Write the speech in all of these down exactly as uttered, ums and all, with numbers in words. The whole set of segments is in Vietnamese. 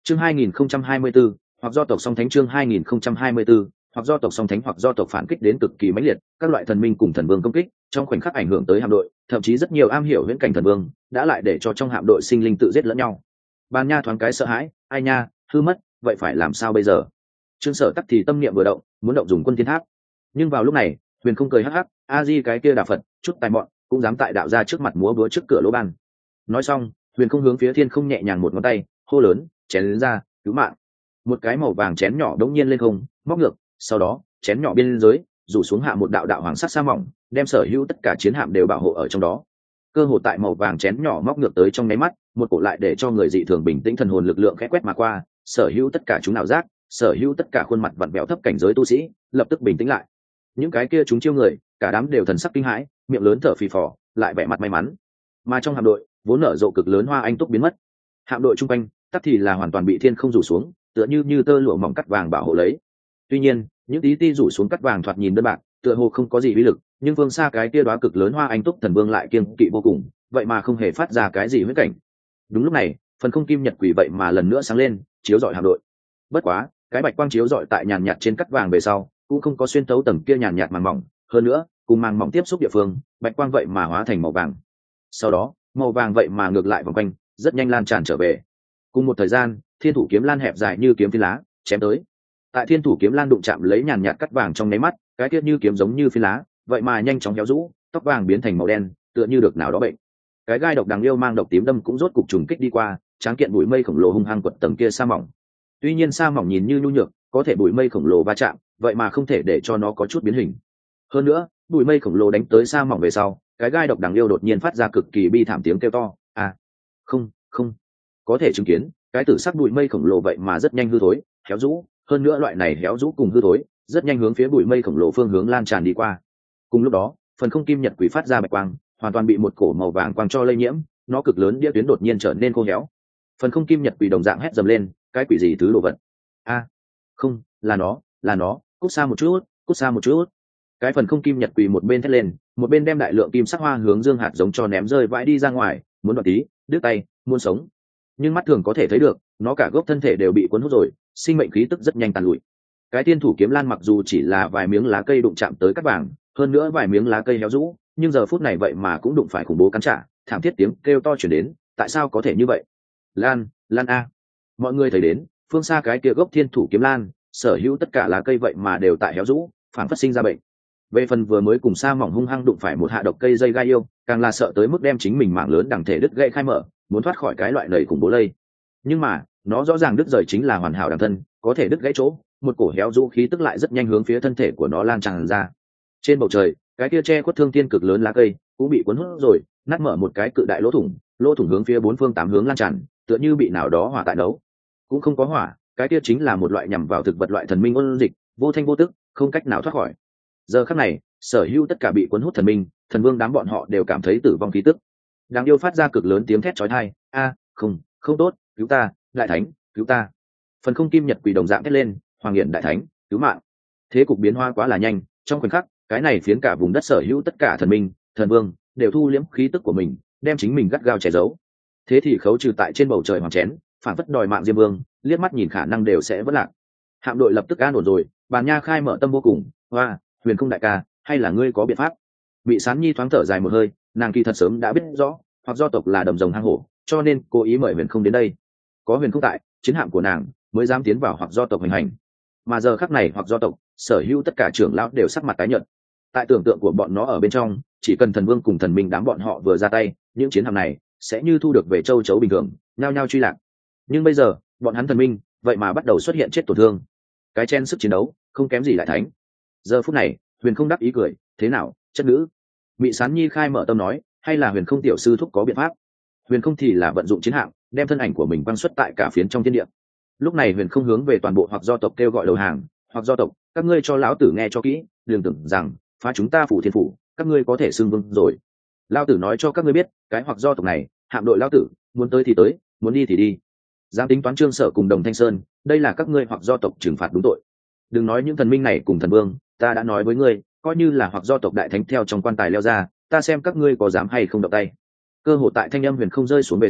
chương hai nghìn không trăm hai mươi 2024, hoặc do tộc song thánh chương hai nghìn không trăm hai mươi 2024, hoặc do tộc song thánh hoặc do tộc phản kích đến cực kỳ mãnh liệt, các loại thần minh cùng thần vương công kích, trong khoảnh khắc ảnh hưởng tới hạm đội, thậm chí rất nhiều am hiểu huyễn cảnh thần vương đã lại để cho trong hạm đội sinh linh tự giết lẫn nhau. Bàn Nha thoáng cái sợ hãi, ai nha, hư mất, vậy phải làm sao bây giờ? Trương Sở Tắc thì tâm niệm vừa động, muốn động dùng quân thiên tháp. Nhưng vào lúc này, Huyền không cười hắc hắc, a di cái kia đà Phật, chút tài mọn, cũng dám tại đạo gia trước mặt múa búa trước cửa lỗ ban. Nói xong, Huyền không hướng phía thiên không nhẹ nhàng một ngón tay, hô lớn, chén lên ra, cứu mạng. Một cái màu vàng chén nhỏ đống nhiên lên không, móc ngược, sau đó, chén nhỏ biên giới, rủ xuống hạ một đạo đạo hoàng sắc sa mỏng, đem sở hữu tất cả chiến hạm đều bảo hộ ở trong đó. Cơ hồ tại màu vàng chén nhỏ móc ngược tới trong nháy mắt, một cổ lại để cho người dị thường bình tĩnh thần hồn lực lượng khẽ quét mà qua, sở hữu tất cả chúng nào giác, sở hữu tất cả khuôn mặt vặn vẹo thấp cảnh giới tu sĩ, lập tức bình tĩnh lại. Những cái kia chúng chiêu người, cả đám đều thần sắc kinh hãi, miệng lớn thở phì phò, lại vẻ mặt may mắn. Mà trong hạm đội, vốn nở rộ cực lớn hoa anh túc biến mất. Hạm đội trung quanh, tắc thì là hoàn toàn bị thiên không rủ xuống, tựa như như tơ lụa mỏng cắt vàng bảo hộ lấy. Tuy nhiên, những tí ti rủ xuống cắt vàng thoạt nhìn đơn bạc, tựa hồ không có gì uy lực, nhưng phương xa cái kia đóa cực lớn hoa anh túc thần vương lại kiên kỵ vô cùng, vậy mà không hề phát ra cái gì huyết cảnh. Đúng lúc này, phần không kim nhật quỷ vậy mà lần nữa sáng lên, chiếu rọi hạm đội. Bất quá, cái bạch quang chiếu rọi tại nhàn nhạt trên cắt vàng về sau, cũng không có xuyên thấu tầng kia nhàn nhạt màng mỏng, hơn nữa, cùng màng mỏng tiếp xúc địa phương, bạch quang vậy mà hóa thành màu vàng. Sau đó, màu vàng vậy mà ngược lại vòng quanh, rất nhanh lan tràn trở về. Cùng một thời gian, thiên thủ kiếm lan hẹp dài như kiếm phi lá, chém tới. Tại thiên thủ kiếm lan đụng chạm lấy nhàn nhạt cắt vàng trong nháy mắt, cái tiết như kiếm giống như phi lá, vậy mà nhanh chóng héo rũ, tóc vàng biến thành màu đen, tựa như được nào đó bệnh. Cái gai độc đằng yêu mang độc tím đâm cũng rốt cục trùng kích đi qua, tráng kiện bụi mây khổng lồ hung hăng quật tầng kia sa mỏng. Tuy nhiên sa mỏng nhìn như nhu nhược, có thể bụi mây khổng lồ va chạm, vậy mà không thể để cho nó có chút biến hình. Hơn nữa, bụi mây khổng lồ đánh tới sa mỏng về sau, cái gai độc đằng yêu đột nhiên phát ra cực kỳ bi thảm tiếng kêu to, à, không, không, có thể chứng kiến, cái tử sắc bụi mây khổng lồ vậy mà rất nhanh hư thối, héo rũ, hơn nữa loại này héo rũ cùng hư thối, rất nhanh hướng phía bụi mây khổng lồ phương hướng lan tràn đi qua. Cùng lúc đó, phần không kim nhật quỷ phát ra bạch quang, hoàn toàn bị một cổ màu vàng quang cho lây nhiễm, nó cực lớn đĩa tuyến đột nhiên trở nên khô héo. Phần không kim nhật quỷ đồng dạng hét dầm lên, cái quỷ gì thứ đồ vật? A, à, không, là nó, là nó, cút xa một chút, cút xa một chút. Cái phần không kim nhật quỷ một bên thét lên, một bên đem đại lượng kim sắc hoa hướng dương hạt giống cho ném rơi vãi đi ra ngoài, muốn đoạt tí, đứt tay, muốn sống. Nhưng mắt thường có thể thấy được, nó cả gốc thân thể đều bị cuốn hút rồi, sinh mệnh khí tức rất nhanh tàn lụi. Cái tiên thủ kiếm lan mặc dù chỉ là vài miếng lá cây đụng chạm tới cắt vàng, hơn nữa vài miếng lá cây héo rũ, nhưng giờ phút này vậy mà cũng đụng phải khủng bố cắn trả, thảm thiết tiếng kêu to chuyển đến, tại sao có thể như vậy? Lan, lan a! Mọi người thấy đến, phương xa cái kia gốc thiên thủ kiếm lan, sở hữu tất cả lá cây vậy mà đều tại héo rũ, phản phát sinh ra bệnh. Về phần vừa mới cùng sa mỏng hung hăng đụng phải một hạ độc cây dây gai yêu, càng là sợ tới mức đem chính mình mạng lớn đằng thể đứt gãy khai mở, muốn thoát khỏi cái loại lầy khủng bố lây. Nhưng mà, nó rõ ràng đứt rời chính là hoàn hảo đằng thân, có thể đứt gãy chỗ, một cổ héo rũ khí tức lại rất nhanh hướng phía thân thể của nó lan tràn ra. Trên bầu trời, cái kia che khuất thương thiên cực lớn lá cây cũng bị cuốn hút rồi, nát mở một cái cự đại lỗ thủng, lỗ thủng hướng phía bốn phương tám hướng lan tràn, tựa như bị nào đó hỏa tại đấu. Cũng không có hỏa, cái kia chính là một loại nhằm vào thực vật loại thần minh ôn dịch, vô thanh vô tức, không cách nào thoát khỏi. Giờ khắc này, sở hữu tất cả bị cuốn hút thần minh, thần vương đám bọn họ đều cảm thấy tử vong khí tức. Đáng yêu phát ra cực lớn tiếng thét chói tai, a, không, không tốt, cứu ta, đại thánh, cứu ta. Phần không kim nhật quỷ đồng dạng thét lên, hoàng hiển đại thánh, cứu mạng. Thế cục biến hóa quá là nhanh, trong khoảnh khắc, cái này phiến cả vùng đất sở hữu tất cả thần minh, thần vương đều thu liễm khí tức của mình, đem chính mình gắt gao che giấu. Thế thì khấu trừ tại trên bầu trời hoàng chén, phản phất đòi mạng diêm vương, liếc mắt nhìn khả năng đều sẽ vỡ lạc. Hạm đội lập tức an ổn rồi, Bàn Nha khai mở tâm vô cùng, hoa, Huyền không đại ca, hay là ngươi có biện pháp? Bị Sán Nhi thoáng thở dài một hơi, nàng kỳ thật sớm đã biết rõ, hoặc do tộc là đầm rồng hang hổ, cho nên cố ý mời Huyền không đến đây. Có Huyền không tại, chiến hạm của nàng mới dám tiến vào hoặc do tộc hành hành. Mà giờ khắc này hoặc do tộc, sở hữu tất cả trưởng lão đều sắc mặt tái nhợt. Tại tưởng tượng của bọn nó ở bên trong, chỉ cần thần vương cùng thần minh đám bọn họ vừa ra tay, những chiến hạm này sẽ như thu được về châu chấu bình thường, nhao nhao truy lạc. Nhưng bây giờ, bọn hắn thần minh vậy mà bắt đầu xuất hiện chết tổn thương. Cái chen sức chiến đấu không kém gì lại thánh. Giờ phút này, Huyền không đáp ý cười, thế nào, chất nữ? Mị Sán Nhi khai mở tâm nói, hay là Huyền không tiểu sư thúc có biện pháp? Huyền không thì là vận dụng chiến hạm, đem thân ảnh của mình quang xuất tại cả phiến trong thiên địa. Lúc này Huyền không hướng về toàn bộ hoặc do tộc kêu gọi đầu hàng, hoặc do tộc, các ngươi cho lão tử nghe cho kỹ, đừng tưởng rằng phá chúng ta phủ thiên phủ, các ngươi có thể xưng vương rồi. Lão tử nói cho các ngươi biết, cái hoặc do tộc này, hạm đội lão tử, muốn tới thì tới, muốn đi thì đi. Dám tính toán Trương Sở cùng Đồng Thanh Sơn, đây là các ngươi hoặc do tộc trừng phạt đúng tội. Đừng nói những thần minh này cùng thần vương, ta đã nói với ngươi, coi như là hoặc do tộc đại thánh theo trong quan tài leo ra, ta xem các ngươi có dám hay không động tay. Cơ hội tại thanh âm Huyền không rơi xuống về sau,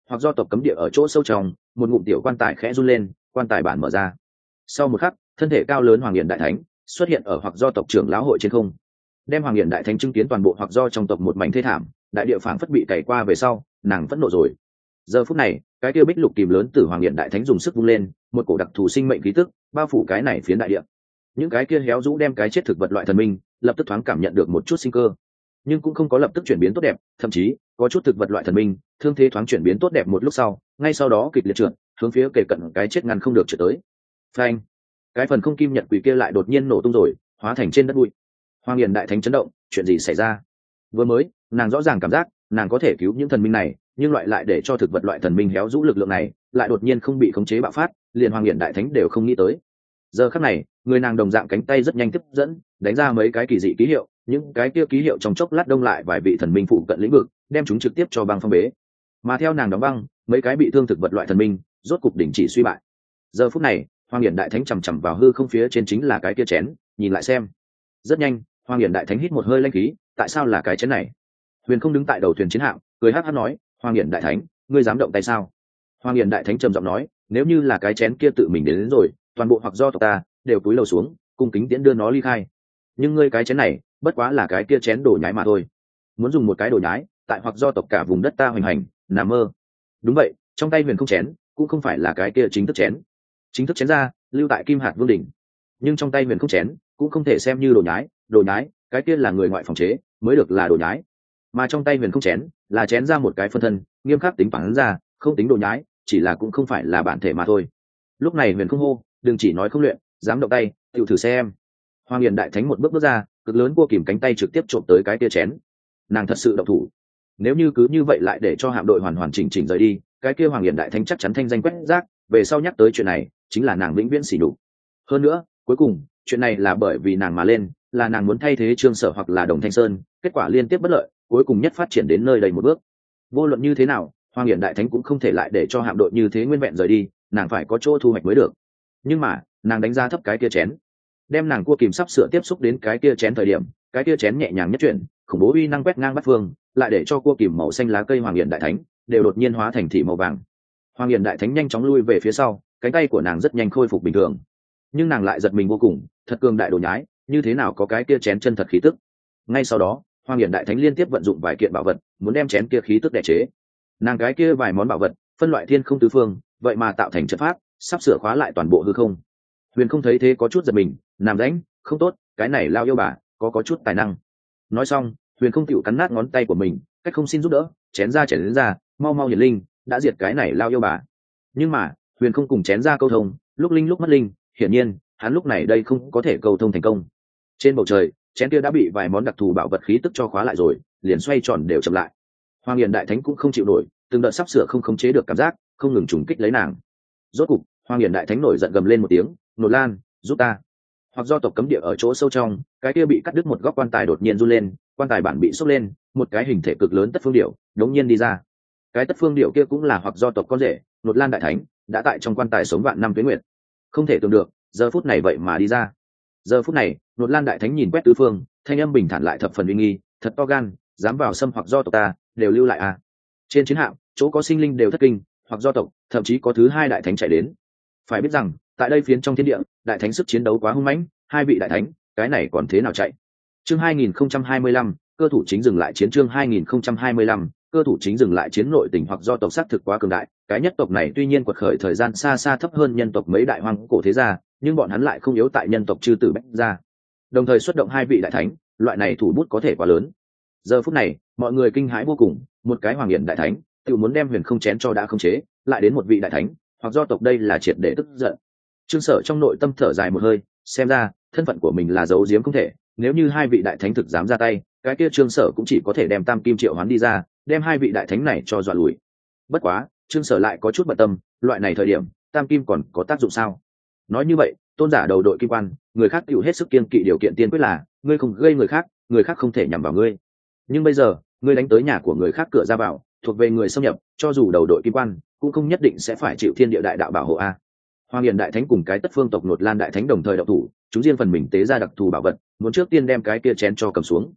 hoặc do tộc cấm địa ở chỗ sâu trong, một ngụm tiểu quan tài khẽ run lên, quan tài bản mở ra. Sau một khắc, thân thể cao lớn Hoàng Hiển Đại Thánh xuất hiện ở hoặc do tộc trưởng lão hội trên không, đem Hoàng Hiển Đại Thánh chứng kiến toàn bộ hoặc do trong tộc một mảnh thê thảm, đại địa phảng phất bị cày qua về sau, nàng phẫn nộ rồi. Giờ phút này, cái kia bích lục kìm lớn từ Hoàng Hiển Đại Thánh dùng sức vung lên, một cổ đặc thù sinh mệnh khí tức bao phủ cái này phiến đại địa. Những cái kia héo rũ đem cái chết thực vật loại thần minh, lập tức thoáng cảm nhận được một chút sinh cơ, nhưng cũng không có lập tức chuyển biến tốt đẹp, thậm chí có chút thực vật loại thần minh, thương thế thoáng chuyển biến tốt đẹp một lúc sau, ngay sau đó kịch liệt trượt, hướng phía kề cận cái chết ngăn không được trượt tới. Phanh! Cái phần không kim nhật quỷ kia lại đột nhiên nổ tung rồi, hóa thành trên đất bụi. Hoàng Hiển Đại Thánh chấn động, chuyện gì xảy ra? Vừa mới, nàng rõ ràng cảm giác, nàng có thể cứu những thần minh này, nhưng loại lại để cho thực vật loại thần minh héo rũ lực lượng này, lại đột nhiên không bị khống chế bạo phát, liền Hoàng Hiển Đại Thánh đều không nghĩ tới. Giờ khắc này, người nàng đồng dạng cánh tay rất nhanh tiếp dẫn, đánh ra mấy cái kỳ dị ký hiệu, những cái kia ký hiệu trong chốc lát đông lại vài vị thần minh phụ cận lĩnh vực, đem chúng trực tiếp cho băng phong bế. Mà theo nàng đóng băng, mấy cái bị thương thực vật loại thần minh, rốt cục đỉnh chỉ suy bại. Giờ phút này, Hoàng Hiển Đại Thánh chầm chậm vào hư không phía trên chính là cái kia chén, nhìn lại xem. Rất nhanh, Hoàng Hiển Đại Thánh hít một hơi linh khí, tại sao là cái chén này? Huyền Không đứng tại đầu thuyền chiến hạm, cười hắc hắc nói, Hoàng Hiển Đại Thánh, ngươi dám động tay sao? Hoàng Hiển Đại Thánh trầm giọng nói, nếu như là cái chén kia tự mình đến, đến rồi, toàn bộ hoặc do tộc ta đều cúi đầu xuống, cung kính tiễn đưa nó ly khai. Nhưng ngươi cái chén này, bất quá là cái kia chén đồ nhái mà thôi. Muốn dùng một cái đồ nhái, tại hoặc do tộc cả vùng đất ta hoành hành, nằm mơ. Đúng vậy, trong tay Huyền Không chén, cũng không phải là cái kia chính thức chén. Chính thức chén ra, lưu tại Kim Hạt Vương đỉnh. Nhưng trong tay Huyền Không chén, cũng không thể xem như đồ nhái, đồ nhái, cái kia là người ngoại phòng chế, mới được là đồ nhái. Mà trong tay Huyền Không chén, là chén ra một cái phân thân, nghiêm khắc tính toán ra, không tính đồ nhái, chỉ là cũng không phải là bản thể mà thôi. Lúc này Huyền Không hô, đừng chỉ nói không luyện, dám động tay, tự thử xem. Hoàng Hiển Đại Thánh một bước bước ra, cực lớn cua kìm cánh tay trực tiếp trộm tới cái kia chén. Nàng thật sự động thủ. Nếu như cứ như vậy lại để cho hạm đội hoàn hoàn chỉnh chỉnh rời đi, cái kia Hoàng Hiển Đại Thánh chắc chắn thanh danh quét rác, về sau nhắc tới chuyện này, chính là nàng vĩnh viễn sỉ nhục. Hơn nữa, cuối cùng, chuyện này là bởi vì nàng mà lên, là nàng muốn thay thế Trương Sở hoặc là Đồng Thanh Sơn, kết quả liên tiếp bất lợi, cuối cùng nhất phát triển đến nơi đây một bước. Vô luận như thế nào, Hoàng Hiển Đại Thánh cũng không thể lại để cho hạm đội như thế nguyên vẹn rời đi, nàng phải có chỗ thu hoạch mới được. Nhưng mà, nàng đánh giá thấp cái kia chén, đem nàng cua kìm sắp sửa tiếp xúc đến cái kia chén thời điểm, cái kia chén nhẹ nhàng nhất chuyển, khủng bố uy năng quét ngang bát phương, lại để cho cua kìm màu xanh lá cây Hoàng Hiển Đại Thánh đều đột nhiên hóa thành thị màu vàng. Hoàng Hiển Đại Thánh nhanh chóng lui về phía sau, cánh tay của nàng rất nhanh khôi phục bình thường, nhưng nàng lại giật mình vô cùng, thật cường đại đồ nhái, như thế nào có cái kia chén chân thật khí tức. Ngay sau đó, Hoàng Hiển Đại Thánh liên tiếp vận dụng vài kiện bảo vật, muốn đem chén kia khí tức đè chế. Nàng cái kia vài món bảo vật, phân loại thiên không tứ phương, vậy mà tạo thành trận pháp, sắp sửa khóa lại toàn bộ hư không. Huyền Không thấy thế có chút giật mình, làm rãnh, không tốt, cái này lao yêu bà, có có chút tài năng. Nói xong, Huyền Không tiểu cắn nát ngón tay của mình, cách không xin giúp đỡ, chén ra chén đến ra, mau mau hiển linh, đã diệt cái này lao yêu bà. Nhưng mà, Huyền Không cùng chén ra câu thông, lúc linh lúc mất linh, hiển nhiên, hắn lúc này đây không có thể câu thông thành công. Trên bầu trời, chén kia đã bị vài món đặc thù bảo vật khí tức cho khóa lại rồi, liền xoay tròn đều chậm lại. Hoàng Hiển Đại Thánh cũng không chịu nổi, từng đợt sắp sửa không khống chế được cảm giác, không ngừng trùng kích lấy nàng. Rốt cục, Hoàng Hiển Đại Thánh nổi giận gầm lên một tiếng, "Nột Lan, giúp ta!" Hoặc do tộc cấm địa ở chỗ sâu trong, cái kia bị cắt đứt một góc quan tài đột nhiên run lên, quan tài bản bị sốc lên, một cái hình thể cực lớn tất phương điểu đống nhiên đi ra. Cái tất phương điểu kia cũng là hoặc do tộc con rể, Nột Lan Đại Thánh, đã tại trong quan tài sống vạn năm tuế nguyệt. Không thể tưởng được, giờ phút này vậy mà đi ra. Giờ phút này, Nột Lan Đại Thánh nhìn quét tứ phương, thanh âm bình thản lại thập phần uy nghi, "Thật to gan, dám vào xâm hoặc do tộc ta, đều lưu lại à?" Trên chiến hạm, chỗ có sinh linh đều thất kinh, hoặc do tộc, thậm chí có thứ hai đại thánh chạy đến. Phải biết rằng, tại đây phiến trong thiên địa, đại thánh sức chiến đấu quá hung mãnh, hai vị đại thánh, cái này còn thế nào chạy? Chương hai nghìn không trăm hai mươi lăm, cơ thủ chính dừng lại chiến chương hai nghìn không trăm hai mươi lăm, cơ thủ chính dừng lại chiến nội tình hoặc do tộc sát thực quá cường đại, cái nhất tộc này tuy nhiên quật khởi thời gian xa xa thấp hơn nhân tộc mấy đại hoang cổ thế gia, nhưng bọn hắn lại không yếu tại nhân tộc chư tử bách gia. Đồng thời xuất động hai vị đại thánh, loại này thủ bút có thể quá lớn. Giờ phút này, mọi người kinh hãi vô cùng, một cái Hoàng Hiển Đại Thánh, tự muốn đem Huyền Không chén cho đã không chế, lại đến một vị đại thánh, hoặc do tộc đây là triệt để tức giận. Trương Sở trong nội tâm thở dài một hơi, xem ra thân phận của mình là giấu giếm không thể, nếu như hai vị đại thánh thực dám ra tay, cái kia Trương Sở cũng chỉ có thể đem Tam Kim Triệu Hoán đi ra, đem hai vị đại thánh này cho dọa lùi. Bất quá, Trương Sở lại có chút bận tâm, loại này thời điểm, Tam Kim còn có tác dụng sao? Nói như vậy, tôn giả đầu đội kim quan, người khác chịu hết sức kiên kỵ, điều kiện tiên quyết là ngươi không gây người khác, người khác không thể nhằm vào ngươi. Nhưng bây giờ, ngươi đánh tới nhà của người khác cửa ra vào, thuộc về người xâm nhập, cho dù đầu đội kim quan, cũng không nhất định sẽ phải chịu thiên địa đại đạo bảo hộ a. Hoàng Hiển Đại Thánh cùng cái tất phương tộc Nột Lan Đại Thánh đồng thời động thủ, chúng riêng phần mình tế ra đặc thù bảo vật, muốn trước tiên đem cái kia chén cho cầm xuống.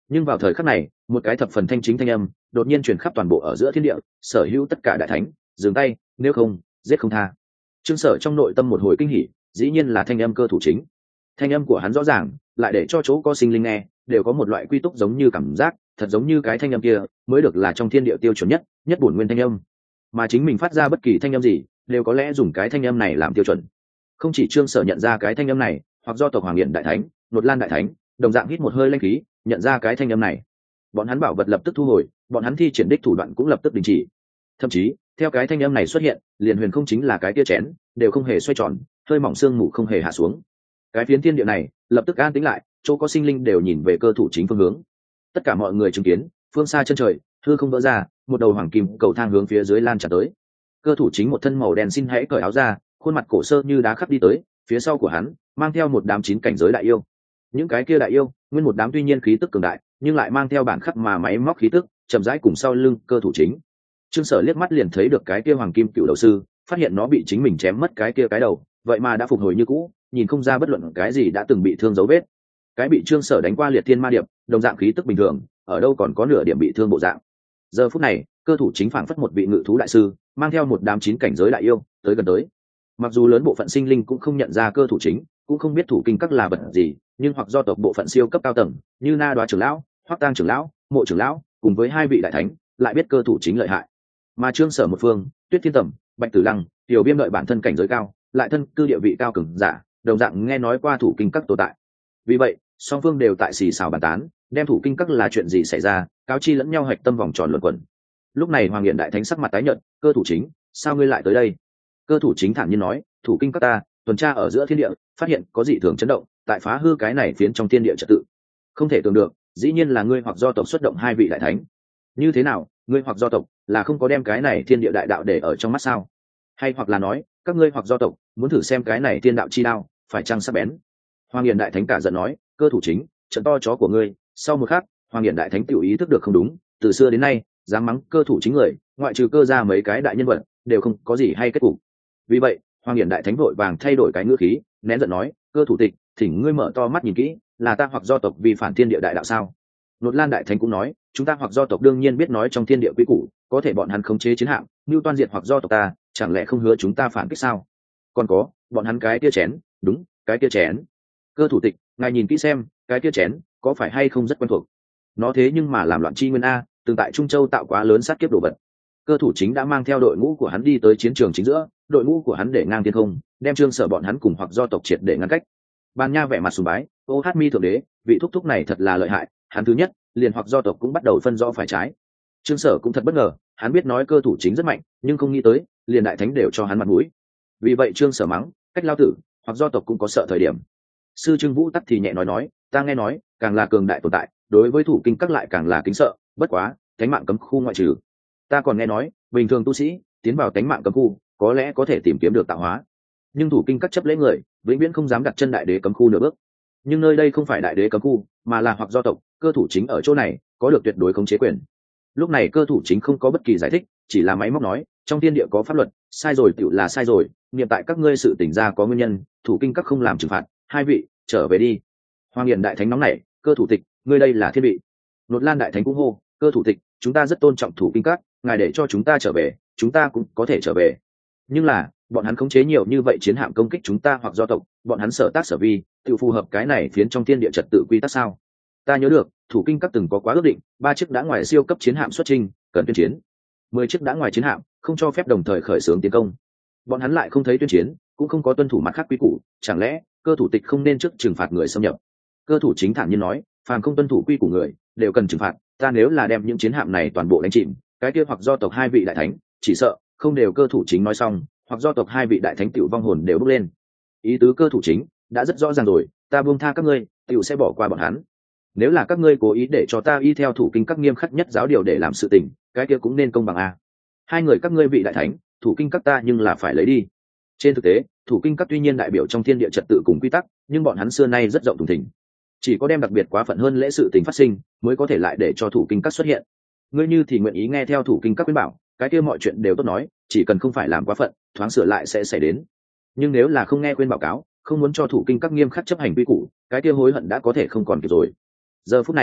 Nhưng vào thời khắc này, một cái thập phần thanh chính thanh âm đột nhiên truyền khắp toàn bộ ở giữa thiên địa, sở hữu tất cả đại thánh dừng tay, nếu không giết không tha. Trương Sở trong nội tâm một hồi kinh hỉ, dĩ nhiên là thanh âm Cơ Thủ Chính. Thanh âm của hắn rõ ràng, lại để cho chỗ có sinh linh nghe đều có một loại quy túc giống như cảm giác, thật giống như cái thanh âm kia mới được là trong thiên địa tiêu chuẩn nhất, nhất bổn nguyên thanh âm. Mà chính mình phát ra bất kỳ thanh âm gì, đều có lẽ dùng cái thanh âm này làm tiêu chuẩn. Không chỉ Trương Sở nhận ra cái thanh âm này, hoặc do tộc Hoàng Nghiện đại thánh, Nột Lan đại thánh, đồng dạng hít một hơi linh khí, nhận ra cái thanh âm này. Bọn hắn bảo vật lập tức thu hồi, bọn hắn thi triển đích thủ đoạn cũng lập tức đình chỉ. Thậm chí, theo cái thanh âm này xuất hiện, liền huyền không chính là cái tia chén, đều không hề xoay tròn, hơi mỏng xương mù không hề hạ xuống. Cái phiến thiên địa này lập tức an tĩnh lại, chỗ có sinh linh đều nhìn về Cơ Thủ Chính phương hướng. Tất cả mọi người chứng kiến, phương xa chân trời, hư không vỡ ra, một đầu hoàng kim cầu thang hướng phía dưới lan tràn tới. Cơ Thủ Chính một thân màu đen xin hãy cởi áo ra, khuôn mặt cổ sơ như đá khắc đi tới, phía sau của hắn mang theo một đám chín cảnh giới đại yêu. Những cái kia đại yêu, nguyên một đám tuy nhiên khí tức cường đại, nhưng lại mang theo bản khắc mà máy móc khí tức, chậm rãi cùng sau lưng Cơ Thủ Chính. Trương Sở liếc mắt liền thấy được cái kia hoàng kim cựu đầu sư, phát hiện nó bị chính mình chém mất cái kia cái đầu, vậy mà đã phục hồi như cũ, nhìn không ra bất luận cái gì đã từng bị thương dấu vết. Cái bị Trương Sở đánh qua liệt thiên ma điệp, đồng dạng khí tức bình thường, ở đâu còn có nửa điểm bị thương bộ dạng. Giờ phút này, Cơ Thủ Chính phảng phất một vị ngự thú đại sư, mang theo một đám chín cảnh giới đại yêu tới gần tới. Mặc dù lớn bộ phận sinh linh cũng không nhận ra Cơ Thủ Chính, cũng không biết thủ kinh các là vật gì, nhưng hoặc do tộc bộ phận siêu cấp cao tầng như Na Đoá trưởng lão, Hoắc Tang trưởng lão, Mộ trưởng lão, cùng với hai vị đại thánh, lại biết Cơ Thủ Chính lợi hại. Mà Trương Sở một phương, Tuyết Thiên Tầm, Bạch Tử Lăng, Tiểu Viêm đợi bản thân cảnh giới cao, lại thân cư địa vị cao cường giả, đồng dạng nghe nói qua thủ kinh các tồn tại. Vì vậy, song phương đều tại xì xào bàn tán, đem thủ kinh các là chuyện gì xảy ra, cáo chi lẫn nhau hạch tâm vòng tròn luẩn quẩn. Lúc này Hoàng Nghiện đại thánh sắc mặt tái nhợt, Cơ Thủ Chính, sao ngươi lại tới đây? Cơ Thủ Chính thản nhiên nói, thủ kinh các ta tuần tra ở giữa thiên địa, phát hiện có dị thường chấn động, tại phá hư cái này phiến trong thiên địa trật tự. Không thể tưởng được, dĩ nhiên là ngươi hoặc do tộc xuất động hai vị đại thánh. Như thế nào, ngươi hoặc do tộc là không có đem cái này thiên địa đại đạo để ở trong mắt sao? Hay hoặc là nói, các ngươi hoặc do tộc muốn thử xem cái này thiên đạo chi đao phải chăng sắc bén? Hoàng Nghiện đại thánh cả giận nói, Cơ Thủ Chính, trận to chó của ngươi. Sau một khắc, Hoàng Nghiện đại thánh tự ý thức được không đúng, từ xưa đến nay, dám mắng Cơ Thủ Chính người, ngoại trừ Cơ ra mấy cái đại nhân vật, đều không có gì hay kết cục. Vì vậy, Hoàng Nghiện đại thánh vội vàng thay đổi cái ngữ khí, nén giận nói, Cơ thủ tịch, thỉnh ngươi mở to mắt nhìn kỹ, là ta hoặc do tộc vi phản thiên địa đại đạo sao? Nột Lan đại thánh cũng nói, chúng ta hoặc do tộc đương nhiên biết nói trong thiên địa quy củ, có thể bọn hắn khống chế chiến hạm, mưu toan diệt hoặc do tộc ta, chẳng lẽ không hứa chúng ta phản kích sao? Còn có, bọn hắn cái kia chén, đúng, cái kia chén. Cơ thủ tịch, ngài nhìn kỹ xem, cái kia chén có phải hay không rất quen thuộc? Nó thế nhưng mà làm loạn chi nguyên a, từng tại Trung Châu tạo quá lớn sát kiếp đồ vật. Cơ Thủ Chính đã mang theo đội ngũ của hắn đi tới chiến trường chính giữa, đội ngũ của hắn để ngang thiên không, đem Trương Sở bọn hắn cùng hoặc do tộc triệt để ngăn cách. Ban Nha vẻ mặt sùng bái, ô hát mi thượng đế, vị thúc thúc này thật là lợi hại, hắn thứ nhất, liền hoặc do tộc cũng bắt đầu phân rõ phải trái. Trương Sở cũng thật bất ngờ, hắn biết nói Cơ Thủ Chính rất mạnh, nhưng không nghĩ tới, liền đại thánh đều cho hắn mặt mũi. Vì vậy Trương Sở mắng, cách lao tử, hoặc do tộc cũng có sợ thời điểm. Sư Trương Vũ tắc thì nhẹ nói nói, ta nghe nói, càng là cường đại tồn tại, đối với thủ kinh các lại càng là kính sợ, bất quá, thánh mạng cấm khu ngoại trừ. Ta còn nghe nói, bình thường tu sĩ tiến vào thánh mạng cấm khu, có lẽ có thể tìm kiếm được tạo hóa, nhưng thủ kinh các chấp lễ người, vĩnh viễn không dám đặt chân đại đế cấm khu nửa bước. Nhưng nơi đây không phải đại đế cấm khu, mà là hoặc do tộc, Cơ Thủ Chính ở chỗ này có được tuyệt đối khống chế quyền. Lúc này Cơ Thủ Chính không có bất kỳ giải thích, chỉ là máy móc nói, trong thiên địa có pháp luật, sai rồi tựu là sai rồi, niệm tại các ngươi sự tỉnh ra có nguyên nhân, thủ kinh các không làm trừng phạt, hai vị trở về đi. Hoàng Nghiện đại thánh nóng nảy, Cơ thủ tịch, ngươi đây là thiên vị. Nột Lan đại thánh cũng hô, Cơ thủ tịch, chúng ta rất tôn trọng thủ kinh các, ngài để cho chúng ta trở về, chúng ta cũng có thể trở về. Nhưng là, bọn hắn khống chế nhiều như vậy chiến hạm công kích chúng ta hoặc do tộc, bọn hắn sở tác sở vi, tự phù hợp cái này phiến trong thiên địa trật tự quy tắc sao? Ta nhớ được, thủ kinh các từng có quá ước định, ba chiếc đã ngoài siêu cấp chiến hạm xuất trình, cần tuyên chiến. Mười chiếc đã ngoài chiến hạm, không cho phép đồng thời khởi xướng tiến công. Bọn hắn lại không thấy tuyên chiến, cũng không có tuân thủ mặt khác quy củ, chẳng lẽ Cơ thủ tịch không nên trước trừng phạt người xâm nhập? Cơ thủ chính thản nhiên nói, phàm không tuân thủ quy củ người, đều cần trừng phạt. Ta nếu là đem những chiến hạm này toàn bộ đánh chìm, cái kia hoặc do tộc hai vị đại thánh, chỉ sợ không đều Cơ thủ chính nói xong, hoặc do tộc hai vị đại thánh tiểu vong hồn đều bốc lên. Ý tứ Cơ thủ chính đã rất rõ ràng rồi, ta buông tha các ngươi, tiểu sẽ bỏ qua bọn hắn. Nếu là các ngươi cố ý để cho ta y theo thủ kinh các nghiêm khắc nhất giáo điều để làm sự tình, cái kia cũng nên công bằng a. Hai người các ngươi vị đại thánh, thủ kinh các ta nhưng là phải lấy đi. Trên thực tế, thủ kinh các tuy nhiên đại biểu trong thiên địa trật tự cùng quy tắc, nhưng bọn hắn xưa nay rất rộng thùng thình. Chỉ có đem đặc biệt quá phận hơn lễ sự tình phát sinh, mới có thể lại để cho thủ kinh các xuất hiện. Ngươi như thì nguyện ý nghe theo thủ kinh các khuyên bảo, cái kia mọi chuyện đều tốt nói, chỉ cần không phải làm quá phận, thoáng sửa lại sẽ xảy đến. Nhưng nếu là không nghe khuyên báo cáo, không muốn cho thủ kinh các nghiêm khắc chấp hành quy củ, cái kia hối hận đã có thể không còn kịp rồi. Giờ phút này,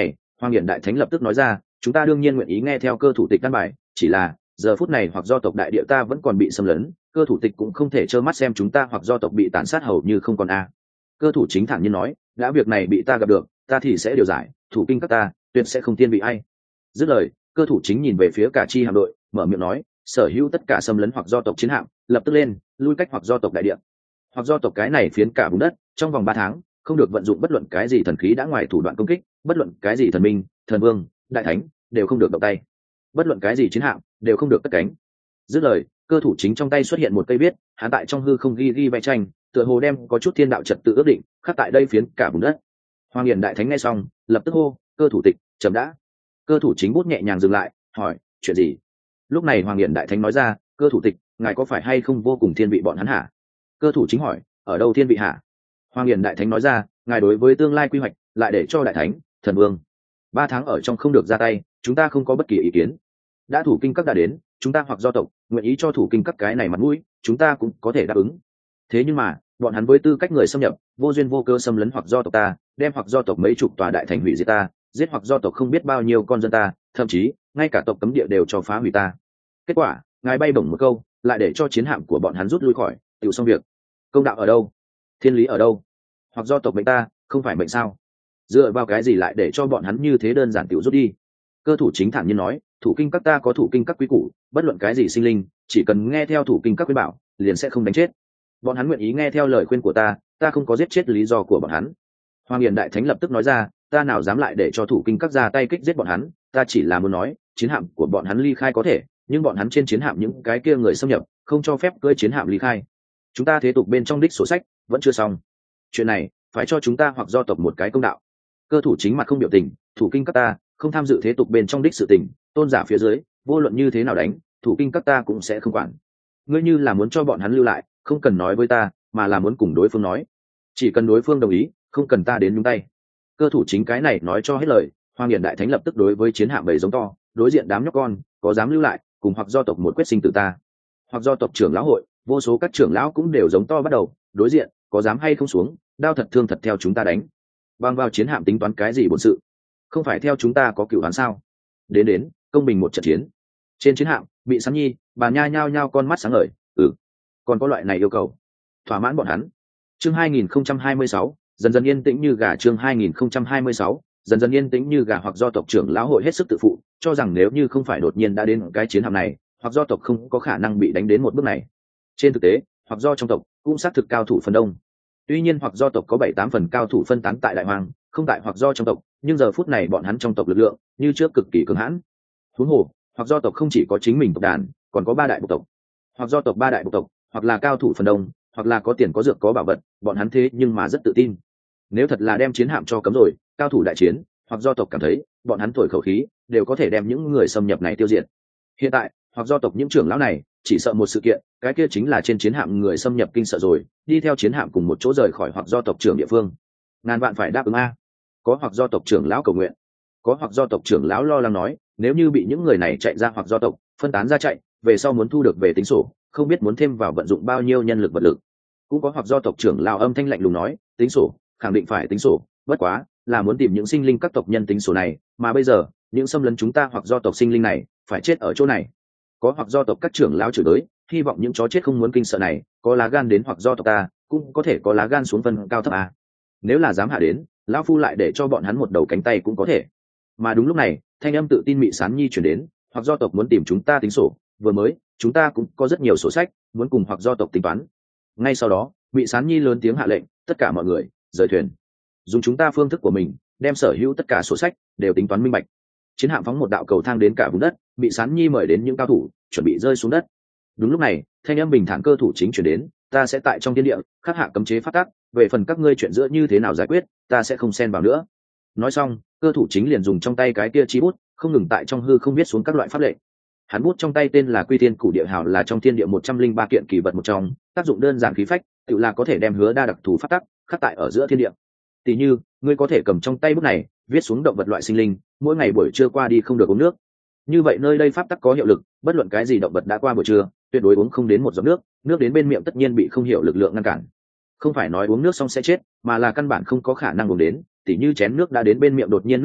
Hoàng Hiển Đại Thánh lập tức nói ra, chúng ta đương nhiên nguyện ý nghe theo cơ thủ tịch căn bài, chỉ là giờ phút này hoặc do tộc đại địa ta vẫn còn bị xâm lấn, cơ thủ tịch cũng không thể trơ mắt xem chúng ta hoặc do tộc bị tàn sát hầu như không còn a. Cơ thủ chính thản nhiên nói, đã việc này bị ta gặp được, ta thì sẽ điều giải, thủ kinh các ta tuyệt sẽ không tiên vị ai. Dứt lời, cơ thủ chính nhìn về phía cả chi hạm đội, mở miệng nói, sở hữu tất cả xâm lấn hoặc do tộc chiến hạm lập tức lên, lui cách hoặc do tộc đại địa. Hoặc do tộc cái này phiến cả vùng đất trong vòng ba tháng không được vận dụng bất luận cái gì thần khí đã ngoài thủ đoạn công kích, bất luận cái gì thần minh, thần vương, đại thánh đều không được động tay, bất luận cái gì chiến hạm đều không được cất cánh. Dứt lời, cơ thủ chính trong tay xuất hiện một cây viết, hắn tại trong hư không ghi ghi vẽ tranh, tựa hồ đem có chút thiên đạo trật tự ước định khắc tại đây phiến cả vùng đất. Hoàng Hiển Đại Thánh nghe xong lập tức hô, cơ thủ tịch chấm đã. Cơ thủ chính bút nhẹ nhàng dừng lại, hỏi, chuyện gì? Lúc này Hoàng Hiển Đại Thánh nói ra, cơ thủ tịch, ngài có phải hay không vô cùng thiên vị bọn hắn hả? Cơ thủ chính hỏi, ở đâu thiên vị hả? Hoàng Hiển Đại Thánh nói ra, ngài đối với tương lai quy hoạch lại để cho đại thánh, thần vương ba tháng ở trong không được ra tay, chúng ta không có bất kỳ ý kiến. Đã thủ kinh các đã đến, chúng ta hoặc do tộc nguyện ý cho thủ kinh các cái này mặt mũi, chúng ta cũng có thể đáp ứng. Thế nhưng mà bọn hắn với tư cách người xâm nhập, vô duyên vô cơ xâm lấn hoặc do tộc ta, đem hoặc do tộc mấy chục tòa đại thành hủy diệt ta, giết hoặc do tộc không biết bao nhiêu con dân ta, thậm chí ngay cả tộc cấm địa đều cho phá hủy ta. Kết quả ngài bay bổng một câu, lại để cho chiến hạm của bọn hắn rút lui khỏi, tự xong việc. Công đạo ở đâu? Thiên lý ở đâu? Hoặc do tộc mệnh ta, không phải mệnh sao? Dựa vào cái gì lại để cho bọn hắn như thế đơn giản tự rút đi? Cơ thủ chính thản nhiên nói, thủ kinh các ta có thủ kinh các quý củ, bất luận cái gì sinh linh chỉ cần nghe theo thủ kinh các khuyên bảo liền sẽ không đánh chết. Bọn hắn nguyện ý nghe theo lời khuyên của ta, ta không có giết chết lý do của bọn hắn. Hoàng Hiển Đại Thánh lập tức nói ra, ta nào dám lại để cho thủ kinh các ra tay kích giết bọn hắn, ta chỉ là muốn nói chiến hạm của bọn hắn ly khai có thể, nhưng bọn hắn trên chiến hạm những cái kia người xâm nhập không cho phép cưỡi chiến hạm ly khai. Chúng ta thế tục bên trong đích sổ sách vẫn chưa xong, chuyện này phải cho chúng ta hoặc do tộc một cái công đạo. Cơ thủ chính mặt không biểu tình, thủ kinh các ta không tham dự thế tục bên trong đích sự tình, tôn giả phía dưới vô luận như thế nào đánh, thủ kinh các ta cũng sẽ không quản. Ngươi như là muốn cho bọn hắn lưu lại, không cần nói với ta, mà là muốn cùng đối phương nói, chỉ cần đối phương đồng ý, không cần ta đến nhúng tay. Cơ thủ chính cái này nói cho hết lời, Hoàng Hiển Đại Thánh lập tức đối với chiến hạm bầy giống to, đối diện đám nhóc con có dám lưu lại cùng hoặc do tộc một quyết sinh tử ta. Hoặc do tộc trưởng lão hội vô số các trưởng lão cũng đều giống to bắt đầu, đối diện có dám hay không xuống, đao thật thương thật theo chúng ta đánh. Bang vào chiến hạm tính toán cái gì bổn sự, không phải theo chúng ta có cửu đoán sao? Đến đến công bình một trận chiến. Trên chiến hạm bị Sán Nhi bà nha nhao nhao con mắt sáng ngời, ừ còn có loại này yêu cầu, thỏa mãn bọn hắn. Chương hai nghìn không trăm hai mươi sáu, dần dần yên tĩnh như gà. Chương hai nghìn không trăm hai mươi sáu, dần dần yên tĩnh như gà. Hoặc do tộc trưởng lão hội hết sức tự phụ, cho rằng nếu như không phải đột nhiên đã đến cái chiến hạm này, hoặc do tộc không có khả năng bị đánh đến một bước này. Trên thực tế, hoặc do trong tộc cũng xác thực cao thủ phần đông. Tuy nhiên hoặc do tộc có bảy tám phần cao thủ phân tán tại đại hoàng, không tại hoặc do trong tộc, nhưng giờ phút này bọn hắn trong tộc lực lượng như trước cực kỳ cường hãn. Huống hồ, hoặc do tộc không chỉ có chính mình tộc đàn, còn có ba đại bộ tộc. Hoặc do tộc ba đại bộ tộc, hoặc là cao thủ phần đông, hoặc là có tiền có dược có bảo vật, bọn hắn thế nhưng mà rất tự tin. Nếu thật là đem chiến hạm cho cấm rồi, cao thủ đại chiến, hoặc do tộc cảm thấy bọn hắn thổi khẩu khí đều có thể đem những người xâm nhập này tiêu diệt. Hiện tại, hoặc do tộc những trưởng lão này chỉ sợ một sự kiện, cái kia chính là trên chiến hạm người xâm nhập kinh sợ rồi, đi theo chiến hạm cùng một chỗ rời khỏi hoặc do tộc trưởng địa phương. Ngàn vạn phải đáp ứng a. Có hoặc do tộc trưởng lão cầu nguyện, có hoặc do tộc trưởng lão lo lắng nói, nếu như bị những người này chạy ra hoặc do tộc phân tán ra chạy, về sau muốn thu được về tính sổ, không biết muốn thêm vào vận dụng bao nhiêu nhân lực vật lực. Cũng có hoặc do tộc trưởng lão âm thanh lạnh lùng nói, tính sổ khẳng định phải tính sổ, bất quá là muốn tìm những sinh linh các tộc nhân tính sổ này, mà bây giờ những xâm lấn chúng ta hoặc do tộc sinh linh này phải chết ở chỗ này. Có hoặc do tộc các trưởng lão chửi tới, hy vọng những chó chết không muốn kinh sợ này có lá gan đến hoặc do tộc ta, cũng có thể có lá gan xuống phân cao thấp à. Nếu là dám hạ đến, lão phu lại để cho bọn hắn một đầu cánh tay cũng có thể. Mà đúng lúc này, thanh âm tự tin mị Sán Nhi chuyển đến, hoặc do tộc muốn tìm chúng ta tính sổ, vừa mới chúng ta cũng có rất nhiều sổ sách muốn cùng hoặc do tộc tính toán. Ngay sau đó, mị Sán Nhi lớn tiếng hạ lệnh, tất cả mọi người rời thuyền, dùng chúng ta phương thức của mình đem sở hữu tất cả sổ sách đều tính toán minh bạch. Chiến hạm phóng một đạo cầu thang đến cả vùng đất, mị Sán Nhi mời đến những cao thủ chuẩn bị rơi xuống đất. Đúng lúc này, thanh âm bình thản cơ thủ chính chuyển đến, ta sẽ tại trong thiên địa khắc hạ cấm chế phát tác, về phần các ngươi chuyện giữa như thế nào giải quyết, ta sẽ không xen vào nữa. Nói xong, cơ thủ chính liền dùng trong tay cái kia chi bút, không ngừng tại trong hư không viết xuống các loại pháp lệnh. Hắn bút trong tay tên là Quy Thiên Củ Địa Hào, là trong thiên địa một trăm linh ba kiện kỳ vật một trong, tác dụng đơn giản khí phách, tự là có thể đem hứa đa đặc thù phát tác khắc tại ở giữa thiên địa. Tỷ như, ngươi có thể cầm trong tay bút này, viết xuống động vật loại sinh linh, mỗi ngày buổi trưa qua đi không được uống nước. Như vậy nơi đây pháp tắc có hiệu lực, bất luận cái gì động vật đã qua buổi trưa, tuyệt đối uống không đến một giọt nước, nước đến bên miệng tất nhiên bị không hiểu lực lượng ngăn cản. Không phải nói uống nước xong sẽ chết, mà là căn bản không có khả năng uống đến, tỉ như chén nước đã đến bên miệng đột nhiên nứt vỡ,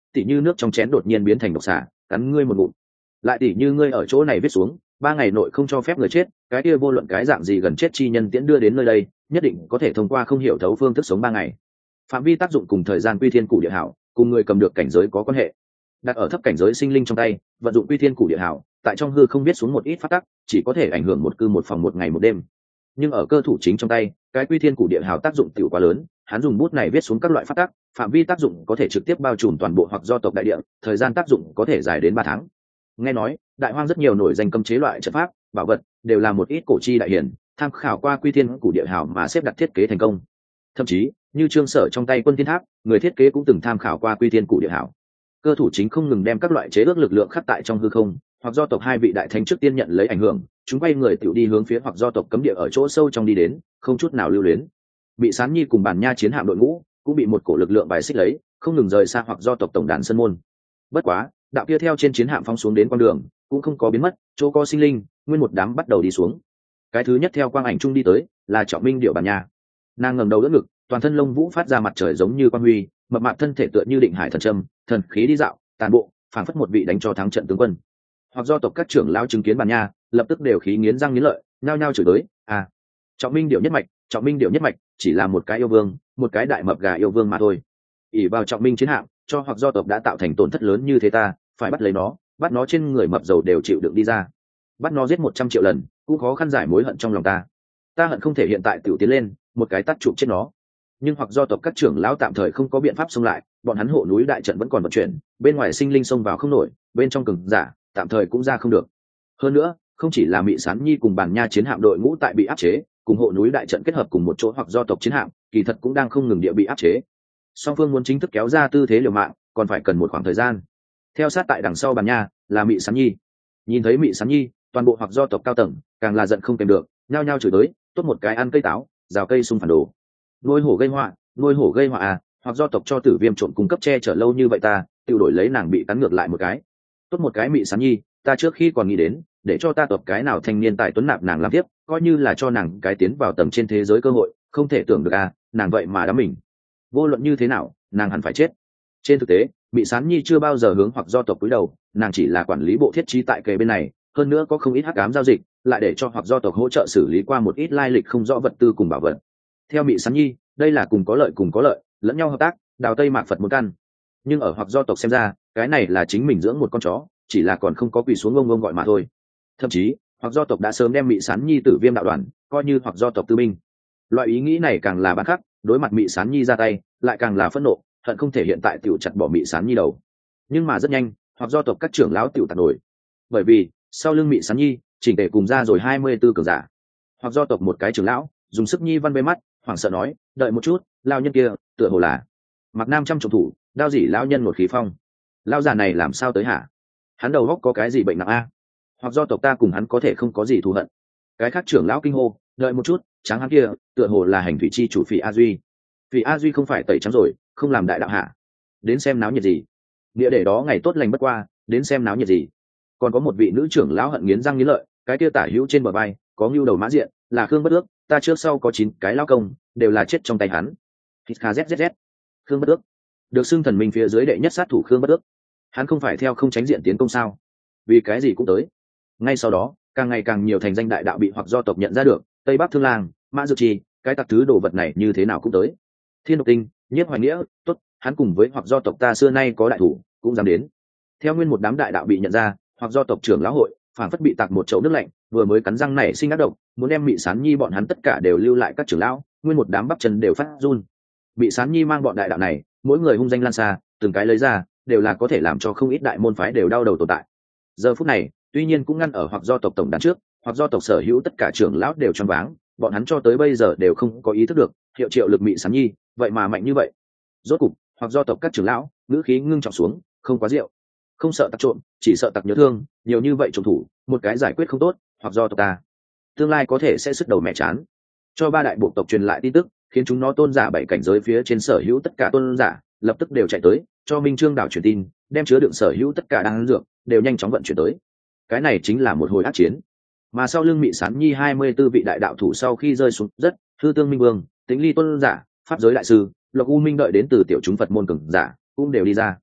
tỉ như nước trong chén đột nhiên biến thành độc xả cắn ngươi một ngụm, lại tỉ như ngươi ở chỗ này viết xuống ba ngày nội không cho phép người chết, cái kia vô luận cái dạng gì gần chết chi nhân tiễn đưa đến nơi đây nhất định có thể thông qua không hiểu thấu phương thức sống ba ngày. Phạm vi tác dụng cùng thời gian quy thiên củ địa hảo cùng người cầm được cảnh giới có quan hệ. Đặt ở thấp cảnh giới sinh linh trong tay, vận dụng quy thiên củ địa hảo tại trong hư không biết xuống một ít phát tắc, chỉ có thể ảnh hưởng một cư một phòng một ngày một đêm. Nhưng ở cơ thủ chính trong tay, cái quy thiên củ địa hảo tác dụng tiểu quá lớn, hắn dùng bút này viết xuống các loại phát tắc, phạm vi tác dụng có thể trực tiếp bao trùm toàn bộ hoặc do tộc đại địa, thời gian tác dụng có thể dài đến ba tháng. Nghe nói đại hoang rất nhiều nổi danh cấm chế loại trận pháp bảo vật đều là một ít cổ chi đại hiển tham khảo qua quy thiên củ địa hảo mà xếp đặt thiết kế thành công. Thậm chí như Trương Sở trong tay Quân Thiên Tháp, người thiết kế cũng từng tham khảo qua quy thiên củ địa hảo. Cơ thủ chính không ngừng đem các loại chế ước lực lượng khắc tại trong hư không, hoặc do tộc hai vị đại thánh trước tiên nhận lấy ảnh hưởng, chúng quay người tiểu đi hướng phía hoặc do tộc cấm địa ở chỗ sâu trong đi đến, không chút nào lưu luyến. Bị Sán Nhi cùng Bản Nha chiến hạm đội ngũ cũng bị một cổ lực lượng bài xích lấy, không ngừng rời xa hoặc do tộc tổng đàn sân môn. Bất quá, đạo kia theo trên chiến hạm phóng xuống đến con đường, cũng không có biến mất, chỗ có sinh linh, nguyên một đám bắt đầu đi xuống. Cái thứ nhất theo quang ảnh trung đi tới, là Trọng Minh Điệu Bản Nha. Nàng ngẩng đầu đỡ ngực, toàn thân lông vũ phát ra mặt trời giống như quang huy, mập mạp thân thể tựa như định hải thần trâm, thần khí đi dạo, tàn bộ, phảng phất một vị đánh cho thắng trận tướng quân. Hoặc do tộc các trưởng lão chứng kiến Bản Nha, lập tức đều khí nghiến răng nghiến lợi, nhao nhao chửi tới, à, Trọng Minh Điệu nhất mạch, Trọng Minh Điệu nhất mạch, chỉ là một cái yêu vương, một cái đại mập gà yêu vương mà thôi. ỷ vào Trọng Minh chiến hạm, cho hoặc do tộc đã tạo thành tổn thất lớn như thế ta, phải bắt lấy nó, bắt nó trên người mập dầu đều chịu đựng đi ra, bắt nó giết một trăm triệu lần, cũng khó khăn giải mối hận trong lòng ta. Ta hận không thể hiện tại tiểu tiến lên, một cái tắt chụp chết nó. Nhưng hoặc do tộc các trưởng lão tạm thời không có biện pháp xông lại, bọn hắn hộ núi đại trận vẫn còn vận chuyển, bên ngoài sinh linh xông vào không nổi, bên trong cường giả tạm thời cũng ra không được. Hơn nữa, không chỉ là Mị Sán Nhi cùng Bản Nha chiến hạm đội ngũ tại bị áp chế, cùng hộ núi đại trận kết hợp cùng một chỗ hoặc do tộc chiến hạm, kỳ thật cũng đang không ngừng địa bị áp chế. Song phương muốn chính thức kéo ra tư thế liều mạng, còn phải cần một khoảng thời gian. Theo sát tại đằng sau Bản Nha là Mị Sán Nhi. Nhìn thấy Mị Sán Nhi, toàn bộ hoặc do tộc cao tầng càng là giận không kèm được, nhao nhao chửi tới, tốt một cái ăn cây táo, rào cây sung phản đồ. Nuôi hổ gây họa, nuôi hổ gây họa à, hoặc do tộc cho Tử Viêm trộn cung cấp che chở lâu như vậy ta, tiêu đổi lấy nàng bị cắn ngược lại một cái. Tốt một cái Mị Sán Nhi, ta trước khi còn nghĩ đến, để cho ta tộc cái nào thanh niên tài tuấn nạp nàng làm tiếp, coi như là cho nàng cái tiến vào tầng trên thế giới cơ hội, không thể tưởng được à, nàng vậy mà đắm mình. Vô luận như thế nào, nàng hẳn phải chết. Trên thực tế, Mị Sán Nhi chưa bao giờ hướng hoặc do tộc cúi đầu, nàng chỉ là quản lý bộ thiết trí tại kề bên này, hơn nữa có không ít hắc ám giao dịch, lại để cho hoặc do tộc hỗ trợ xử lý qua một ít lai lịch không rõ vật tư cùng bảo vật. Theo Mị Sán Nhi, đây là cùng có lợi cùng có lợi, lẫn nhau hợp tác, đào tây mạc Phật một căn. Nhưng ở hoặc do tộc xem ra, cái này là chính mình dưỡng một con chó, chỉ là còn không có quỳ xuống ông ông gọi mà thôi. Thậm chí, hoặc do tộc đã sớm đem Mị Sán Nhi Tử Viêm đạo đoàn coi như hoặc do tộc tư binh. Loại ý nghĩ này càng là bán khắc, đối mặt Mị Sán Nhi ra tay, lại càng là phẫn nộ, hận không thể hiện tại tiểu chặt bỏ Mị Sán Nhi đầu. Nhưng mà rất nhanh, hoặc do tộc các trưởng lão tiểu tạt nổi. Bởi vì, sau lưng Mị Sán Nhi, chỉnh tề cùng ra rồi hai mươi tư cường giả. Hoặc do tộc một cái trưởng lão, dùng sức nhi văn bê mắt, hoảng sợ nói, đợi một chút, lao nhân kia, tựa hồ là Mặc Nam trăm trọng thủ, đao dỉ lão nhân một khí phong. Lao già này làm sao tới hả? Hắn đầu góc có cái gì bệnh nặng a? Hoặc do tộc ta cùng hắn có thể không có gì thù hận. Cái khác trưởng lão kinh hô, đợi một chút, tráng hắn kia, tựa hồ là hành thủy chi chủ Phỉ A Duy. Phỉ A Duy không phải tẩy trắng rồi, không làm đại đạo hạ. Đến xem náo nhiệt gì? Nghĩa để đó ngày tốt lành bất qua, đến xem náo nhiệt gì? Còn có một vị nữ trưởng lão hận nghiến răng nghiến lợi, cái kia tả hữu trên bờ vai, có ngưu đầu mã diện, là Khương Bất Ước, ta trước sau có chín cái lão công, đều là chết trong tay hắn. Hít kha zzz. Khương Bất Ước, được xưng thần minh phía dưới đệ nhất sát thủ Khương Bất Ước. Hắn không phải theo không tránh diện tiến công sao? Vì cái gì cũng tới. Ngay sau đó, càng ngày càng nhiều thành danh đại đạo bị hoặc do tộc nhận ra được, Tây Bắc Thương Lang, Mã Dược Trì, cái tặc thứ đồ vật này như thế nào cũng tới. Thiên Độc Tinh, Nhiếp Hoài Nghĩa, tốt, hắn cùng với hoặc do tộc ta xưa nay có đại thủ, cũng dám đến. Theo nguyên một đám đại đạo bị nhận ra, hoặc do tộc trưởng lão hội, phản phất bị tạc một chậu nước lạnh, vừa mới cắn răng này sinh ác độc, muốn đem Mị Sán Nhi bọn hắn tất cả đều lưu lại các trưởng lão, nguyên một đám bắp chân đều phát run. Mị Sán Nhi mang bọn đại đạo này, mỗi người hung danh lan xa, từng cái lấy ra, đều là có thể làm cho không ít đại môn phái đều đau đầu tồn tại. Giờ phút này, tuy nhiên cũng ngăn ở hoặc do tộc tổng đàn trước, hoặc do tộc sở hữu tất cả trưởng lão đều choáng váng, bọn hắn cho tới bây giờ đều không có ý thức được, hiệu triệu lực Mị Sán Nhi, vậy mà mạnh như vậy. Rốt cục, hoặc do tộc các trưởng lão, ngữ khí ngưng trọng xuống, không quá rượu, không sợ tặc trộm, chỉ sợ tặc nhớ thương, nhiều như vậy trùng thủ, một cái giải quyết không tốt, hoặc do tộc ta tương lai có thể sẽ sứt đầu mẹ chán. Cho ba đại bộ tộc truyền lại tin tức, khiến chúng nó tôn giả bảy cảnh giới phía trên sở hữu tất cả tôn giả lập tức đều chạy tới, cho Minh Trương đảo truyền tin, đem chứa đựng sở hữu tất cả đan dược đều nhanh chóng vận chuyển tới. Cái này chính là một hồi ác chiến. Mà sau lưng Mị Sán Nhi hai mươi tư vị đại đạo thủ sau khi rơi xuống rất, Hư Tương Minh Vương, Tĩnh Ly tôn giả, pháp giới đại sư, Lộc U Minh đợi đến từ tiểu chúng Phật môn cường giả cũng đều đi ra.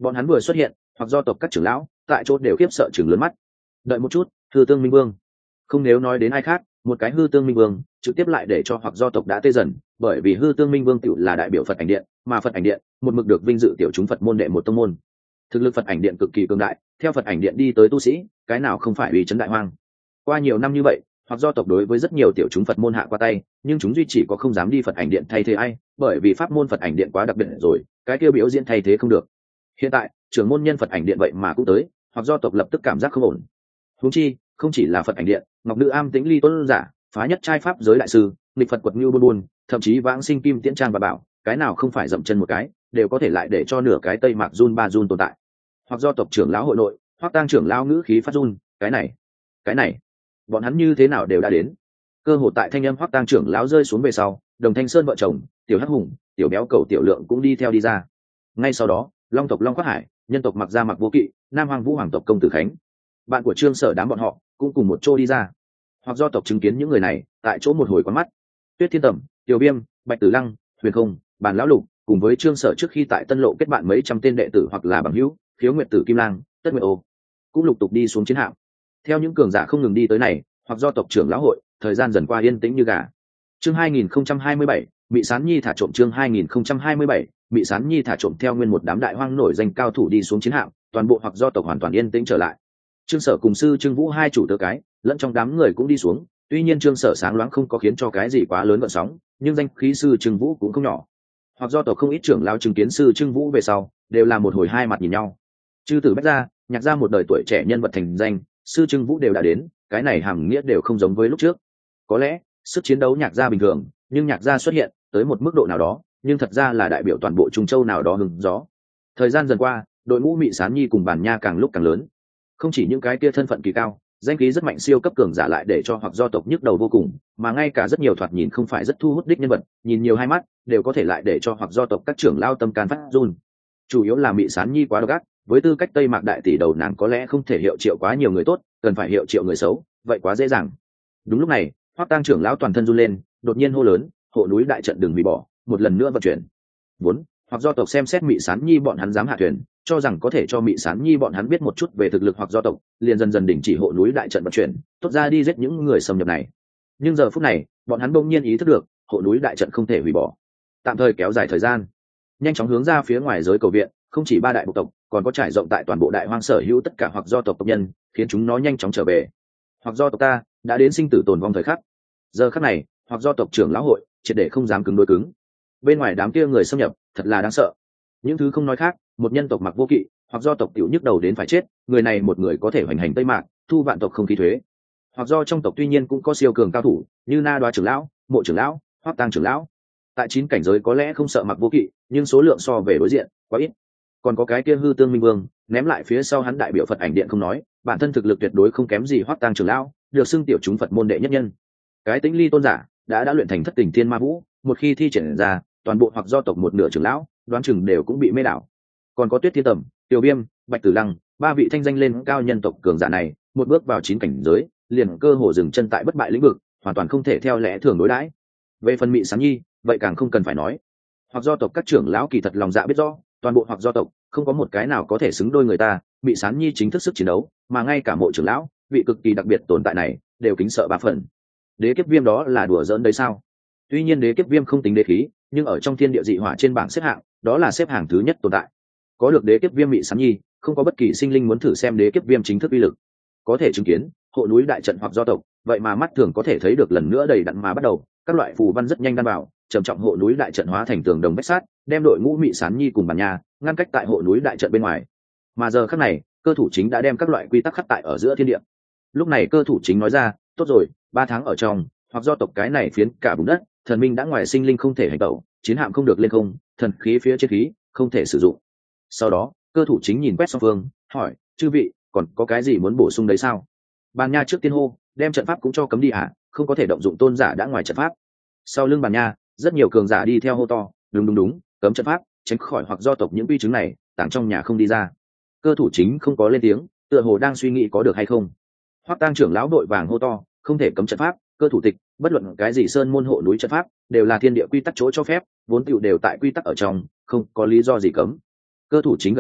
bọn hắn vừa xuất hiện hoặc do tộc các trưởng lão tại chỗ đều khiếp sợ chừng lớn mắt. Đợi một chút, hư tương minh vương. Không, nếu nói đến ai khác, một cái hư tương minh vương trực tiếp lại để cho hoặc do tộc đã tê dần, bởi vì hư tương minh vương tự là đại biểu Phật ảnh điện, mà Phật ảnh điện một mực được vinh dự tiểu chúng Phật môn đệ một tông môn. Thực lực Phật ảnh điện cực kỳ cường đại, theo Phật ảnh điện đi tới tu sĩ, cái nào không phải uy chấn đại hoang. Qua nhiều năm như vậy, hoặc do tộc đối với rất nhiều tiểu chúng Phật môn hạ qua tay, nhưng chúng duy chỉ có không dám đi Phật ảnh điện thay thế ai, bởi vì pháp môn Phật ảnh điện quá đặc biệt rồi, cái kia biểu diễn thay thế không được. Hiện tại, trưởng môn nhân Phật ảnh điện vậy mà cũng tới, hoặc do tộc lập tức cảm giác không ổn. Huống chi, không chỉ là Phật ảnh điện, Ngọc Nữ Am Tĩnh Ly Tôn giả, phá nhất trai pháp giới đại sư, nghịch Phật quật Ngưu Buôn Buôn, thậm chí vãng sinh Kim Tiễn Trang và Bảo, cái nào không phải dậm chân một cái, đều có thể lại để cho nửa cái Tây Mạc run ba run tồn tại. Hoặc do tộc trưởng lão hội nội, hoặc tăng trưởng lão ngữ khí phát run, cái này, cái này, bọn hắn như thế nào đều đã đến. Cơ hội tại thanh âm hoặc tăng trưởng lão rơi xuống về sau, Đồng Thanh Sơn vợ chồng, Tiểu Hắc Hùng, Tiểu Béo Cầu Tiểu Lượng cũng đi theo đi ra. Ngay sau đó, Long tộc Long Quát Hải, nhân tộc Mặc Gia Mặc Vô Kỵ, Nam Hoàng Vũ Hoàng tộc Công Tử Khánh, bạn của Trương Sở đám bọn họ cũng cùng một chỗ đi ra. Hoặc do tộc chứng kiến những người này, tại chỗ một hồi quán mắt. Tuyết Thiên Tẩm, Tiểu Viêm, Bạch Tử Lăng, Huyền Không, Bàn Lão Lục, cùng với Trương Sở trước khi tại Tân Lộ kết bạn mấy trăm tên đệ tử hoặc là bằng hữu, Khiếu Nguyệt Tử Kim Lang, Tất Nguyệt Ô, cũng lục tục đi xuống chiến hạm. Theo những cường giả không ngừng đi tới này, hoặc do tộc trưởng lão hội, thời gian dần qua yên tĩnh như gà. Chương hai nghìn không trăm hai mươi bảy, Mị Sán Nhi thả trộm chương hai nghìn không trăm hai mươi bảy, Mị Sán Nhi thả trộm theo nguyên một đám đại hoang nổi danh cao thủ đi xuống chiến hạm, toàn bộ hoặc do tộc hoàn toàn yên tĩnh trở lại. Trương Sở cùng sư Trương Vũ hai chủ tớ cái, lẫn trong đám người cũng đi xuống, tuy nhiên Trương Sở sáng loáng không có khiến cho cái gì quá lớn gợn sóng, nhưng danh khí sư Trương Vũ cũng không nhỏ. Hoặc do tộc không ít trưởng lão chứng kiến sư Trương Vũ về sau, đều là một hồi hai mặt nhìn nhau. Chư tử Bách Gia, Nhạc Gia một đời tuổi trẻ nhân vật thành danh, sư Trương Vũ đều đã đến, cái này hàm nghĩa đều không giống với lúc trước. Có lẽ sức chiến đấu Nhạc Gia bình thường, nhưng Nhạc Gia xuất hiện tới một mức độ nào đó, nhưng thật ra là đại biểu toàn bộ Trung Châu nào đó hừng gió. Thời gian dần qua, đội ngũ Mị Sán Nhi cùng Bản Nha càng lúc càng lớn. Không chỉ những cái kia thân phận kỳ cao, danh khí rất mạnh siêu cấp cường giả lại để cho hoặc do tộc nhức đầu vô cùng, mà ngay cả rất nhiều thoạt nhìn không phải rất thu hút đích nhân vật, nhìn nhiều hai mắt, đều có thể lại để cho hoặc do tộc các trưởng lao tâm can phát run. Chủ yếu là Mị Sán Nhi quá độc ác, với tư cách Tây Mạc đại tỷ đầu nàng có lẽ không thể hiệu triệu quá nhiều người tốt, cần phải hiệu triệu người xấu, vậy quá dễ dàng. Đúng lúc này, Hoắc Tăng trưởng lão toàn thân run lên, đột nhiên hô lớn, hộ núi đại trận đừng hủy bỏ, một lần nữa vận chuyển. Vốn, hoặc do tộc xem xét Mị Sán Nhi bọn hắn dám hạ thuyền, cho rằng có thể cho Mị Sán Nhi bọn hắn biết một chút về thực lực hoặc do tộc, liền dần dần đình chỉ hộ núi đại trận vận chuyển, tốt ra đi giết những người xâm nhập này. Nhưng giờ phút này, bọn hắn bỗng nhiên ý thức được, hộ núi đại trận không thể hủy bỏ, tạm thời kéo dài thời gian, nhanh chóng hướng ra phía ngoài giới cầu viện, không chỉ ba đại bộ tộc, còn có trải rộng tại toàn bộ đại hoang sở hữu tất cả hoặc do tộc tộc nhân, khiến chúng nó nhanh chóng trở về. Hoặc do tộc ta đã đến sinh tử tồn vong thời khắc. Giờ khắc này, hoặc do tộc trưởng lão hội triệt để không dám cứng đối cứng. Bên ngoài đám kia người xâm nhập, thật là đáng sợ. Những thứ không nói khác, một nhân tộc Mặc Vô Kỵ, hoặc do tộc tiểu nhức đầu đến phải chết, người này một người có thể hoành hành Tây Mạc, thu vạn tộc không khí thuế. Hoặc do trong tộc tuy nhiên cũng có siêu cường cao thủ, như Na Đoá trưởng lão, Mộ trưởng lão, Hoắc Tăng trưởng lão. Tại chín cảnh giới có lẽ không sợ Mặc Vô Kỵ, nhưng số lượng so về đối diện quá ít. Còn có cái kia hư tương minh vương, ném lại phía sau hắn đại biểu Phật ảnh điện không nói, bản thân thực lực tuyệt đối không kém gì Hoắc Tăng trưởng lão, được xưng tiểu chúng Phật môn đệ nhất nhân. Cái Tĩnh Ly tôn giả đã đã luyện thành thất tình thiên ma vũ, một khi thi triển ra, toàn bộ hoặc do tộc một nửa trưởng lão, đoán chừng đều cũng bị mê đảo. Còn có Tuyết Thiên Tẩm, Tiểu Viêm, Bạch Tử Lăng, ba vị thanh danh lên cao nhân tộc cường giả này, một bước vào chín cảnh giới, liền cơ hồ dừng chân tại bất bại lĩnh vực, hoàn toàn không thể theo lẽ thường đối đãi. Về phần Mị Sán Nhi, vậy càng không cần phải nói. Hoặc do tộc các trưởng lão kỳ thật lòng dạ biết rõ, toàn bộ hoặc do tộc không có một cái nào có thể xứng đôi người ta. Mị Sán Nhi chính thức sức chiến đấu, mà ngay cả Mộ trưởng lão, vị cực kỳ đặc biệt tồn tại này, đều kính sợ ba phần. Đế kiếp viêm đó là đùa giỡn đấy sao? Tuy nhiên đế kiếp viêm không tính đế khí, nhưng ở trong thiên địa dị hỏa trên bảng xếp hạng, đó là xếp hạng thứ nhất tồn tại. Có được đế kiếp viêm Mị Sán Nhi, không có bất kỳ sinh linh muốn thử xem đế kiếp viêm chính thức uy lực. Có thể chứng kiến hộ núi đại trận hoặc do tộc, vậy mà mắt thường có thể thấy được lần nữa đầy đặn mà bắt đầu, các loại phù văn rất nhanh đan vào, trầm trọng hộ núi đại trận hóa thành tường đồng vách sát, đem đội ngũ Mị Sán Nhi cùng Bàn Nha ngăn cách tại hộ núi đại trận bên ngoài. Mà giờ khắc này, cơ thủ chính đã đem các loại quy tắc khắc tại ở giữa thiên địa. Lúc này cơ thủ chính nói ra, tốt rồi, ba tháng ở trong, hoặc do tộc cái này phiến cả vùng đất, thần minh đã ngoài sinh linh không thể hành tẩu, chiến hạm không được lên không, thần khí phía trên khí không thể sử dụng. Sau đó, cơ thủ chính nhìn quét song phương, hỏi, chư vị, còn có cái gì muốn bổ sung đấy sao? Bàn Nha trước tiên hô, đem trận pháp cũng cho cấm đi hả, không có thể động dụng tôn giả đã ngoài trận pháp. Sau lưng Bàn Nha, rất nhiều cường giả đi theo hô to, đúng đúng đúng, cấm trận pháp, tránh khỏi hoặc do tộc những quy chứng này, tàng trong nhà không đi ra. Cơ thủ chính không có lên tiếng, tựa hồ đang suy nghĩ có được hay không. Hoắc Tăng trưởng lão đội vàng hô to, không thể cấm trận pháp, cơ thủ tịch, bất luận cái gì sơn môn hộ núi trận pháp, đều là thiên địa quy tắc chỗ cho phép, vốn tựu đều tại quy tắc ở trong, không có lý do gì cấm. Cơ thủ chính gật đầu,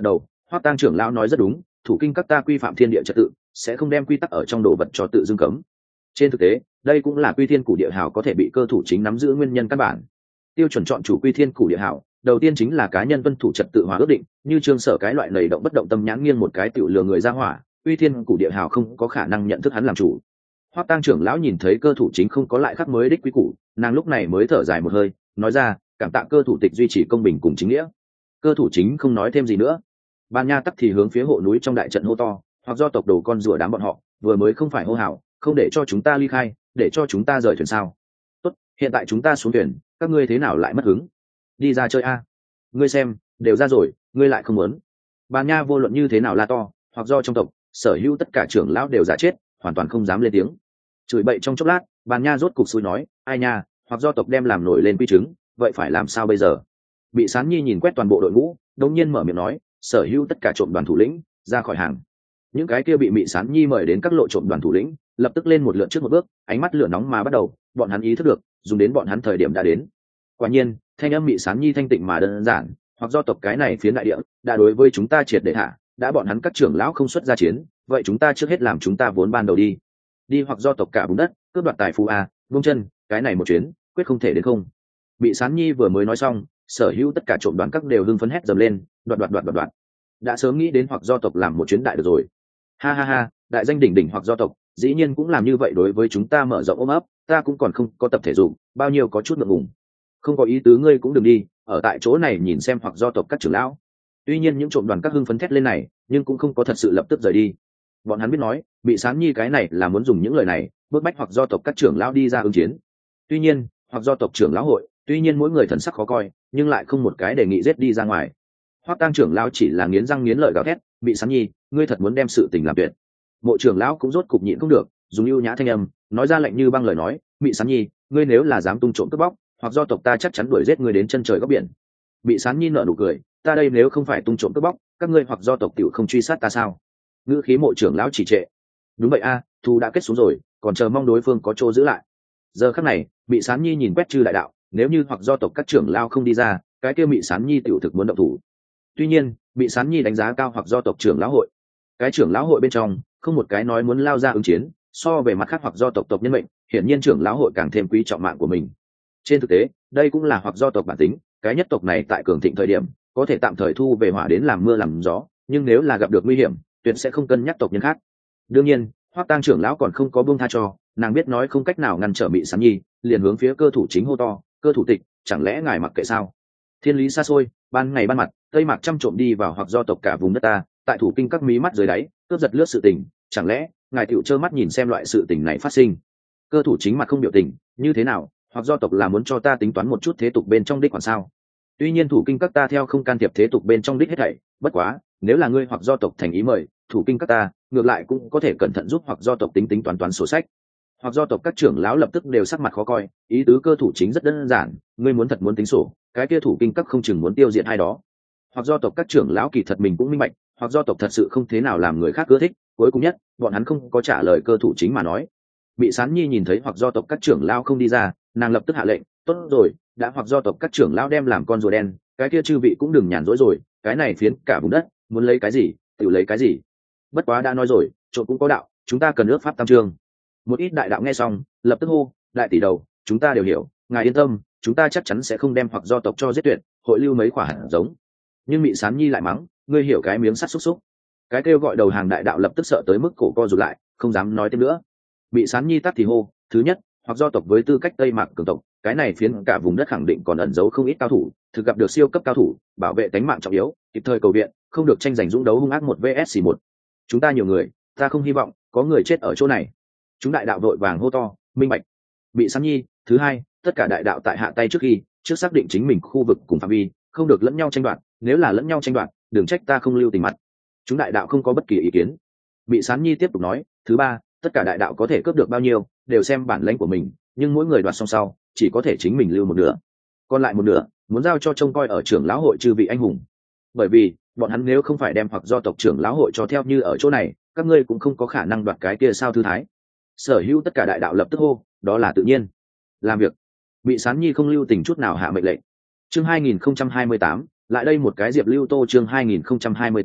Hoắc Tăng trưởng lão nói rất đúng, thủ kinh các ta quy phạm thiên địa trật tự, sẽ không đem quy tắc ở trong đồ vật cho tự dưng cấm. Trên thực tế, đây cũng là quy thiên củ địa hào có thể bị cơ thủ chính nắm giữ nguyên nhân căn bản. Tiêu chuẩn chọn chủ quy thiên củ địa hào, đầu tiên chính là cá nhân tuân thủ trật tự hóa ước định, như Trương Sở cái loại lầy động bất động tâm nhãn nghiêng một cái tiểu lừa người ra hỏa, quy thiên củ địa hào không có khả năng nhận thức hắn làm chủ. Hoắc Tăng trưởng lão nhìn thấy cơ thủ chính không có lại khắc mới đích quy củ, nàng lúc này mới thở dài một hơi, nói ra, cảm tạ cơ thủ tịch duy trì công bình cùng chính nghĩa. Cơ thủ chính không nói thêm gì nữa. Ban Nha tắc thì hướng phía hộ núi trong đại trận hô to, hoặc do tộc đồ con rùa đám bọn họ, vừa mới không phải hô hào, không để cho chúng ta ly khai, để cho chúng ta rời thuyền sao? Tốt, hiện tại chúng ta xuống thuyền, các ngươi thế nào lại mất hứng? Đi ra chơi a? Ngươi xem, đều ra rồi, ngươi lại không muốn. Ban Nha vô luận như thế nào la to, hoặc do trong tộc, sở hữu tất cả trưởng lão đều giả chết, hoàn toàn không dám lên tiếng. Chửi bậy trong chốc lát, Ban Nha rốt cục xui nói, ai nha, hoặc do tộc đem làm nổi lên quy chứng, vậy phải làm sao bây giờ? Bị Sán Nhi nhìn quét toàn bộ đội ngũ, đống nhiên mở miệng nói, sở hữu tất cả trộm đoàn thủ lĩnh ra khỏi hàng. Những cái kia bị Mị Sán Nhi mời đến các lộ trộm đoàn thủ lĩnh lập tức lên một lượt trước một bước, ánh mắt lửa nóng mà bắt đầu, bọn hắn ý thức được dùng đến bọn hắn thời điểm đã đến. Quả nhiên, thanh âm Mị Sán Nhi thanh tịnh mà đơn giản, hoặc do tộc cái này phiến đại địa đã đối với chúng ta triệt để hạ, đã bọn hắn các trưởng lão không xuất ra chiến, vậy chúng ta trước hết làm chúng ta vốn ban đầu đi đi hoặc do tộc cả vùng đất cướp đoạt tài phú a, buông chân, cái này một chuyến quyết không thể đến không. Bị Sán Nhi vừa mới nói xong, sở hữu tất cả trộm đoàn các đều hưng phấn hét dầm lên, đoạt đoạt đoạt đoạt đoạt. Đã sớm nghĩ đến hoặc do tộc làm một chuyến đại được rồi. Ha ha ha, đại danh đỉnh đỉnh hoặc do tộc, dĩ nhiên cũng làm như vậy đối với chúng ta mở rộng ôm ấp, ta cũng còn không có tập thể dục, bao nhiêu có chút ngượng ngùng. Không có ý tứ ngươi cũng đừng đi, ở tại chỗ này nhìn xem hoặc do tộc các trưởng lão. Tuy nhiên những trộm đoàn các hưng phấn thét lên này, nhưng cũng không có thật sự lập tức rời đi. Bọn hắn biết nói, Bị Sán Nhi cái này là muốn dùng những lời này bước bách hoặc do tộc các trưởng lão đi ra ứng chiến. Tuy nhiên, hoặc do tộc trưởng lão hội, tuy nhiên mỗi người thần sắc khó coi, nhưng lại không một cái đề nghị giết đi ra ngoài. Hoắc Tăng trưởng lão chỉ là nghiến răng nghiến lợi gào thét, Bị Sán Nhi, ngươi thật muốn đem sự tình làm tuyệt. Mộ trưởng lão cũng rốt cục nhịn không được, dùng ưu nhã thanh âm nói ra lệnh như băng lời nói, Bị Sán Nhi, ngươi nếu là dám tung trộm cướp bóc, hoặc do tộc ta chắc chắn đuổi giết ngươi đến chân trời góc biển. Bị Sán Nhi nở nụ cười, ta đây nếu không phải tung trộm cướp bóc, các ngươi hoặc do tộc tiểu không truy sát ta sao? Ngữ khí mộ trưởng lão chỉ trệ. Đúng vậy a, thù đã kết xuống rồi, còn chờ mong đối phương có chỗ giữ lại. Giờ khắc này, Bị Sán Nhi nhìn quét chư đại đạo, nếu như hoặc do tộc các trưởng lao không đi ra, cái kia Bị Sán Nhi tiểu thực muốn động thủ. Tuy nhiên, Bị Sán Nhi đánh giá cao hoặc do tộc trưởng lão hội. Cái trưởng lão hội bên trong, không một cái nói muốn lao ra ứng chiến, so về mặt khác hoặc do tộc tộc nhân mệnh, hiển nhiên trưởng lão hội càng thêm quý trọng mạng của mình. Trên thực tế, đây cũng là hoặc do tộc bản tính, cái nhất tộc này tại cường thịnh thời điểm, có thể tạm thời thu về hỏa đến làm mưa làm gió, nhưng nếu là gặp được nguy hiểm, tuyệt sẽ không cân nhắc tộc nhân khác. Đương nhiên, Hoắc Tăng trưởng lão còn không có buông tha cho, nàng biết nói không cách nào ngăn trở Mị Sán Nhi, liền hướng phía cơ thủ chính hô to, cơ thủ tịch, chẳng lẽ ngài mặc kệ sao? Thiên lý xa xôi, ban ngày ban mặt, tây mạc trăm trộm đi vào hoặc do tộc cả vùng đất ta, tại thủ kinh các mí mắt dưới đáy, cướp giật lướt sự tình, chẳng lẽ ngài tiểu trơ mắt nhìn xem loại sự tình này phát sinh? Cơ thủ chính mặt không biểu tình, như thế nào, hoặc do tộc là muốn cho ta tính toán một chút thế tục bên trong đích còn sao? Tuy nhiên thủ kinh các ta theo không can thiệp thế tục bên trong đích hết thảy, bất quá, nếu là ngươi hoặc do tộc thành ý mời, thủ kinh các ta ngược lại cũng có thể cẩn thận giúp hoặc do tộc tính tính toán toán sổ sách. Hoặc do tộc các trưởng lão lập tức đều sắc mặt khó coi, ý tứ cơ thủ chính rất đơn giản, ngươi muốn thật muốn tính sổ, cái kia thủ kinh các không chừng muốn tiêu diệt hai đó. Hoặc do tộc các trưởng lão kỳ thật mình cũng minh bạch, hoặc do tộc thật sự không thế nào làm người khác ưa thích, cuối cùng nhất, bọn hắn không có trả lời cơ thủ chính mà nói. Bị Sán Nhi nhìn thấy hoặc do tộc các trưởng lão không đi ra, nàng lập tức hạ lệnh, tốt rồi, đã hoặc do tộc các trưởng lão đem làm con rùa đen, cái kia chư vị cũng đừng nhàn rỗi rồi, cái này phiến cả vùng đất, muốn lấy cái gì, tự lấy cái gì. Bất quá đã nói rồi, trộm cũng có đạo, chúng ta cần ước pháp tam chương. Một ít đại đạo nghe xong, lập tức hô, đại tỷ đầu, chúng ta đều hiểu, ngài yên tâm, chúng ta chắc chắn sẽ không đem hoặc do tộc cho giết tuyệt, hội lưu mấy quả hạt giống. Nhưng Mị Sán Nhi lại mắng, ngươi hiểu cái miếng sắt xúc xúc. Cái kêu gọi đầu hàng đại đạo lập tức sợ tới mức cổ co rụt lại, không dám nói thêm nữa. Mị Sán Nhi tắt thì hô, thứ nhất, hoặc do tộc với tư cách tây mạc cường tộc, cái này phiến cả vùng đất khẳng định còn ẩn giấu không ít cao thủ, thực gặp được siêu cấp cao thủ, bảo vệ tính mạng trọng yếu, kịp thời cầu viện, không được tranh giành dũng đấu hung ác một vs một. Chúng ta nhiều người, ta không hy vọng có người chết ở chỗ này. Chúng đại đạo đội vàng hô to, minh bạch. Bị Sán Nhi, thứ hai, tất cả đại đạo tại hạ tay trước khi, trước xác định chính mình khu vực cùng phạm vi, không được lẫn nhau tranh đoạt, nếu là lẫn nhau tranh đoạt, đừng trách ta không lưu tình mặt. Chúng đại đạo không có bất kỳ ý kiến. Bị Sán Nhi tiếp tục nói, thứ ba, tất cả đại đạo có thể cướp được bao nhiêu, đều xem bản lãnh của mình, nhưng mỗi người đoạt xong sau, chỉ có thể chính mình lưu một nửa. Còn lại một nửa, muốn giao cho trông coi ở trưởng lão hội chư vị anh hùng. Bởi vì, bọn hắn nếu không phải đem hoặc do tộc trưởng lão hội cho theo như ở chỗ này, các ngươi cũng không có khả năng đoạt cái kia sao thư thái. Sở hữu tất cả đại đạo lập tức hô, đó là tự nhiên. Làm việc. Bị Sán Nhi không lưu tình chút nào hạ mệnh lệnh. Chương hai nghìn không trăm hai mươi tám, lại đây một cái Diệp Lưu Tô chương hai nghìn không trăm hai mươi tám,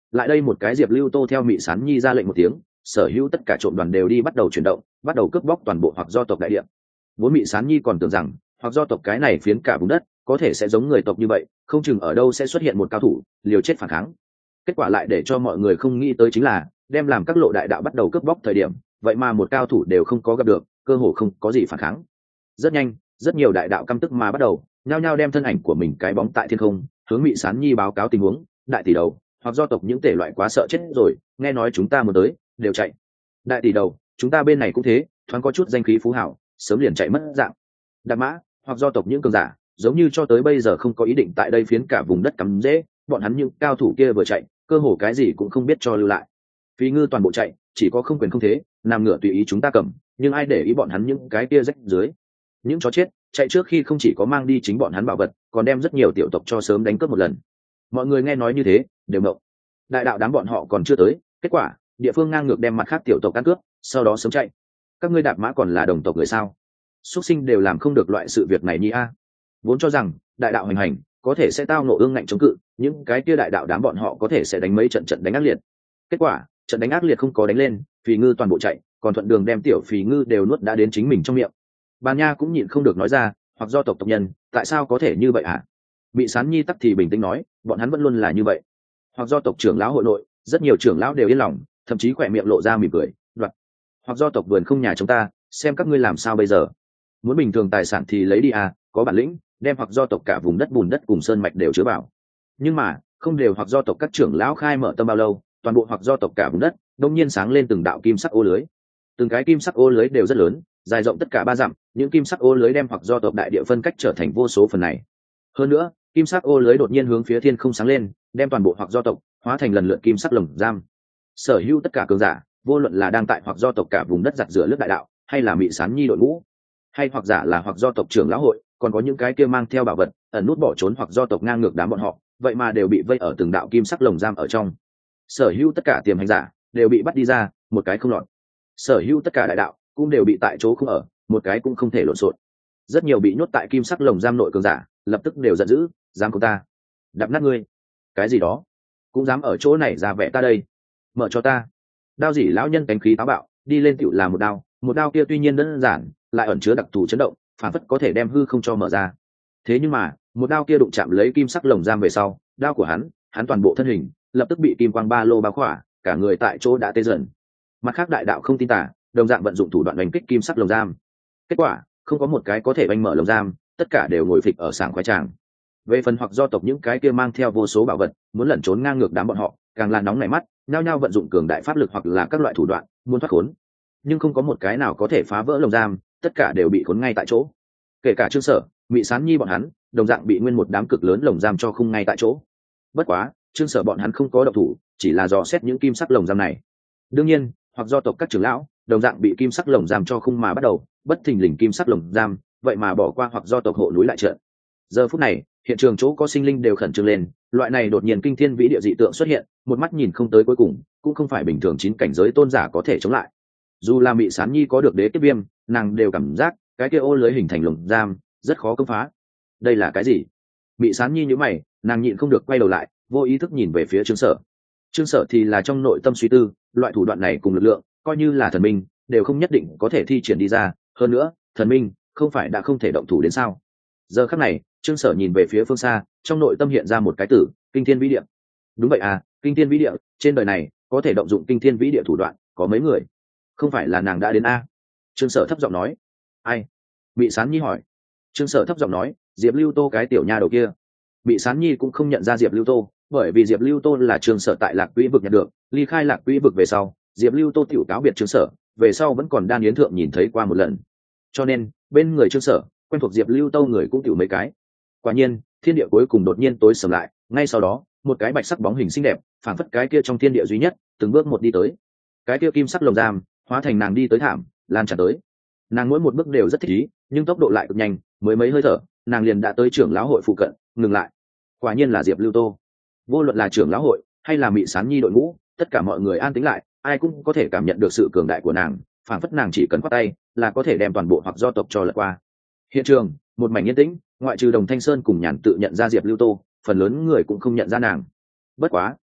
lại đây một cái Diệp Lưu Tô theo Mị Sán Nhi ra lệnh một tiếng, sở hữu tất cả trộm đoàn đều đi bắt đầu chuyển động, bắt đầu cướp bóc toàn bộ Hoặc Do tộc đại địa. Vốn Mị Sán Nhi còn tưởng rằng Hoặc Do tộc cái này phiến cả vùng đất có thể sẽ giống người tộc như vậy, không chừng ở đâu sẽ xuất hiện một cao thủ liều chết phản kháng. Kết quả lại để cho mọi người không nghĩ tới chính là, đem làm các lộ đại đạo bắt đầu cướp bóc thời điểm, vậy mà một cao thủ đều không có gặp được, cơ hồ không có gì phản kháng. Rất nhanh, rất nhiều đại đạo căm tức mà bắt đầu nhao nhao đem thân ảnh của mình cái bóng tại thiên không, hướng Mị Sán Nhi báo cáo tình huống. Đại tỷ đầu, Hoặc Do tộc những tể loại quá sợ chết rồi, nghe nói chúng ta muốn tới đều chạy. Đại tỷ đầu, chúng ta bên này cũng thế, thoáng có chút danh khí phú hảo, sớm liền chạy mất dạng. Đạp mã, Hoặc Do tộc những cường giả giống như cho tới bây giờ không có ý định tại đây phiến cả vùng đất cắm rễ, bọn hắn những cao thủ kia vừa chạy, cơ hồ cái gì cũng không biết cho lưu lại. Phí ngư toàn bộ chạy, chỉ có không quyền không thế, nằm ngửa tùy ý chúng ta cầm, nhưng ai để ý bọn hắn những cái kia rách dưới. Những chó chết chạy trước khi không chỉ có mang đi chính bọn hắn bảo vật, còn đem rất nhiều tiểu tộc cho sớm đánh cướp một lần. Mọi người nghe nói như thế đều ngộng. Đại đạo đám bọn họ còn chưa tới, kết quả địa phương ngang ngược đem mặt khác tiểu tộc ăn cướp, sau đó sớm chạy. Các ngươi Đạp mã còn là đồng tộc người sao? Xuất sinh đều làm không được loại sự việc này nhi a. Vốn cho rằng đại đạo hành hành có thể sẽ tao nộ ương ngạnh chống cự, những cái kia đại đạo đám bọn họ có thể sẽ đánh mấy trận trận đánh ác liệt. Kết quả trận đánh ác liệt không có đánh lên, Phì ngư toàn bộ chạy, còn thuận đường đem tiểu Phì ngư đều nuốt đã đến chính mình trong miệng. Bàn Nha cũng nhịn không được nói ra, Hoặc Do tộc tộc nhân tại sao có thể như vậy hả? Mị Sán Nhi tắc thì bình tĩnh nói, bọn hắn vẫn luôn là như vậy. Hoặc Do tộc trưởng lão hội nội rất nhiều trưởng lão đều yên lòng, thậm chí khỏe miệng lộ ra mỉm cười, đoạt. Hoặc Do tộc vườn không nhà chúng ta, xem các ngươi làm sao bây giờ. Muốn bình thường tài sản thì lấy đi à, có bản lĩnh đem Hoặc Do tộc cả vùng đất bùn đất cùng sơn mạch đều chứa vào. Nhưng mà không đều Hoặc Do tộc các trưởng lão khai mở tâm bao lâu, toàn bộ Hoặc Do tộc cả vùng đất đông nhiên sáng lên từng đạo kim sắc ô lưới. Từng cái kim sắc ô lưới đều rất lớn, dài rộng tất cả ba dặm, những kim sắc ô lưới đem Hoặc Do tộc đại địa phân cách trở thành vô số phần này. Hơn nữa, kim sắc ô lưới đột nhiên hướng phía thiên không sáng lên, đem toàn bộ Hoặc Do tộc hóa thành lần lượt kim sắc lồng giam. Sở hữu tất cả cường giả, vô luận là đang tại Hoặc Do tộc cả vùng đất giặt rửa nước đại đạo, hay là Mị Sán Nhi đội ngũ, hay hoặc giả là Hoặc Do tộc trưởng lão hội, còn có những cái kia mang theo bảo vật ẩn nút bỏ trốn Hoặc Do tộc ngang ngược đám bọn họ, vậy mà đều bị vây ở từng đạo kim sắc lồng giam ở trong. Sở hữu tất cả tiềm hành giả đều bị bắt đi ra, một cái không lọt. Sở hữu tất cả đại đạo cũng đều bị tại chỗ không ở, một cái cũng không thể lộn xộn. Rất nhiều bị nhốt tại kim sắc lồng giam nội cường giả lập tức đều giận dữ, dám của ta đạp nát ngươi, cái gì đó cũng dám ở chỗ này ra vẻ ta đây, mở cho ta. Đao Dỉ lão nhân cánh khí táo bạo đi lên tựu là một đao, một đao kia tuy nhiên đơn giản, lại ẩn chứa đặc thù chấn động, phản phất có thể đem hư không cho mở ra. Thế nhưng mà một đao kia đụng chạm lấy kim sắc lồng giam về sau, đao của hắn hắn toàn bộ thân hình lập tức bị kim quang ba lô bao khỏa, cả người tại chỗ đã tê dần. Mặt khác đại đạo không tin tả, đồng dạng vận dụng thủ đoạn đánh kích kim sắc lồng giam. Kết quả không có một cái có thể banh mở lồng giam, tất cả đều ngồi phịch ở sảng khoái tràng. Về phần Hoặc Do tộc những cái kia mang theo vô số bảo vật muốn lẩn trốn ngang ngược đám bọn họ, càng là nóng nảy mắt, nhao nhao vận dụng cường đại pháp lực hoặc là các loại thủ đoạn muốn thoát khốn, nhưng không có một cái nào có thể phá vỡ lồng giam, tất cả đều bị khốn ngay tại chỗ. Kể cả Trương Sở, Mị Sán Nhi bọn hắn đồng dạng bị nguyên một đám cực lớn lồng giam cho khung ngay tại chỗ. Bất quá Trương Sở bọn hắn không có động thủ, chỉ là dò xét những kim sắc lồng giam này. Đương nhiên Hoặc Do tộc các trưởng lão đồng dạng bị kim sắc lồng giam cho khung mà bắt đầu, bất thình lình kim sắc lồng giam vậy mà bỏ qua Hoặc Do tộc hộ núi lại trận. Giờ phút này hiện trường chỗ có sinh linh đều khẩn trương lên, loại này đột nhiên kinh thiên vĩ địa dị tượng xuất hiện, một mắt nhìn không tới cuối cùng, cũng không phải bình thường chín cảnh giới tôn giả có thể chống lại. Dù là Mị Sán Nhi có được đế kiếp viêm, nàng đều cảm giác cái kia ô lưới hình thành lồng giam rất khó công phá. Đây là cái gì? Mị Sán Nhi nhíu mày, nàng nhịn không được quay đầu lại, vô ý thức nhìn về phía Trương Sở. Trương Sở thì là trong nội tâm suy tư, loại thủ đoạn này cùng lực lượng, coi như là thần minh đều không nhất định có thể thi triển đi ra, hơn nữa thần minh không phải đã không thể động thủ đến sao? Giờ khắc này Trương Sở nhìn về phía phương xa, trong nội tâm hiện ra một cái từ kinh thiên vĩ địa. Đúng vậy à, kinh thiên vĩ địa, trên đời này có thể động dụng kinh thiên vĩ địa thủ đoạn có mấy người? Không phải là nàng đã đến a? Trương Sở thấp giọng nói. Ai? Mị Sán Nhi hỏi. Trương Sở thấp giọng nói, Diệp Lưu Tô cái tiểu nha đầu kia. Mị Sán Nhi cũng không nhận ra Diệp Lưu Tô, bởi vì Diệp Lưu Tô là Trương Sở tại Lạc Quỹ vực nhận được, ly khai Lạc Quỹ vực về sau, Diệp Lưu Tô tiểu cáo biệt Trương Sở, về sau vẫn còn Đan Yến thượng nhìn thấy qua một lần. Cho nên bên người Trương Sở quen thuộc Diệp Lưu Tô người cũng tiểu mấy cái. Quả nhiên thiên địa cuối cùng đột nhiên tối sầm lại, ngay sau đó một cái bạch sắc bóng hình xinh đẹp phảng phất cái kia trong thiên địa duy nhất, từng bước một đi tới. Cái kia kim sắc lồng giam hóa thành nàng đi tới thảm lan tràn tới. Nàng mỗi một bước đều rất thích ý, nhưng tốc độ lại cực nhanh, mới mấy hơi thở nàng liền đã tới trưởng lão hội phụ cận, ngừng lại. Quả nhiên là Diệp Lưu Tô. Vô luận là trưởng lão hội hay là Mị Sán Nhi đội ngũ, tất cả mọi người an tĩnh lại, ai cũng có thể cảm nhận được sự cường đại của nàng, phảng phất nàng chỉ cần quát tay là có thể đem toàn bộ Hoặc Do tộc cho lật qua. Hiện trường một mảnh yên tĩnh, ngoại trừ Đồng Thanh Sơn cùng Nhàn tự nhận ra Diệp Lưu Tô, phần lớn người cũng không nhận ra nàng. Bất quá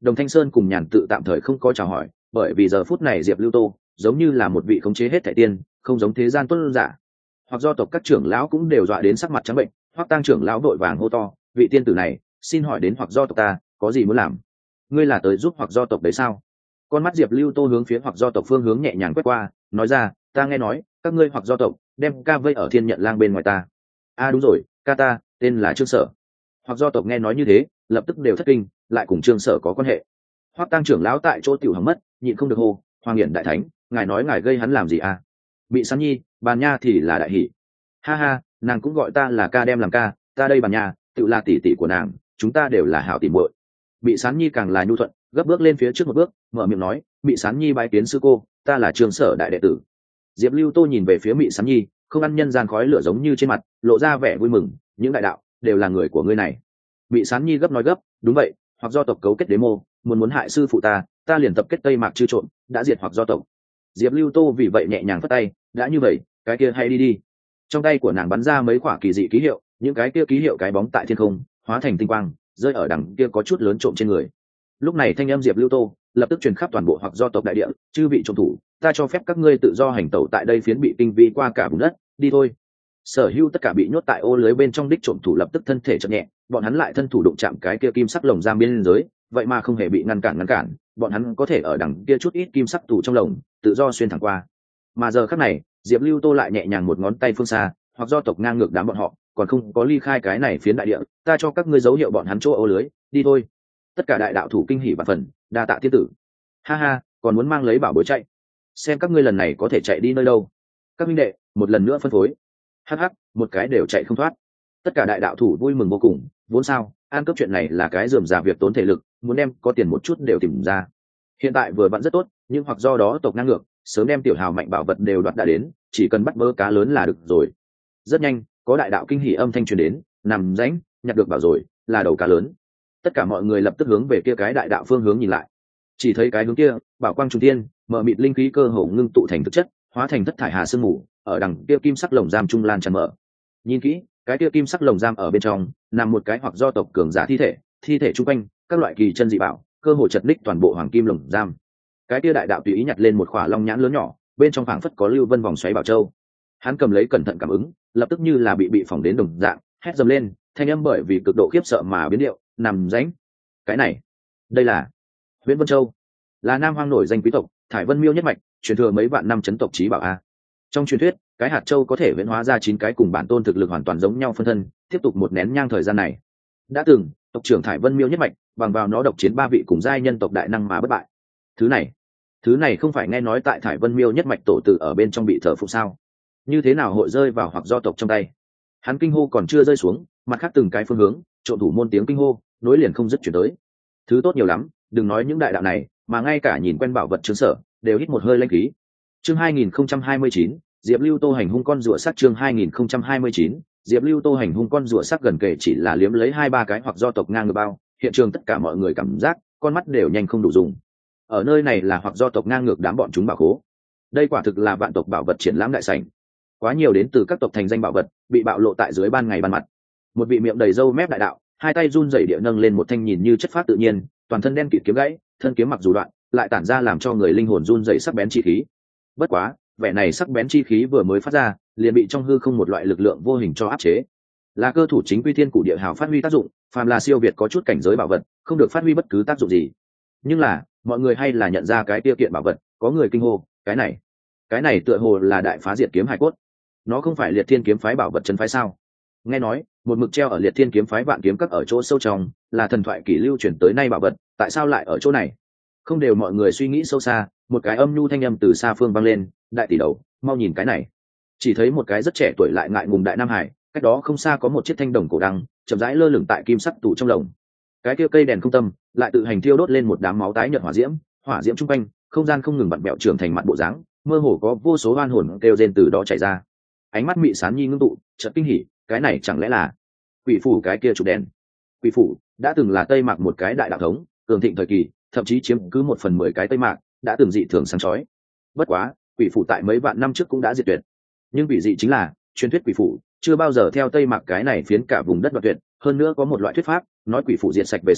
Đồng Thanh Sơn cùng Nhàn Tự tạm thời không có chào hỏi, bởi vì giờ phút này Diệp Lưu Tô giống như là một vị khống chế hết thảy tiên, không giống thế gian tuân giả. Hoặc do tộc các trưởng lão cũng đều dọa đến sắc mặt trắng bệnh, Hoắc Tăng trưởng lão vội vàng hô to, vị tiên tử này, xin hỏi đến Hoặc do tộc ta, có gì muốn làm? Ngươi là tới giúp Hoặc do tộc đấy sao? Con mắt Diệp Lưu Tô hướng phía Hoặc do tộc phương hướng nhẹ nhàng quét qua, nói ra, ta nghe nói, các ngươi Hoặc do tộc đem ca vây ở Thiên Nhận Lang bên ngoài ta. A à đúng rồi, ca ta tên là Trương Sở. Hoặc do tộc nghe nói như thế, lập tức đều thất kinh, lại cùng Trương Sở có quan hệ. Hoắc Tăng trưởng lão tại chỗ tiểu hằng mất, nhịn không được hô, Hoàng Hiển đại thánh, ngài nói ngài gây hắn làm gì à? Bị Sán Nhi, Bàn Nha thì là đại hỷ. Ha ha, nàng cũng gọi ta là ca đem làm ca, ta đây Bàn Nha, tự là tỷ tỷ của nàng, chúng ta đều là hảo tỷ muội. Bị Sán Nhi càng là nhu thuận, gấp bước lên phía trước một bước, mở miệng nói, Bị Sán Nhi bái kiến sư cô, ta là Trương Sở đại đệ tử. Diệp Lưu Tô nhìn về phía Mị Sán Nhi, không ăn nhân gian khói lửa giống như trên mặt, lộ ra vẻ vui mừng, những đại đạo đều là người của ngươi này. Mị Sán Nhi gấp nói gấp, đúng vậy, Hoặc do tộc cấu kết đế mô, muốn muốn hại sư phụ ta, ta liền tập kết Tây Mạc chư trộm, đã diệt Hoặc do tộc. Diệp Lưu Tô vì vậy nhẹ nhàng phất tay, đã như vậy, cái kia hay đi đi. Trong tay của nàng bắn ra mấy quả kỳ dị ký hiệu, những cái kia ký hiệu cái bóng tại thiên không, hóa thành tinh quang, rơi ở đằng kia có chút lớn trộm trên người. Lúc này thanh âm Diệp Lưu Tô lập tức truyền khắp toàn bộ Hoặc do tộc đại địa, chư vị trộm thủ, ta cho phép các ngươi tự do hành tẩu tại đây phiến bị kinh vi qua cả vùng đất, đi thôi. Sở hữu tất cả bị nhốt tại ô lưới bên trong đích trộm thủ lập tức thân thể chậm nhẹ, bọn hắn lại thân thủ đụng chạm cái kia kim sắc lồng giam biên giới, vậy mà không hề bị ngăn cản ngăn cản, bọn hắn có thể ở đằng kia chút ít kim sắc tủ trong lồng, tự do xuyên thẳng qua. Mà giờ khắc này, Diệp Lưu Tô lại nhẹ nhàng một ngón tay phương xa, Hoặc do tộc ngang ngược đám bọn họ, còn không có ly khai cái này phiến đại địa, ta cho các ngươi dấu hiệu bọn hắn chỗ ô lưới, đi thôi. Tất cả đại đạo thủ kinh hỉ và phần, đa tạ tiên tử. Ha ha, còn muốn mang lấy bảo bối chạy, xem các ngươi lần này có thể chạy đi nơi đâu. Các minh đệ, một lần nữa phân phối. Hắc hắc, một cái đều chạy không thoát. Tất cả đại đạo thủ vui mừng vô cùng, vốn sao, an cấp chuyện này là cái rườm rà việc tốn thể lực, muốn đem có tiền một chút đều tìm ra. Hiện tại vừa vặn rất tốt, nhưng hoặc do đó tộc ngang ngược, sớm đem tiểu hào mạnh bảo vật đều đoạt đã đến, chỉ cần bắt bớ cá lớn là được rồi. Rất nhanh, có đại đạo kinh hỉ âm thanh truyền đến, nằm rãnh, nhặt được bảo rồi, là đầu cá lớn. Tất cả mọi người lập tức hướng về kia cái đại đạo phương hướng nhìn lại. Chỉ thấy cái hướng kia, bảo quang trung thiên, mở mịt linh khí cơ hồ ngưng tụ thành thực chất, hóa thành thất thải hà sương mù, ở đằng kia kim sắc lồng giam trung lan tràn mở. Nhìn kỹ, cái kia kim sắc lồng giam ở bên trong, nằm một cái hoặc do tộc cường giả thi thể, thi thể trung quanh, các loại kỳ chân dị bảo, cơ hồ chật ních toàn bộ hoàng kim lồng giam. Cái kia đại đạo tùy ý nhặt lên một khỏa long nhãn lớn nhỏ, bên trong phảng phất có lưu vân vòng xoáy bảo châu. Hắn cầm lấy cẩn thận cảm ứng, lập tức như là bị bị phỏng đến đồng dạng, hét dầm lên, thanh âm bởi vì cực độ khiếp sợ mà biến điệu, nằm rãnh. Cái này, đây là Huyền Vân Châu, là Nam Hoang nổi danh quý tộc, thải vân miêu nhất mạch, truyền thừa mấy vạn năm chấn tộc trí bảo a. Trong truyền thuyết, cái hạt châu có thể viễn hóa ra chín cái cùng bản tôn thực lực hoàn toàn giống nhau phân thân, tiếp tục một nén nhang thời gian này. Đã từng, tộc trưởng thải vân miêu nhất mạch, bằng vào nó độc chiến ba vị cùng giai nhân tộc đại năng mà bất bại. Thứ này, thứ này không phải nghe nói tại thải vân miêu nhất mạch tổ tử ở bên trong bị thờ phụng sao? Như thế nào hội rơi vào hoặc do tộc trong tay? Hắn kinh hô còn chưa rơi xuống, mặt khác từng cái phương hướng, trộn thủ môn tiếng kinh hô, nối liền không dứt chuyển tới. Thứ tốt nhiều lắm, đừng nói những đại đạo này, mà ngay cả nhìn quen bảo vật chứng sở, đều hít một hơi linh khí. Chương hai nghìn không trăm hai mươi chín, Diệp Lưu Tô hành hung con rùa sắc. Chương hai nghìn không trăm hai mươi chín, Diệp Lưu Tô hành hung con rùa sắc gần kể chỉ là liếm lấy hai ba cái hoặc do tộc ngang ngược bao, hiện trường tất cả mọi người cảm giác con mắt đều nhanh không đủ dùng. Ở nơi này là hoặc do tộc ngang ngược đám bọn chúng bảo khố. Đây quả thực là vạn tộc bảo vật triển lãm đại sảnh. Quá nhiều đến từ các tộc thành danh bảo vật, bị bạo lộ tại dưới ban ngày ban mặt. Một vị miệng đầy râu mép đại đạo, hai tay run rẩy địa nâng lên một thanh nhìn như chất phát tự nhiên, toàn thân đen kịt kiếm gãy, thân kiếm mặc dù đoạn, lại tản ra làm cho người linh hồn run rẩy sắc bén chi khí. Bất quá, vẻ này sắc bén chi khí vừa mới phát ra, liền bị trong hư không một loại lực lượng vô hình cho áp chế. Là cơ thủ chính quy thiên cụ địa hào phát huy tác dụng, phàm là siêu việt có chút cảnh giới bảo vật, không được phát huy bất cứ tác dụng gì. Nhưng là, mọi người hay là nhận ra cái tiêu kiện bảo vật, có người kinh hô, cái này, cái này tựa hồ là đại phá diệt kiếm hải cốt. Nó không phải Liệt Thiên kiếm phái bảo vật chân phái sao? Nghe nói, một mực treo ở Liệt Thiên kiếm phái vạn kiếm các ở chỗ sâu trong, là thần thoại kỷ lưu truyền tới nay bảo vật, tại sao lại ở chỗ này? Không đều mọi người suy nghĩ sâu xa, một cái âm nhu thanh âm từ xa phương vang lên, đại tỷ đầu, mau nhìn cái này. Chỉ thấy một cái rất trẻ tuổi lại ngại ngùng đại nam hải, cách đó không xa có một chiếc thanh đồng cổ đăng, chậm rãi lơ lửng tại kim sắc tủ trong lồng. Cái kia cây đèn không tâm, lại tự hành thiêu đốt lên một đám máu tái nhợt hỏa diễm, hỏa diễm trung quanh, không gian không ngừng vặn bẹo trưởng thành mặt bộ dáng, mơ hồ có vô số oan hồn kêu rên từ đó chảy ra. Ánh mắt Mị Sán Nhi ngưng tụ, chợt kinh hỉ, cái này chẳng lẽ là Quỷ phủ cái kia chụp đèn? Quỷ phủ đã từng là Tây Mạc một cái đại đạo thống, cường thịnh thời kỳ, thậm chí chiếm cứ một phần mười cái Tây Mạc, đã từng dị thường sáng chói. Bất quá, Quỷ phủ tại mấy vạn năm trước cũng đã diệt tuyệt. Nhưng vị dị chính là, truyền thuyết Quỷ phủ chưa bao giờ theo Tây Mạc cái này phiến cả vùng đất đoạt tuyệt, hơn nữa có một loại thuyết pháp, nói Quỷ phủ diệt sạch về sau,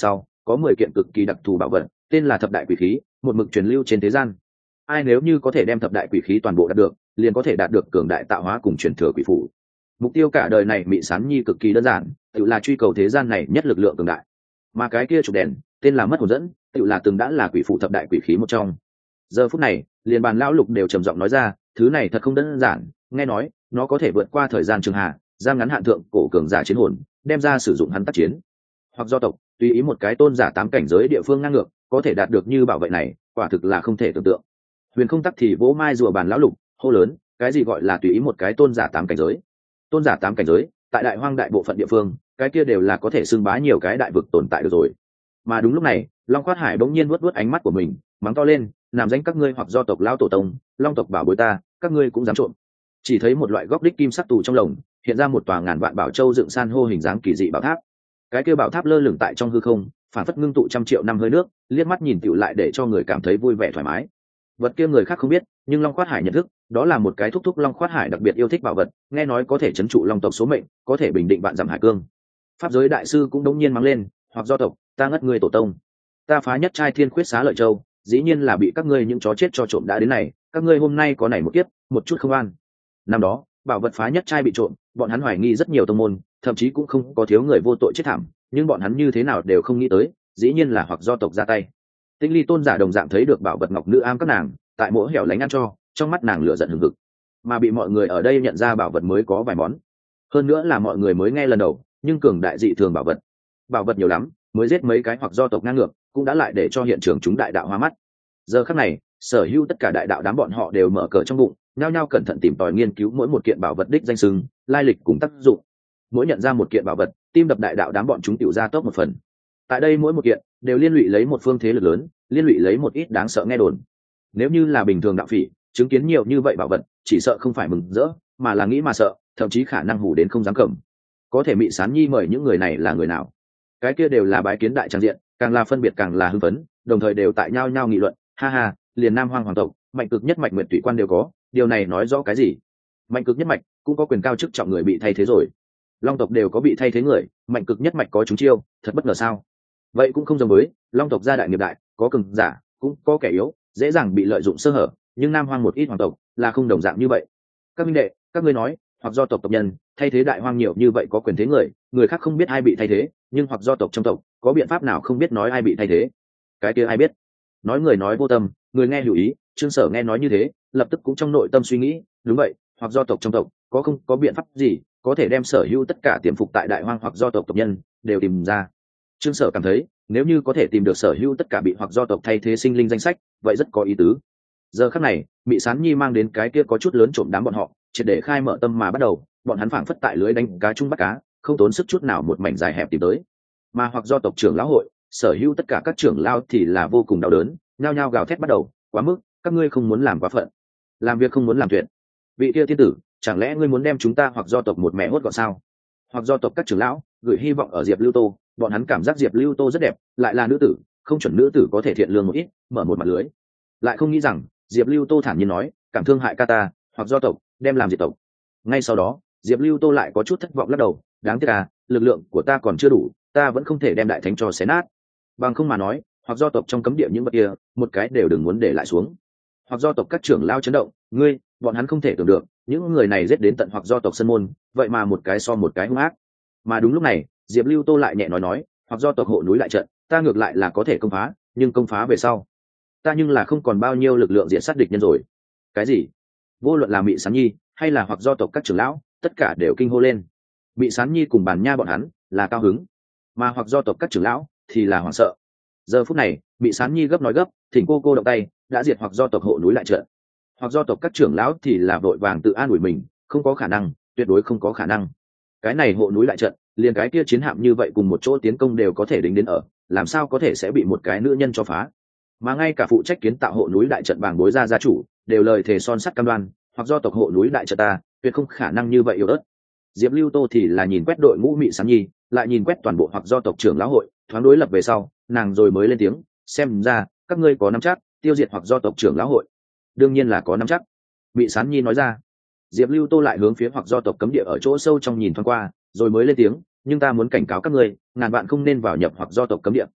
có mười kiện cực kỳ đặc thù bảo vật, tên là thập đại quỷ khí, một mực truyền lưu trên thế gian. Ai nếu như có thể đem thập đại quỷ khí toàn bộ đạt được, liền có thể đạt được cường đại tạo hóa cùng truyền thừa quỷ phủ. Mục tiêu cả đời này Mị Sán Nhi cực kỳ đơn giản, tự là truy cầu thế gian này nhất lực lượng cường đại. Mà cái kia chụp đèn, tên là mất hồn dẫn, tự là từng đã là quỷ phủ thập đại quỷ khí một trong. Giờ phút này, liền bàn lão lục đều trầm giọng nói ra, thứ này thật không đơn giản, nghe nói nó có thể vượt qua thời gian trường hạ, giam ngắn hạn thượng cổ cường giả chiến hồn, đem ra sử dụng hắn tác chiến. Hoặc do tộc tùy ý một cái tôn giả tám cảnh giới địa phương ngang ngược, có thể đạt được như bảo vệ này, quả thực là không thể tưởng tượng. Huyền Không tắc thì vỗ mai rùa bàn lão lục, hô lớn, cái gì gọi là tùy ý một cái tôn giả tám cảnh giới? Tôn giả tám cảnh giới, tại đại hoang đại bộ phận địa phương, cái kia đều là có thể xưng bá nhiều cái đại vực tồn tại được rồi. Mà đúng lúc này, Long Khoát Hải bỗng nhiên vuốt vuốt ánh mắt của mình, mắng to lên, làm danh các ngươi hoặc do tộc lão tổ tông, Long tộc bảo bối ta, các ngươi cũng dám trộm. Chỉ thấy một loại góc đích kim sắc tù trong lồng, hiện ra một tòa ngàn vạn bảo châu dựng san hô hình dáng kỳ dị bảo tháp. Cái kia bảo tháp lơ lửng tại trong hư không, phản phất ngưng tụ trăm triệu năm hơi nước, liếc mắt nhìn tựu lại để cho người cảm thấy vui vẻ thoải mái. Vật kia người khác không biết, nhưng Long Khoát Hải nhận thức, đó là một cái thúc thúc Long Khoát Hải đặc biệt yêu thích bảo vật, nghe nói có thể trấn trụ long tộc số mệnh, có thể bình định vạn dặm hải cương. Pháp giới đại sư cũng đống nhiên mắng lên, hoặc do tộc, ta ngất ngươi tổ tông, ta phá nhất trai thiên khuyết xá lợi châu, dĩ nhiên là bị các ngươi những chó chết cho trộm đã đến này, các ngươi hôm nay có này một kiếp, một chút không an. Năm đó, bảo vật phá nhất trai bị trộm, bọn hắn hoài nghi rất nhiều tông môn, thậm chí cũng không có thiếu người vô tội chết thảm, nhưng bọn hắn như thế nào đều không nghĩ tới, dĩ nhiên là hoặc do tộc ra tay. Tinh Ly tôn giả đồng dạng thấy được bảo vật ngọc nữ am các nàng, tại mỗi hẻo lánh ăn cho, trong mắt nàng lửa giận hừng hực. Mà bị mọi người ở đây nhận ra bảo vật mới có vài món, hơn nữa là mọi người mới nghe lần đầu, nhưng cường đại dị thường bảo vật. Bảo vật nhiều lắm, mới giết mấy cái hoặc do tộc ngang ngược, cũng đã lại để cho hiện trường chúng đại đạo hoa mắt. Giờ khắc này, sở hữu tất cả đại đạo đám bọn họ đều mở cờ trong bụng, nhao nhao cẩn thận tìm tòi nghiên cứu mỗi một kiện bảo vật đích danh xưng, lai lịch cùng tác dụng. Mỗi nhận ra một kiện bảo vật, tim đập đại đạo đám bọn chúng tiểu ra top một phần. Tại đây mỗi một kiện đều liên lụy lấy một phương thế lực lớn, liên lụy lấy một ít đáng sợ nghe đồn. Nếu như là bình thường đạo phỉ, chứng kiến nhiều như vậy bảo vật, chỉ sợ không phải mừng rỡ, mà là nghĩ mà sợ, thậm chí khả năng hù đến không dám cầm. Có thể Mị Sán Nhi mời những người này là người nào? Cái kia đều là bái kiến đại trang diện, càng là phân biệt càng là hưng phấn, đồng thời đều tại nhau nhau nghị luận, ha ha, liền Nam Hoang hoàng tộc, mạnh cực nhất mạch nguyện tùy quan đều có, điều này nói rõ cái gì? Mạnh cực nhất mạch cũng có quyền cao chức trọng người bị thay thế rồi. Long tộc đều có bị thay thế người, mạnh cực nhất mạch có chúng chiêu, thật bất ngờ sao? Vậy cũng không giống với Long tộc gia đại nghiệp đại, có cường giả, cũng có kẻ yếu, dễ dàng bị lợi dụng sơ hở, nhưng Nam Hoang một ít hoàng tộc là không đồng dạng như vậy. Các minh đệ, các ngươi nói, hoặc do tộc tộc nhân thay thế đại hoang nhiều như vậy có quyền thế người, người khác không biết ai bị thay thế, nhưng hoặc do tộc trong tộc có biện pháp nào không biết nói ai bị thay thế? Cái kia ai biết? Nói người nói vô tâm, người nghe hiểu ý. Trương Sở nghe nói như thế, lập tức cũng trong nội tâm suy nghĩ, đúng vậy, hoặc do tộc trong tộc có không có biện pháp gì có thể đem sở hữu tất cả tiềm phục tại đại hoang hoặc do tộc tộc nhân đều tìm ra. Trương Sở cảm thấy nếu như có thể tìm được sở hữu tất cả bị hoặc do tộc thay thế sinh linh danh sách, vậy rất có ý tứ. Giờ khắc này, Mị Sán Nhi mang đến cái kia có chút lớn trộm đám bọn họ, triệt để khai mở tâm mà bắt đầu, bọn hắn phảng phất tại lưới đánh cá chung bắt cá, không tốn sức chút nào một mảnh dài hẹp tìm tới. Mà hoặc do tộc trưởng lão hội, sở hữu tất cả các trưởng lão thì là vô cùng đau đớn, nhao nhao gào thét bắt đầu, quá mức, các ngươi không muốn làm quá phận, làm việc không muốn làm tuyệt. Vị kia thiên tử, chẳng lẽ ngươi muốn đem chúng ta hoặc do tộc một mẹ hốt gọn sao? Hoặc do tộc các trưởng lão gửi hy vọng ở Diệp Lưu Tô, bọn hắn cảm giác Diệp Lưu Tô rất đẹp, lại là nữ tử, không chuẩn nữ tử có thể thiện lương một ít, mở một mặt lưới. Lại không nghĩ rằng Diệp Lưu Tô thản nhiên nói, cảm thương hại ca ta, hoặc do tộc đem làm diệt tộc. Ngay sau đó, Diệp Lưu Tô lại có chút thất vọng lắc đầu, đáng tiếc à, lực lượng của ta còn chưa đủ, ta vẫn không thể đem đại thánh cho xé nát. Bằng không mà nói, hoặc do tộc trong cấm địa những vật kia, một cái đều đừng muốn để lại xuống. Hoặc do tộc các trưởng lao chấn động, ngươi, bọn hắn không thể tưởng được, những người này giết đến tận hoặc do tộc sân môn, vậy mà một cái so một cái hung ác. Mà đúng lúc này, Diệp Lưu Tô lại nhẹ nói nói, hoặc do tộc hộ núi lại trận, ta ngược lại là có thể công phá, nhưng công phá về sau, ta nhưng là không còn bao nhiêu lực lượng diện sát địch nhân rồi. Cái gì? Vô luận là Mị Sán Nhi hay là hoặc do tộc các trưởng lão, tất cả đều kinh hô lên. Mị Sán Nhi cùng Bàn Nha bọn hắn là cao hứng, mà hoặc do tộc các trưởng lão thì là hoảng sợ. Giờ phút này, Mị Sán Nhi gấp nói gấp, thỉnh cô cô động tay, đã diệt hoặc do tộc hộ núi lại trận. Hoặc do tộc các trưởng lão thì là vội vàng tự an ủi mình, không có khả năng, tuyệt đối không có khả năng. Cái này hộ núi lại trận, liền cái kia chiến hạm như vậy cùng một chỗ tiến công đều có thể đính đến ở, làm sao có thể sẽ bị một cái nữ nhân cho phá? Mà ngay cả phụ trách kiến tạo hộ núi đại trận bàng bối gia gia chủ đều lời thề son sắt cam đoan, hoặc do tộc hộ núi đại trận ta tuyệt không khả năng như vậy yếu ớt. Diệp Lưu Tô thì là nhìn quét đội ngũ Mị Sán Nhi, lại nhìn quét toàn bộ hoặc do tộc trưởng lão hội, thoáng đối lập về sau, nàng rồi mới lên tiếng, xem ra các ngươi có nắm chắc tiêu diệt hoặc do tộc trưởng lão hội. Đương nhiên là có nắm chắc, Mị Sán Nhi nói ra. Diệp Lưu Tô lại hướng phía hoặc do tộc cấm địa ở chỗ sâu trong nhìn thoáng qua, rồi mới lên tiếng, nhưng ta muốn cảnh cáo các ngươi, ngàn bạn không nên vào nhập hoặc do tộc cấm địa.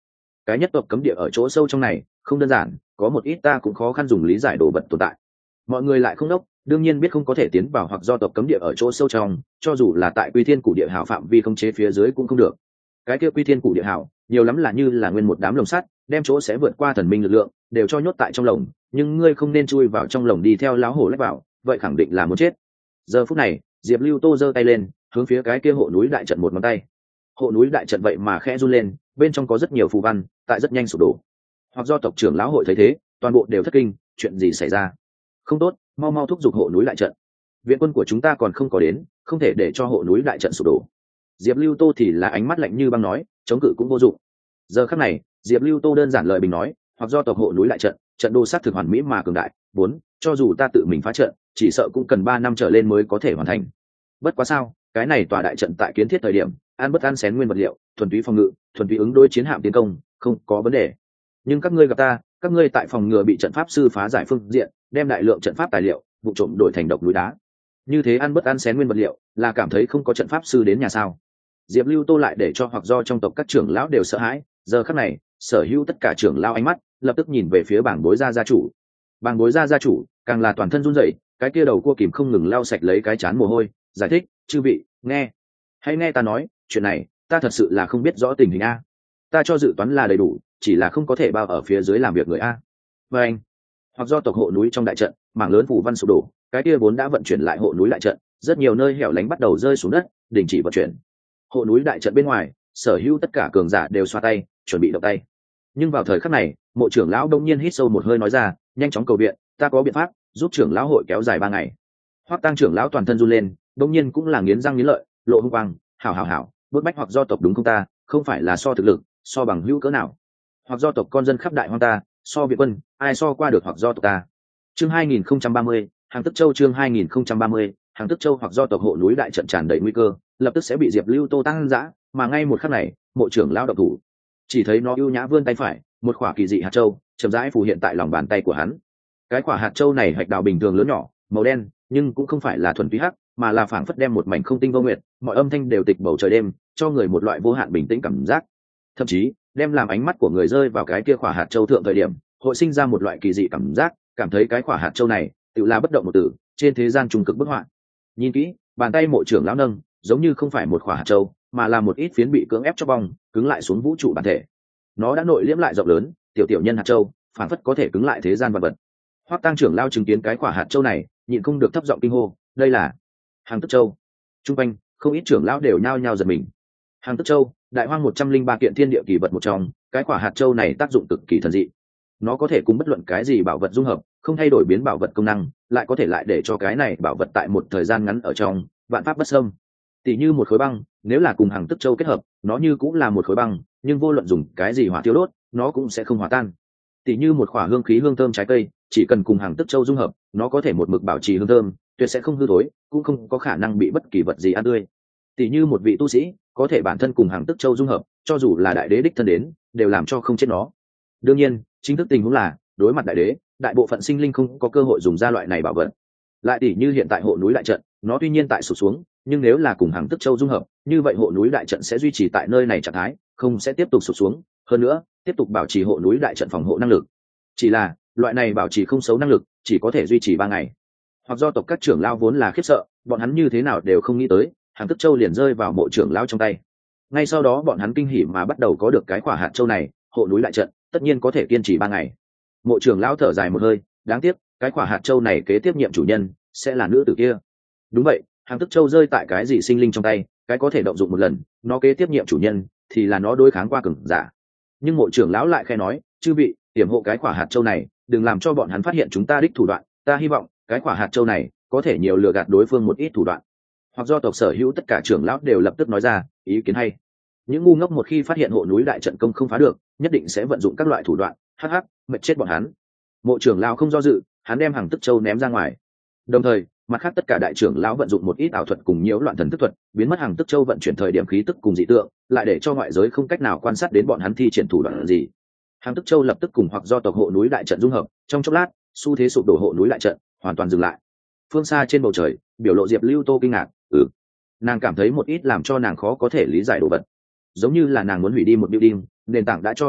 cái nhất tộc cấm địa ở chỗ sâu trong này không đơn giản, có một ít ta cũng khó khăn dùng lý giải đồ vật tồn tại. Mọi người lại không đốc, đương nhiên biết không có thể tiến vào hoặc do tộc cấm địa ở chỗ sâu trong, cho dù là tại quy thiên cụ địa hảo phạm vi không chế phía dưới cũng không được. Cái kia quy thiên cụ địa hảo nhiều lắm là như là nguyên một đám lồng sắt, đem chỗ sẽ vượt qua thần minh lực lượng đều cho nhốt tại trong lồng, nhưng ngươi không nên chui vào trong lồng đi theo láo hổ lách vào, vậy khẳng định là muốn chết. Giờ phút này Diệp Lưu Tô giơ tay lên hướng phía cái kia hộ núi đại trận một ngón tay. Hộ núi đại trận vậy mà khẽ run lên, bên trong có rất nhiều phù văn tại rất nhanh sụp đổ. Hoặc do tộc trưởng lão hội thấy thế, toàn bộ đều thất kinh, chuyện gì xảy ra? Không tốt, mau mau thúc giục hộ núi đại trận. Viện quân của chúng ta còn không có đến, không thể để cho hộ núi đại trận sụp đổ. Diệp Lưu Tô thì là ánh mắt lạnh như băng nói, chống cự cũng vô dụng. Giờ khắc này Diệp Lưu Tô đơn giản lời bình nói, hoặc do tộc hộ núi đại trận, trận đồ sát thực hoàn mỹ mà cường đại, bốn, cho dù ta tự mình phá trận, chỉ sợ cũng cần ba năm trở lên mới có thể hoàn thành. Bất quá sao, cái này tòa đại trận tại kiến thiết thời điểm, ăn bất ăn xén nguyên vật liệu, thuần túy phòng ngự, thuần túy ứng đối chiến hạm tiến công, không có vấn đề. Nhưng các ngươi gặp ta, các ngươi tại phòng ngừa bị trận pháp sư phá giải phương diện, đem đại lượng trận pháp tài liệu, vụ trộm đổi thành độc núi đá. Như thế ăn bất ăn xén nguyên vật liệu, là cảm thấy không có trận pháp sư đến nhà sao? Diệp Lưu Tô lại để cho hoặc do trong tộc các trưởng lão đều sợ hãi, giờ khắc này, sở hữu tất cả trưởng lão ánh mắt lập tức nhìn về phía bảng bối gia gia chủ. Bảng bối gia gia chủ càng là toàn thân run rẩy, cái kia đầu cua kìm không ngừng lau sạch lấy cái chán mồ hôi, giải thích, chư vị, nghe, hãy nghe ta nói, chuyện này, ta thật sự là không biết rõ tình hình a. Ta cho dự toán là đầy đủ, chỉ là không có thể bao ở phía dưới làm việc người a. Và anh, hoặc do tộc hộ núi trong đại trận, mảng lớn phù văn sụp đổ, cái kia vốn đã vận chuyển lại hộ núi đại trận, rất nhiều nơi hẻo lánh bắt đầu rơi xuống đất, đình chỉ vận chuyển. Hộ núi đại trận bên ngoài, sở hữu tất cả cường giả đều xoa tay, chuẩn bị động tay. Nhưng vào thời khắc này, mộ trưởng lão đông nhiên hít sâu một hơi nói ra, nhanh chóng cầu viện, ta có biện pháp giúp trưởng lão hội kéo dài ba ngày. Hoắc Tăng trưởng lão toàn thân run lên, đông nhiên cũng là nghiến răng nghiến lợi, lộ hung quang, hảo hảo hảo, bước bách hoặc do tộc đúng không ta, không phải là so thực lực, so bằng hữu cỡ nào. Hoặc do tộc con dân khắp đại hoang ta, so viện quân, ai so qua được hoặc do tộc ta. Chương hai nghìn không trăm ba mươi, hàng tức châu chương hai nghìn không trăm ba mươi, hàng tức châu hoặc do tộc hộ núi đại trận tràn đầy nguy cơ, lập tức sẽ bị Diệp Lưu Tô tăng dã, mà ngay một khắc này, mộ trưởng lão động thủ. Chỉ thấy nó ưu nhã vươn tay phải, một quả kỳ dị hạt châu chậm rãi phù hiện tại lòng bàn tay của hắn. Cái quả hạt châu này hạch đào bình thường lớn nhỏ, màu đen, nhưng cũng không phải là thuần túy hắc, mà là phảng phất đem một mảnh không tinh vô nguyệt, mọi âm thanh đều tịch bầu trời đêm, cho người một loại vô hạn bình tĩnh cảm giác. Thậm chí, đem làm ánh mắt của người rơi vào cái kia quả hạt châu thượng thời điểm, hội sinh ra một loại kỳ dị cảm giác, cảm thấy cái quả hạt châu này, tự là bất động một tử, trên thế gian trung cực bức họa. Nhìn kỹ, bàn tay mộ trưởng lão nâng, giống như không phải một quả hạt châu, mà là một ít phiến bị cưỡng ép cho bong, cứng lại xuống vũ trụ bản thể. Nó đã nội liễm lại rộng lớn, tiểu tiểu nhân hạt châu, phản phất có thể cứng lại thế gian vật vật. Hoắc Tăng trưởng lao chứng kiến cái quả hạt châu này, nhịn không được thấp giọng kinh hô, đây là hàng tức châu. Trung quanh không ít trưởng lão đều nhao nhao giật mình. Hàng tức châu, đại hoang một trăm linh ba kiện thiên địa kỳ vật một trong, cái quả hạt châu này tác dụng cực kỳ thần dị. Nó có thể cùng bất luận cái gì bảo vật dung hợp, không thay đổi biến bảo vật công năng, lại có thể lại để cho cái này bảo vật tại một thời gian ngắn ở trong vạn pháp bất xâm. Tỷ như một khối băng, nếu là cùng hàng tức châu kết hợp, nó như cũng là một khối băng, nhưng vô luận dùng cái gì hỏa tiêu đốt, nó cũng sẽ không hòa tan. Tỷ như một khỏa hương khí hương thơm trái cây, chỉ cần cùng hàng tức châu dung hợp, nó có thể một mực bảo trì hương thơm, tuyệt sẽ không hư thối, cũng không có khả năng bị bất kỳ vật gì ăn tươi. Tỷ như một vị tu sĩ, có thể bản thân cùng hàng tức châu dung hợp, cho dù là đại đế đích thân đến, đều làm cho không chết nó. Đương nhiên, chính thức tình huống là, đối mặt đại đế, đại bộ phận sinh linh không có cơ hội dùng ra loại này bảo vật. Lại tỷ như hiện tại hộ núi đại trận, nó tuy nhiên tại sụp xuống, nhưng nếu là cùng hàng tức châu dung hợp, như vậy hộ núi đại trận sẽ duy trì tại nơi này trạng thái, không sẽ tiếp tục sụp xuống. Hơn nữa, tiếp tục bảo trì hộ núi đại trận phòng hộ năng lực. Chỉ là loại này bảo trì không xấu năng lực, chỉ có thể duy trì ba ngày. Hoặc do tộc các trưởng lao vốn là khiếp sợ, bọn hắn như thế nào đều không nghĩ tới, hàng tức châu liền rơi vào mộ trưởng lao trong tay. Ngay sau đó bọn hắn kinh hỉ mà bắt đầu có được cái quả hạt châu này, hộ núi đại trận tất nhiên có thể kiên trì ba ngày. Mộ trưởng lao thở dài một hơi, đáng tiếc, cái quả hạt châu này kế tiếp nhiệm chủ nhân sẽ là nữ tử kia. Đúng vậy, hàng tức châu rơi tại cái gì sinh linh trong tay, cái có thể động dụng một lần, nó kế tiếp nhiệm chủ nhân thì là nó đối kháng qua cường giả. Nhưng mộ trưởng lão lại khẽ nói, chư vị, tiềm hộ cái quả hạt châu này, đừng làm cho bọn hắn phát hiện chúng ta đích thủ đoạn, ta hy vọng cái quả hạt châu này có thể nhiều lừa gạt đối phương một ít thủ đoạn. Hoặc do tộc sở hữu tất cả trưởng lão đều lập tức nói ra ý kiến hay. Những ngu ngốc một khi phát hiện hộ núi đại trận công không phá được, nhất định sẽ vận dụng các loại thủ đoạn, hắc hắc, mệt chết bọn hắn. Mộ trưởng lão không do dự, hắn đem hàng tức châu ném ra ngoài. Đồng thời, mặt khác tất cả đại trưởng lão vận dụng một ít ảo thuật cùng nhiễu loạn thần thức thuật, biến mất hàng tức châu vận chuyển thời điểm khí tức cùng dị tượng, lại để cho ngoại giới không cách nào quan sát đến bọn hắn thi triển thủ đoạn gì. Hàng tức châu lập tức cùng hoặc do tộc hộ núi đại trận dung hợp, trong chốc lát, xu thế sụp đổ hộ núi đại trận hoàn toàn dừng lại. Phương xa trên bầu trời, biểu lộ Diệp Lưu Tô kinh ngạc, ừ, nàng cảm thấy một ít làm cho nàng khó có thể lý giải đồ vật, giống như là nàng muốn hủy đi một building, nền tảng đã cho đào sụp,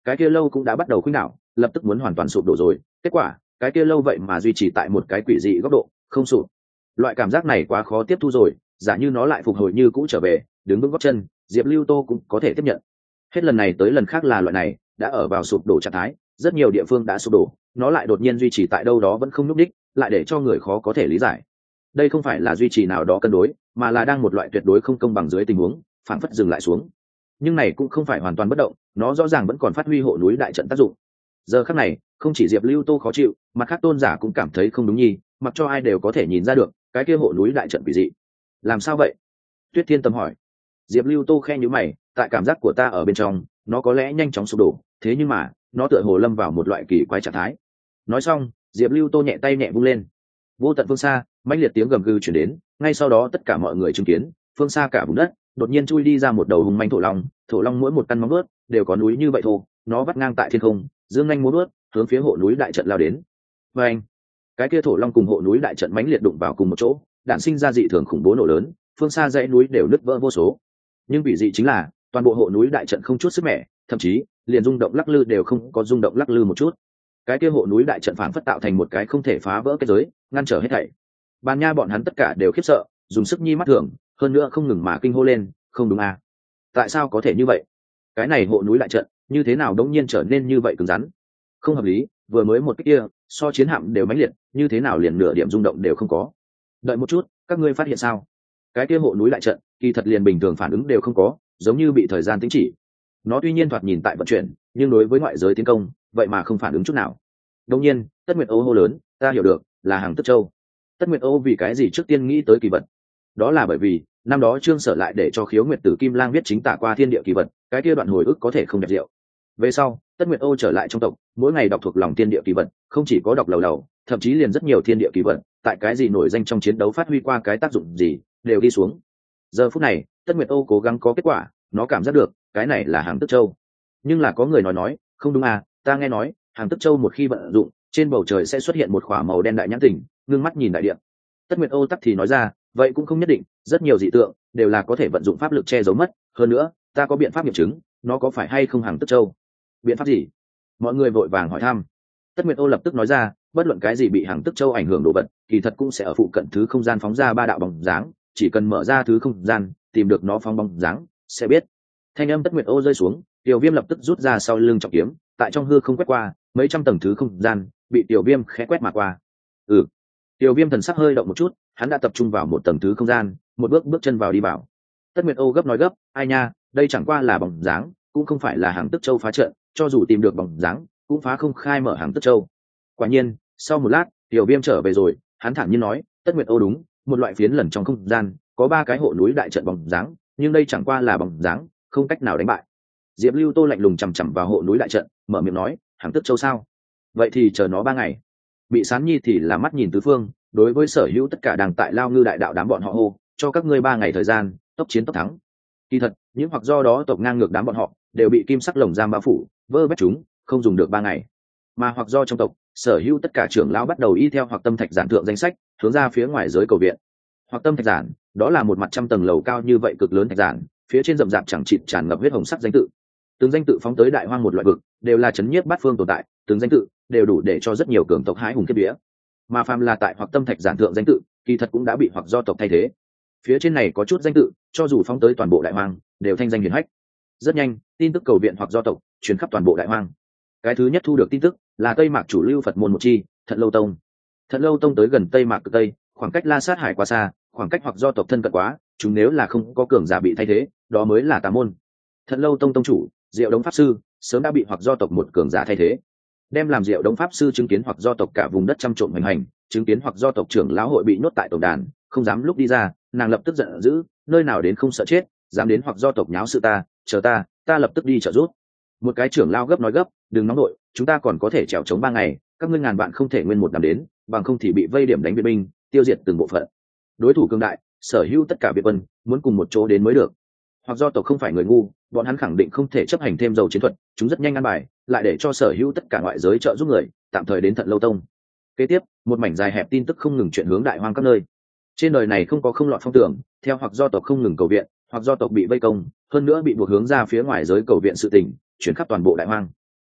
cái kia lâu cũng đã bắt đầu khuynh đảo, lập tức muốn hoàn toàn sụp đổ rồi. Kết quả cái kia lâu vậy mà duy trì tại một cái quỷ dị góc độ, không sụp. Loại cảm giác này quá khó tiếp thu rồi, giả như nó lại phục hồi như cũ trở về, đứng vững gót chân, Diệp Lưu Tô cũng có thể tiếp nhận. Hết lần này tới lần khác là loại này đã ở vào sụp đổ trạng thái, rất nhiều địa phương đã sụp đổ, nó lại đột nhiên duy trì tại đâu đó vẫn không nhúc đích, lại để cho người khó có thể lý giải. Đây không phải là duy trì nào đó cân đối, mà là đang một loại tuyệt đối không công bằng dưới tình huống, phản phất dừng lại xuống. Nhưng này cũng không phải hoàn toàn bất động, nó rõ ràng vẫn còn phát huy hộ núi đại trận tác dụng. Giờ khắc này, không chỉ Diệp Lưu Tô khó chịu, mặt khác tôn giả cũng cảm thấy không đúng nhi, mặc cho ai đều có thể nhìn ra được, cái kia hộ núi đại trận quỷ dị. Làm sao vậy? Tuyết Thiên Tâm hỏi. Diệp Lưu Tô khe nhíu mày, tại cảm giác của ta ở bên trong, nó có lẽ nhanh chóng sụp đổ, thế nhưng mà, nó tựa hồ lâm vào một loại kỳ quái trạng thái. Nói xong, Diệp Lưu Tô nhẹ tay nhẹ vung lên. Vô tận phương xa, mãnh liệt tiếng gầm gừ truyền đến, ngay sau đó tất cả mọi người chứng kiến, phương xa cả vùng đất, đột nhiên chui đi ra một đầu hùng manh thổ long, thổ long mỗi một căn móng vuốt đều có núi như vậy thô, nó vắt ngang tại thiên không, dương nhanh múa vuốt, hướng phía hộ núi đại trận lao đến. Và anh, cái kia thổ long cùng hộ núi đại trận mãnh liệt đụng vào cùng một chỗ, đạn sinh ra dị thường khủng bố nổ lớn, phương xa dãy núi đều nứt vỡ vô số. Nhưng vị dị chính là, toàn bộ hộ núi đại trận không chút sức mẻ, thậm chí liền rung động lắc lư đều không có rung động lắc lư một chút. Cái kia hộ núi đại trận phản phất tạo thành một cái không thể phá vỡ kết giới, ngăn trở hết thảy. Bàn nha bọn hắn tất cả đều khiếp sợ, dùng sức nhi mắt thường, hơn nữa không ngừng mà kinh hô lên, không đúng à? Tại sao có thể như vậy? Cái này hộ núi đại trận, như thế nào đống nhiên trở nên như vậy cứng rắn? Không hợp lý, vừa mới một cái kia, so chiến hạm đều mãnh liệt, như thế nào liền nửa điểm rung động đều không có? Đợi một chút, các ngươi phát hiện sao? Cái kia hộ núi đại trận, kỳ thật liền bình thường phản ứng đều không có, giống như bị thời gian tính chỉ. Nó tuy nhiên thoạt nhìn tại vận chuyển, nhưng đối với ngoại giới tiến công, vậy mà không phản ứng chút nào. Đương nhiên, Tất Nguyệt Ô hô lớn, ta hiểu được, là hàng Tức Châu. Tất Nguyệt Ô vì cái gì trước tiên nghĩ tới kỳ vật? Đó là bởi vì năm đó Trương Sở lại để cho Khiếu Nguyệt Tử Kim Lang viết chính tả qua thiên địa kỳ vật, cái kia đoạn hồi ức có thể không đẹp diệu. Về sau, Tất Nguyệt Ô trở lại trong tộc, mỗi ngày đọc thuộc lòng thiên địa kỳ vật, không chỉ có đọc lầu lầu, thậm chí liền rất nhiều thiên địa kỳ vật, tại cái gì nổi danh trong chiến đấu phát huy qua cái tác dụng gì, đều đi xuống. Giờ phút này, Tất Nguyệt Ô cố gắng có kết quả, nó cảm giác được, cái này là hàng Tức Châu. Nhưng là có người nói nói, không đúng à, ta nghe nói, hàng Tức Châu một khi vận dụng, trên bầu trời sẽ xuất hiện một khỏa màu đen đại nhãn tỉnh, ngưng mắt nhìn đại địa. Tất Nguyệt Ô tắc thì nói ra, vậy cũng không nhất định, rất nhiều dị tượng đều là có thể vận dụng pháp lực che giấu mất, hơn nữa, ta có biện pháp nghiệm chứng, nó có phải hay không hàng Tức Châu. Biện pháp gì? Mọi người vội vàng hỏi thăm. Tất Nguyệt Ô lập tức nói ra, bất luận cái gì bị hàng Tức Châu ảnh hưởng đồ vật, kỳ thật cũng sẽ ở phụ cận thứ không gian phóng ra ba đạo bóng dáng, chỉ cần mở ra thứ không gian, tìm được nó phóng bóng dáng, sẽ biết. Thanh âm Tất Nguyệt Ô rơi xuống, Tiểu Viêm lập tức rút ra sau lưng trọng kiếm, tại trong hư không quét qua, mấy trăm tầng thứ không gian, bị Tiểu Viêm khẽ quét mà qua. Ừ. Tiểu Viêm thần sắc hơi động một chút, hắn đã tập trung vào một tầng thứ không gian, một bước bước chân vào đi vào. Tất Nguyệt Ô gấp nói gấp, ai nha, đây chẳng qua là bóng dáng, cũng không phải là hàng Tức Châu phá trận, cho dù tìm được bóng dáng, cũng phá không khai mở hàng Tức Châu. Quả nhiên, sau một lát, Tiểu Viêm trở về rồi, hắn thản nhiên nói, Tất Nguyệt Ô đúng, một loại phiến lần trong không gian, có ba cái hộ núi đại trận bóng dáng, nhưng đây chẳng qua là bóng dáng, không cách nào đánh bại. Diệp Lưu Tô lạnh lùng chằm chằm vào hộ núi đại trận, mở miệng nói, hàng Tức Châu sao? Vậy thì chờ nó ba ngày. Bị Sán Nhi thì là mắt nhìn tứ phương, đối với sở hữu tất cả đang tại Lao Ngư đại đạo đám bọn họ hô, cho các ngươi ba ngày thời gian, tốc chiến tốc thắng. Kỳ thật, những hoặc do đó tộc ngang ngược đám bọn họ đều bị kim sắc lồng giam bao phủ, vơ vét chúng, không dùng được ba ngày. Mà hoặc do trong tộc, sở hữu tất cả trưởng lão bắt đầu y theo hoặc tâm thạch giản thượng danh sách, hướng ra phía ngoài giới cầu viện. Hoặc tâm thạch giản, đó là một mặt trăm tầng lầu cao như vậy cực lớn thạch giản, phía trên rậm rạp chẳng chịt tràn ngập huyết hồng sắc danh tự. Từng danh tự phóng tới đại hoang một loại vực, đều là chấn nhiếp bát phương tồn tại, từng danh tự đều đủ để cho rất nhiều cường tộc hãi hùng kiếp vía. Mà phàm là tại hoặc tâm thạch giản thượng danh tự, kỳ thật cũng đã bị hoặc do tộc thay thế. Phía trên này có chút danh tự, cho dù phóng tới toàn bộ đại hoang, đều thanh danh hiển hách. Rất nhanh, tin tức cầu viện hoặc do tộc truyền khắp toàn bộ đại hoang. Cái thứ nhất thu được tin tức là Tây Mạc chủ lưu Phật môn một chi, Thận Lâu Tông. Thận Lâu Tông tới gần Tây Mạc cực Tây, khoảng cách La Sát Hải quá xa, khoảng cách hoặc do tộc thân cận quá, chúng nếu là không có cường giả bị thay thế, đó mới là tà môn. Thận Lâu Tông tông chủ, Diệu Đống pháp sư, sớm đã bị hoặc do tộc một cường giả thay thế. Đem làm Diệu Đống pháp sư chứng kiến hoặc do tộc cả vùng đất trăm trộn hành hành, chứng kiến hoặc do tộc trưởng lão hội bị nhốt tại tổng đàn, không dám lúc đi ra, nàng lập tức giận dữ, nơi nào đến không sợ chết, dám đến hoặc do tộc nháo sự ta, chờ ta, ta lập tức đi trợ giúp. Một cái trưởng lão gấp nói gấp, đừng nóng nội, chúng ta còn có thể trèo chống ba ngày, các ngươi ngàn vạn không thể nguyên một đám đến, bằng không thì bị vây điểm đánh viện binh, tiêu diệt từng bộ phận. Đối thủ cường đại, sở hữu tất cả biệt quân, muốn cùng một chỗ đến mới được. Hoặc do tộc không phải người ngu, bọn hắn khẳng định không thể chấp hành thêm dầu chiến thuật, chúng rất nhanh ăn bài, lại để cho sở hữu tất cả ngoại giới trợ giúp người, tạm thời đến Thận Lâu Tông. Kế tiếp, một mảnh dài hẹp tin tức không ngừng chuyển hướng đại hoang các nơi. Trên đời này không có không lọt phong tưởng, theo hoặc do tộc không ngừng cầu viện, hoặc do tộc bị vây công, hơn nữa bị buộc hướng ra phía ngoài giới cầu viện sự tình, chuyển khắp toàn bộ đại hoang.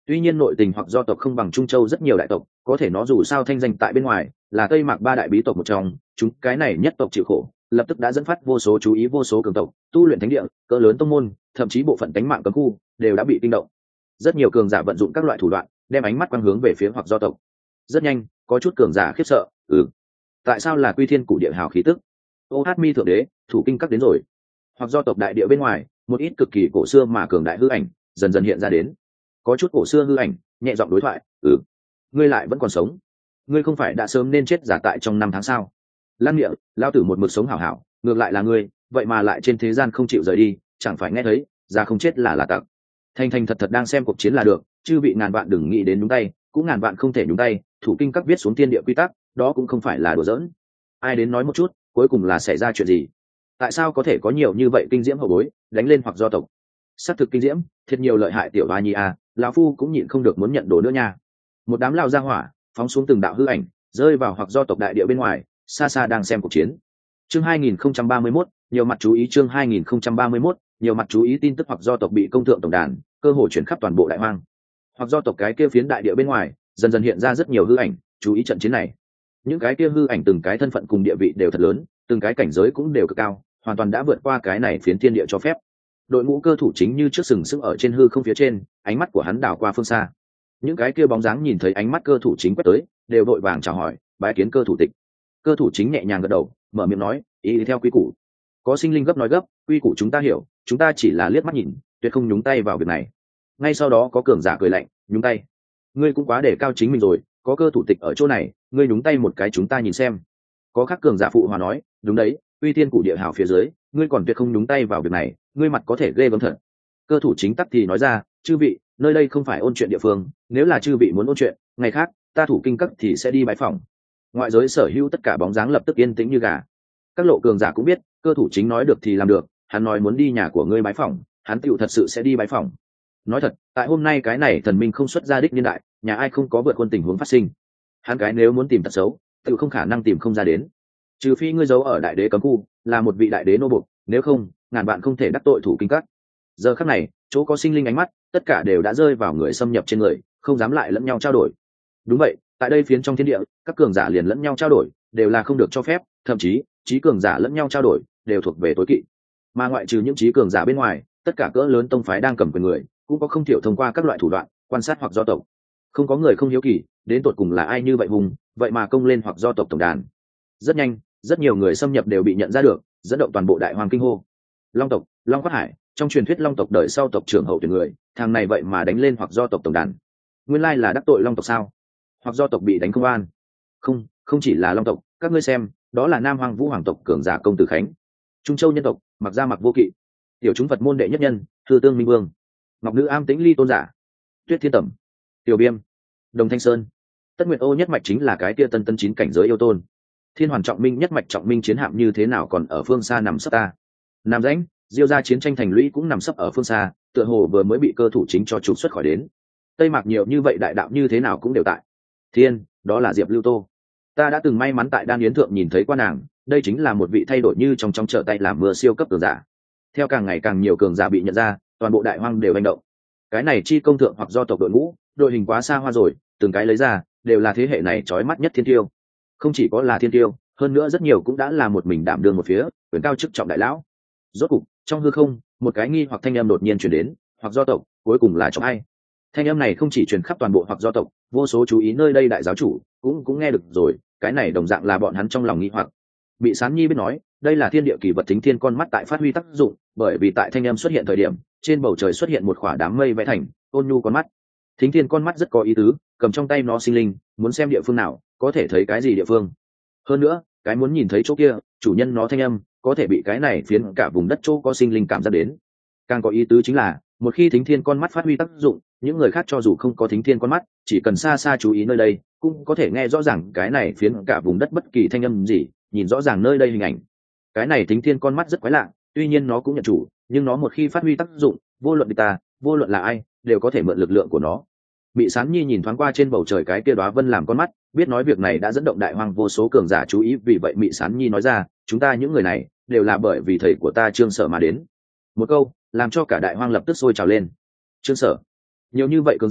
Tuy nhiên nội tình hoặc do tộc không bằng Trung Châu rất nhiều đại tộc, có thể nó dù sao thanh danh tại bên ngoài, là Tây Mạc ba đại bí tộc một trong, chúng cái này nhất tộc chịu khổ, lập tức đã dẫn phát vô số chú ý vô số cường tộc, tu luyện thánh địa, cỡ lớn tông môn, thậm chí bộ phận cánh mạng cấm khu đều đã bị kinh động. Rất nhiều cường giả vận dụng các loại thủ đoạn, đem ánh mắt quang hướng về phía hoặc do tộc. Rất nhanh, có chút cường giả khiếp sợ, ừ, tại sao là Quy Thiên Củ Địa hào khí tức? Ô Hát Mi thượng đế, thủ kinh các đến rồi. Hoặc do tộc đại địa bên ngoài, một ít cực kỳ cổ xưa mà cường đại hư ảnh dần dần hiện ra đến. Có chút cổ xưa hư ảnh nhẹ giọng đối thoại, ừ, ngươi lại vẫn còn sống, ngươi không phải đã sớm nên chết giả tại trong năm tháng sao? Lan Miệng, lao tử một mực sống hảo hảo, ngược lại là ngươi, vậy mà lại trên thế gian không chịu rời đi, chẳng phải nghe thấy, ra không chết là là tặc. Thành thành thật thật đang xem cuộc chiến là được, chư vị ngàn vạn đừng nghĩ đến nhúng tay, cũng ngàn vạn không thể nhúng tay, thủ kinh các viết xuống thiên địa quy tắc, đó cũng không phải là đùa giỡn. Ai đến nói một chút, cuối cùng là xảy ra chuyện gì? Tại sao có thể có nhiều như vậy kinh diễm hậu bối đánh lên hoặc do tộc? Sát thực kinh diễm, thiệt nhiều lợi hại tiểu hoa nhi a, lão phu cũng nhịn không được muốn nhận đồ nữa nha. Một đám lao ra hỏa phóng xuống từng đạo hư ảnh, rơi vào hoặc do tộc đại địa bên ngoài, xa xa đang xem cuộc chiến. Chương hai nghìn không trăm ba mươi mốt, nhiều mặt chú ý. Chương hai nghìn không trăm ba mươi mốt, nhiều mặt chú ý. Tin tức hoặc do tộc bị công thượng tổng đàn, cơ hội chuyển khắp toàn bộ đại hoang. Hoặc do tộc cái kia phiến đại địa bên ngoài, dần dần hiện ra rất nhiều hư ảnh, chú ý trận chiến này. Những cái kia hư ảnh từng cái thân phận cùng địa vị đều thật lớn, từng cái cảnh giới cũng đều cực cao, hoàn toàn đã vượt qua cái này phiến thiên địa cho phép. Đội ngũ cơ thủ chính như trước sừng sững ở trên hư không phía trên, ánh mắt của hắn đảo qua phương xa. Những cái kia bóng dáng nhìn thấy ánh mắt cơ thủ chính quét tới, đều vội vàng chào hỏi, bái kiến cơ thủ tịch. Cơ thủ chính nhẹ nhàng gật đầu, mở miệng nói, ý theo quy củ. Có sinh linh gấp nói gấp, quy củ chúng ta hiểu, chúng ta chỉ là liếc mắt nhìn, tuyệt không nhúng tay vào việc này. Ngay sau đó có cường giả cười lạnh, nhúng tay, ngươi cũng quá để cao chính mình rồi, có cơ thủ tịch ở chỗ này, ngươi nhúng tay một cái chúng ta nhìn xem. Có khác cường giả phụ hòa nói, đúng đấy, Uy Thiên Củ Địa hào phía dưới, ngươi còn tuyệt không nhúng tay vào việc này, ngươi mặt có thể ghê gớm thật. Cơ thủ chính tắc thì nói ra, chư vị, nơi đây không phải ôn chuyện địa phương, nếu là chư vị muốn ôn chuyện, ngày khác ta thủ kinh các thì sẽ đi bái phòng. Ngoại giới sở hữu tất cả bóng dáng lập tức yên tĩnh như gà. Các lộ cường giả cũng biết, cơ thủ chính nói được thì làm được, hắn nói muốn đi nhà của ngươi bái phòng, hắn tựu thật sự sẽ đi bái phòng. Nói thật, tại hôm nay cái này thần minh không xuất ra đích niên đại, nhà ai không có vượt quân tình huống phát sinh. Hắn cái nếu muốn tìm tật xấu, tựu không khả năng tìm không ra đến. Trừ phi ngươi giấu ở đại đế cấm khu, là một vị đại đế nô bộc, nếu không, ngàn bạn không thể đắc tội thủ kinh các. Giờ khắc này, chỗ có sinh linh ánh mắt, tất cả đều đã rơi vào người xâm nhập trên người, không dám lại lẫn nhau trao đổi. Đúng vậy, tại đây phiến trong thiên địa, các cường giả liền lẫn nhau trao đổi, đều là không được cho phép, thậm chí, trí cường giả lẫn nhau trao đổi, đều thuộc về tối kỵ. Mà ngoại trừ những trí cường giả bên ngoài, tất cả cỡ lớn tông phái đang cầm quyền người, cũng có không thiểu thông qua các loại thủ đoạn, quan sát hoặc do tộc. Không có người không hiếu kỳ, đến tột cùng là ai như vậy hùng, vậy mà công lên hoặc do tộc tổng đàn. Rất nhanh, rất nhiều người xâm nhập đều bị nhận ra được, dẫn động toàn bộ đại hoàng kinh hô. Long tộc, Long Quát Hải, trong truyền thuyết Long tộc đời sau tộc trưởng hậu tuyển người, thằng này vậy mà đánh lên hoặc do tộc tổng đàn. Nguyên lai là đắc tội Long tộc sao? Hoặc do tộc bị đánh công an? Không, không chỉ là Long tộc, các ngươi xem, đó là Nam Hoàng Vũ Hoàng tộc cường giả công tử Khánh. Trung Châu nhân tộc, Mặc Gia Mặc Vô Kỵ. Tiểu chúng Phật môn đệ nhất nhân, Thư Tương Minh Vương. Ngọc Nữ Am Tĩnh Ly tôn giả. Tuyết Thiên Tẩm. Tiểu Biêm. Đồng Thanh Sơn. Tất Nguyệt Ô nhất mạch chính là cái kia tân tân chín cảnh giới yêu tôn. Thiên Hoàn Trọng Minh nhất mạch trọng minh chiến hạm như thế nào còn ở phương xa nằm sấp ta. Nam Rãnh, Diêu gia chiến tranh thành lũy cũng nằm sấp ở phương xa, tựa hồ vừa mới bị cơ thủ chính cho trục xuất khỏi đến. Tây Mạc nhiều như vậy đại đạo như thế nào cũng đều tại. Thiên, đó là Diệp Lưu Tô. Ta đã từng may mắn tại Đan Yến thượng nhìn thấy qua nàng, đây chính là một vị thay đổi như trong trong trở tay làm mưa siêu cấp cường giả. Theo càng ngày càng nhiều cường giả bị nhận ra, toàn bộ đại hoang đều hành động. Cái này chi công thượng hoặc do tộc đội ngũ, đội hình quá xa hoa rồi, từng cái lấy ra, đều là thế hệ này chói mắt nhất thiên tiêu. Không chỉ có là thiên tiêu, hơn nữa rất nhiều cũng đã là một mình đảm đương một phía, quyền cao chức trọng đại lão. Rốt cục, trong hư không, một cái nghi hoặc thanh âm đột nhiên truyền đến, hoặc do tộc, cuối cùng là trong ai? Thanh âm này không chỉ truyền khắp toàn bộ hoặc do tộc, vô số chú ý nơi đây đại giáo chủ cũng cũng nghe được rồi, cái này đồng dạng là bọn hắn trong lòng nghi hoặc. Bị Sán Nhi biết nói, đây là thiên địa kỳ vật Thính Thiên con mắt tại phát huy tác dụng, bởi vì tại thanh âm xuất hiện thời điểm, trên bầu trời xuất hiện một khỏa đám mây vẽ thành ôn nhu con mắt. Thính Thiên con mắt rất có ý tứ, cầm trong tay nó sinh linh, muốn xem địa phương nào, có thể thấy cái gì địa phương. Hơn nữa, cái muốn nhìn thấy chỗ kia, chủ nhân nó thanh âm, có thể bị cái này phiến cả vùng đất chỗ có sinh linh cảm giác đến. Càng có ý tứ chính là, một khi Thính Thiên con mắt phát huy tác dụng, những người khác cho dù không có Thính Thiên con mắt, chỉ cần xa xa chú ý nơi đây, cũng có thể nghe rõ ràng cái này phiến cả vùng đất bất kỳ thanh âm gì, nhìn rõ ràng nơi đây hình ảnh. Cái này Thính Thiên con mắt rất quái lạ, tuy nhiên nó cũng nhận chủ, nhưng nó một khi phát huy tác dụng, vô luận địch ta, vô luận là ai, đều có thể mượn lực lượng của nó. Bị Sán Nhi nhìn thoáng qua trên bầu trời cái kia đóa vân làm con mắt, biết nói việc này đã dẫn động đại hoang vô số cường giả chú ý, vì vậy Mị Sán Nhi nói ra, chúng ta những người này đều là bởi vì thầy của ta Trương Sở mà đến. Một câu làm cho cả đại hoang lập tức sôi trào lên. Trương Sở, nhiều như vậy cường giả,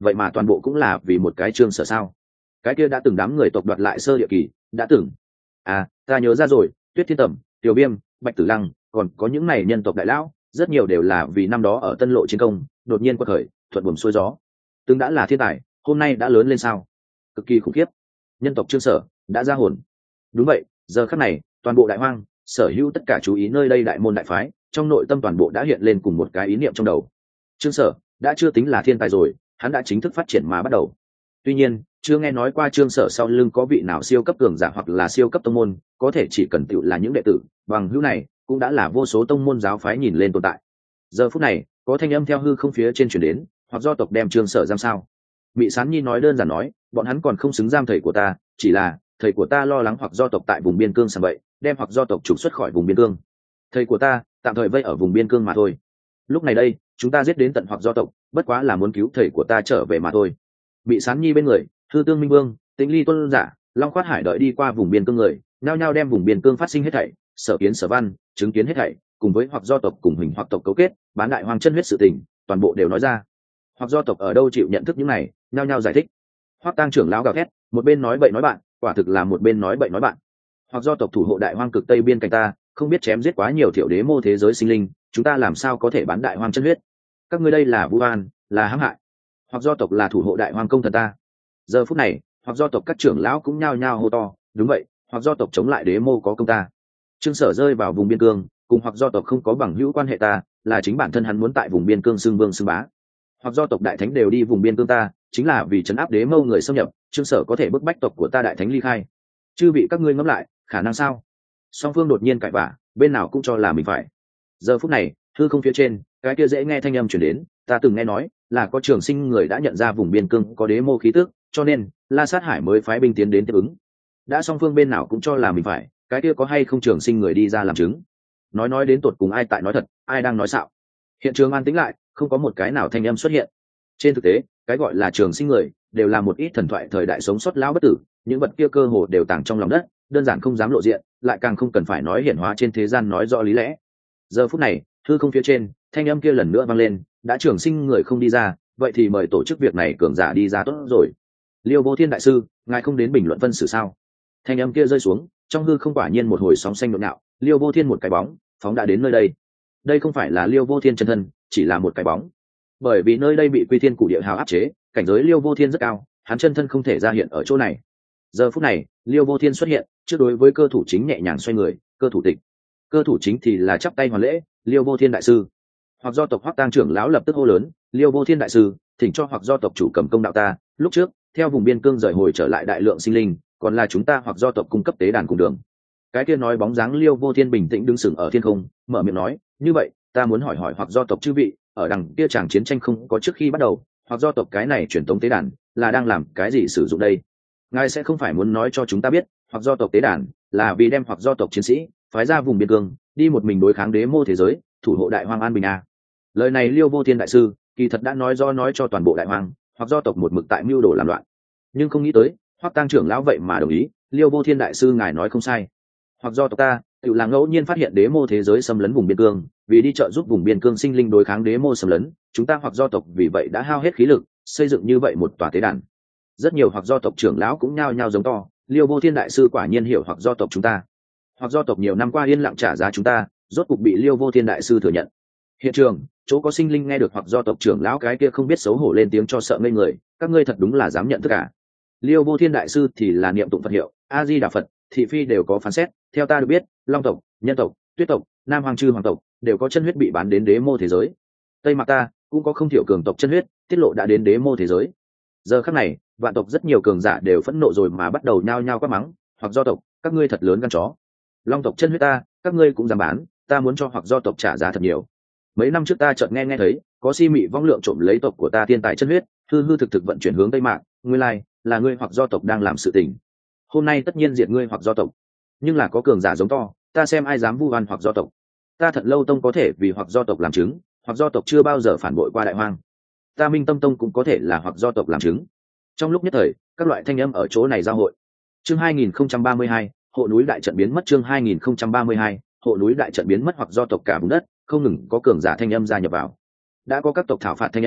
vậy mà toàn bộ cũng là vì một cái Trương Sở sao? Cái kia đã từng đám người tộc đoạt lại sơ địa kỳ, đã từng. À, ta nhớ ra rồi, Tuyết Thiên Tẩm, Tiểu Viêm, Bạch Tử Lăng, còn có những này nhân tộc đại lão, rất nhiều đều là vì năm đó ở Tân Lộ chiến công, đột nhiên quật khởi, thuận buồm xuôi gió. Từng đã là thiên tài, hôm nay đã lớn lên sao? Cực kỳ khủng khiếp. Nhân tộc Trương Sở đã ra hồn. Đúng vậy, giờ khắc này, toàn bộ đại hoang, sở hữu tất cả chú ý nơi đây đại môn đại phái, trong nội tâm toàn bộ đã hiện lên cùng một cái ý niệm trong đầu. Trương Sở đã chưa tính là thiên tài rồi, hắn đã chính thức phát triển mà bắt đầu. Tuy nhiên, chưa nghe nói qua Trương Sở sau lưng có vị nào siêu cấp cường giả hoặc là siêu cấp tông môn, có thể chỉ cần tựu là những đệ tử bằng hữu này cũng đã là vô số tông môn giáo phái nhìn lên tồn tại. Giờ phút này, có thanh âm theo hư không phía trên truyền đến, hoặc do tộc đem Trương Sở giam sao? Mị Sán Nhi nói đơn giản nói, bọn hắn còn không xứng giam thầy của ta, chỉ là thầy của ta lo lắng hoặc do tộc tại vùng biên cương sàng vậy, đem hoặc do tộc trục xuất khỏi vùng biên cương. Thầy của ta tạm thời vây ở vùng biên cương mà thôi. Lúc này đây, chúng ta giết đến tận hoặc do tộc, bất quá là muốn cứu thầy của ta trở về mà thôi. Mị Sán Nhi bên người, Hư Tương Minh Vương, Tĩnh Ly Tuân Giả, Long Khoát Hải đợi đi qua vùng biên cương người, nhao nhao đem vùng biên cương phát sinh hết thảy, sở kiến sở văn, chứng kiến hết thảy, cùng với hoặc do tộc cùng hình hoặc tộc cấu kết, bán đại hoang chân huyết sự tình, toàn bộ đều nói ra. Hoặc do tộc ở đâu chịu nhận thức những này, nhao nhao giải thích. Hoắc Tang trưởng lão gào thét, một bên nói bậy nói bạn, quả thực là một bên nói bậy nói bạn. Hoặc do tộc thủ hộ đại hoang cực tây biên cảnh ta, không biết chém giết quá nhiều thiểu đế mô thế giới sinh linh, chúng ta làm sao có thể bán đại hoang chân huyết? Các ngươi đây là vu oan, là hãm hại. Hoặc do tộc là thủ hộ đại hoang công thần ta. Giờ phút này, hoặc do tộc các trưởng lão cũng nhao nhao hô to, đúng vậy, hoặc do tộc chống lại đế mô có công ta. Trương Sở rơi vào vùng biên cương, cùng hoặc do tộc không có bằng hữu quan hệ ta, là chính bản thân hắn muốn tại vùng biên cương xưng vương xưng bá. Hoặc do tộc đại thánh đều đi vùng biên cương ta, chính là vì trấn áp đế mâu người xâm nhập, Trương Sở có thể bức bách tộc của ta đại thánh ly khai. Chư vị các ngươi ngẫm lại, khả năng sao? Song phương đột nhiên cãi vã, bên nào cũng cho là mình phải. Giờ phút này, hư không phía trên, cái kia dễ nghe thanh âm truyền đến, ta từng nghe nói là có trường sinh người đã nhận ra vùng biên cương có đế mô khí tức, cho nên La Sát Hải mới phái binh tiến đến tiếp ứng. Đã song phương bên nào cũng cho là mình phải, cái kia có hay không trường sinh người đi ra làm chứng? Nói nói đến tột cùng ai tại nói thật, ai đang nói xạo? Hiện trường an tĩnh lại, không có một cái nào thanh âm xuất hiện. Trên thực tế, cái gọi là trường sinh người đều là một ít thần thoại thời đại sống sót lão bất tử, những vật kia cơ hồ đều tàng trong lòng đất, đơn giản không dám lộ diện, lại càng không cần phải nói hiển hóa trên thế gian nói rõ lý lẽ. Giờ phút này, hư không phía trên, thanh âm kia lần nữa vang lên, đã trường sinh người không đi ra, vậy thì mời tổ chức việc này cường giả đi ra tốt rồi. Liêu Vô Thiên đại sư, ngài không đến bình luận phân xử sao? Thanh âm kia rơi xuống, trong hư không quả nhiên một hồi sóng xanh nhộn nhạo, Liêu Vô Thiên một cái bóng phóng đã đến nơi đây. Đây không phải là Liêu Vô Thiên chân thân, chỉ là một cái bóng. Bởi vì nơi đây bị Quy Thiên Cụ Địa Hào áp chế, cảnh giới Liêu Vô Thiên rất cao, hắn chân thân không thể ra hiện ở chỗ này. Giờ phút này, Liêu Vô Thiên xuất hiện, trước đối với cơ thủ chính nhẹ nhàng xoay người, cơ thủ tịch. Cơ thủ chính thì là chắp tay hoàn lễ, Liêu Vô Thiên đại sư. Hoặc do tộc Hoắc Tang trưởng lão lập tức hô lớn, Liêu Vô Thiên đại sư, thỉnh cho hoặc do tộc chủ cầm công đạo ta, lúc trước, theo vùng biên cương rời hồi trở lại đại lượng sinh linh, còn là chúng ta hoặc do tộc cung cấp tế đàn cùng đường. Cái kia nói bóng dáng Liêu Vô Thiên bình tĩnh đứng sừng ở thiên không, mở miệng nói, như vậy, ta muốn hỏi hỏi hoặc do tộc chư vị, ở đằng kia chàng chiến tranh không có trước khi bắt đầu, hoặc do tộc cái này truyền tống tế đàn là đang làm cái gì sử dụng đây? Ngài sẽ không phải muốn nói cho chúng ta biết, hoặc do tộc tế đàn là vì đem hoặc do tộc chiến sĩ phái ra vùng biên cương, đi một mình đối kháng đế mô thế giới, thủ hộ đại hoang an bình à? Lời này Liêu Vô Thiên đại sư kỳ thật đã nói do nói cho toàn bộ đại hoang, hoặc do tộc một mực tại mưu đồ làm loạn, nhưng không nghĩ tới Hoắc Tang trưởng lão vậy mà đồng ý. Liêu Vô Thiên đại sư ngài nói không sai, hoặc do tộc ta tự là ngẫu nhiên phát hiện đế mô thế giới xâm lấn vùng biên cương, vì đi trợ giúp vùng biên cương sinh linh đối kháng đế mô xâm lấn, chúng ta hoặc do tộc vì vậy đã hao hết khí lực xây dựng như vậy một tòa tế đàn. Rất nhiều hoặc do tộc trưởng lão cũng nhao nhao giống to, Liêu Vô Thiên đại sư quả nhiên hiểu hoặc do tộc chúng ta. Hoặc do tộc nhiều năm qua yên lặng trả giá chúng ta, rốt cục bị Liêu Vô Thiên đại sư thừa nhận. Hiện trường, chỗ có sinh linh nghe được hoặc do tộc trưởng lão cái kia không biết xấu hổ lên tiếng cho sợ ngây người, các ngươi thật đúng là dám nhận tất cả. Liêu Vô Thiên đại sư thì là niệm tụng Phật hiệu, A Di Đà Phật, thị phi đều có phán xét, theo ta được biết, Long tộc, Nhân tộc, Tuyết tộc, Nam Hoàng Trư Hoàng tộc đều có chân huyết bị bán đến đế mô thế giới. Tây Mạc ta cũng có không thiểu cường tộc chân huyết tiết lộ đã đến đế mô thế giới. Giờ khắc này, vạn tộc rất nhiều cường giả đều phẫn nộ rồi mà bắt đầu nhao nhao quát mắng, hoặc do tộc, các ngươi thật lớn gan chó. Long tộc chân huyết ta, các ngươi cũng dám bán, ta muốn cho hoặc do tộc trả giá thật nhiều. Mấy năm trước ta chợt nghe nghe thấy, có si mị vong lượng trộm lấy tộc của ta thiên tài chân huyết, hư hư thực thực vận chuyển hướng Tây Mạc, ngươi lai, là ngươi hoặc do tộc đang làm sự tình. Hôm nay tất nhiên diệt ngươi hoặc do tộc, nhưng là có cường giả giống to, ta xem ai dám vu oan hoặc do tộc. Ta Thật Lâu tông có thể vì hoặc do tộc làm chứng, hoặc do tộc chưa bao giờ phản bội qua đại hoang. Ta Minh Tâm tông cũng có thể là hoặc do tộc làm chứng. Trong lúc nhất thời, các loại thanh âm ở chỗ này giao hội. Chương hai nghìn không trăm ba mươi hai, hộ núi đại trận biến mất. Chương hai nghìn không trăm ba mươi hai, hộ núi đại trận biến mất. Hoặc do tộc cả vùng đất không ngừng có cường giả thanh âm gia nhập vào. Đã có các tộc thảo phạt thanh âm,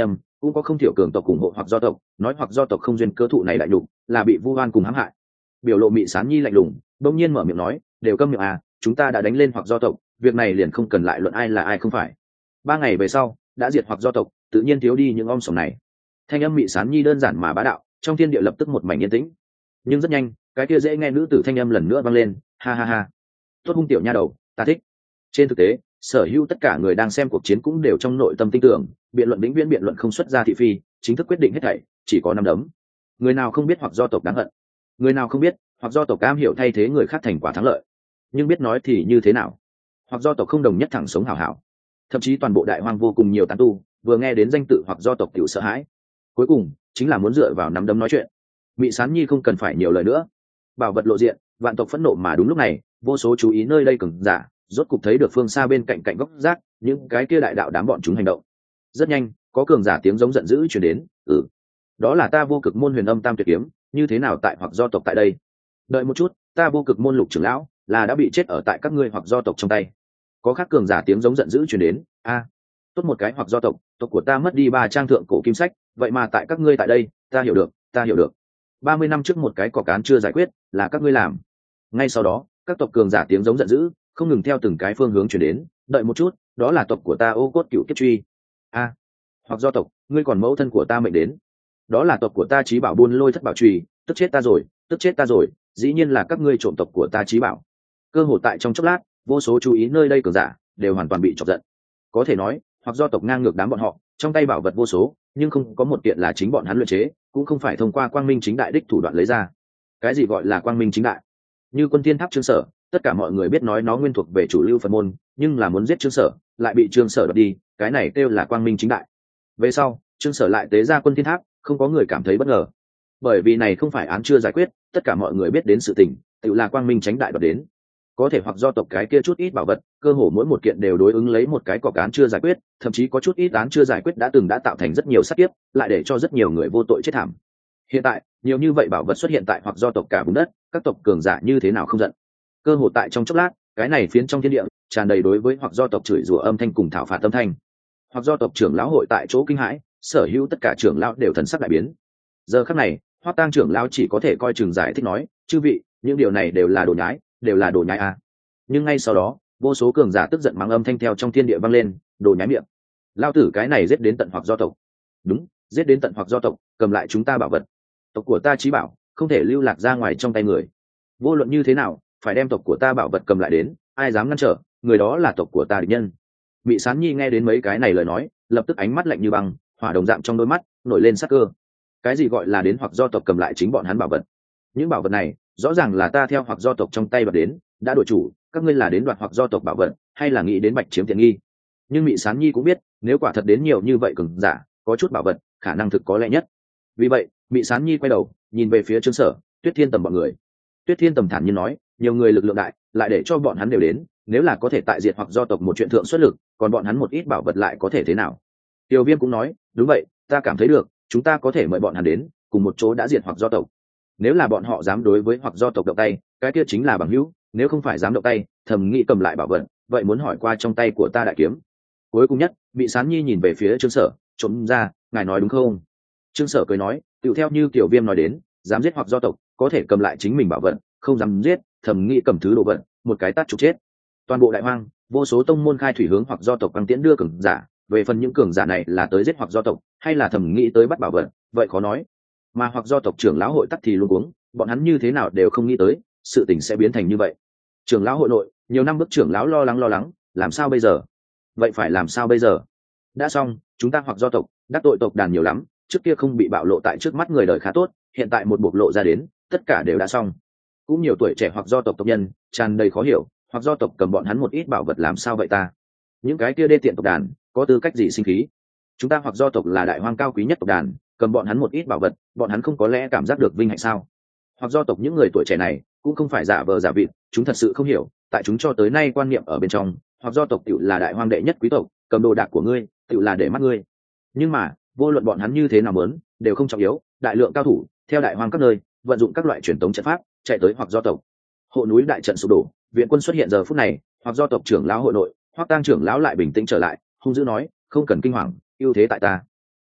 cũng có không thiểu cường tộc ủng hộ hoặc do tộc nói hoặc do tộc không duyên cơ thụ này đại nhục là bị vu oan cùng hãm hại. Biểu lộ Mị Sán Nhi lạnh lùng đông nhiên mở miệng nói, đều câm miệng à, chúng ta đã đánh lên hoặc do tộc, việc này liền không cần lại luận ai là ai không phải. Ba ngày về sau đã diệt hoặc do tộc, tự nhiên thiếu đi những om sòm này. Thanh âm Mị Sán Nhi đơn giản mà bá đạo, trong thiên địa lập tức một mảnh yên tĩnh. Nhưng rất nhanh cái kia dễ nghe nữ tử thanh âm lần nữa vang lên, ha ha ha, tốt hung tiểu nha đầu, ta thích. Trên thực tế sở hữu tất cả người đang xem cuộc chiến cũng đều trong nội tâm tin tưởng, biện luận vĩnh viễn biện luận không xuất ra thị phi, chính thức quyết định hết thảy chỉ có năm đấm. Người nào không biết hoặc do tộc đáng hận, người nào không biết hoặc do tộc cam hiểu thay thế người khác thành quả thắng lợi, nhưng biết nói thì như thế nào, hoặc do tộc không đồng nhất thẳng sống hảo hảo. Thậm chí toàn bộ đại hoang vô cùng nhiều tán tu vừa nghe đến danh tự hoặc do tộc tiểu sợ hãi, cuối cùng chính là muốn dựa vào nắm đấm nói chuyện. Mị Sán Nhi không cần phải nhiều lời nữa, bảo vật lộ diện, vạn tộc phẫn nộ. Mà đúng lúc này vô số chú ý nơi đây cường giả rốt cục thấy được phương xa bên cạnh cạnh góc rác những cái kia đại đạo đám bọn chúng hành động. Rất nhanh có cường giả tiếng giống giận dữ truyền đến, ừ, đó là ta vô cực môn huyền âm tam tuyệt kiếm, như thế nào tại hoặc do tộc tại đây? Đợi một chút, ta vô cực môn lục trưởng lão là đã bị chết ở tại các ngươi hoặc do tộc trong tay. Có khác cường giả tiếng giống giận dữ truyền đến, a, tốt một cái hoặc do tộc, tộc của ta mất đi ba trang thượng cổ kim sách, vậy mà tại các ngươi tại đây, ta hiểu được, ta hiểu được. Ba mươi năm trước một cái cỏ cán chưa giải quyết, là các ngươi làm. Ngay sau đó các tộc cường giả tiếng giống giận dữ không ngừng theo từng cái phương hướng chuyển đến, đợi một chút, đó là tộc của ta ô cốt cựu kiếp truy. A, hoặc do tộc, ngươi còn mẫu thân của ta mệnh đến. Đó là tộc của ta trí bảo buôn lôi thất bảo truy, tức chết ta rồi, tức chết ta rồi, dĩ nhiên là các ngươi trộm tộc của ta trí bảo. Cơ hội tại trong chốc lát vô số chú ý nơi đây cường giả đều hoàn toàn bị chọc giận. Có thể nói hoặc do tộc ngang ngược đám bọn họ, trong tay bảo vật vô số nhưng không có một kiện là chính bọn hắn luyện chế, cũng không phải thông qua quang minh chính đại đích thủ đoạn lấy ra. Cái gì gọi là quang minh chính đại? Như Quân Thiên Tháp Trương Sở, tất cả mọi người biết nói nó nguyên thuộc về chủ lưu Phật môn, nhưng là muốn giết Trương Sở lại bị Trương Sở đoạt đi, cái này kêu là quang minh chính đại. Về sau Trương Sở lại tế ra Quân Thiên Tháp, không có người cảm thấy bất ngờ, bởi vì này không phải án chưa giải quyết, tất cả mọi người biết đến sự tình tự là quang minh chính đại đoạt đến. Có thể hoặc do tộc cái kia chút ít bảo vật, cơ hồ mỗi một kiện đều đối ứng lấy một cái cọc án chưa giải quyết, thậm chí có chút ít án chưa giải quyết đã từng đã tạo thành rất nhiều sát kiếp, lại để cho rất nhiều người vô tội chết thảm. Hiện tại nhiều như vậy bảo vật xuất hiện tại hoặc do tộc cả vùng đất, các tộc cường giả như thế nào không giận? Cơ hồ tại trong chốc lát, cái này phiến trong thiên địa tràn đầy đối với hoặc do tộc chửi rủa âm thanh cùng thảo phạt âm thanh. Hoặc do tộc trưởng lão hội tại chỗ kinh hãi, sở hữu tất cả trưởng lão đều thần sắc đại biến. Giờ khắc này Hoắc Tang trưởng lão chỉ có thể coi chừng giải thích nói, chư vị, những điều này đều là đồ nhái, đều là đồ nhái à. Nhưng ngay sau đó vô số cường giả tức giận mắng âm thanh theo trong thiên địa vang lên, đồ nhái miệng, lao tử cái này giết đến tận hoặc do tộc. Đúng, giết đến tận hoặc do tộc, cầm lại chúng ta bảo vật, tộc của ta trí bảo không thể lưu lạc ra ngoài trong tay người, vô luận như thế nào phải đem tộc của ta bảo vật cầm lại đến, ai dám ngăn trở, người đó là tộc của ta địch nhân. Mị Sán Nhi nghe đến mấy cái này lời nói, lập tức ánh mắt lạnh như băng, hỏa đồng dạng trong đôi mắt nổi lên sắc cơ. Cái gì gọi là đến hoặc do tộc cầm lại chính bọn hắn bảo vật? Những bảo vật này rõ ràng là ta theo hoặc do tộc trong tay đoạt đến, đã đổi chủ, các ngươi là đến đoạt hoặc do tộc bảo vật, hay là nghĩ đến bạch chiếm tiện nghi? Nhưng Mị Sán Nhi cũng biết, nếu quả thật đến nhiều như vậy cường giả, có chút bảo vật, khả năng thực có lẽ nhất. Vì vậy, Mị Sán Nhi quay đầu, nhìn về phía Trương Sở, Tuyết Thiên Tầm bọn người. Tuyết Thiên Tầm thản nhiên nói, nhiều người lực lượng đại, lại để cho bọn hắn đều đến, nếu là có thể tại diệt hoặc do tộc một chuyện thượng xuất lực, còn bọn hắn một ít bảo vật lại có thể thế nào? Tiêu Viêm cũng nói, đúng vậy, ta cảm thấy được, chúng ta có thể mời bọn hắn đến, cùng một chỗ đã diệt hoặc do tộc. Nếu là bọn họ dám đối với hoặc do tộc động tay, cái kia chính là bằng hữu, nếu không phải dám động tay, thầm nghĩ cầm lại bảo vật, vậy muốn hỏi qua trong tay của ta đại kiếm. Cuối cùng nhất, Mị Sán Nhi nhìn về phía Trương Sở, trộm ra, ngài nói đúng không? Trương Sở cười nói, tựu theo như Tiểu Viêm nói đến, dám giết hoặc do tộc, có thể cầm lại chính mình bảo vật, không dám giết, thầm nghĩ cầm thứ đồ vật, một cái tát trục chết. Toàn bộ đại hoang, vô số tông môn khai thủy hướng hoặc do tộc băng tiễn đưa cường giả, về phần những cường giả này là tới giết hoặc do tộc, hay là thầm nghĩ tới bắt bảo vật, vậy khó nói. Mà hoặc do tộc trưởng lão hội tắc thì luôn cuống, bọn hắn như thế nào đều không nghĩ tới, sự tình sẽ biến thành như vậy. Trưởng lão hội nội, nhiều năm bước trưởng lão lo lắng lo lắng, làm sao bây giờ? Vậy phải làm sao bây giờ? Đã xong, chúng ta hoặc do tộc, đắc tội tộc đàn nhiều lắm, trước kia không bị bạo lộ tại trước mắt người đời khá tốt, hiện tại một bộc lộ ra đến, tất cả đều đã xong. Cũng nhiều tuổi trẻ hoặc do tộc tộc nhân tràn đầy khó hiểu, hoặc do tộc cầm bọn hắn một ít bảo vật làm sao vậy ta? Những cái kia đê tiện tộc đàn có tư cách gì sinh khí? Chúng ta hoặc do tộc là đại hoang cao quý nhất tộc đàn, cầm bọn hắn một ít bảo vật, bọn hắn không có lẽ cảm giác được vinh hạnh sao? Hoặc do tộc những người tuổi trẻ này cũng không phải giả vờ giả vịt, chúng thật sự không hiểu, tại chúng cho tới nay quan niệm ở bên trong, hoặc do tộc tự là đại hoang đệ nhất quý tộc, cầm đồ đạc của ngươi, tự là để mắt ngươi. Nhưng mà, vô luận bọn hắn như thế nào muốn, đều không trọng yếu, đại lượng cao thủ theo đại hoang các nơi, vận dụng các loại truyền thống trận pháp, chạy tới hoặc do tộc. Hộ núi đại trận sụp đổ, viện quân xuất hiện giờ phút này, hoặc do tộc trưởng lão hội nội, Hoắc Tang trưởng lão lại bình tĩnh trở lại, hung dữ nói, không cần kinh hoàng, ưu thế tại ta.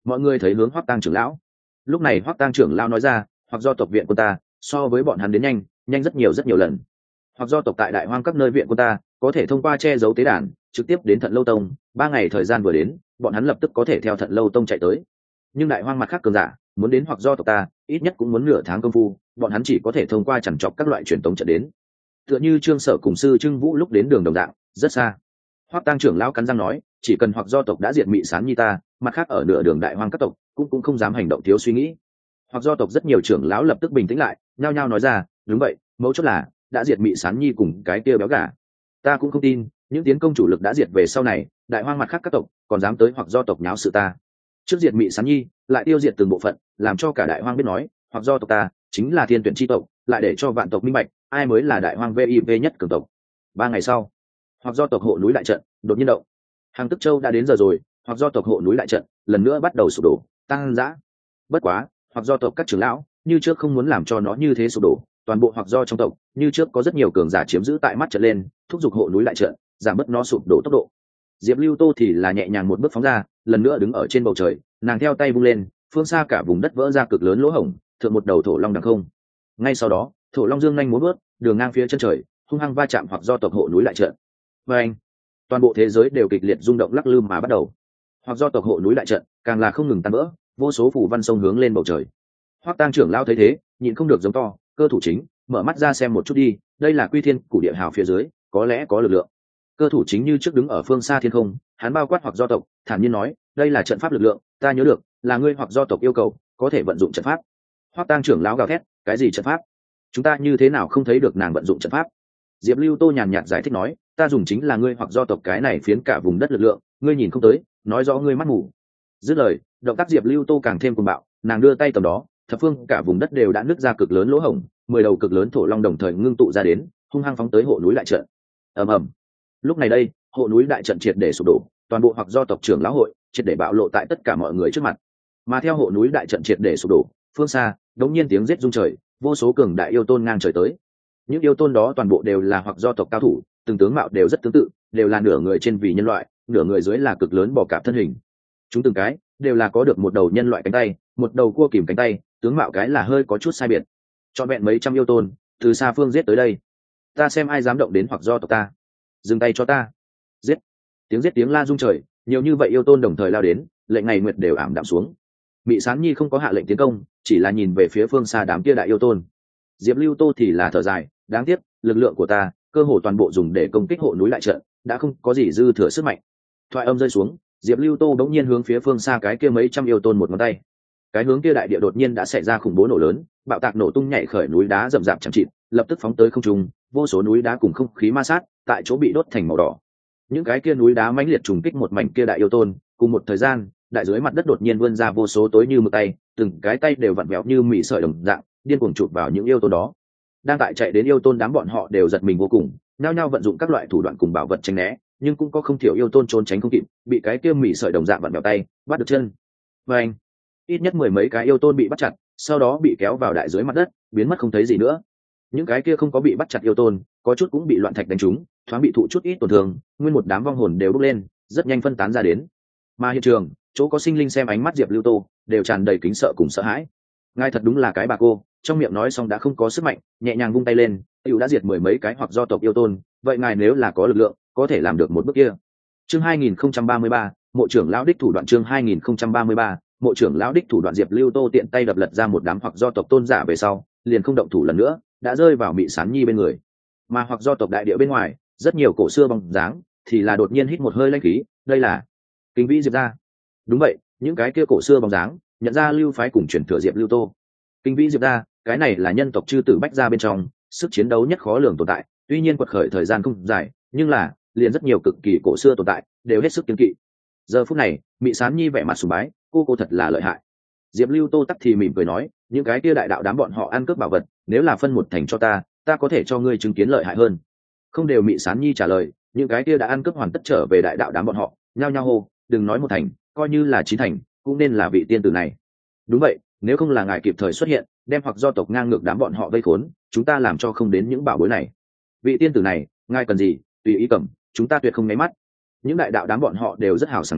Mọi người thấy hướng Hoắc Tang trưởng lão. Lúc này Hoắc Tang trưởng lão nói ra, hoặc do tộc viện của ta so với bọn hắn đến nhanh nhanh rất nhiều rất nhiều lần, hoặc do tộc tại đại hoang các nơi viện của ta có thể thông qua che giấu tế đàn trực tiếp đến Thận Lâu Tông, ba ngày thời gian vừa đến bọn hắn lập tức có thể theo Thận Lâu Tông chạy tới. Nhưng đại hoang mặt khác cường giả muốn đến hoặc do tộc ta ít nhất cũng muốn nửa tháng công phu, bọn hắn chỉ có thể thông qua chằn chọc các loại truyền tống trận đến, tựa như Trương Sở cùng sư Trưng Vũ lúc đến đường đồng dạng rất xa. Hoắc Tang trưởng lão cắn răng nói, chỉ cần hoặc do tộc đã diệt Mị Sán Nhi ta, mặt khác ở nửa đường đại hoang các tộc cũng cũng không dám hành động thiếu suy nghĩ. Hoặc do tộc rất nhiều trưởng lão lập tức bình tĩnh lại, nhao nhao nói ra, đúng vậy, mấu chốt là đã diệt Mị Sán Nhi cùng cái kia béo gà. Ta cũng không tin những tiến công chủ lực đã diệt về sau này đại hoang mặt khác các tộc còn dám tới hoặc do tộc nháo sự ta. Trước diệt Mị Sán Nhi lại tiêu diệt từng bộ phận, làm cho cả đại hoang biết nói hoặc do tộc ta chính là thiên tuyển chi tộc, lại để cho vạn tộc minh bạch ai mới là đại hoang vi v nhất cường tộc. Ba ngày sau, hoặc do tộc hộ núi đại trận đột nhiên động. Hàng Tức Châu đã đến giờ rồi, hoặc do tộc hộ núi đại trận lần nữa bắt đầu sụp đổ tăng dã. Bất quá hoặc do tộc các trưởng lão như trước không muốn làm cho nó như thế sụp đổ, toàn bộ hoặc do trong tộc như trước có rất nhiều cường giả chiếm giữ tại mắt trận lên, thúc giục hộ núi đại trận giảm bớt nó sụp đổ tốc độ. Diệp Lưu Tô thì là nhẹ nhàng một bước phóng ra, lần nữa đứng ở trên bầu trời, nàng theo tay vung lên, phương xa cả vùng đất vỡ ra cực lớn lỗ hổng, thượng một đầu thổ long đằng không. Ngay sau đó thổ long dương nhanh muốn bước đường ngang phía chân trời, hung hăng va chạm hoặc do tộc hộ núi đại trận. Và anh, toàn bộ thế giới đều kịch liệt rung động lắc lư mà bắt đầu. Hoặc do tộc hộ núi đại trận càng là không ngừng tan vỡ, vô số phù văn sông hướng lên bầu trời. Hoắc Tang trưởng lao thấy thế nhịn không được giống to, Cơ thủ chính, mở mắt ra xem một chút đi, đây là Quy Thiên Củ địa hào phía dưới có lẽ có lực lượng. Cơ thủ chính như trước đứng ở phương xa thiên không, hắn bao quát hoặc do tộc, thản nhiên nói, đây là trận pháp lực lượng, ta nhớ được là ngươi hoặc do tộc yêu cầu có thể vận dụng trận pháp. Hoắc Tang trưởng lão gào thét, cái gì trận pháp? Chúng ta như thế nào không thấy được nàng vận dụng trận pháp? Diệp Lưu Tô nhàn nhạt giải thích nói, ta dùng chính là ngươi hoặc do tộc cái này phiến cả vùng đất lực lượng, ngươi nhìn không tới, nói rõ ngươi mắt mù. Dứt lời, động tác Diệp Lưu Tô càng thêm cuồng bạo, nàng đưa tay tầm đó, thập phương cả vùng đất đều đã nứt ra cực lớn lỗ hổng, mười đầu cực lớn thổ long đồng thời ngưng tụ ra đến, hung hăng phóng tới hộ núi đại trận. Ầm ầm. Lúc này đây, hộ núi đại trận triệt để sụp đổ, toàn bộ hoặc do tộc trưởng lão hội triệt để bạo lộ tại tất cả mọi người trước mặt. Mà theo hộ núi đại trận triệt để sụp đổ, phương xa, đống nhiên tiếng rít rung trời, vô số cường đại yêu tôn ngang trời tới. Những yêu tôn đó toàn bộ đều là hoặc do tộc cao thủ, từng tướng mạo đều rất tương tự, đều là nửa người trên vì nhân loại, nửa người dưới là cực lớn bò cạp thân hình. Chúng từng cái đều là có được một đầu nhân loại cánh tay, một đầu cua kìm cánh tay, tướng mạo cái là hơi có chút sai biệt. Cho vẹn mấy trăm yêu tôn từ xa phương giết tới đây, ta xem ai dám động đến hoặc do tộc ta, dừng tay cho ta. Giết. Tiếng giết tiếng la rung trời, nhiều như vậy yêu tôn đồng thời lao đến, lệnh ngày nguyệt đều ảm đạm xuống. Mị Sán Nhi không có hạ lệnh tiến công, chỉ là nhìn về phía phương xa đám kia đại yêu tôn. Diệp Lưu Tô thì là thở dài, đáng tiếc lực lượng của ta cơ hồ toàn bộ dùng để công kích hộ núi đại trận, đã không có gì dư thừa sức mạnh. Thoại âm rơi xuống, Diệp Lưu Tô đống nhiên hướng phía phương xa cái kia mấy trăm yêu tôn một ngón tay. Cái hướng kia đại địa đột nhiên đã xảy ra khủng bố nổ lớn, bạo tạc nổ tung nhảy khởi núi đá rậm rạp chẳng chịt, lập tức phóng tới không trung, vô số núi đá cùng không khí ma sát, tại chỗ bị đốt thành màu đỏ. Những cái kia núi đá mãnh liệt trùng kích một mảnh kia đại yêu tôn, cùng một thời gian, đại dưới mặt đất đột nhiên vươn ra vô số tối như mực tay, từng cái tay đều vặn vẹo như mị sợi đồng dạng, điên cuồng chụp vào những yêu tôn đó. Đang tại chạy đến yêu tôn đám bọn họ đều giật mình vô cùng, nhao nhao vận dụng các loại thủ đoạn cùng bảo vật tránh né, nhưng cũng có không thiểu yêu tôn trốn tránh không kịp, bị cái kia mị sợi đồng dạng vặn vẹo tay bắt được chân. Và anh, ít nhất mười mấy cái yêu tôn bị bắt chặt, sau đó bị kéo vào đại dưới mặt đất, biến mất không thấy gì nữa. Những cái kia không có bị bắt chặt yêu tôn, có chút cũng bị loạn thạch đánh trúng, thoáng bị thụ chút ít tổn thương, nguyên một đám vong hồn đều bốc lên, rất nhanh phân tán ra đến. Mà hiện trường, chỗ có sinh linh xem ánh mắt Diệp Lưu Tô, đều tràn đầy kính sợ cùng sợ hãi. Ngài thật đúng là cái bà cô, trong miệng nói xong đã không có sức mạnh, nhẹ nhàng vung tay lên, tiểu đã diệt mười mấy cái hoặc do tộc yêu tôn, vậy ngài nếu là có lực lượng, có thể làm được một bước kia. Chương hai nghìn không trăm ba mươi ba, Mộ trưởng lão đích thủ đoạn. Chương hai nghìn không trăm ba mươi ba, Mộ trưởng lão đích thủ đoạn. Diệp Lưu Tô tiện tay đập lật ra một đám hoặc do tộc tôn giả về sau, liền không động thủ lần nữa, đã rơi vào Mị Sán Nhi bên người. Mà hoặc do tộc đại địa bên ngoài, rất nhiều cổ xưa bóng dáng, thì là đột nhiên hít một hơi lãnh khí, đây là Kinh Vĩ Diệp gia. Đúng vậy, những cái kia cổ xưa bóng dáng, nhận ra lưu phái cùng truyền thừa Diệp Lưu Tô. Kinh Vĩ Diệp gia, cái này là nhân tộc chư tử bách gia bên trong, sức chiến đấu nhất khó lường tồn tại, tuy nhiên quật khởi thời gian không dài, nhưng là liền rất nhiều cực kỳ cổ xưa tồn tại, đều hết sức kiêng kỵ. Giờ phút này, Mị Sán Nhi vẻ mặt sùng bái, cô cô thật là lợi hại. Diệp Lưu Tô tắc thì mỉm cười nói, những cái kia đại đạo đám bọn họ ăn cướp bảo vật, nếu là phân một thành cho ta, ta có thể cho ngươi chứng kiến lợi hại hơn. Không đều. Mị Sán Nhi trả lời, những cái kia đã ăn cướp hoàn tất trở về đại đạo đám bọn họ, nhao nhao hô, đừng nói một thành, coi như là chín thành, cũng nên là vị tiên tử này. Đúng vậy, nếu không là ngài kịp thời xuất hiện, đem hoặc do tộc ngang ngược đám bọn họ vây khốn, chúng ta làm cho không đến những bảo bối này. Vị tiên tử này, ngài cần gì, tùy ý cầm, chúng ta tuyệt không nháy mắt. Những đại đạo đám bọn họ đều rất hào sảng này,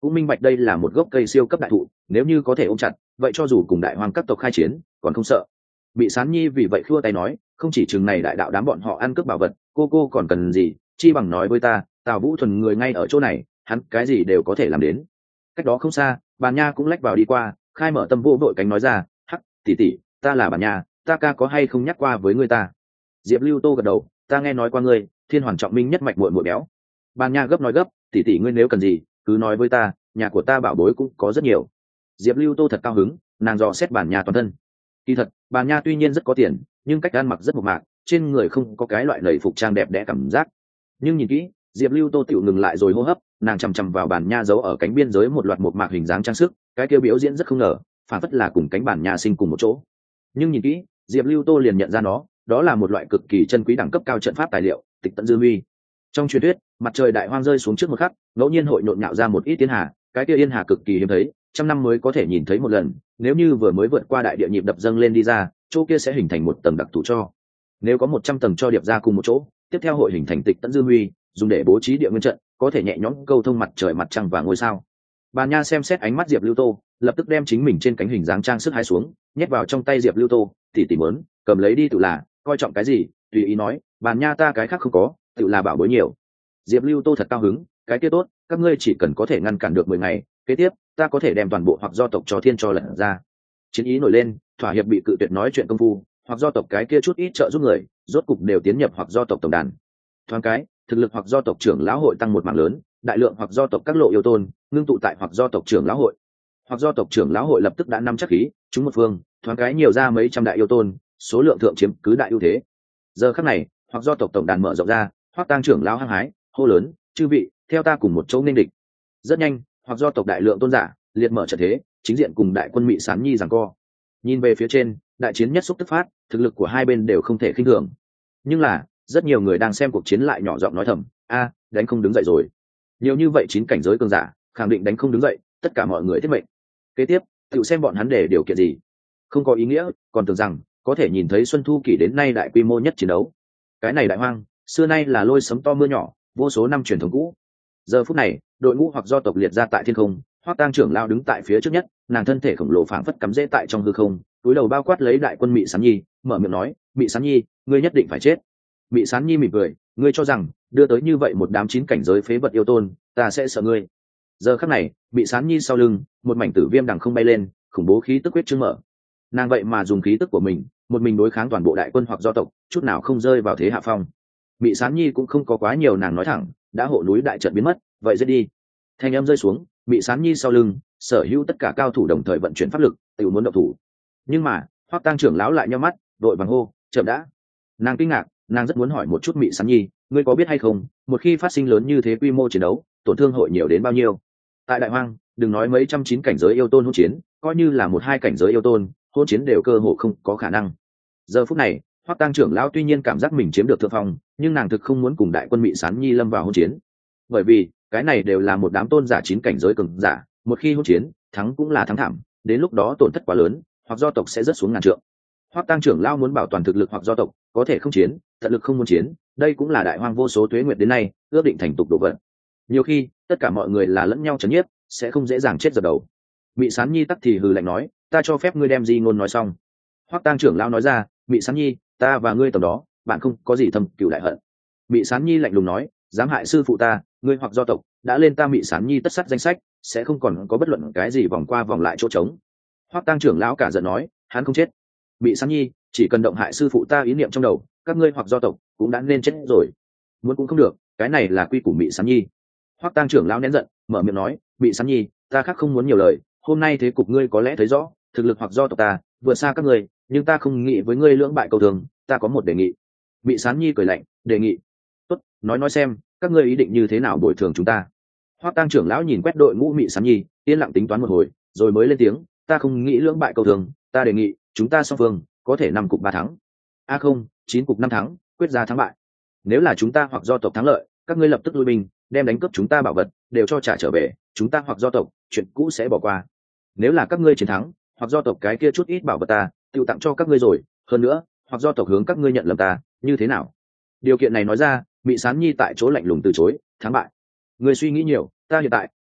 cũng minh bạch đây là một gốc cây siêu cấp đại thụ, nếu như có thể ôm chặt vậy cho dù cùng đại hoang các tộc khai chiến còn không sợ. Bị Sán Nhi vì vậy khua tay nói, không chỉ chừng này đại đạo đám bọn họ ăn cướp bảo vật, cô cô còn cần gì, chi bằng nói với ta, Tào Vũ Thuần người ngay ở chỗ này, hắn cái gì đều có thể làm đến. Cách đó không xa, Bàn Nha cũng lách vào đi qua, khai mở tâm vô vội cánh nói ra, hắc tỷ tỷ, ta là Bàn Nha, ta ca có hay không nhắc qua với người ta. Diệp Lưu Tô gật đầu, ta nghe nói qua ngươi, thiên hoàn trọng minh nhất mạch muội muội béo. Bàn Nha gấp nói gấp, tỷ tỷ ngươi nếu cần gì cứ nói với ta, nhà của ta bảo bối cũng có rất nhiều. Diệp Lưu Tô thật cao hứng, nàng dò xét Bàn Nha toàn thân. Kỳ thật, Bàn Nha tuy nhiên rất có tiền, nhưng cách ăn mặc rất mộc mạc, trên người không có cái loại lầy phục trang đẹp đẽ cảm giác. Nhưng nhìn kỹ, Diệp Lưu Tô tiểu ngừng lại rồi hô hấp, nàng chằm chằm vào Bàn Nha giấu ở cánh biên giới một loạt mộc mạc hình dáng trang sức, cái kia biểu diễn rất không ngờ, phản phất là cùng cánh Bàn Nha sinh cùng một chỗ. Nhưng nhìn kỹ, Diệp Lưu Tô liền nhận ra nó, đó là một loại cực kỳ chân quý đẳng cấp cao trận pháp tài liệu, Tịch Tận Dư Huy. Trong truyền thuyết, mặt trời đại hoang rơi xuống trước một khắc, ngẫu nhiên hội nhộn nhạo ra một ít tiên hà, cái kia yên hà cực kỳ hiếm thấy, trăm năm mới có thể nhìn thấy một lần, nếu như vừa mới vượt qua đại địa nhịp đập dâng lên đi ra, chỗ kia sẽ hình thành một tầng đặc thù cho. Nếu có một trăm tầng cho điệp ra cùng một chỗ, tiếp theo hội hình thành Tịch Tận Dư Huy, dùng để bố trí địa nguyên trận, có thể nhẹ nhõm câu thông mặt trời mặt trăng và ngôi sao. Bàn Nha xem xét ánh mắt Diệp Lưu Tô, lập tức đem chính mình trên cánh hình dáng trang sức hái xuống, nhét vào trong tay Diệp Lưu Tô, tỉ tỉ muốn, cầm lấy đi tự là, coi trọng cái gì, tùy ý nói, Bàn Nha ta cái khác không có, tự là bảo bối nhiều. Diệp Lưu Tô thật cao hứng, cái kia tốt, các ngươi chỉ cần có thể ngăn cản được mười ngày, kế tiếp, ta có thể đem toàn bộ hoặc do tộc cho thiên cho lẫn ra. Chiến ý nổi lên, thỏa hiệp bị cự tuyệt nói chuyện công phu, hoặc do tộc cái kia chút ít trợ giúp người, rốt cục đều tiến nhập hoặc do tộc tổng đàn. Thoáng cái, thực lực hoặc do tộc trưởng lão hội tăng một mảng lớn, đại lượng hoặc do tộc các lộ yêu tôn, ngưng tụ tại hoặc do tộc trưởng lão hội. Hoặc do tộc trưởng lão hội lập tức đã nắm chắc khí, chúng một phương, thoáng cái nhiều ra mấy trăm đại yêu tôn, số lượng thượng chiếm cứ đại ưu thế. Giờ khắc này, hoặc do tộc tổng đàn mở rộng ra, Hoắc Tang trưởng lão hăng hái, hô lớn, chư vị, theo ta cùng một chỗ nên địch. Rất nhanh, hoặc do tộc đại lượng tôn giả liệt mở trận thế, chính diện cùng đại quân Mị Sán Nhi giằng co. Nhìn về phía trên, đại chiến nhất xúc tức phát, thực lực của hai bên đều không thể khinh thường. Nhưng là, rất nhiều người đang xem cuộc chiến lại nhỏ giọng nói thầm, a, đánh không đứng dậy rồi. Nhiều như vậy chín cảnh giới cường giả, khẳng định đánh không đứng dậy, tất cả mọi người thiết mệnh. Kế tiếp, tự xem bọn hắn để điều kiện gì. Không có ý nghĩa, còn tưởng rằng có thể nhìn thấy Xuân Thu Kỷ đến nay đại quy mô nhất chiến đấu. Cái này đại hoang, xưa nay là lôi sấm to mưa nhỏ, vô số năm truyền thống cũ. Giờ phút này, đội ngũ hoặc do tộc liệt ra tại thiên không, Hoắc Tang trưởng lao đứng tại phía trước nhất, nàng thân thể khổng lồ phảng phất cắm rễ tại trong hư không, túi đầu bao quát lấy đại quân Mị Sán Nhi, mở miệng nói, Mị Sán Nhi, ngươi nhất định phải chết. Mị Sán Nhi mỉm cười, ngươi cho rằng đưa tới như vậy một đám chín cảnh giới phế vật yêu tôn, ta sẽ sợ ngươi. Giờ khắc này, Mị Sán Nhi sau lưng, một mảnh tử viêm đằng không bay lên, khủng bố khí tức huyết trương mở. Nàng vậy mà dùng khí tức của mình, một mình đối kháng toàn bộ đại quân hoặc do tộc, chút nào không rơi vào thế hạ phong. Mị Sán Nhi cũng không có quá nhiều, nàng nói thẳng, đã hộ núi đại trận biến mất, vậy giết đi. Thanh âm rơi xuống, Mị Sán Nhi sau lưng, sở hữu tất cả cao thủ đồng thời vận chuyển pháp lực, tự muốn động thủ. Nhưng mà, Hoắc Tang trưởng lão lại nhíu mắt, đội vàng hô, chậm đã. Nàng kinh ngạc, nàng rất muốn hỏi một chút Mị Sán Nhi, ngươi có biết hay không, một khi phát sinh lớn như thế quy mô chiến đấu, tổn thương hội nhiều đến bao nhiêu? Tại đại hoang, đừng nói mấy trăm chín cảnh giới yêu tôn hỗn chiến, coi như là một hai cảnh giới yêu tôn, hỗn chiến đều cơ hồ không có khả năng. Giờ phút này, Hoắc Tang trưởng lão tuy nhiên cảm giác mình chiếm được thượng phong, nhưng nàng thực không muốn cùng đại quân Mị Sán Nhi lâm vào hỗn chiến. Bởi vì, cái này đều là một đám tôn giả chín cảnh giới cường giả, một khi hỗn chiến, thắng cũng là thắng thảm, đến lúc đó tổn thất quá lớn, hoặc do tộc sẽ rất xuống ngàn trượng. Hoắc Tang trưởng lão muốn bảo toàn thực lực hoặc do tộc, có thể không chiến, tận lực không muốn chiến, đây cũng là đại hoang vô số tuế nguyệt đến nay ước định thành tục độ vận. Nhiều khi, tất cả mọi người là lẫn nhau chấn nhiếp, sẽ không dễ dàng chết dập đầu. Mị Sán Nhi tắc thì hừ lạnh nói, ta cho phép ngươi đem di ngôn nói xong. Hoắc Tang trưởng lão nói ra, Mị Sán Nhi, ta và ngươi tầm đó, bạn không có gì thâm cừu đại hận. Mị Sán Nhi lạnh lùng nói, dám hại sư phụ ta, ngươi hoặc do tộc đã lên ta Mị Sán Nhi tất sắt danh sách, sẽ không còn có bất luận cái gì vòng qua vòng lại chỗ trống. Hoắc Tang trưởng lão cả giận nói, hắn không chết. Mị Sán Nhi, chỉ cần động hại sư phụ ta ý niệm trong đầu, các ngươi hoặc do tộc cũng đã nên chết rồi. Muốn cũng không được, cái này là quy củ Mị Sán Nhi. Hoắc Tang trưởng lão nén giận, mở miệng nói, Mị Sán Nhi, ta khác không muốn nhiều lời, hôm nay thế cục ngươi có lẽ thấy rõ, thực lực hoặc do tộc ta vượt xa các ngươi, nhưng ta không nghĩ với ngươi lưỡng bại cầu thường, ta có một đề nghị. Mị Sán Nhi cười lạnh, đề nghị? Tốt, nói nói xem, các ngươi ý định như thế nào bồi thường chúng ta? Hoắc Tang trưởng lão nhìn quét đội ngũ Mị Sán Nhi, yên lặng tính toán một hồi, rồi mới lên tiếng, ta không nghĩ lưỡng bại cầu thường, ta đề nghị, chúng ta song phương có thể năm cục ba thắng. A không, chín cục năm thắng, quyết ra thắng bại. Nếu là chúng ta hoặc do tộc thắng lợi, các ngươi lập tức lui binh, đem đánh cướp chúng ta bảo vật đều cho trả trở về, chúng ta hoặc do tộc chuyện cũ sẽ bỏ qua. Nếu là các ngươi chiến thắng, hoặc do tộc cái kia chút ít bảo vật ta tự tặng cho các ngươi rồi, hơn nữa, hoặc do tộc hướng các ngươi nhận lầm ta, như thế nào? Điều kiện này nói ra, Mị Sán Nhi tại chỗ lạnh lùng từ chối, thắng bại. Ngươi suy nghĩ nhiều, ta hiện tại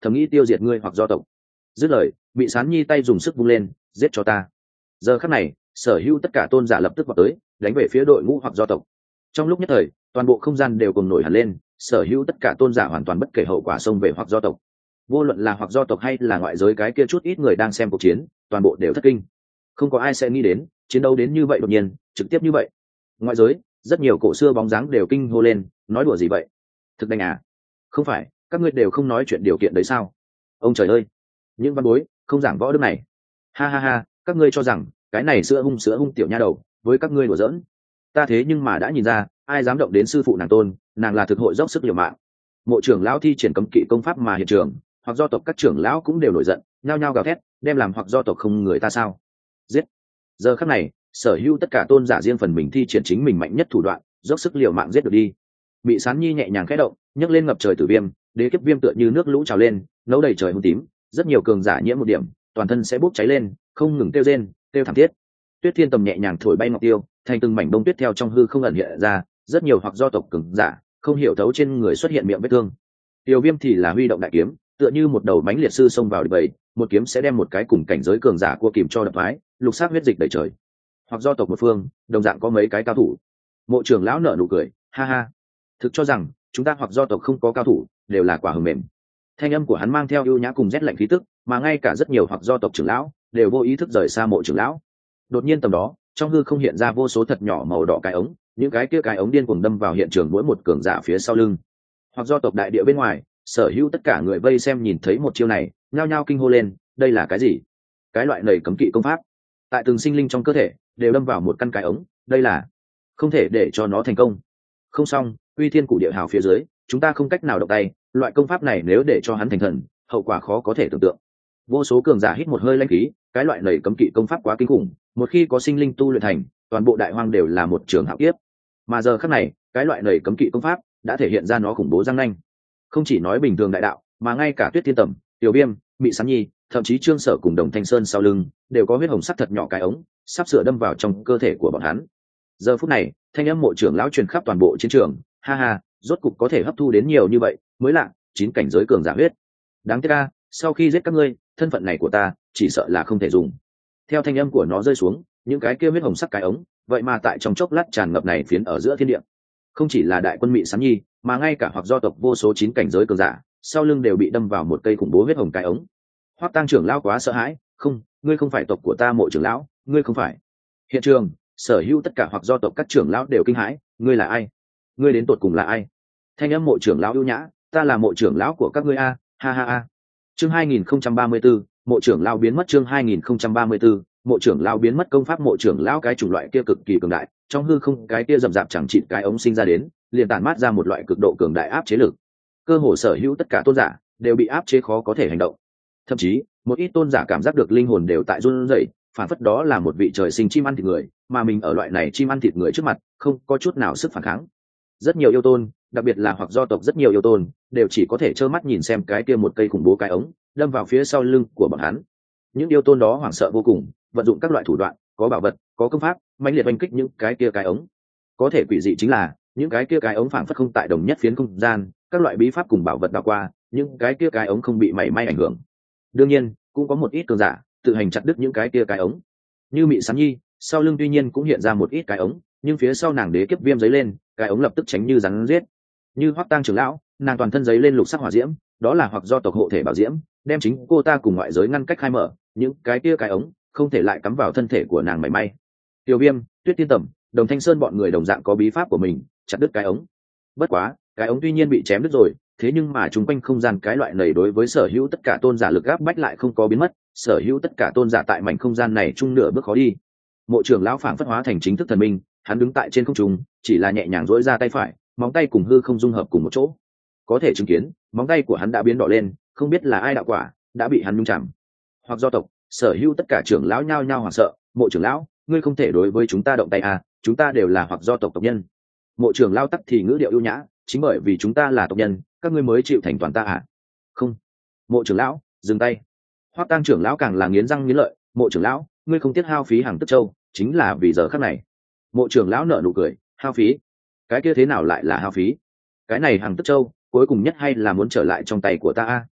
thầm nghĩ tiêu diệt ngươi hoặc do tộc. Dứt lời, Mị Sán Nhi tay dùng sức vung lên, giết cho ta. Giờ khắc này, sở hữu tất cả tôn giả lập tức vào tới, đánh về phía đội ngũ hoặc do tộc. Trong lúc nhất thời, toàn bộ không gian đều cùng nổi hẳn lên, sở hữu tất cả tôn giả hoàn toàn bất kể hậu quả xông về hoặc do tộc. Vô luận là hoặc do tộc hay là ngoại giới cái kia chút ít người đang xem cuộc chiến, toàn bộ đều thất kinh. Không có ai sẽ nghĩ đến chiến đấu đến như vậy đột nhiên, trực tiếp như vậy. Ngoại giới, rất nhiều cổ xưa bóng dáng đều kinh hô lên, nói đùa gì vậy? Thực đánh à? Không phải, các ngươi đều không nói chuyện điều kiện đấy sao? Ông trời ơi, những văn bối không giảng võ đức này. Ha ha ha, các ngươi cho rằng cái này sữa hung sữa hung tiểu nha đầu với các ngươi đùa giỡn. Ta thế nhưng mà đã nhìn ra, ai dám động đến sư phụ nàng tôn, nàng là thực hội dốc sức liều mạng. Mộ trưởng lão thi triển cấm kỵ công pháp mà hiện trường, hoặc do tộc các trưởng lão cũng đều nổi giận, nhao nhao gào thét, đem làm hoặc do tộc không người ta sao? Giết! Giờ khắc này, sở hữu tất cả tôn giả riêng phần mình thi triển chính mình mạnh nhất thủ đoạn, dốc sức liều mạng giết được đi. Mị Sán Nhi nhẹ nhàng khẽ động, nhấc lên ngập trời tử viêm, đế kiếp viêm tựa như nước lũ trào lên, nấu đầy trời hung tím, rất nhiều cường giả nhiễm một điểm, toàn thân sẽ bốc cháy lên, không ngừng kêu rên, kêu thảm thiết. Tuyết Thiên Tầm nhẹ nhàng thổi bay ngọc tiêu, thành từng mảnh bông tuyết theo trong hư không ẩn hiện ra, rất nhiều hoặc do tộc cường giả, không hiểu thấu trên người xuất hiện miệng vết thương. Tiêu Viêm thì là huy động đại kiếm, tựa như một đầu mãnh liệt sư xông vào bầy, một kiếm sẽ đem một cái cùng cảnh giới cường giả cua kìm cho đập phái, lục sắc huyết dịch đầy trời. Hoặc do tộc một phương, đồng dạng có mấy cái cao thủ. Mộ trưởng lão nở nụ cười, ha ha, thực cho rằng chúng ta hoặc do tộc không có cao thủ, đều là quả hờ mềm. Thanh âm của hắn mang theo ưu nhã cùng rét lạnh khí tức, mà ngay cả rất nhiều hoặc do tộc trưởng lão đều vô ý thức rời xa mộ trưởng lão. Đột nhiên tầm đó, trong hư không hiện ra vô số thật nhỏ màu đỏ cái ống, những cái kia cái ống điên cuồng đâm vào hiện trường mỗi một cường giả phía sau lưng. Hoặc do tộc đại địa bên ngoài, sở hữu tất cả người vây xem nhìn thấy một chiêu này, nhao nhao kinh hô lên, đây là cái gì? Cái loại nầy cấm kỵ công pháp, tại từng sinh linh trong cơ thể đều đâm vào một căn cái ống, đây là không thể để cho nó thành công. Không xong, uy thiên cụ địa hào phía dưới, chúng ta không cách nào động tay, loại công pháp này nếu để cho hắn thành thần, hậu quả khó có thể tưởng tượng. Vô số cường giả hít một hơi lãnh khí, cái loại nầy cấm kỵ công pháp quá kinh khủng, một khi có sinh linh tu luyện thành, toàn bộ đại hoang đều là một trường hạo kiếp. Mà giờ khắc này, cái loại nầy cấm kỵ công pháp đã thể hiện ra nó khủng bố răng nanh. Không chỉ nói bình thường đại đạo, mà ngay cả Tuyết Thiên Tầm, Tiểu Viêm, Mị Sán Nhi, thậm chí Trương Sở cùng Đồng Thanh Sơn sau lưng đều có huyết hồng sắc thật nhỏ cái ống, sắp sửa đâm vào trong cơ thể của bọn hắn. Giờ phút này, thanh âm mộ trưởng lão truyền khắp toàn bộ chiến trường, ha ha, rốt cục có thể hấp thu đến nhiều như vậy, mới lạ, chín cảnh giới cường giả huyết. Đáng tiếc a, sau khi giết các ngươi, thân phận này của ta chỉ sợ là không thể dùng. Theo thanh âm của nó rơi xuống, những cái kia huyết hồng sắc cái ống, vậy mà tại trong chốc lát tràn ngập này phiến ở giữa thiên địa. Không chỉ là đại quân Mị Sán Nhi, mà ngay cả hoặc do tộc vô số chín cảnh giới cường giả, sau lưng đều bị đâm vào một cây khủng bố huyết hồng cái ống. Hoắc Tăng trưởng lão quá sợ hãi, không, ngươi không phải tộc của ta Mộ trưởng lão, ngươi không phải. Hiện trường, sở hữu tất cả hoặc do tộc các trưởng lão đều kinh hãi, ngươi là ai? Ngươi đến tột cùng là ai? Thanh âm Mộ trưởng lão ưu nhã, ta là Mộ trưởng lão của các ngươi a, ha ha ha. Chương hai nghìn không trăm ba mươi tư, Mộ trưởng lão biến mất. Chương hai nghìn không trăm ba mươi tư, Mộ trưởng lão biến mất. Công pháp Mộ trưởng lão cái chủng loại kia cực kỳ cường đại, trong hư không cái kia rậm rạp chẳng chịt cái ống sinh ra đến, liền tản mát ra một loại cực độ cường đại áp chế lực. Cơ hồ sở hữu tất cả tôn giả đều bị áp chế khó có thể hành động. Thậm chí, một ít tôn giả cảm giác được linh hồn đều tại run rẩy, phản phất đó là một vị trời sinh chim ăn thịt người, mà mình ở loại này chim ăn thịt người trước mặt, không có chút nào sức phản kháng. Rất nhiều yêu tôn, đặc biệt là hoặc do tộc rất nhiều yêu tôn, đều chỉ có thể trơ mắt nhìn xem cái kia một cây khủng bố cái ống đâm vào phía sau lưng của bọn hắn. Những yêu tôn đó hoảng sợ vô cùng, vận dụng các loại thủ đoạn, có bảo vật, có công pháp, mãnh liệt oanh kích những cái kia cái ống. Có thể quỷ dị chính là, những cái kia cái ống phản phất không tại đồng nhất phiến không gian, các loại bí pháp cùng bảo vật đảo qua, những cái kia cái ống không bị mảy may ảnh hưởng. Đương nhiên, cũng có một ít cường giả tự hành chặt đứt những cái kia cái ống. Như Mị Sán Nhi, sau lưng tuy nhiên cũng hiện ra một ít cái ống, nhưng phía sau nàng đế kiếp viêm giấy lên, cái ống lập tức tránh như rắn giết. Như Hoắc Tăng trưởng lão, nàng toàn thân giấy lên lục sắc hỏa diễm, đó là hoặc do tộc hộ thể bảo diễm, đem chính cô ta cùng ngoại giới ngăn cách khai mở, những cái kia cái ống không thể lại cắm vào thân thể của nàng mảy may. Tiểu Viêm, Tuyết Thiên Tầm, Đồng Thanh Sơn bọn người đồng dạng có bí pháp của mình, chặt đứt cái ống. Bất quá, cái ống tuy nhiên bị chém đứt rồi, thế nhưng mà chung quanh không gian cái loại này đối với sở hữu tất cả tôn giả lực áp bách lại không có biến mất, sở hữu tất cả tôn giả tại mảnh không gian này chung nửa bước khó đi. Mộ trưởng lão phảng phất hóa thành chính thức thần minh, hắn đứng tại trên không trung, chỉ là nhẹ nhàng duỗi ra tay phải, móng tay cùng hư không dung hợp cùng một chỗ. Có thể chứng kiến, móng tay của hắn đã biến đỏ lên, không biết là ai đạo quả đã bị hắn nhúng chạm. Hoặc do tộc, sở hữu tất cả trưởng lão nhao nhao hoảng sợ, Mộ trưởng lão, ngươi không thể đối với chúng ta động tay à, chúng ta đều là hoặc do tộc tộc nhân. Mộ trưởng lão tắc thì ngữ điệu ưu nhã, chính bởi vì chúng ta là tộc nhân, các ngươi mới chịu thành toàn ta à? Không. Mộ trưởng lão, dừng tay. Hoắc Tăng trưởng lão càng là nghiến răng nghiến lợi, Mộ trưởng lão, ngươi không tiếc hao phí hàng tức châu, chính là vì giờ khắc này. Mộ trưởng lão nở nụ cười, hao phí? Cái kia thế nào lại là hao phí? Cái này hàng tức châu, cuối cùng nhất hay là muốn trở lại trong tay của ta a?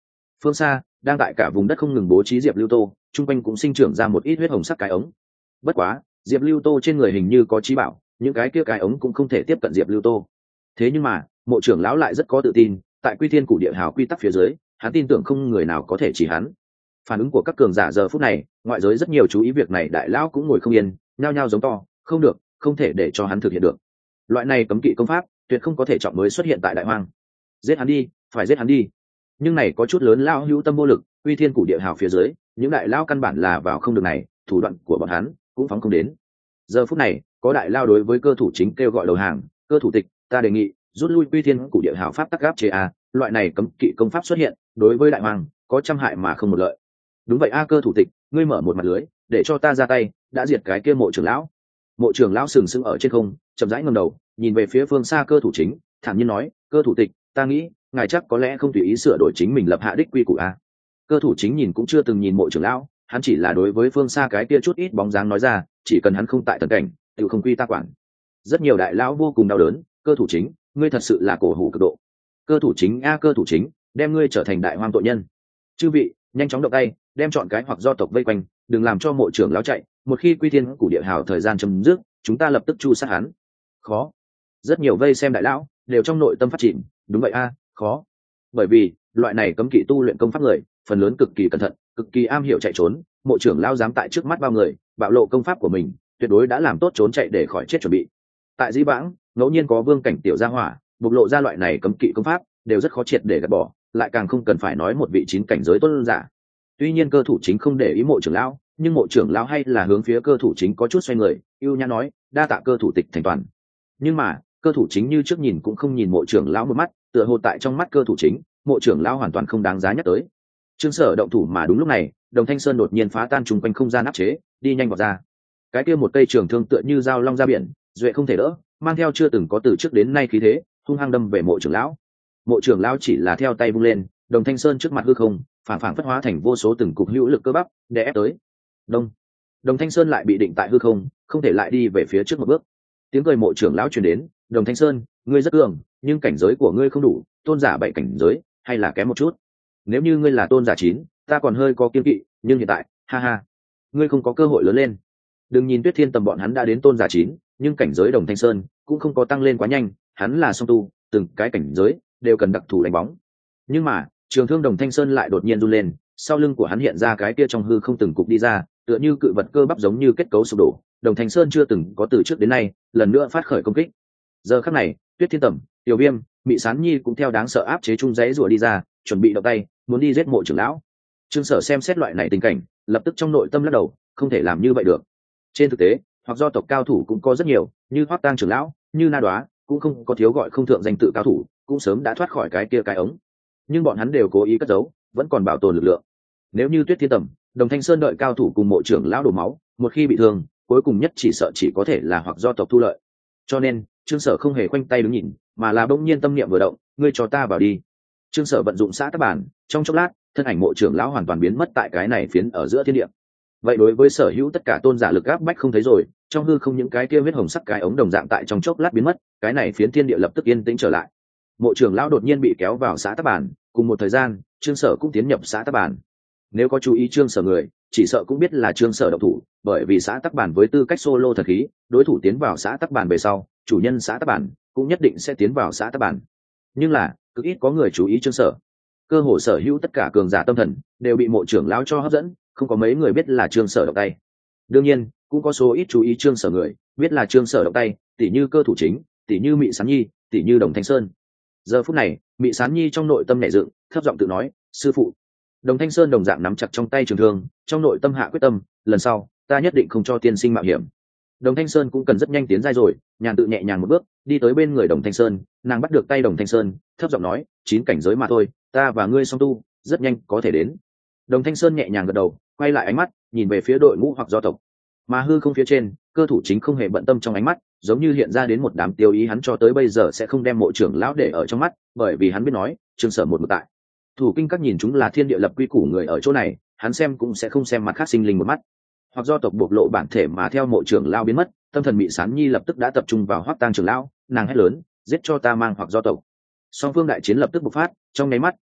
Phương xa đang tại cả vùng đất không ngừng bố trí Diệp Lưu Tô, trung quanh cũng sinh trưởng ra một ít huyết hồng sắc cái ống. Bất quá Diệp Lưu Tô trên người hình như có trí bảo, những cái kia cái ống cũng không thể tiếp cận Diệp Lưu Tô. Thế nhưng mà mộ trưởng lão lại rất có tự tin, tại quy thiên cụ địa hào quy tắc phía dưới, hắn tin tưởng không người nào có thể chỉ hắn. Phản ứng của các cường giả giờ phút này, ngoại giới rất nhiều chú ý việc này, đại lão cũng ngồi không yên, nhao nhao giống to, không được, không thể để cho hắn thực hiện được. Loại này cấm kỵ công pháp, tuyệt không có thể chọn mới xuất hiện tại đại hoang. Giết hắn đi, phải giết hắn đi. Nhưng này có chút lớn lao hữu tâm vô lực, uy thiên cụ địa hào phía dưới, những đại lao căn bản là vào không được này, thủ đoạn của bọn hắn cũng phóng không đến. Giờ phút này, có đại lao đối với cơ thủ chính kêu gọi đầu hàng, cơ thủ tịch, ta đề nghị rút lui uy thiên cụ địa hào pháp tắc gáp chế a, loại này cấm kỵ công pháp xuất hiện, đối với đại hoàng có trăm hại mà không một lợi. Đúng vậy a, cơ thủ tịch, ngươi mở một mặt lưới, để cho ta ra tay, đã diệt cái kia mộ trưởng lão. Mộ trưởng lão sừng sững ở trên không, chậm rãi ngẩng đầu, nhìn về phía phương xa cơ thủ chính, thản nhiên nói, cơ thủ tịch, ta nghĩ ngài chắc có lẽ không tùy ý sửa đổi chính mình lập hạ đích quy củ a. Cơ thủ chính nhìn cũng chưa từng nhìn mộ trưởng lão, hắn chỉ là đối với phương xa cái kia chút ít bóng dáng nói ra, chỉ cần hắn không tại thần cảnh, tự không quy ta quản. Rất nhiều đại lão vô cùng đau đớn, cơ thủ chính, ngươi thật sự là cổ hủ cực độ. Cơ thủ chính a, cơ thủ chính, đem ngươi trở thành đại hoang tội nhân. Chư vị, nhanh chóng động tay, đem chọn cái hoặc do tộc vây quanh, đừng làm cho mộ trưởng lão chạy, một khi quy thiên củ địa hào thời gian chấm dứt, chúng ta lập tức chu sát hắn. Khó. Rất nhiều vây xem đại lão đều trong nội tâm phát triển, đúng vậy a, khó. Bởi vì loại này cấm kỵ tu luyện công pháp người, phần lớn cực kỳ cẩn thận, cực kỳ am hiểu chạy trốn, mộ trưởng lão dám tại trước mắt bao người bạo lộ công pháp của mình, tuyệt đối đã làm tốt trốn chạy để khỏi chết chuẩn bị. Tại Dĩ Vãng, ngẫu nhiên có vương cảnh tiểu gia hỏa bộc lộ ra loại này cấm kỵ công pháp, đều rất khó triệt để gạt bỏ, lại càng không cần phải nói một vị chín cảnh giới tuân giả. Tuy nhiên cơ thủ chính không để ý mộ trưởng lão, nhưng mộ trưởng lão hay là hướng phía cơ thủ chính có chút xoay người, ưu nhã nói, đa tạ cơ thủ tịch thành toàn. Nhưng mà cơ thủ chính như trước nhìn cũng không nhìn mộ trưởng lão một mắt, tựa hồ tại trong mắt cơ thủ chính, mộ trưởng lão hoàn toàn không đáng giá nhắc tới. Trương Sở động thủ, mà đúng lúc này Đồng Thanh Sơn đột nhiên phá tan trùng quanh không gian áp chế, đi nhanh vào ra. Cái kia một cây trường thương tựa như dao long ra biển, duệ không thể đỡ, mang theo chưa từng có từ trước đến nay khí thế, hung hăng đâm về mộ trưởng lão. Mộ trưởng lão chỉ là theo tay vung lên, Đồng Thanh Sơn trước mặt hư không phảng phảng phất hóa thành vô số từng cục hữu lực cơ bắp đè ép tới. Đông. Đồng Thanh Sơn lại bị định tại hư không, không thể lại đi về phía trước một bước. Tiếng cười mộ trưởng lão truyền đến, Đồng Thanh Sơn, ngươi rất cường, nhưng cảnh giới của ngươi không đủ, tôn giả bảy cảnh giới, hay là kém một chút. Nếu như ngươi là tôn giả chín, ta còn hơi có kiên kỵ, nhưng hiện tại, ha ha, ngươi không có cơ hội lớn lên. Đừng nhìn Tuyết Thiên Tầm bọn hắn đã đến tôn giả chín, nhưng cảnh giới Đồng Thanh Sơn cũng không có tăng lên quá nhanh, hắn là song tu, từng cái cảnh giới đều cần đặc thù đánh bóng. Nhưng mà trường thương Đồng Thanh Sơn lại đột nhiên run lên, sau lưng của hắn hiện ra cái kia trong hư không từng cục đi ra, tựa như cự vật cơ bắp giống như kết cấu sụp đổ. Đồng Thanh Sơn chưa từng có từ trước đến nay lần nữa phát khởi công kích. Giờ khắc này, Tuyết Thiên Tầm, Tiểu Viêm, Mị Sán Nhi cũng theo đáng sợ áp chế chung rẽ rùa đi ra, chuẩn bị động tay, muốn đi giết mộ trưởng lão. Trương Sở xem xét loại này tình cảnh, lập tức trong nội tâm lắc đầu, không thể làm như vậy được. Trên thực tế, hoặc do tộc cao thủ cũng có rất nhiều, như Hoắc Tang trưởng lão, như Na Đoá, cũng không có thiếu gọi không thượng danh tự cao thủ, cũng sớm đã thoát khỏi cái kia cái ống. Nhưng bọn hắn đều cố ý cất giấu, vẫn còn bảo tồn lực lượng. Nếu như Tuyết Thiên Tầm, Đồng Thanh Sơn đợi cao thủ cùng mộ trưởng lão đổ máu, một khi bị thương, cuối cùng nhất chỉ sợ chỉ có thể là hoặc do tộc thu lợi. Cho nên Trương Sở không hề khoanh tay đứng nhìn, mà là bỗng nhiên tâm niệm vừa động, ngươi cho ta vào đi. Trương Sở vận dụng xã tắc bản, trong chốc lát thân ảnh mộ trưởng lão hoàn toàn biến mất tại cái này phiến ở giữa thiên địa. Vậy đối với sở hữu tất cả tôn giả lực áp bách không thấy rồi, trong hư không những cái kia huyết hồng sắc cái ống đồng dạng tại trong chốc lát biến mất, cái này phiến thiên địa lập tức yên tĩnh trở lại. Mộ trưởng lão đột nhiên bị kéo vào xã tắc bản, cùng một thời gian Trương Sở cũng tiến nhập xã tắc bản. Nếu có chú ý Trương Sở người, chỉ sợ cũng biết là Trương Sở động thủ, bởi vì xã tắc bản với tư cách solo thần khí, đối thủ tiến vào xã tắc bản về sau, chủ nhân xã tắc bản cũng nhất định sẽ tiến vào xã tắc bản. Nhưng là cực ít có người chú ý Trương Sở. Cơ hồ sở hữu tất cả cường giả tâm thần đều bị mộ trưởng lão cho hấp dẫn, không có mấy người biết là Trương Sở động tay. Đương nhiên cũng có số ít chú ý Trương Sở người biết là Trương Sở động tay, tỷ như cơ thủ chính, tỷ như Mị Sán Nhi, tỷ như Đồng Thanh Sơn. Giờ phút này Mị Sán Nhi trong nội tâm nhẹ dựng, thấp giọng tự nói, sư phụ. Đồng Thanh Sơn đồng dạng nắm chặt trong tay trường thương, trong nội tâm hạ quyết tâm, lần sau ta nhất định không cho tiên sinh mạo hiểm. Đồng Thanh Sơn cũng cần rất nhanh tiến giai rồi, nhàn tự nhẹ nhàng một bước đi tới bên người Đồng Thanh Sơn, nàng bắt được tay Đồng Thanh Sơn, thấp giọng nói, chín cảnh giới mà thôi, ta và ngươi song tu, rất nhanh có thể đến. Đồng Thanh Sơn nhẹ nhàng gật đầu, quay lại ánh mắt nhìn về phía đội ngũ hoặc do tộc, mà hư không phía trên cơ thủ chính không hề bận tâm trong ánh mắt, giống như hiện ra đến một đám tiêu ý, hắn cho tới bây giờ sẽ không đem mộ trưởng lão để ở trong mắt, bởi vì hắn biết nói Trương Sở một mực tại thủ kinh các nhìn chúng là thiên địa lập quy củ người ở chỗ này, hắn xem cũng sẽ không xem mặt khác sinh linh một mắt. Hoặc do tộc bộc lộ bản thể mà theo mộ trưởng lão biến mất, tâm thần Mị Sán Nhi lập tức đã tập trung vào Hoắc Tang trưởng lão, nàng hét lớn, giết cho ta mang hoặc do tộc. Song phương đại chiến lập tức bộc phát, trong nháy mắt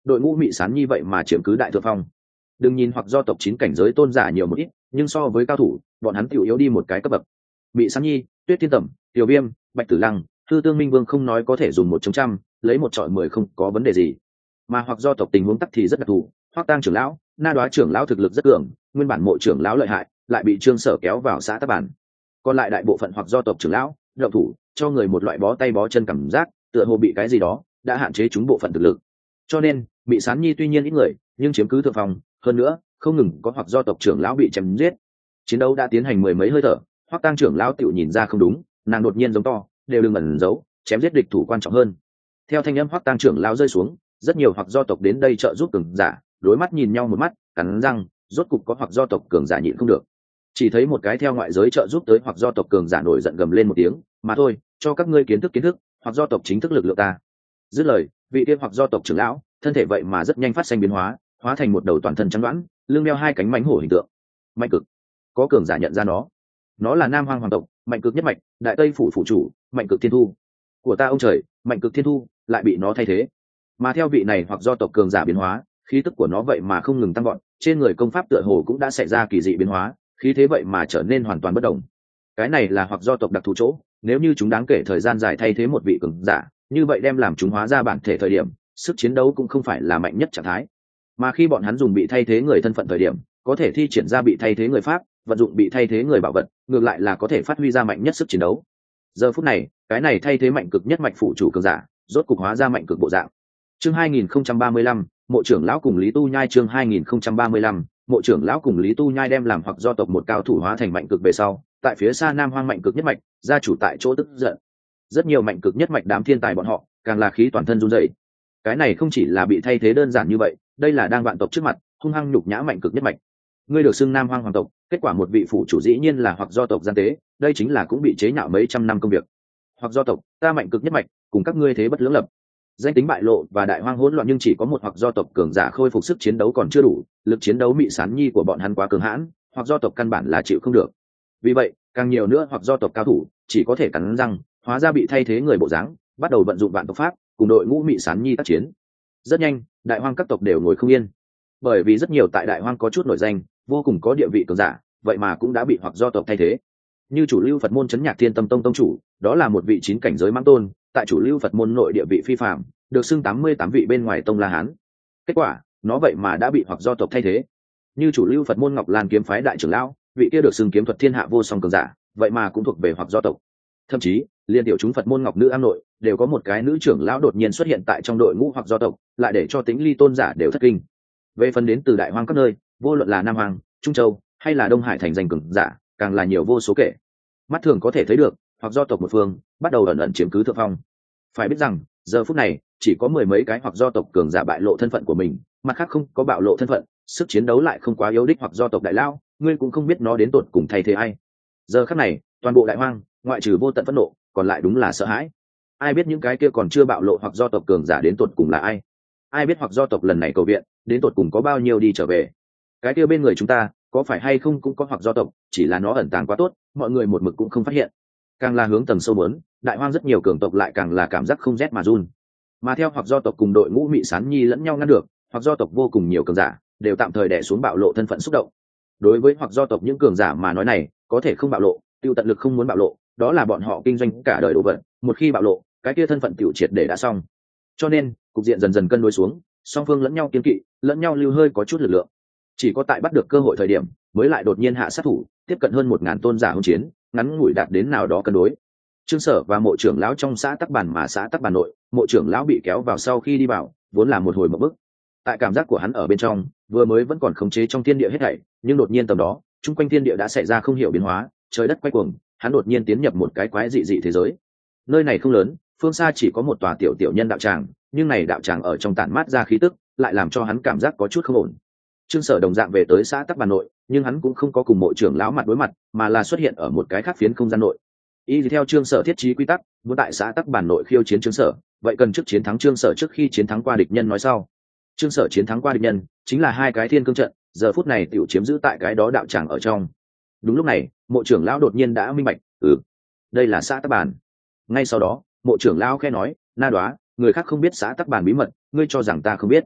đội ngũ Mị Sán Nhi vậy mà chiếm cứ đại thượng phong. Đừng nhìn hoặc do tộc chín cảnh giới tôn giả nhiều một ít, nhưng so với cao thủ, bọn hắn tiểu yếu đi một cái cấp bậc. Mị Sán Nhi, Tuyết Thiên Tẩm, Tiểu Viêm, Bạch Tử Lăng, Hư Tương Minh Vương không nói có thể dùng một chống trăm, lấy một trọi mười không có vấn đề gì. Mà hoặc do tộc tình huống tắc thì rất đặc thù, Hoắc Tang trưởng lão, Na Đoá trưởng lão thực lực rất cường, nguyên bản mộ trưởng lão lợi hại, lại bị Trương Sở kéo vào xã tắc bản. Còn lại đại bộ phận hoặc do tộc trưởng lão, động thủ, cho người một loại bó tay bó chân cảm giác, tựa hồ bị cái gì đó đã hạn chế chúng bộ phận thực lực. Cho nên, Mị Sán Nhi tuy nhiên ít người, nhưng chiếm cứ thượng phòng, hơn nữa, không ngừng có hoặc do tộc trưởng lão bị chém giết. Chiến đấu đã tiến hành mười mấy hơi thở, Hoắc Tang trưởng lão tiểu nhìn ra không đúng, nàng đột nhiên giống to, đều đừng ẩn giấu, chém giết địch thủ quan trọng hơn. Theo thanh âm Hoắc Tang trưởng lão rơi xuống, rất nhiều hoặc do tộc đến đây trợ giúp cường giả, đối mắt nhìn nhau một mắt, cắn răng, rốt cục có hoặc do tộc cường giả nhịn không được. Chỉ thấy một cái theo ngoại giới trợ giúp tới hoặc do tộc cường giả nổi giận gầm lên một tiếng, mà thôi, cho các ngươi kiến thức kiến thức, hoặc do tộc chính thức lực lượng ta. Dứt lời, vị tiên hoặc do tộc trưởng lão, thân thể vậy mà rất nhanh phát sinh biến hóa, hóa thành một đầu toàn thân trắng đoán, lưng đeo hai cánh mãnh hổ hình tượng. Mạnh Cực, có cường giả nhận ra nó. Nó là Nam Hoang hoàng tộc, Mạnh Cực nhất mạch, Đại Tây phủ phủ chủ, Mạnh Cực Thiên Thu. Của ta ông trời, Mạnh Cực Thiên Thu lại bị nó thay thế. Mà theo vị này hoặc do tộc cường giả biến hóa, khí tức của nó vậy mà không ngừng tăng vọt, trên người công pháp tựa hồ cũng đã xảy ra kỳ dị biến hóa, khí thế vậy mà trở nên hoàn toàn bất động. Cái này là hoặc do tộc đặc thù chỗ, nếu như chúng đáng kể thời gian dài thay thế một vị cường giả, như vậy đem làm chúng hóa ra bản thể thời điểm, sức chiến đấu cũng không phải là mạnh nhất trạng thái. Mà khi bọn hắn dùng bị thay thế người thân phận thời điểm, có thể thi triển ra bị thay thế người pháp, vận dụng bị thay thế người bảo vật, ngược lại là có thể phát huy ra mạnh nhất sức chiến đấu. Giờ phút này, cái này thay thế Mạnh Cực nhất mạch phụ chủ cường giả, rốt cục hóa ra Mạnh Cực bộ dạng. Chương hai nghìn không trăm ba mươi lăm, Mộ trưởng lão cùng Lý Tu Nhai chương hai nghìn không trăm ba mươi lăm, Mộ trưởng lão cùng Lý Tu Nhai đem làm hoặc do tộc một cao thủ hóa thành Mạnh Cực về sau, tại phía xa Nam Hoang Mạnh Cực nhất mạch, gia chủ tại chỗ tức giận. Rất nhiều Mạnh Cực nhất mạch đám thiên tài bọn họ, càng là khí toàn thân run rẩy. Cái này không chỉ là bị thay thế đơn giản như vậy, đây là đang vạn tộc trước mặt, hung hăng nhục nhã Mạnh Cực nhất mạch. Ngươi được xưng Nam Hoang hoàng tộc, kết quả một vị phụ chủ dĩ nhiên là hoặc do tộc gian tế, đây chính là cũng bị chế nhạo mấy trăm năm công việc. Hoặc do tộc, ta Mạnh Cực nhất mạch, cùng các ngươi thế bất lưỡng lập. Danh tính bại lộ và đại hoang hỗn loạn, nhưng chỉ có một hoặc do tộc cường giả khôi phục sức chiến đấu còn chưa đủ, lực chiến đấu Mị Sán Nhi của bọn hắn quá cường hãn, hoặc do tộc căn bản là chịu không được. Vì vậy, càng nhiều nữa hoặc do tộc cao thủ chỉ có thể cắn răng, hóa ra bị thay thế người bộ dáng, bắt đầu vận dụng vạn tộc pháp, cùng đội ngũ Mị Sán Nhi tác chiến. Rất nhanh, đại hoang các tộc đều ngồi không yên, bởi vì rất nhiều tại đại hoang có chút nổi danh, vô cùng có địa vị cường giả, vậy mà cũng đã bị hoặc do tộc thay thế. Như chủ lưu Phật môn Chấn Nhạc Thiên Tâm Tông tông chủ, đó là một vị chín cảnh giới mãng tôn, tại chủ lưu Phật môn nội địa vị phi phàm, được xưng tám mươi tám vị bên ngoài tông La Hán. Kết quả, nó vậy mà đã bị hoặc do tộc thay thế. Như chủ lưu Phật môn Ngọc Lan kiếm phái đại trưởng lão, vị kia được xưng kiếm thuật thiên hạ vô song cường giả, vậy mà cũng thuộc về hoặc do tộc. Thậm chí, liên tiểu chúng Phật môn Ngọc Nữ Am nội, đều có một cái nữ trưởng lão đột nhiên xuất hiện tại trong đội ngũ hoặc do tộc, lại để cho Tĩnh Ly tôn giả đều thất kinh. Về phần đến từ đại hoang các nơi, vô luận là Nam Hoàng, Trung Châu hay là Đông Hải thành danh cường giả, càng là nhiều vô số kể. Mắt thường có thể thấy được, hoặc do tộc một phương bắt đầu ẩn ẩn chiếm cứ thượng phong. Phải biết rằng, giờ phút này chỉ có mười mấy cái hoặc do tộc cường giả bại lộ thân phận của mình, mặt khác không có bạo lộ thân phận, sức chiến đấu lại không quá yếu đích hoặc do tộc đại lao, ngươi cũng không biết nó đến tột cùng thay thế ai. Giờ khắc này, toàn bộ đại hoang, ngoại trừ vô tận phẫn nộ, còn lại đúng là sợ hãi. Ai biết những cái kia còn chưa bạo lộ hoặc do tộc cường giả đến tột cùng là ai? Ai biết hoặc do tộc lần này cầu viện, đến tột cùng có bao nhiêu đi trở về? Cái kia bên người chúng ta, có phải hay không cũng có hoặc do tộc, chỉ là nó ẩn tàng quá tốt, mọi người một mực cũng không phát hiện. Càng là hướng tầng sâu muốn, đại hoang rất nhiều cường tộc lại càng là cảm giác không rét mà run. Mà theo hoặc do tộc cùng đội ngũ Mị Sán Nhi lẫn nhau ngăn được, hoặc do tộc vô cùng nhiều cường giả đều tạm thời đè xuống bạo lộ thân phận xúc động. Đối với hoặc do tộc những cường giả mà nói này, có thể không bạo lộ, tiêu tận lực không muốn bạo lộ, đó là bọn họ kinh doanh cả đời đồ vật, một khi bạo lộ, cái kia thân phận tiểu triệt để đã xong. Cho nên, cục diện dần dần cân đối xuống, song phương lẫn nhau kiên kỵ, lẫn nhau lưu hơi có chút lực lượng. Chỉ có tại bắt được cơ hội thời điểm, mới lại đột nhiên hạ sát thủ, tiếp cận hơn một ngàn tôn giả hỗn chiến, ngắn ngủi đạt đến nào đó cân đối. Trương Sở và Mộ trưởng lão trong xã Tắc Bản mà xã Tắc Bản nội, Mộ trưởng lão bị kéo vào sau khi đi vào, vốn là một hồi một bức. Tại cảm giác của hắn ở bên trong, vừa mới vẫn còn khống chế trong thiên địa hết thảy, nhưng đột nhiên tầm đó, chung quanh thiên địa đã xảy ra không hiểu biến hóa, trời đất quay cuồng, hắn đột nhiên tiến nhập một cái quái dị dị thế giới. Nơi này không lớn, phương xa chỉ có một tòa tiểu tiểu nhân đạo tràng, nhưng này đạo tràng ở trong tản mát ra khí tức, lại làm cho hắn cảm giác có chút không ổn. Trương Sở đồng dạng về tới xã Tắc Bản nội, nhưng hắn cũng không có cùng Mộ trưởng lão mặt đối mặt, mà là xuất hiện ở một cái khác phiến không gian nội. Y theo Trương Sở thiết trí quy tắc, muốn tại xã Tắc Bản nội khiêu chiến Trương Sở, vậy cần trước chiến thắng Trương Sở trước khi chiến thắng qua địch nhân nói sau. Trương Sở chiến thắng qua địch nhân, chính là hai cái thiên cương trận, giờ phút này tiểu chiếm giữ tại cái đó đạo tràng ở trong. Đúng lúc này, Mộ trưởng lão đột nhiên đã minh bạch, ừ, đây là xã Tắc Bản. Ngay sau đó, Mộ trưởng lão khẽ nói, Na Đoá, người khác không biết xã Tắc Bản bí mật, ngươi cho rằng ta không biết?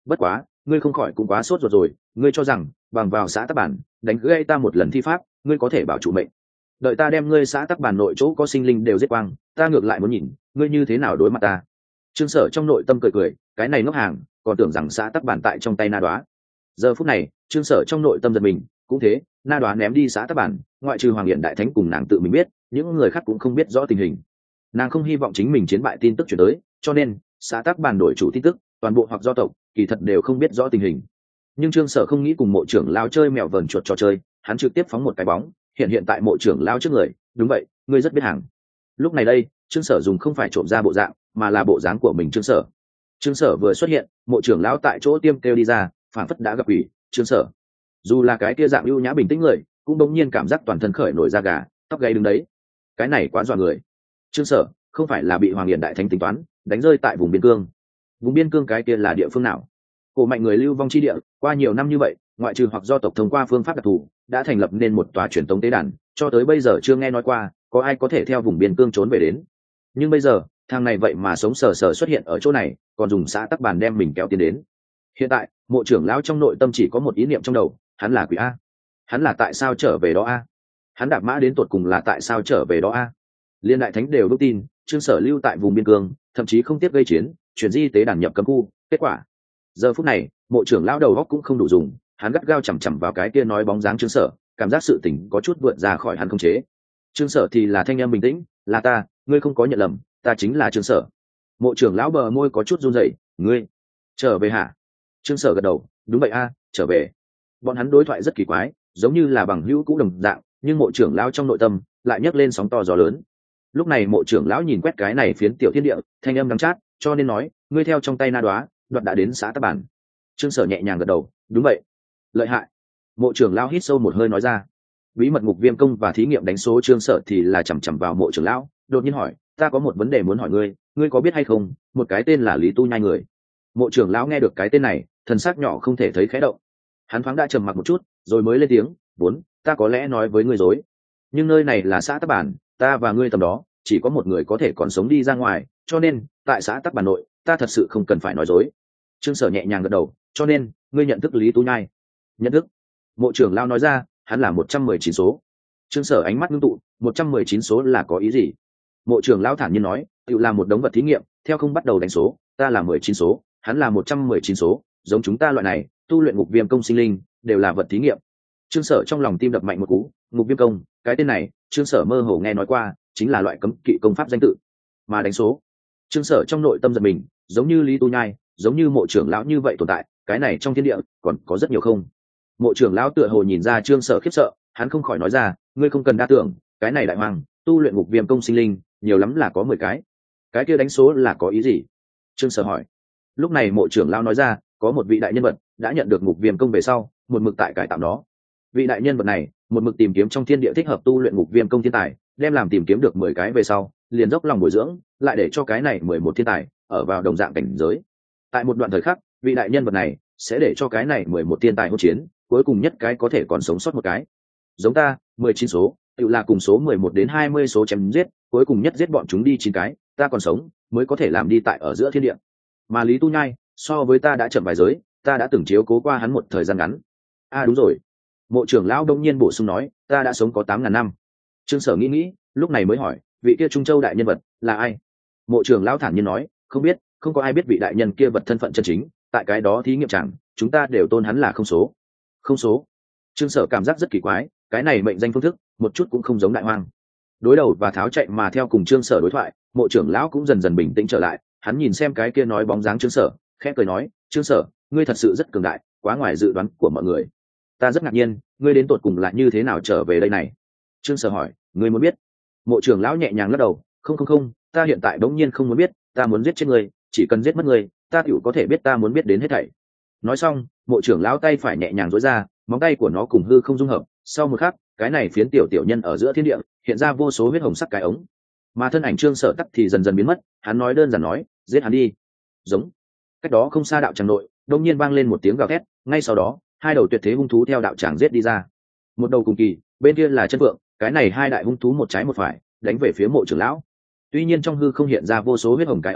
bất quá ngươi không khỏi cũng quá sốt ruột rồi, ngươi cho rằng bằng vào xã tắc bản đánh gây ta một lần thi pháp ngươi có thể bảo trụ mệnh? Đợi ta đem ngươi xã tắc bản nội chỗ có sinh linh đều giết quang, ta ngược lại muốn nhìn ngươi như thế nào đối mặt ta. Trương Sở trong nội tâm cười cười, cái này ngốc hàng còn tưởng rằng xã tắc bản tại trong tay Na Đoá. Giờ phút này Trương Sở trong nội tâm giật mình, cũng thế, Na Đoá ném đi xã tắc bản, ngoại trừ Hoàng Hiển đại thánh cùng nàng tự mình biết, những người khác cũng không biết rõ tình hình. Nàng không hy vọng chính mình chiến bại tin tức chuyển tới, cho nên xã tắc bản đổi chủ tin tức toàn bộ hoặc do tộc kỳ thật đều không biết rõ tình hình. Nhưng Trương Sở không nghĩ cùng mộ trưởng lao chơi mèo vờn chuột trò chơi, hắn trực tiếp phóng một cái bóng hiện hiện tại mộ trưởng lao trước người. Đúng vậy, ngươi rất biết hàng. Lúc này đây Trương Sở dùng không phải trộm ra bộ dạng, mà là bộ dáng của mình. Trương Sở Trương Sở vừa xuất hiện, mộ trưởng lão tại chỗ tiêm kêu đi ra, phản phất đã gặp ủy. Trương Sở dù là cái kia dạng ưu nhã bình tĩnh người cũng đống nhiên cảm giác toàn thân khởi nổi da gà, tóc gáy đứng đấy. Cái này quá dọa người. Trương Sở không phải là bị Hoàng Hiển đại thánh tính toán đánh rơi tại vùng biên cương? Vùng biên cương cái kia là địa phương nào? Cổ mạnh người lưu vong chi địa, qua nhiều năm như vậy ngoại trừ hoặc do tộc thông qua phương pháp đặc thù đã thành lập nên một tòa truyền tống tế đàn, cho tới bây giờ chưa nghe nói qua có ai có thể theo vùng biên cương trốn về đến. Nhưng bây giờ thằng này vậy mà sống sờ sờ xuất hiện ở chỗ này, còn dùng xã tắc bàn đem mình kéo tiến đến. Hiện tại mộ trưởng lão trong nội tâm chỉ có một ý niệm trong đầu, hắn là quỷ a. Hắn là tại sao trở về đó a? Hắn đạp mã đến tột cùng là tại sao trở về đó a? Liên đại thánh đều đúc tin Trương Sở lưu tại vùng biên cương, thậm chí không tiếp gây chiến, chuyển di tế đàn nhập cấm khu. Kết quả giờ phút này mộ trưởng lão đầu góc cũng không đủ dùng, hắn gắt gao chằm chằm vào cái kia nói bóng dáng Trương Sở, cảm giác sự tình có chút vượt ra khỏi hắn không chế. Trương Sở thì là thanh em bình tĩnh, là ta, ngươi không có nhận lầm, ta chính là Trương Sở. Mộ trưởng lão bờ môi có chút run rẩy, ngươi trở về hả? Trương Sở gật đầu, đúng vậy a, trở về. Bọn hắn đối thoại rất kỳ quái, giống như là bằng hữu cũ đồng dạng, nhưng mộ trưởng lão trong nội tâm lại nhấc lên sóng to gió lớn. Lúc này mộ trưởng lão nhìn quét cái này phiến tiểu thiên địa, thanh âm đắng chát, cho nên nói, ngươi theo trong tay Na Đoá đoạt đã đến xã tắc bản. Trương Sở nhẹ nhàng gật đầu, đúng vậy. Lợi hại. Mộ trưởng lão hít sâu một hơi nói ra. Bí mật ngục viêm công và thí nghiệm đánh số Trương Sở thì là chằm chằm vào mộ trưởng lão, đột nhiên hỏi, ta có một vấn đề muốn hỏi ngươi, ngươi có biết hay không một cái tên là Lý Tu Nhai người? Mộ trưởng lão nghe được cái tên này, thần sắc nhỏ không thể thấy khẽ động. Hắn thoáng đã trầm mặc một chút rồi mới lên tiếng, vốn ta có lẽ nói với ngươi dối, nhưng nơi này là xã tắc bản, ta và ngươi tầm đó chỉ có một người có thể còn sống đi ra ngoài, cho nên tại xã tắc bản nội ta thật sự không cần phải nói dối. Trương Sở nhẹ nhàng gật đầu, cho nên ngươi nhận thức Lý Tu Nhai? Nhận thức. Mộ trưởng lão nói ra, hắn là một trăm mười chín số. Trương Sở ánh mắt ngưng tụ, một trăm mười chín số là có ý gì? Mộ trưởng lão thản nhiên nói, tự là một đống vật thí nghiệm, theo không bắt đầu đánh số, ta là mười chín số, hắn là một trăm mười chín số, giống chúng ta loại này tu luyện ngục viêm công sinh linh đều là vật thí nghiệm. Trương Sở trong lòng tim đập mạnh một cú, ngục viêm công, cái tên này Trương Sở mơ hồ nghe nói qua, chính là loại cấm kỵ công pháp danh tự. Mà đánh số, Trương Sở trong nội tâm giật mình, giống như Lý Tu Nhai, giống như mộ trưởng lão như vậy tồn tại, cái này trong thiên địa còn có rất nhiều không? Mộ trưởng lão tựa hồ nhìn ra Trương Sở khiếp sợ, hắn không khỏi nói ra, ngươi không cần đa tưởng, cái này đại hoàng tu luyện ngục viêm công sinh linh nhiều lắm là có mười cái. Cái kia đánh số là có ý gì? Trương Sở hỏi. Lúc này mộ trưởng lão nói ra, có một vị đại nhân vật đã nhận được ngục viêm công về sau, một mực tại cải tạo nó. Vị đại nhân vật này một mực tìm kiếm trong thiên địa thích hợp tu luyện ngục viêm công thiên tài, đem làm tìm kiếm được mười cái về sau, liền dốc lòng bồi dưỡng, lại để cho cái này mười một thiên tài ở vào đồng dạng cảnh giới. Tại một đoạn thời khắc, vị đại nhân vật này sẽ để cho cái này mười một thiên tài hỗn chiến, cuối cùng nhất cái có thể còn sống sót một cái. Giống ta, mười chín số, tự là cùng số mười một đến hai mươi số chém giết, cuối cùng nhất giết bọn chúng đi chín cái, ta còn sống mới có thể làm đi tại ở giữa thiên địa. Mà Lý Tu Nhai so với ta đã chậm vài giới, ta đã từng chiếu cố qua hắn một thời gian ngắn. À đúng rồi. Mộ trưởng lão đông nhiên bổ sung nói, ta đã sống có tám ngàn năm. Trương Sở nghĩ nghĩ, lúc này mới hỏi, vị kia Trung Châu đại nhân vật là ai? Mộ trưởng lão thản nhiên nói, không biết, không có ai biết vị đại nhân kia vật thân phận chân chính, tại cái đó thí nghiệm chẳng, chúng ta đều tôn hắn là không số. Không số. Trương Sở cảm giác rất kỳ quái, cái này mệnh danh phương thức một chút cũng không giống đại hoang. Đối đầu và tháo chạy mà theo cùng Trương Sở đối thoại, mộ trưởng lão cũng dần dần bình tĩnh trở lại, hắn nhìn xem cái kia nói bóng dáng Trương Sở, khẽ cười nói, Trương Sở, ngươi thật sự rất cường đại, quá ngoài dự đoán của mọi người. Ta rất ngạc nhiên, ngươi đến tột cùng lại như thế nào trở về đây này? Trương Sở hỏi, ngươi muốn biết? Mộ trưởng lão nhẹ nhàng lắc đầu, không không không, ta hiện tại đống nhiên không muốn biết, ta muốn giết chết ngươi, chỉ cần giết mất ngươi, ta tiểu có thể biết ta muốn biết đến hết thảy. Nói xong, mộ trưởng lão tay phải nhẹ nhàng duỗi ra, móng tay của nó cùng hư không dung hợp, sau một khắc, cái này phiến tiểu tiểu nhân ở giữa thiên địa, hiện ra vô số huyết hồng sắc cái ống. Mà thân ảnh Trương Sở tắc thì dần dần biến mất, hắn nói đơn giản nói, giết hắn đi. Giống. Cách đó không xa đạo tràng nội, đột nhiên vang lên một tiếng gào thét, ngay sau đó, hai đầu tuyệt thế hung thú theo đạo tràng giết đi ra. Một đầu cùng kỳ, bên kia là chân phượng, cái này hai đại hung thú một trái một phải, đánh về phía mộ trưởng lão. Tuy nhiên trong hư không hiện ra vô số huyết hồng cái ống,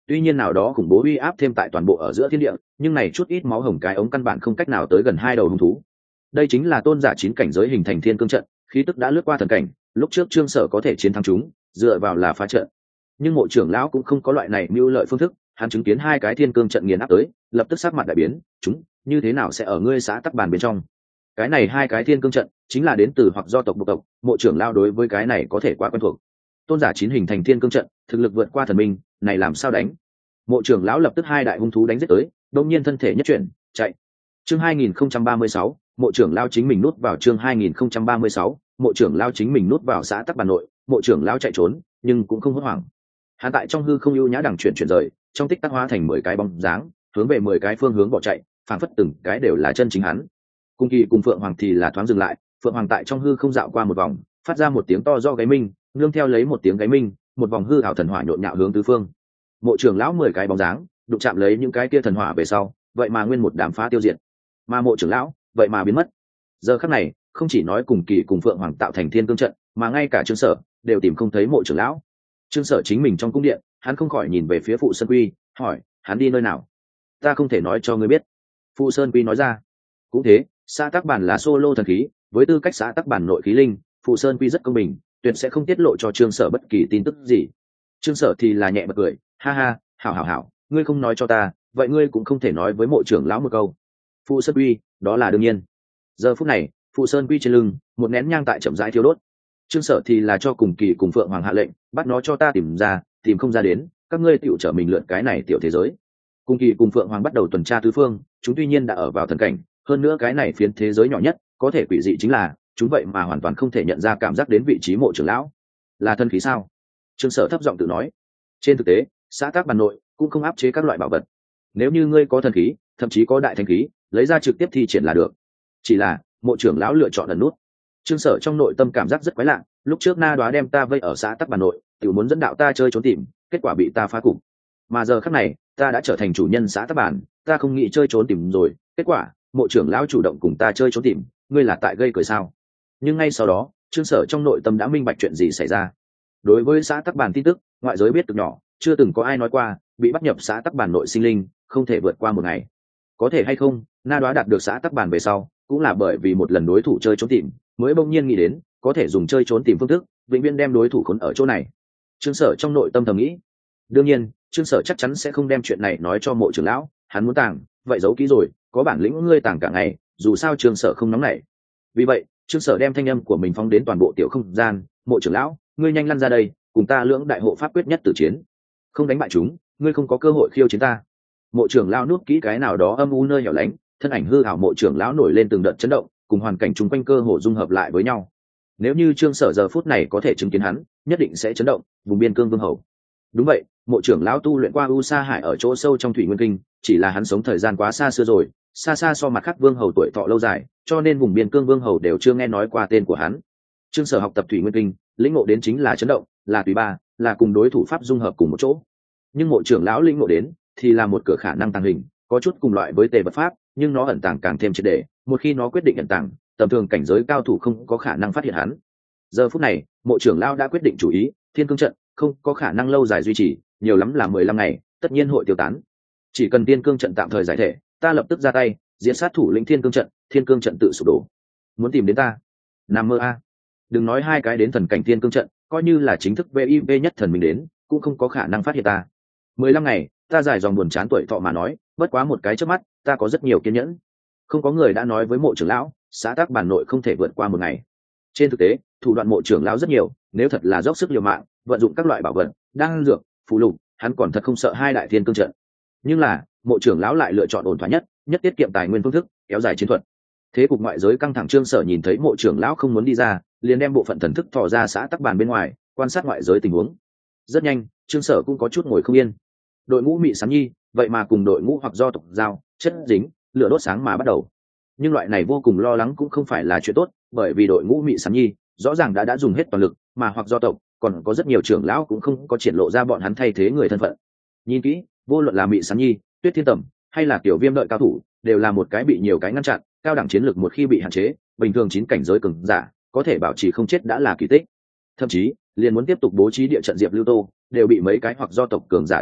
tuy nhiên nào đó khủng bố uy áp thêm tại toàn bộ ở giữa thiên địa, nhưng này chút ít máu hồng cái ống căn bản không cách nào tới gần hai đầu hung thú. Đây chính là tôn giả chín cảnh giới hình thành thiên cương trận, khí tức đã lướt qua thần cảnh, lúc trước Trương Sở có thể chiến thắng chúng, dựa vào là phá trận. Nhưng Mộ trưởng lão cũng không có loại này mưu lợi phương thức, hắn chứng kiến hai cái thiên cương trận nghiền áp tới, lập tức sắc mặt đại biến, chúng như thế nào sẽ ở ngươi xã tắc bàn bên trong? Cái này hai cái thiên cương trận chính là đến từ hoặc do tộc bộ tộc, Mộ trưởng lão đối với cái này có thể quá quen thuộc. Tôn giả chín hình thành thiên cương trận, thực lực vượt qua thần minh, này làm sao đánh? Mộ trưởng lão lập tức hai đại hung thú đánh giết tới, đột nhiên thân thể nhất chuyển, chạy. Chương hai nghìn không trăm ba mươi sáu, Mộ trưởng lão chính mình nuốt vào chương hai nghìn không trăm ba mươi sáu, Mộ trưởng lão chính mình nuốt vào xã tắc bàn nội, Mộ trưởng lão chạy trốn, nhưng cũng không hốt hoảng. Hắn tại trong hư không ưu nhã đằng chuyển chuyển rời, trong tích tắc hóa thành mười cái bóng dáng, hướng về mười cái phương hướng bỏ chạy, phảng phất từng cái đều là chân chính hắn. Cung Kỳ cùng Phượng Hoàng thì là thoáng dừng lại, Phượng Hoàng tại trong hư không dạo qua một vòng, phát ra một tiếng to do gáy minh, nương theo lấy một tiếng gáy minh, một vòng hư ảo thần hỏa nhộn nhạo hướng tứ phương. Mộ trưởng lão mười cái bóng dáng, đụng chạm lấy những cái kia thần hỏa về sau, vậy mà nguyên một đám phá tiêu diệt. Mà Mộ trưởng lão, vậy mà biến mất. Giờ khắc này, không chỉ nói cùng Kỳ cùng Phượng Hoàng tạo thành thiên cương trận, mà ngay cả Trương Sở đều tìm không thấy Mộ trưởng lão. Trương Sở chính mình trong cung điện, hắn không khỏi nhìn về phía Phụ Sơn Quy, hỏi, hắn đi nơi nào? Ta không thể nói cho ngươi biết. Phụ Sơn Quy nói ra. Cũng thế, xã tắc bản là solo thần khí, với tư cách xã tắc bản nội khí linh, Phụ Sơn Quy rất công bình, tuyệt sẽ không tiết lộ cho Trương Sở bất kỳ tin tức gì. Trương Sở thì là nhẹ bật cười, ha ha, hảo hảo hảo, ngươi không nói cho ta, vậy ngươi cũng không thể nói với Mộ trưởng lão một câu. Phụ Sơn Quy, đó là đương nhiên. Giờ phút này, Phụ Sơn Quy trên lưng, một nén nhang tại chậm rãi thiêu đốt. Trương Sở thì là cho cùng Kỳ cùng Phượng Hoàng hạ lệnh, bắt nó cho ta tìm ra, tìm không ra đến, các ngươi tựu trở mình lượn cái này tiểu thế giới. Cùng Kỳ cùng Phượng Hoàng bắt đầu tuần tra tứ phương, chúng tuy nhiên đã ở vào thần cảnh, hơn nữa cái này phiến thế giới nhỏ nhất, có thể quỷ dị chính là, chúng vậy mà hoàn toàn không thể nhận ra cảm giác đến vị trí Mộ trưởng lão. Là thân khí sao? Trương Sở thấp giọng tự nói. Trên thực tế, xã tác bàn nội cũng không áp chế các loại bảo vật. Nếu như ngươi có thần khí, thậm chí có đại thánh khí, lấy ra trực tiếp thi triển là được. Chỉ là, Mộ trưởng lão lựa chọn ẩn nút. Trương Sở trong nội tâm cảm giác rất quái lạ, lúc trước Na Đoá đem ta vây ở xã tắc bàn nội, tiểu muốn dẫn đạo ta chơi trốn tìm, kết quả bị ta phá cục. Mà giờ khắc này, ta đã trở thành chủ nhân xã tắc bàn, ta không nghĩ chơi trốn tìm rồi, kết quả, Mộ trưởng lão chủ động cùng ta chơi trốn tìm, ngươi là tại gây cười sao? Nhưng ngay sau đó, Trương Sở trong nội tâm đã minh bạch chuyện gì xảy ra. Đối với xã tắc bàn tin tức, ngoại giới biết cực nhỏ, chưa từng có ai nói qua, bị bắt nhập xã tắc bàn nội sinh linh, không thể vượt qua một ngày. Có thể hay không, Na Đoá đạt được xã tắc bàn về sau, cũng là bởi vì một lần đối thủ chơi trốn tìm, mới bỗng nhiên nghĩ đến có thể dùng chơi trốn tìm phương thức vĩnh viễn đem đối thủ khốn ở chỗ này. Trương Sở trong nội tâm thầm nghĩ. Đương nhiên, Trương Sở chắc chắn sẽ không đem chuyện này nói cho Mộ trưởng lão, hắn muốn tàng, vậy giấu kỹ rồi, có bản lĩnh ngươi tàng cả ngày, dù sao Trương Sở không nóng nảy. Vì vậy, Trương Sở đem thanh âm của mình phóng đến toàn bộ tiểu không gian, Mộ trưởng lão, ngươi nhanh lăn ra đây, cùng ta lưỡng đại hộ pháp quyết nhất tử chiến. Không đánh bại chúng, ngươi không có cơ hội khiêu chiến ta. Mộ trưởng lão nuốt kỹ cái nào đó âm u nơi hẻo lánh, thân ảnh hư ảo Mộ trưởng lão nổi lên từng đợt chấn động, cùng hoàn cảnh chung quanh cơ hồ dung hợp lại với nhau. Nếu như Trương Sở giờ phút này có thể chứng kiến hắn, nhất định sẽ chấn động, vùng biên cương vương hầu. Đúng vậy, Mộ trưởng lão tu luyện qua U Sa Hải ở chỗ sâu trong Thủy Nguyên Kinh, chỉ là hắn sống thời gian quá xa xưa rồi, xa xa so mặt khác vương hầu tuổi thọ lâu dài, cho nên vùng biên cương vương hầu đều chưa nghe nói qua tên của hắn. Trương Sở học tập Thủy Nguyên Kinh, lĩnh ngộ đến chính là chấn động, là tùy ba, là cùng đối thủ pháp dung hợp cùng một chỗ. Nhưng Mộ trưởng lão lĩnh ngộ đến thì là một cửa khả năng tàng hình, có chút cùng loại với tề vật pháp, nhưng nó ẩn tàng càng thêm triệt để, một khi nó quyết định ẩn tàng, tầm thường cảnh giới cao thủ không có khả năng phát hiện hắn. Giờ phút này, Mộ trưởng lão đã quyết định chủ ý, thiên cương trận không có khả năng lâu dài duy trì, nhiều lắm là mười lăm ngày, tất nhiên hội tiêu tán. Chỉ cần thiên cương trận tạm thời giải thể, ta lập tức ra tay, diễn sát thủ lĩnh thiên cương trận, thiên cương trận tự sụp đổ. Muốn tìm đến ta? Nằm mơ a. Đừng nói hai cái đến thần cảnh thiên cương trận, coi như là chính thức vê i vê nhất thần mình đến, cũng không có khả năng phát hiện ta. mười lăm ngày, ta dài dòng buồn chán tuổi thọ mà nói, bất quá một cái chớp mắt, ta có rất nhiều kiên nhẫn. Không có người đã nói với Mộ trưởng lão, xã tác bản nội không thể vượt qua một ngày. Trên thực tế, thủ đoạn Mộ trưởng lão rất nhiều, nếu thật là dốc sức liều mạng, vận dụng các loại bảo vật, đan dược, phù lục, hắn còn thật không sợ hai đại thiên cương trận. Nhưng là, Mộ trưởng lão lại lựa chọn ổn thỏa nhất, nhất tiết kiệm tài nguyên phương thức, kéo dài chiến thuật. Thế cục ngoại giới căng thẳng, Trương Sở nhìn thấy Mộ trưởng lão không muốn đi ra, liền đem bộ phận thần thức thò ra xã tắc bàn bên ngoài, quan sát ngoại giới tình huống. Rất nhanh, Trương Sở cũng có chút ngồi không yên. Đội ngũ Mị Sán Nhi, vậy mà cùng đội ngũ hoặc do tộc giao, chất dính, lửa đốt sáng mà bắt đầu. Nhưng loại này vô cùng lo lắng cũng không phải là chuyện tốt, bởi vì đội ngũ Mị Sán Nhi rõ ràng đã đã dùng hết toàn lực, mà hoặc do tộc còn có rất nhiều trưởng lão cũng không có triển lộ ra bọn hắn thay thế người thân phận. Nhìn kỹ, vô luận là Mị Sán Nhi, Tuyết Thiên Tầm, hay là Tiểu Viêm đợi cao thủ, đều là một cái bị nhiều cái ngăn chặn, cao đẳng chiến lược một khi bị hạn chế, bình thường chín cảnh giới cường giả có thể bảo trì không chết đã là kỳ tích. Thậm chí, liền muốn tiếp tục bố trí địa trận Diệp Lưu Tô, đều bị mấy cái hoặc do tộc cường giả đuổi giết,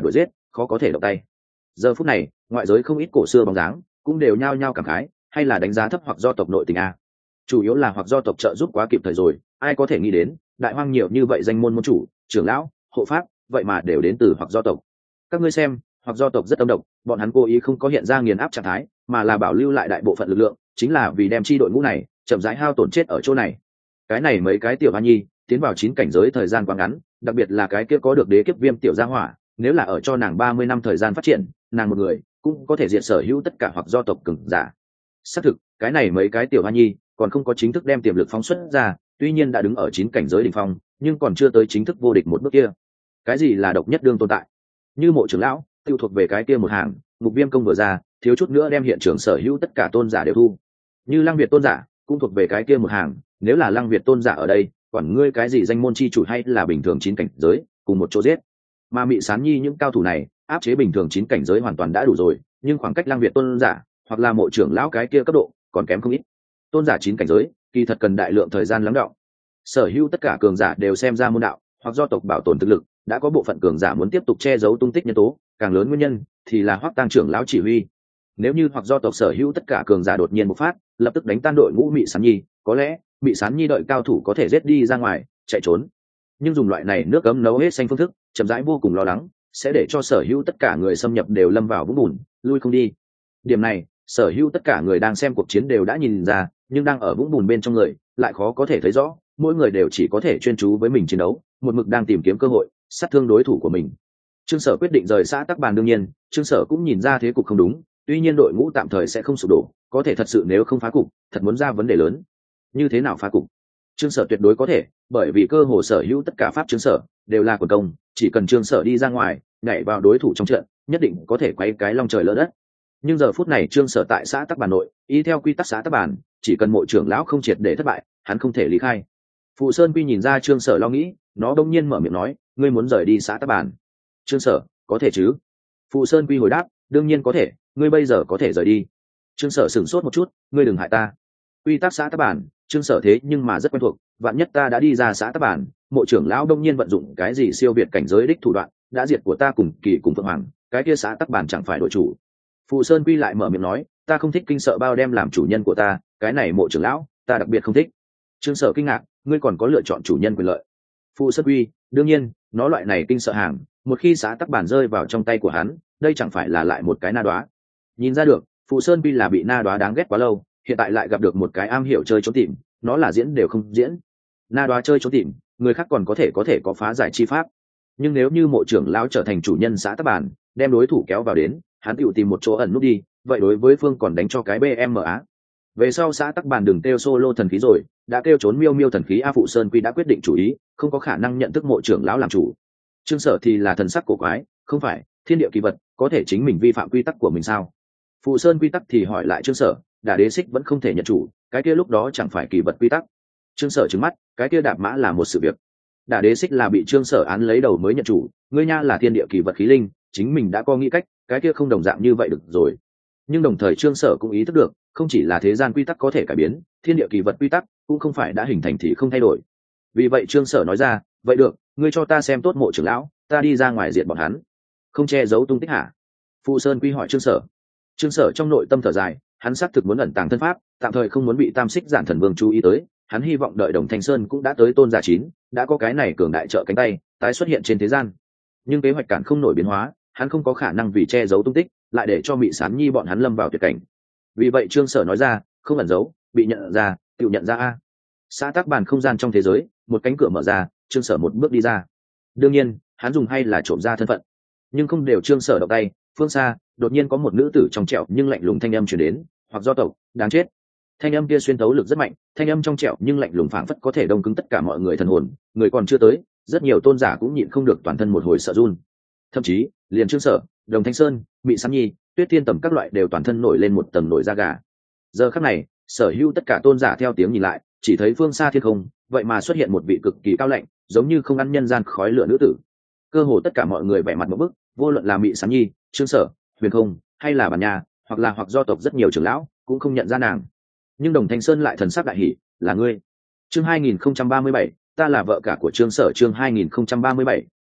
khó có thể động tay. Giờ phút này ngoại giới không ít cổ xưa bóng dáng cũng đều nhao nhao cảm khái, hay là đánh giá thấp hoặc do tộc nội tình a. Chủ yếu là hoặc do tộc trợ giúp quá kịp thời rồi, ai có thể nghĩ đến đại hoang nhiều như vậy danh môn môn chủ, trưởng lão, hộ pháp, vậy mà đều đến từ hoặc do tộc. Các ngươi xem, hoặc do tộc rất âm độc, bọn hắn cố ý không có hiện ra nghiền áp trạng thái, mà là bảo lưu lại đại bộ phận lực lượng, chính là vì đem chi đội ngũ này chậm rãi hao tổn chết ở chỗ này. Cái này mấy cái tiểu hoa nhi tiến vào chín cảnh giới thời gian quá ngắn, đặc biệt là cái kia có được đế kiếp viêm tiểu gia hỏa, nếu là ở cho nàng ba mươi năm thời gian phát triển, nàng một người cũng có thể diệt sở hữu tất cả hoặc do tộc cường giả. Xác thực, cái này mấy cái tiểu hoa nhi còn không có chính thức đem tiềm lực phóng xuất ra, tuy nhiên đã đứng ở chín cảnh giới đỉnh phong, nhưng còn chưa tới chính thức vô địch một bước kia. Cái gì là độc nhất đương tồn tại? Như Mộ trưởng lão, tiêu thuộc về cái kia một hàng, Ngục Viêm công vừa ra, thiếu chút nữa đem hiện trường sở hữu tất cả tôn giả đều thu. Như Lăng Việt tôn giả, cũng thuộc về cái kia một hàng, nếu là Lăng Việt tôn giả ở đây, quản ngươi cái gì danh môn chi chủ hay là bình thường chín cảnh giới, cùng một chỗ giết. Mà Mị Sán Nhi những cao thủ này, áp chế bình thường chín cảnh giới hoàn toàn đã đủ rồi, nhưng khoảng cách Lăng Việt tôn giả, hoặc là Mộ trưởng lão cái kia cấp độ, còn kém không ít. Tôn giả chín cảnh giới, kỳ thật cần đại lượng thời gian lắng đọng. Sở hữu tất cả cường giả đều xem ra môn đạo, hoặc do tộc bảo tồn thực lực, đã có bộ phận cường giả muốn tiếp tục che giấu tung tích nhân tố, càng lớn nguyên nhân thì là Hoắc Tang trưởng lão chỉ huy. Nếu như hoặc do tộc sở hữu tất cả cường giả đột nhiên bộc phát, lập tức đánh tan đội ngũ Mị Sán Nhi, có lẽ Mị Sán Nhi đợi cao thủ có thể giết đi ra ngoài, chạy trốn. Nhưng dùng loại này nước cấm nấu hết xanh phương thức, chậm rãi vô cùng lo lắng, sẽ để cho sở hữu tất cả người xâm nhập đều lâm vào vũng bùn, lui không đi. Điểm này, sở hữu tất cả người đang xem cuộc chiến đều đã nhìn ra, nhưng đang ở vũng bùn bên trong người, lại khó có thể thấy rõ, mỗi người đều chỉ có thể chuyên chú với mình chiến đấu, một mực đang tìm kiếm cơ hội sát thương đối thủ của mình. Trương Sở quyết định rời xã Tắc Bàn, đương nhiên Trương Sở cũng nhìn ra thế cục không đúng, tuy nhiên đội ngũ tạm thời sẽ không sụp đổ, có thể thật sự nếu không phá cục, thật muốn ra vấn đề lớn. Như thế nào phá cục? Trương Sở tuyệt đối có thể, bởi vì cơ hồ sở hữu tất cả pháp Trương Sở đều là quần công, chỉ cần Trương Sở đi ra ngoài, nhảy vào đối thủ trong trận, nhất định có thể quay cái long trời lỡ đất. Nhưng giờ phút này Trương Sở tại xã Tắc Bàn nội, y theo quy tắc xã Tắc Bàn, chỉ cần Mộ trưởng lão không triệt để thất bại, hắn không thể lý khai. Phụ Sơn Quy nhìn ra Trương Sở lo nghĩ, nó đông nhiên mở miệng nói, ngươi muốn rời đi xã Tắc Bàn. Trương Sở, có thể chứ? Phụ Sơn Quy hồi đáp, đương nhiên có thể, ngươi bây giờ có thể rời đi. Trương Sở sửng sốt một chút, ngươi đừng hại ta. Quy tắc xã Tắc Bàn, Trương Sở thế nhưng mà rất quen thuộc, vạn nhất ta đã đi ra xã Tắc Bàn, Mộ trưởng lão đông nhiên vận dụng cái gì siêu việt cảnh giới đích thủ đoạn, đã diệt của ta cùng Kỳ cùng Phượng Hoàng, cái kia xã Tắc Bàn chẳng phải đổi chủ. Phụ Sơn Quy lại mở miệng nói, ta không thích kinh sợ bao đem làm chủ nhân của ta, cái này Mộ trưởng lão, ta đặc biệt không thích. Trương Sở kinh ngạc, ngươi còn có lựa chọn chủ nhân quyền lợi. Phụ Sơn Quy, đương nhiên, nó loại này kinh sợ hàng, một khi xã Tắc Bản rơi vào trong tay của hắn, đây chẳng phải là lại một cái na đoá. Nhìn ra được, Phụ Sơn Quy là bị na đoá đáng ghét quá lâu, hiện tại lại gặp được một cái am hiểu chơi trốn tìm, nó là diễn đều không diễn. Na đoá chơi trốn tìm, người khác còn có thể có thể có phá giải chi pháp, nhưng nếu như Mộ trưởng lão trở thành chủ nhân xã Tắc Bản, đem đối thủ kéo vào đến, hắn tự tìm một chỗ ẩn núp đi, vậy đối với phương còn đánh cho cái bê em á. Về sau xã Tắc Bàn đừng kêu solo thần khí rồi, đã kêu trốn miêu miêu thần khí. A Phụ Sơn Quy đã quyết định chủ ý, không có khả năng nhận thức Mộ trưởng lão làm chủ. Trương Sở thì là thần sắc cổ quái, không phải thiên địa kỳ vật có thể chính mình vi phạm quy tắc của mình sao? Phụ Sơn quy tắc thì hỏi lại Trương Sở, Đả Đế Xích vẫn không thể nhận chủ, cái kia lúc đó chẳng phải kỳ vật quy tắc. Trương Sở trừng mắt, cái kia đạp mã là một sự việc. Đả Đế Xích là bị Trương Sở án lấy đầu mới nhận chủ, ngươi nha là thiên địa kỳ vật khí linh, chính mình đã có nghĩ cách, cái kia không đồng dạng như vậy được rồi. Nhưng đồng thời Trương Sở cũng ý thức được, không chỉ là thế gian quy tắc có thể cải biến, thiên địa kỳ vật quy tắc cũng không phải đã hình thành thì không thay đổi. Vì vậy Trương Sở nói ra, vậy được, ngươi cho ta xem tốt Mộ trưởng lão, ta đi ra ngoài diện bọn hắn. Không che giấu tung tích hả? Phụ Sơn Quy hỏi Trương Sở. Trương Sở trong nội tâm thở dài, hắn xác thực muốn ẩn tàng thân pháp, tạm thời không muốn bị Tam Xích Giản Thần Vương chú ý tới, hắn hy vọng đợi Đồng Thanh Sơn cũng đã tới tôn giả chín, đã có cái này cường đại trợ cánh tay, tái xuất hiện trên thế gian. Nhưng kế hoạch cản không nổi biến hóa, hắn không có khả năng vì che giấu tung tích, lại để cho Mị Sán Nhi bọn hắn lâm vào tuyệt cảnh. Vì vậy Trương Sở nói ra, không ẩn giấu, bị nhận ra, tự nhận ra a. Xã Tắc Bàn không gian trong thế giới, một cánh cửa mở ra, Trương Sở một bước đi ra. Đương nhiên, hắn dùng hay là trộm ra thân phận, nhưng không đều Trương Sở động tay, phương xa đột nhiên có một nữ tử trong trẻo nhưng lạnh lùng thanh âm truyền đến, hoặc do tộc, đáng chết. Thanh âm kia xuyên thấu lực rất mạnh, thanh âm trong trẻo nhưng lạnh lùng phảng phất có thể đông cứng tất cả mọi người thần hồn, người còn chưa tới, rất nhiều tôn giả cũng nhịn không được toàn thân một hồi sợ run. Thậm chí, liền Trương Sở, Đồng Thanh Sơn, Mị Sán Nhi, Tuyết Thiên Tầm các loại đều toàn thân nổi lên một tầng nổi da gà. Giờ khắc này, sở hữu tất cả tôn giả theo tiếng nhìn lại, chỉ thấy phương xa thiên không, vậy mà xuất hiện một vị cực kỳ cao lạnh, giống như không ăn nhân gian khói lửa nữ tử. Cơ hồ tất cả mọi người vẻ mặt một bức, vô luận là Mị Sán Nhi, Trương Sở, Huyền Không, hay là Bản Nhà, hoặc là hoặc do tộc rất nhiều trưởng lão, cũng không nhận ra nàng. Nhưng Đồng Thanh Sơn lại thần sắc đại hỉ, là ngươi. Chương hai nghìn không trăm ba mươi bảy, ta là vợ cả của Trương Sở. Chương hai nghìn không trăm ba mươi bảy,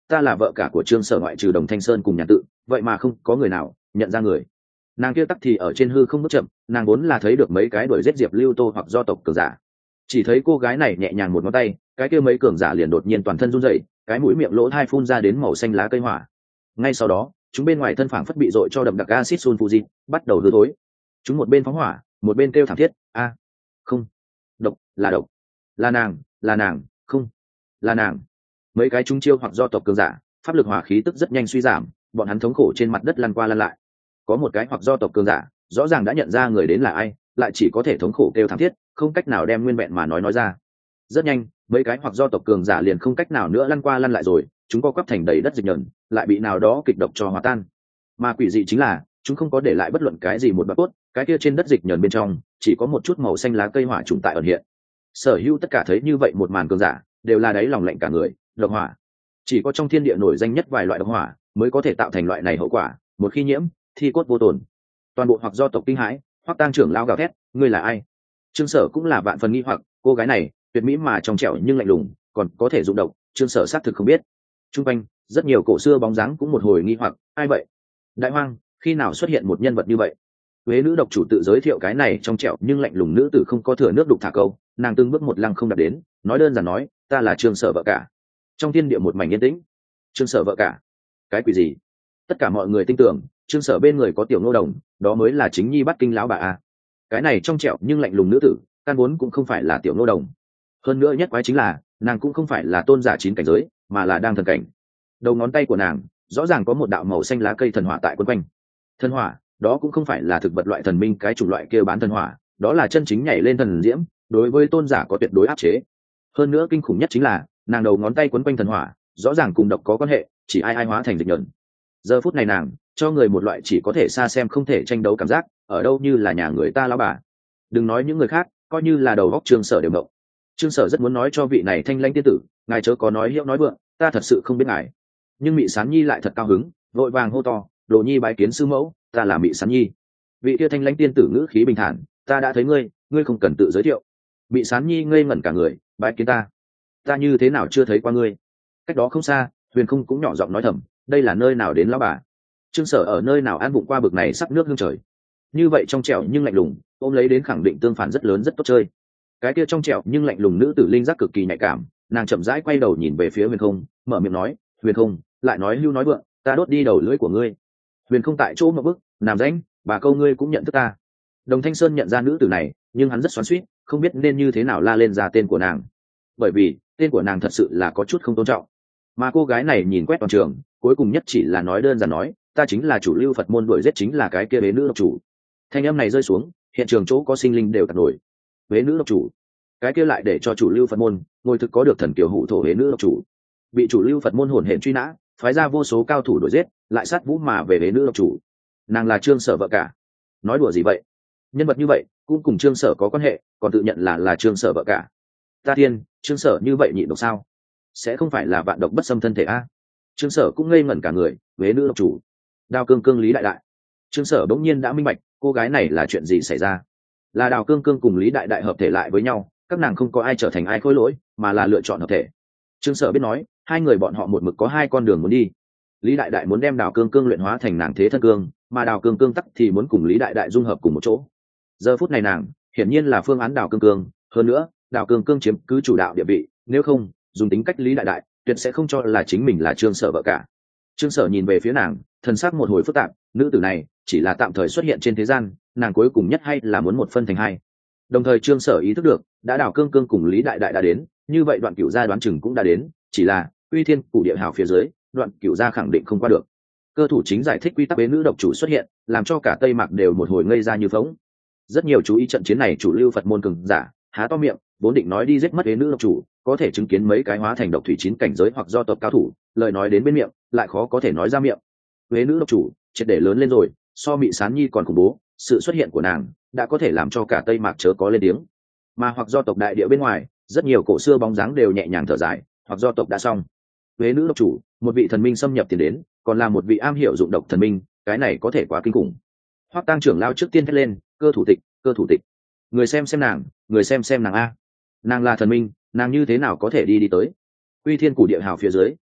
ta là vợ cả của trương sở ngoại trừ Đồng Thanh Sơn cùng nhà tự, vậy mà không có người nào nhận ra người. Nàng kia tắc thì ở trên hư không bước chậm, nàng vốn là thấy được mấy cái đuổi giết Diệp Lưu Tô hoặc do tộc cường giả, chỉ thấy cô gái này nhẹ nhàng một ngón tay, cái kia mấy cường giả liền đột nhiên toàn thân run rẩy, cái mũi miệng lỗ hai phun ra đến màu xanh lá cây hỏa. Ngay sau đó chúng bên ngoài thân phảng phất bị dội cho đậm đặc acid sulfuric, bắt đầu hư thối. Chúng một bên phóng hỏa một bên kêu thảm thiết, a không, độc, là độc, là nàng, là nàng, không, là nàng. Mấy cái chúng chiêu hoặc do tộc cường giả, pháp lực hỏa khí tức rất nhanh suy giảm, bọn hắn thống khổ trên mặt đất lăn qua lăn lại. Có một cái hoặc do tộc cường giả rõ ràng đã nhận ra người đến là ai, lại chỉ có thể thống khổ kêu thảm thiết, không cách nào đem nguyên vẹn mà nói nói ra. Rất nhanh mấy cái hoặc do tộc cường giả liền không cách nào nữa lăn qua lăn lại rồi, chúng co quắp thành đầy đất dịch nhờn, lại bị nào đó kịch độc cho hòa tan. Mà quỷ dị chính là chúng không có để lại bất luận cái gì một bạc cốt, cái kia trên đất dịch nhờn bên trong chỉ có một chút màu xanh lá cây hỏa trùng tại ẩn hiện. Sở hữu tất cả thấy như vậy một màn cường giả đều là đáy lòng lạnh cả người. Độc hỏa, chỉ có trong thiên địa nổi danh nhất vài loại độc hỏa mới có thể tạo thành loại này hậu quả, một khi nhiễm thi cốt vô tồn. Toàn bộ hoặc do tộc kinh hãi, Hoắc Tang trưởng lao gào thét, ngươi là ai? Trương Sở cũng là vạn phần nghi hoặc, cô gái này tuyệt mỹ mà trong trẻo nhưng lạnh lùng, còn có thể dụng độc, Trương Sở xác thực không biết. Trung quanh rất nhiều cổ xưa bóng dáng cũng một hồi nghi hoặc, ai vậy? Đại hoang, khi nào xuất hiện một nhân vật như vậy? Huế nữ độc chủ tự giới thiệu cái này trong trẻo nhưng lạnh lùng nữ tử không có thừa nước đục thả câu, nàng từng bước một lăng không đạt đến, nói đơn giản nói, ta là Trương Sở vợ cả. Trong thiên địa một mảnh yên tĩnh. Trương Sở vợ cả? Cái quỷ gì? Tất cả mọi người tin tưởng Trương Sở bên người có tiểu nô đồng, đó mới là chính nhi bắt kinh lão bà a. Cái này trong trẻo nhưng lạnh lùng nữ tử căn vốn cũng không phải là tiểu nô đồng, hơn nữa nhất quái chính là nàng cũng không phải là tôn giả chín cảnh giới, mà là đang thần cảnh. Đầu ngón tay của nàng rõ ràng có một đạo màu xanh lá cây thần hỏa tại quấn quanh. Thần hỏa đó cũng không phải là thực vật loại thần minh cái chủng loại kêu bán thần hỏa, đó là chân chính nhảy lên thần diễm, đối với tôn giả có tuyệt đối áp chế. Hơn nữa kinh khủng nhất chính là nàng đầu ngón tay quấn quanh thần hỏa rõ ràng cùng độc có quan hệ, chỉ ai ai hóa thành dịch nhẫn. Giờ phút này nàng cho người một loại chỉ có thể xa xem không thể tranh đấu cảm giác, ở đâu như là nhà người ta lão bà. Đừng nói những người khác, coi như là đầu góc Trương Sở đều động. Trương Sở rất muốn nói cho vị này thanh lãnh tiên tử, ngài chớ có nói hiệu nói vượng, ta thật sự không biết ngài. Nhưng Mị Sán Nhi lại thật cao hứng, vội vàng hô to, Đồ Nhi bái kiến sư mẫu, ta là Mị Sán Nhi. Vị kia thanh lãnh tiên tử ngữ khí bình thản, ta đã thấy ngươi, ngươi không cần tự giới thiệu. Mị Sán Nhi ngây ngẩn cả người, bái kiến ta? Ta như thế nào chưa thấy qua ngươi? Cách đó không xa, Huyền Không cũng nhỏ giọng nói thầm, đây là nơi nào đến lão bà? Trương Sở ở nơi nào ăn bụng qua bực này sắc nước hương trời? Như vậy trong trẻo nhưng lạnh lùng, ôm lấy đến khẳng định tương phản rất lớn rất tốt chơi. Cái kia trong trẻo nhưng lạnh lùng nữ tử linh giác cực kỳ nhạy cảm, nàng chậm rãi quay đầu nhìn về phía Huyền Không, mở miệng nói, Huyền Không, lại nói lưu nói vượng, ta đốt đi đầu lưỡi của ngươi. Huyền Không tại chỗ một bước, làm rãnh, bà câu ngươi cũng nhận thức ta. Đồng Thanh Sơn nhận ra nữ tử này, nhưng hắn rất xoắn xuýt, không biết nên như thế nào la lên ra tên của nàng, bởi vì tên của nàng thật sự là có chút không tôn trọng. Mà cô gái này nhìn quét toàn trường, cuối cùng nhất chỉ là nói đơn giản nói, ta chính là chủ lưu Phật môn đuổi giết chính là cái kia bế nữ độc chủ. Thanh âm này rơi xuống, hiện trường chỗ có sinh linh đều tạt nổi. Bế nữ độc chủ, cái kia lại để cho chủ lưu Phật môn ngồi thực có được thần kiều hụ thổ bế nữ độc chủ, bị chủ lưu Phật môn hồn hển truy nã, phái ra vô số cao thủ đuổi giết, lại sát vũ mà về bế nữ độc chủ. Nàng là Trương Sở vợ cả. Nói đùa gì vậy? Nhân vật như vậy cũng cùng Trương Sở có quan hệ, còn tự nhận là là Trương Sở vợ cả. Ta thiên, Trương Sở như vậy nhịn độc sao? Sẽ không phải là vạn độc bất xâm thân thể a? Trương Sở cũng ngây ngẩn cả người, bế nữ độc chủ, Đào Cương Cương Lý Đại Đại. Trương Sở bỗng nhiên đã minh bạch, cô gái này là chuyện gì xảy ra. Là Đào Cương Cương cùng Lý Đại Đại hợp thể lại với nhau, các nàng không có ai trở thành ai khối lỗi, mà là lựa chọn hợp thể. Trương Sở biết nói, hai người bọn họ một mực có hai con đường muốn đi. Lý Đại Đại muốn đem Đào Cương Cương luyện hóa thành nàng thế thân cương, mà Đào Cương Cương tắc thì muốn cùng Lý Đại Đại dung hợp cùng một chỗ. Giờ phút này nàng hiển nhiên là phương án Đào Cương Cương, hơn nữa Đào Cương Cương chiếm cứ chủ đạo địa vị, nếu không dùng tính cách Lý Đại Đại tuyệt sẽ không cho là chính mình là Trương Sở vợ cả. Trương Sở nhìn về phía nàng, thần sắc một hồi phức tạp, nữ tử này chỉ là tạm thời xuất hiện trên thế gian, nàng cuối cùng nhất hay là muốn một phân thành hai. Đồng thời Trương Sở ý thức được, đã Đào Cương Cương cùng Lý Đại Đại đã đến, như vậy Đoạn Cửu gia đoán chừng cũng đã đến, chỉ là Uy Thiên Cửu Địa Hào phía dưới, Đoạn Cửu gia khẳng định không qua được. Cơ thủ chính giải thích quy tắc bế nữ độc chủ xuất hiện, làm cho cả Tây Mạc đều một hồi ngây ra như phỗng. Rất nhiều chú ý trận chiến này chủ lưu Phật môn cường giả, há to miệng, vốn định nói đi giết mất bế nữ độc chủ, có thể chứng kiến mấy cái hóa thành độc thủy chín cảnh giới hoặc do tộc cao thủ, lời nói đến bên miệng, lại khó có thể nói ra miệng. Bế nữ độc chủ, triệt để lớn lên rồi, so Mị Sán Nhi còn khủng bố, sự xuất hiện của nàng đã có thể làm cho cả Tây Mạc chớ có lên tiếng. Mà hoặc do tộc đại địa bên ngoài, rất nhiều cổ xưa bóng dáng đều nhẹ nhàng thở dài, hoặc do tộc đã xong. Bế nữ độc chủ, một vị thần minh xâm nhập tiền đến, còn là một vị am hiểu dụng độc thần minh, cái này có thể quá kinh khủng. Hoắc Tang trưởng lao trước tiên thét lên, cơ thủ tịch, cơ thủ tịch, người xem xem nàng, người xem xem nàng a, nàng là thần minh, nàng như thế nào có thể đi đi tới? Uy Thiên Cửu Địa Hào phía dưới,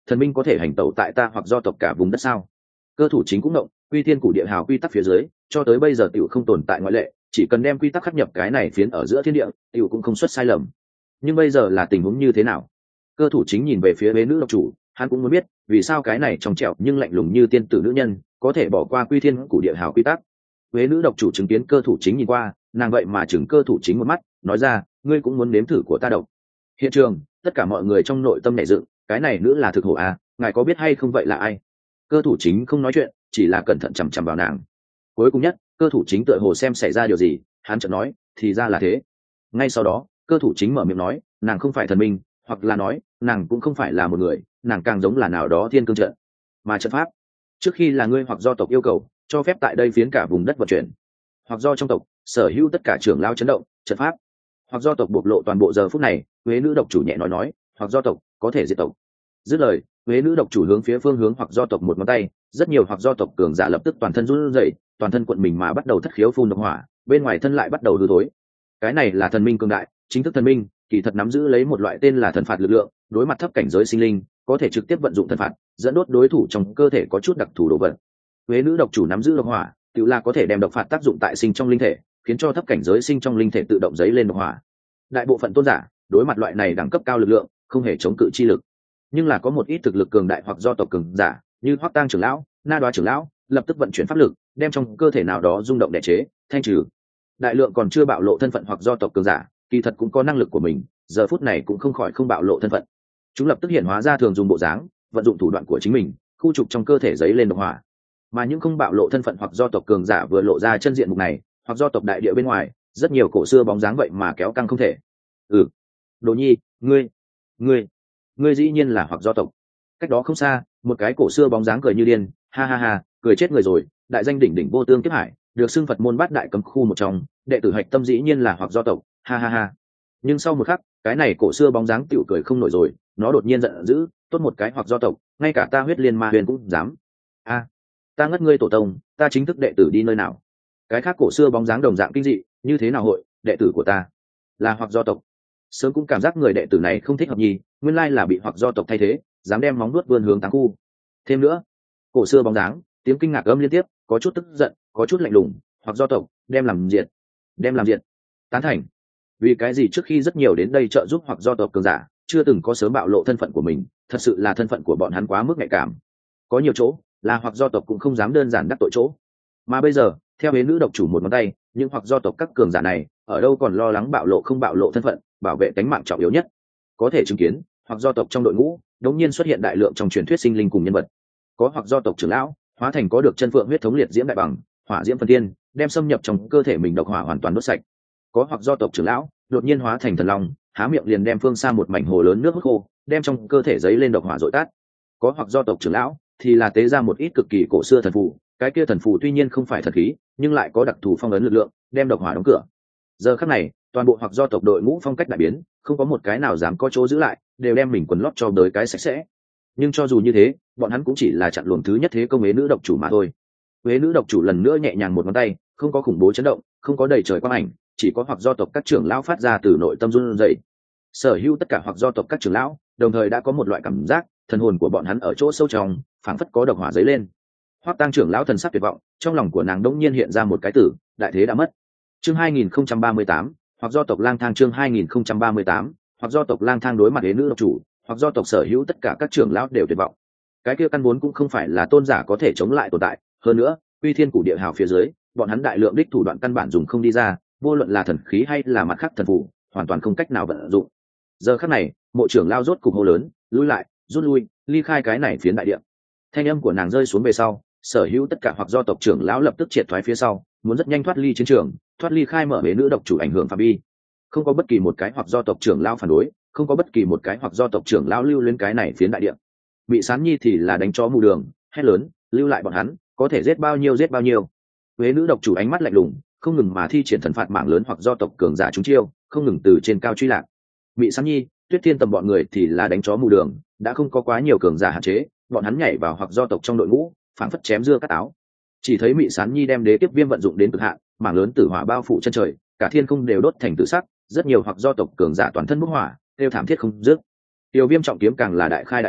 thần minh có thể hành tẩu tại ta hoặc do tộc cả vùng đất sao? Cơ thủ chính cũng động, quy thiên củ địa hào quy tắc phía dưới cho tới bây giờ tiểu không tồn tại ngoại lệ, chỉ cần đem quy tắc khắc nhập cái này phiến ở giữa thiên địa tiểu cũng không xuất sai lầm. Nhưng bây giờ là tình huống như thế nào? Cơ thủ chính nhìn về phía bế nữ độc chủ, hắn cũng muốn biết vì sao cái này trong trẻo nhưng lạnh lùng như tiên tử nữ nhân có thể bỏ qua quy thiên củ địa hào quy tắc. Bế nữ độc chủ chứng kiến cơ thủ chính nhìn qua, nàng vậy mà chừng cơ thủ chính một mắt, nói ra, ngươi cũng muốn nếm thử của ta độc. Hiện trường tất cả mọi người trong nội tâm nảy dựng, cái này nữ là thực hổ à, ngài có biết hay không vậy là ai? Cơ thủ chính không nói chuyện, chỉ là cẩn thận chằm chằm vào nàng. Cuối cùng nhất, cơ thủ chính tựa hồ xem xảy ra điều gì, hắn chợt nói, thì ra là thế. Ngay sau đó, cơ thủ chính mở miệng nói, nàng không phải thần minh, hoặc là nói, nàng cũng không phải là một người, nàng càng giống là nào đó thiên cương trận. Mà trận pháp, trước khi là ngươi hoặc do tộc yêu cầu, cho phép tại đây phiến cả vùng đất vận chuyển, hoặc do trong tộc sở hữu tất cả trưởng lao chấn động, trận pháp, hoặc do tộc bộc lộ toàn bộ giờ phút này, Huế nữ độc chủ nhẹ nói nói, hoặc do tộc có thể diệt tộc. Dứt lời, Huế nữ độc chủ hướng phía phương hướng hoặc do tộc một ngón tay, rất nhiều hoặc do tộc cường giả lập tức toàn thân run rẩy, toàn thân cuộn mình mà bắt đầu thất khiếu phun độc hỏa, bên ngoài thân lại bắt đầu hư thối. Cái này là thần minh cường đại, chính thức thần minh, kỳ thật nắm giữ lấy một loại tên là thần phạt lực lượng, đối mặt thấp cảnh giới sinh linh, có thể trực tiếp vận dụng thần phạt, dẫn đốt đối thủ trong cơ thể có chút đặc thù đồ vật. Huế nữ độc chủ nắm giữ độc hỏa, tự là có thể đem độc phạt tác dụng tại sinh trong linh thể, khiến cho thấp cảnh giới sinh trong linh thể tự động dấy lên độc hỏa. Đại bộ phận tôn giả đối mặt loại này đẳng cấp cao lực lượng, không hề chống cự chi lực. Nhưng là có một ít thực lực cường đại hoặc do tộc cường giả, như Hoắc Tang trưởng lão, Na Đoá trưởng lão, lập tức vận chuyển pháp lực, đem trong cơ thể nào đó rung động đè chế, thanh trừ. Đại lượng còn chưa bạo lộ thân phận hoặc do tộc cường giả, kỳ thật cũng có năng lực của mình, giờ phút này cũng không khỏi không bạo lộ thân phận. Chúng lập tức hiện hóa ra thường dùng bộ dáng, vận dụng thủ đoạn của chính mình, khu trục trong cơ thể giấy lên độc hỏa. Mà những không bạo lộ thân phận hoặc do tộc cường giả vừa lộ ra chân diện mục này, hoặc do tộc đại địa bên ngoài, rất nhiều cổ xưa bóng dáng vậy mà kéo căng không thể. Ừ, Đồ Nhi, ngươi, ngươi, ngươi dĩ nhiên là hoặc do tộc. Cách đó không xa, một cái cổ xưa bóng dáng cười như điên, ha ha ha, cười chết người rồi, đại danh đỉnh đỉnh vô tương kiếp hải, được xưng Phật môn bát đại cấm khu một trong, đệ tử hạch tâm dĩ nhiên là hoặc do tộc, ha ha ha. Nhưng sau một khắc, cái này cổ xưa bóng dáng tựu cười không nổi rồi, nó đột nhiên giận dữ, tốt một cái hoặc do tộc, ngay cả ta huyết liên ma huyền cũng dám. A, ta ngất ngươi tổ tông, ta chính thức đệ tử đi nơi nào? Cái khác cổ xưa bóng dáng đồng dạng kinh dị, như thế nào hội, đệ tử của ta là hoặc do tộc? Sớm cũng cảm giác người đệ tử này không thích hợp nhì, nguyên lai là bị hoặc do tộc thay thế, dám đem móng nuốt vươn hướng táng khu. Thêm nữa, cổ xưa bóng dáng, tiếng kinh ngạc âm liên tiếp, có chút tức giận, có chút lạnh lùng, hoặc do tộc, đem làm diệt, đem làm diệt. Tán thành. Vì cái gì trước khi rất nhiều đến đây trợ giúp hoặc do tộc cường giả, chưa từng có sớm bạo lộ thân phận của mình, thật sự là thân phận của bọn hắn quá mức nhạy cảm. Có nhiều chỗ, là hoặc do tộc cũng không dám đơn giản đắc tội chỗ. Mà bây giờ, theo Huế nữ độc chủ một ngón tay, những hoặc do tộc các cường giả này, ở đâu còn lo lắng bạo lộ không bạo lộ thân phận, bảo vệ tính mạng trọng yếu nhất. Có thể chứng kiến, hoặc do tộc trong đội ngũ, đống nhiên xuất hiện đại lượng trong truyền thuyết sinh linh cùng nhân vật. Có hoặc do tộc trưởng lão, hóa thành có được chân phượng huyết thống liệt diễm đại bằng, hỏa diễm phân tiên, đem xâm nhập trong cơ thể mình độc hỏa hoàn toàn đốt sạch. Có hoặc do tộc trưởng lão, đột nhiên hóa thành thần long, há miệng liền đem phương xa một mảnh hồ lớn nước hút khô, đem trong cơ thể giấy lên độc hỏa dội tát. Có hoặc do tộc trưởng lão, thì là tế ra một ít cực kỳ cổ xưa thần phù, cái kia thần phù tuy nhiên không phải thần khí, nhưng lại có đặc thù phong ấn lực lượng, đem độc hỏa đóng cửa. Giờ khắc này, toàn bộ hoặc do tộc đội ngũ phong cách đại biến, không có một cái nào dám có chỗ giữ lại, đều đem mình quần lót cho đới cái sạch sẽ. Nhưng cho dù như thế, bọn hắn cũng chỉ là chặn luồng thứ nhất thế công Huế nữ độc chủ mà thôi. Huế nữ độc chủ lần nữa nhẹ nhàng một ngón tay, không có khủng bố chấn động, không có đầy trời quang ảnh, chỉ có hoặc do tộc các trưởng lão phát ra từ nội tâm run rẩy. Sở hữu tất cả hoặc do tộc các trưởng lão, đồng thời đã có một loại cảm giác, thần hồn của bọn hắn ở chỗ sâu trong, phảng phất có độc hỏa dấy lên. Hoắc Tang trưởng lão thần sắc tuyệt vọng, trong lòng của nàng đống nhiên hiện ra một cái tử, đại thế đã mất. Chương hai nghìn không trăm ba mươi tám, hoặc do tộc lang thang chương hai nghìn không trăm ba mươi tám, hoặc do tộc lang thang đối mặt đến nữ độc chủ, hoặc do tộc sở hữu tất cả các trưởng lão đều tuyệt vọng. Cái kia căn vốn cũng không phải là tôn giả có thể chống lại tồn tại, hơn nữa, uy thiên củ địa hào phía dưới, bọn hắn đại lượng đích thủ đoạn căn bản dùng không đi ra, vô luận là thần khí hay là mặt khác thần phù, hoàn toàn không cách nào vận dụng. Giờ khắc này, mộ trưởng lao rốt cục hô lớn, lui lại, rút lui, ly khai cái này phiến đại địa. Thanh âm của nàng rơi xuống về sau, sở hữu tất cả hoặc do tộc trưởng lão lập tức triệt thoái phía sau, muốn rất nhanh thoát ly chiến trường, thoát ly khai mở bế nữ độc chủ ảnh hưởng phạm vi. Không có bất kỳ một cái hoặc do tộc trưởng lão phản đối, không có bất kỳ một cái hoặc do tộc trưởng lão lưu lên cái này phiến đại địa. Bị Sán Nhi thì là đánh chó mù đường, hét lớn, lưu lại bọn hắn, có thể giết bao nhiêu giết bao nhiêu. Bế nữ độc chủ ánh mắt lạnh lùng, không ngừng mà thi triển thần phạt mạng lớn hoặc do tộc cường giả chúng chiêu, không ngừng từ trên cao truy lạc. Bị Sán Nhi, Tuyết Thiên tầm bọn người thì là đánh chó mù đường, đã không có quá nhiều cường giả hạn chế, bọn hắn nhảy vào hoặc do tộc trong đội ngũ, phảng phất chém dưa cắt táo. Chỉ thấy Mị Sán Nhi đem đế tiếp viêm vận dụng đến cực hạn, mảng lớn tử hỏa bao phủ chân trời, cả thiên không đều đốt thành tử sắc, rất nhiều hoặc do tộc cường giả toàn thân bốc hỏa, đều thảm thiết không dứt. Tiêu viêm trọng kiếm càng là đại khai đại hợp,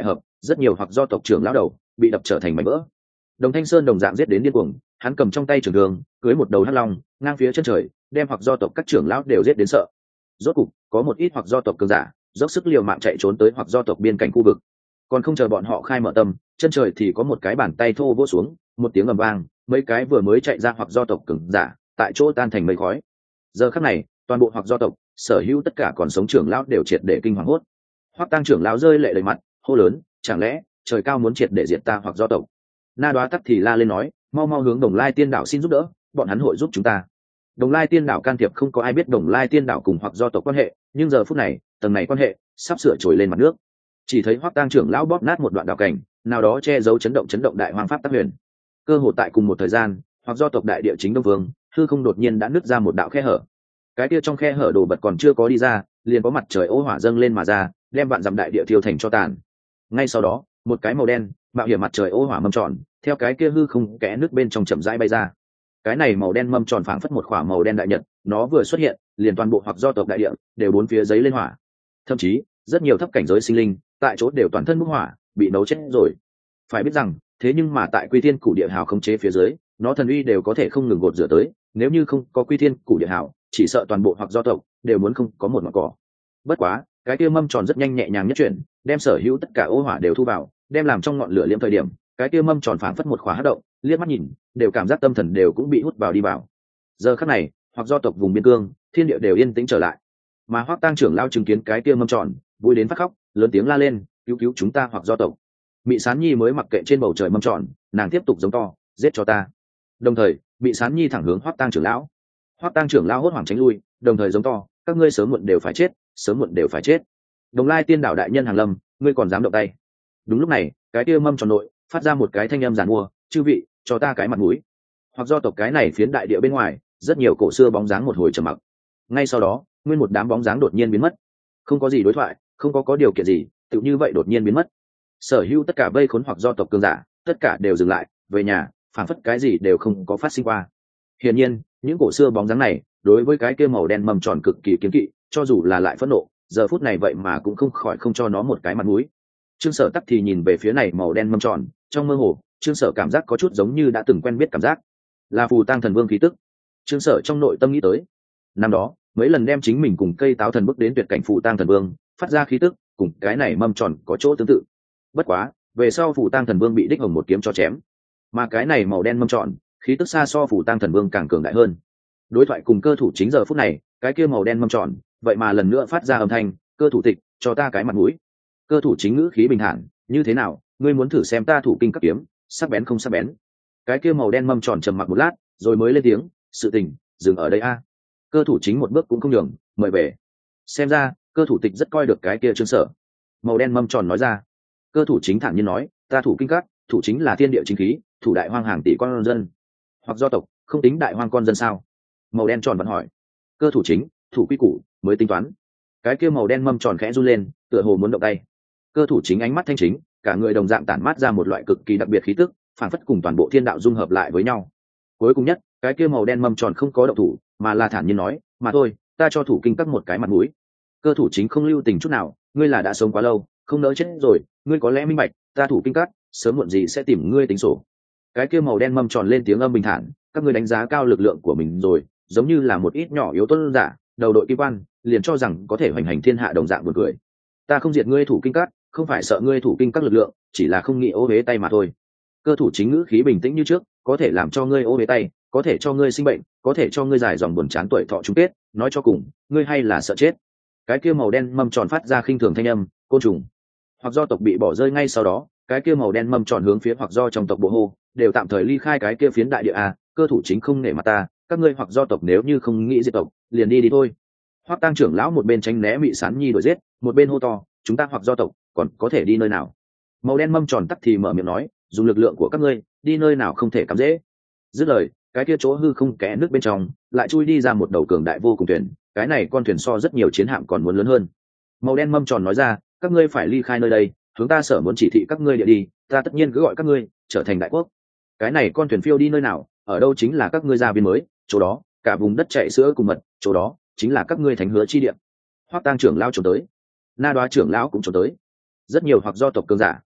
rất nhiều hoặc do tộc trưởng lão đầu bị đập trở thành mảnh vỡ. Đồng Thanh Sơn đồng dạng giết đến điên cuồng, hắn cầm trong tay trường thương cưới một đầu hắc long ngang phía chân trời, đem hoặc do tộc các trưởng lão đều giết đến sợ. Rốt cục có một ít hoặc do tộc cường giả dốc sức liều mạng chạy trốn tới hoặc do tộc biên cảnh khu vực. Còn không chờ bọn họ khai mở tâm, chân trời thì có một cái bàn tay thô vỗ xuống, một tiếng ầm vang, mấy cái vừa mới chạy ra hoặc do tộc cường giả tại chỗ tan thành mây khói. Giờ khắc này, toàn bộ hoặc do tộc sở hữu tất cả còn sống trưởng lão đều triệt để kinh hoàng hốt. Hoắc Tăng trưởng lão rơi lệ đầy mặt, hô lớn, chẳng lẽ trời cao muốn triệt để diệt ta hoặc do tộc? Na Đoá tắc thì la lên nói, mau mau hướng Đồng Lai Tiên Đảo xin giúp đỡ, bọn hắn hội giúp chúng ta. Đồng Lai Tiên Đảo can thiệp không có ai biết Đồng Lai Tiên Đảo cùng hoặc do tộc quan hệ, nhưng giờ phút này, tầng này quan hệ sắp sửa trồi lên mặt nước. Chỉ thấy Hoắc Tăng trưởng lão bóp nát một đoạn đạo cảnh, nào đó che giấu chấn động chấn động đại hoang pháp tác huyền. Cơ hội tại cùng một thời gian, hoặc do tộc đại địa chính đông vương, hư không đột nhiên đã nứt ra một đạo khe hở. Cái kia trong khe hở đồ vật còn chưa có đi ra, liền có mặt trời ô hỏa dâng lên mà ra, đem vạn dặm đại địa thiêu thành cho tàn. Ngay sau đó, một cái màu đen, mạo hiểm mặt trời ô hỏa mâm tròn, theo cái kia hư không kẽ nước bên trong chậm rãi bay ra. Cái này màu đen mâm tròn phảng phất một khỏa màu đen đại nhật, nó vừa xuất hiện, liền toàn bộ hoặc do tộc đại địa đều bốn phía giấy lên hỏa. Thậm chí, rất nhiều thấp cảnh giới sinh linh, tại chỗ đều toàn thân bốc hỏa, bị nấu chết rồi. Phải biết rằng, thế nhưng mà tại Quy Thiên Cửu Địa Hào khống chế phía dưới, nó thần uy đều có thể không ngừng gột rửa tới, nếu như không có Quy Thiên Cửu Địa Hào, chỉ sợ toàn bộ hoặc do tộc đều muốn không có một ngọn cỏ. Bất quá, cái kia mâm tròn rất nhanh nhẹ nhàng nhất chuyển, đem sở hữu tất cả ô hỏa đều thu vào, đem làm trong ngọn lửa liệm thời điểm, cái kia mâm tròn phảng phất một khóa hất động, liếc mắt nhìn, đều cảm giác tâm thần đều cũng bị hút vào đi vào. Giờ khắc này, hoặc do tộc vùng biên cương, thiên địa đều yên tĩnh trở lại. Mà Hoắc Tăng trưởng lao chứng kiến cái kia mâm tròn, vui đến phát khóc, lớn tiếng la lên, cứu cứu chúng ta hoặc do tộc. Mị Sán Nhi mới mặc kệ trên bầu trời mâm tròn, nàng tiếp tục giống to, giết cho ta. Đồng thời, Mị Sán Nhi thẳng hướng Hoắc Tăng trưởng lão. Hoắc Tăng trưởng lão hốt hoảng tránh lui, đồng thời giống to, các ngươi sớm muộn đều phải chết, sớm muộn đều phải chết. Đồng Lai Tiên Đảo đại nhân hàng lâm, ngươi còn dám động tay? Đúng lúc này, cái kia mâm tròn nội phát ra một cái thanh âm giàn mua, chư vị, cho ta cái mặt mũi. Hoặc do tộc cái này phiến đại địa bên ngoài, rất nhiều cổ xưa bóng dáng một hồi trầm mặc. Ngay sau đó, nguyên một đám bóng dáng đột nhiên biến mất. Không có gì đối thoại, không có có điều kiện gì, tự như vậy đột nhiên biến mất. Sở hữu tất cả vây khốn hoặc do tộc cường giả, tất cả đều dừng lại, về nhà, phản phất cái gì đều không có phát sinh qua. Hiển nhiên, những cổ xưa bóng dáng này, đối với cái kia màu đen mầm tròn cực kỳ kiêng kỵ, cho dù là lại phẫn nộ, giờ phút này vậy mà cũng không khỏi không cho nó một cái mặt mũi. Trương Sở tắc thì nhìn về phía này màu đen mâm tròn, trong mơ hồ, Trương Sở cảm giác có chút giống như đã từng quen biết cảm giác, là Phù Tang Thần Vương khí tức. Trương Sở trong nội tâm nghĩ tới, năm đó, mấy lần đem chính mình cùng cây táo thần bước đến tuyệt cảnh Phù Tang Thần Vương, phát ra khí tức, cùng cái này mâm tròn có chỗ tương tự. Bất quá, về sau Phù Tang Thần Vương bị đích hồng một kiếm cho chém, mà cái này màu đen mâm tròn, khí tức xa so Phù Tang Thần Vương càng cường đại hơn. Đối thoại cùng cơ thủ chính giờ phút này, cái kia màu đen mâm tròn, vậy mà lần nữa phát ra âm thanh, cơ thủ tịch, cho ta cái mặt mũi. Cơ thủ chính ngữ khí bình thản, như thế nào, ngươi muốn thử xem ta thủ kinh cấp kiếm, sắc bén không sắc bén? Cái kia màu đen mâm tròn trầm mặc một lát, rồi mới lên tiếng, sự tình, dừng ở đây a. Cơ thủ chính một bước cũng không nhường, mời về. Xem ra, cơ thủ tịch rất coi được cái kia Trương Sở. Màu đen mâm tròn nói ra. Cơ thủ chính thản nhiên nói, ta thủ kinh các, thủ chính là thiên địa chính khí, thủ đại hoang hàng tỷ con dân. Hoặc do tộc, không tính đại hoang con dân sao? Màu đen tròn vẫn hỏi. Cơ thủ chính, thủ quy củ, mới tính toán. Cái kia màu đen mâm tròn khẽ run lên, tựa hồ muốn động tay. Cơ thủ chính ánh mắt thanh chính, cả người đồng dạng tản mát ra một loại cực kỳ đặc biệt khí tức, phản phất cùng toàn bộ thiên đạo dung hợp lại với nhau. Cuối cùng nhất, cái kia màu đen mâm tròn không có động thủ, mà là thản nhiên nói, mà thôi, ta cho thủ kinh các một cái mặt mũi. Cơ thủ chính không lưu tình chút nào, ngươi là đã sống quá lâu, không nỡ chết rồi, ngươi có lẽ minh bạch, ta thủ kinh các, sớm muộn gì sẽ tìm ngươi tính sổ. Cái kia màu đen mâm tròn lên tiếng âm bình thản, các ngươi đánh giá cao lực lượng của mình rồi, giống như là một ít nhỏ yếu tuấn giả, đầu đội kim quan, liền cho rằng có thể hoành hành thiên hạ đồng dạng buồn cười. Ta không diệt ngươi thủ kinh các, không phải sợ ngươi thủ kinh các lực lượng, chỉ là không nghĩ ô uế tay mà thôi. Cơ thủ chính ngữ khí bình tĩnh như trước, có thể làm cho ngươi ô uế tay, có thể cho ngươi sinh bệnh, có thể cho ngươi dài dòng buồn chán tuổi thọ chung kết, nói cho cùng, ngươi hay là sợ chết. Cái kia màu đen mâm tròn phát ra khinh thường thanh âm, côn trùng. Hoặc do tộc bị bỏ rơi ngay sau đó, cái kia màu đen mâm tròn hướng phía hoặc do trong tộc bộ hô, đều tạm thời ly khai cái kia phiến đại địa a, cơ thủ chính không nể mặt ta, các ngươi hoặc do tộc nếu như không nghĩ diệt tộc, liền đi đi thôi. Hoắc Tăng trưởng lão một bên tránh né Mị Sán Nhi đuổi giết, một bên hô to, chúng ta hoặc do tộc, còn có thể đi nơi nào? Màu đen mâm tròn tắc thì mở miệng nói, dùng lực lượng của các ngươi, đi nơi nào không thể cắm dễ. Dứt lời, cái kia chỗ hư không kẽ nước bên trong, lại chui đi ra một đầu cường đại vô cùng thuyền, cái này con thuyền so rất nhiều chiến hạm còn muốn lớn hơn. Màu đen mâm tròn nói ra, các ngươi phải ly khai nơi đây, chúng ta sở muốn chỉ thị các ngươi địa đi, ta tất nhiên cứ gọi các ngươi trở thành đại quốc. Cái này con thuyền phiêu đi nơi nào, ở đâu chính là các ngươi gia viên mới, chỗ đó, cả vùng đất chảy sữa cùng mật, chỗ đó chính là các ngươi thánh hứa chi địa. Hoắc Tăng trưởng lão trốn tới, Na Đoá trưởng lão cũng trốn tới. Rất nhiều hoặc do tộc cường giả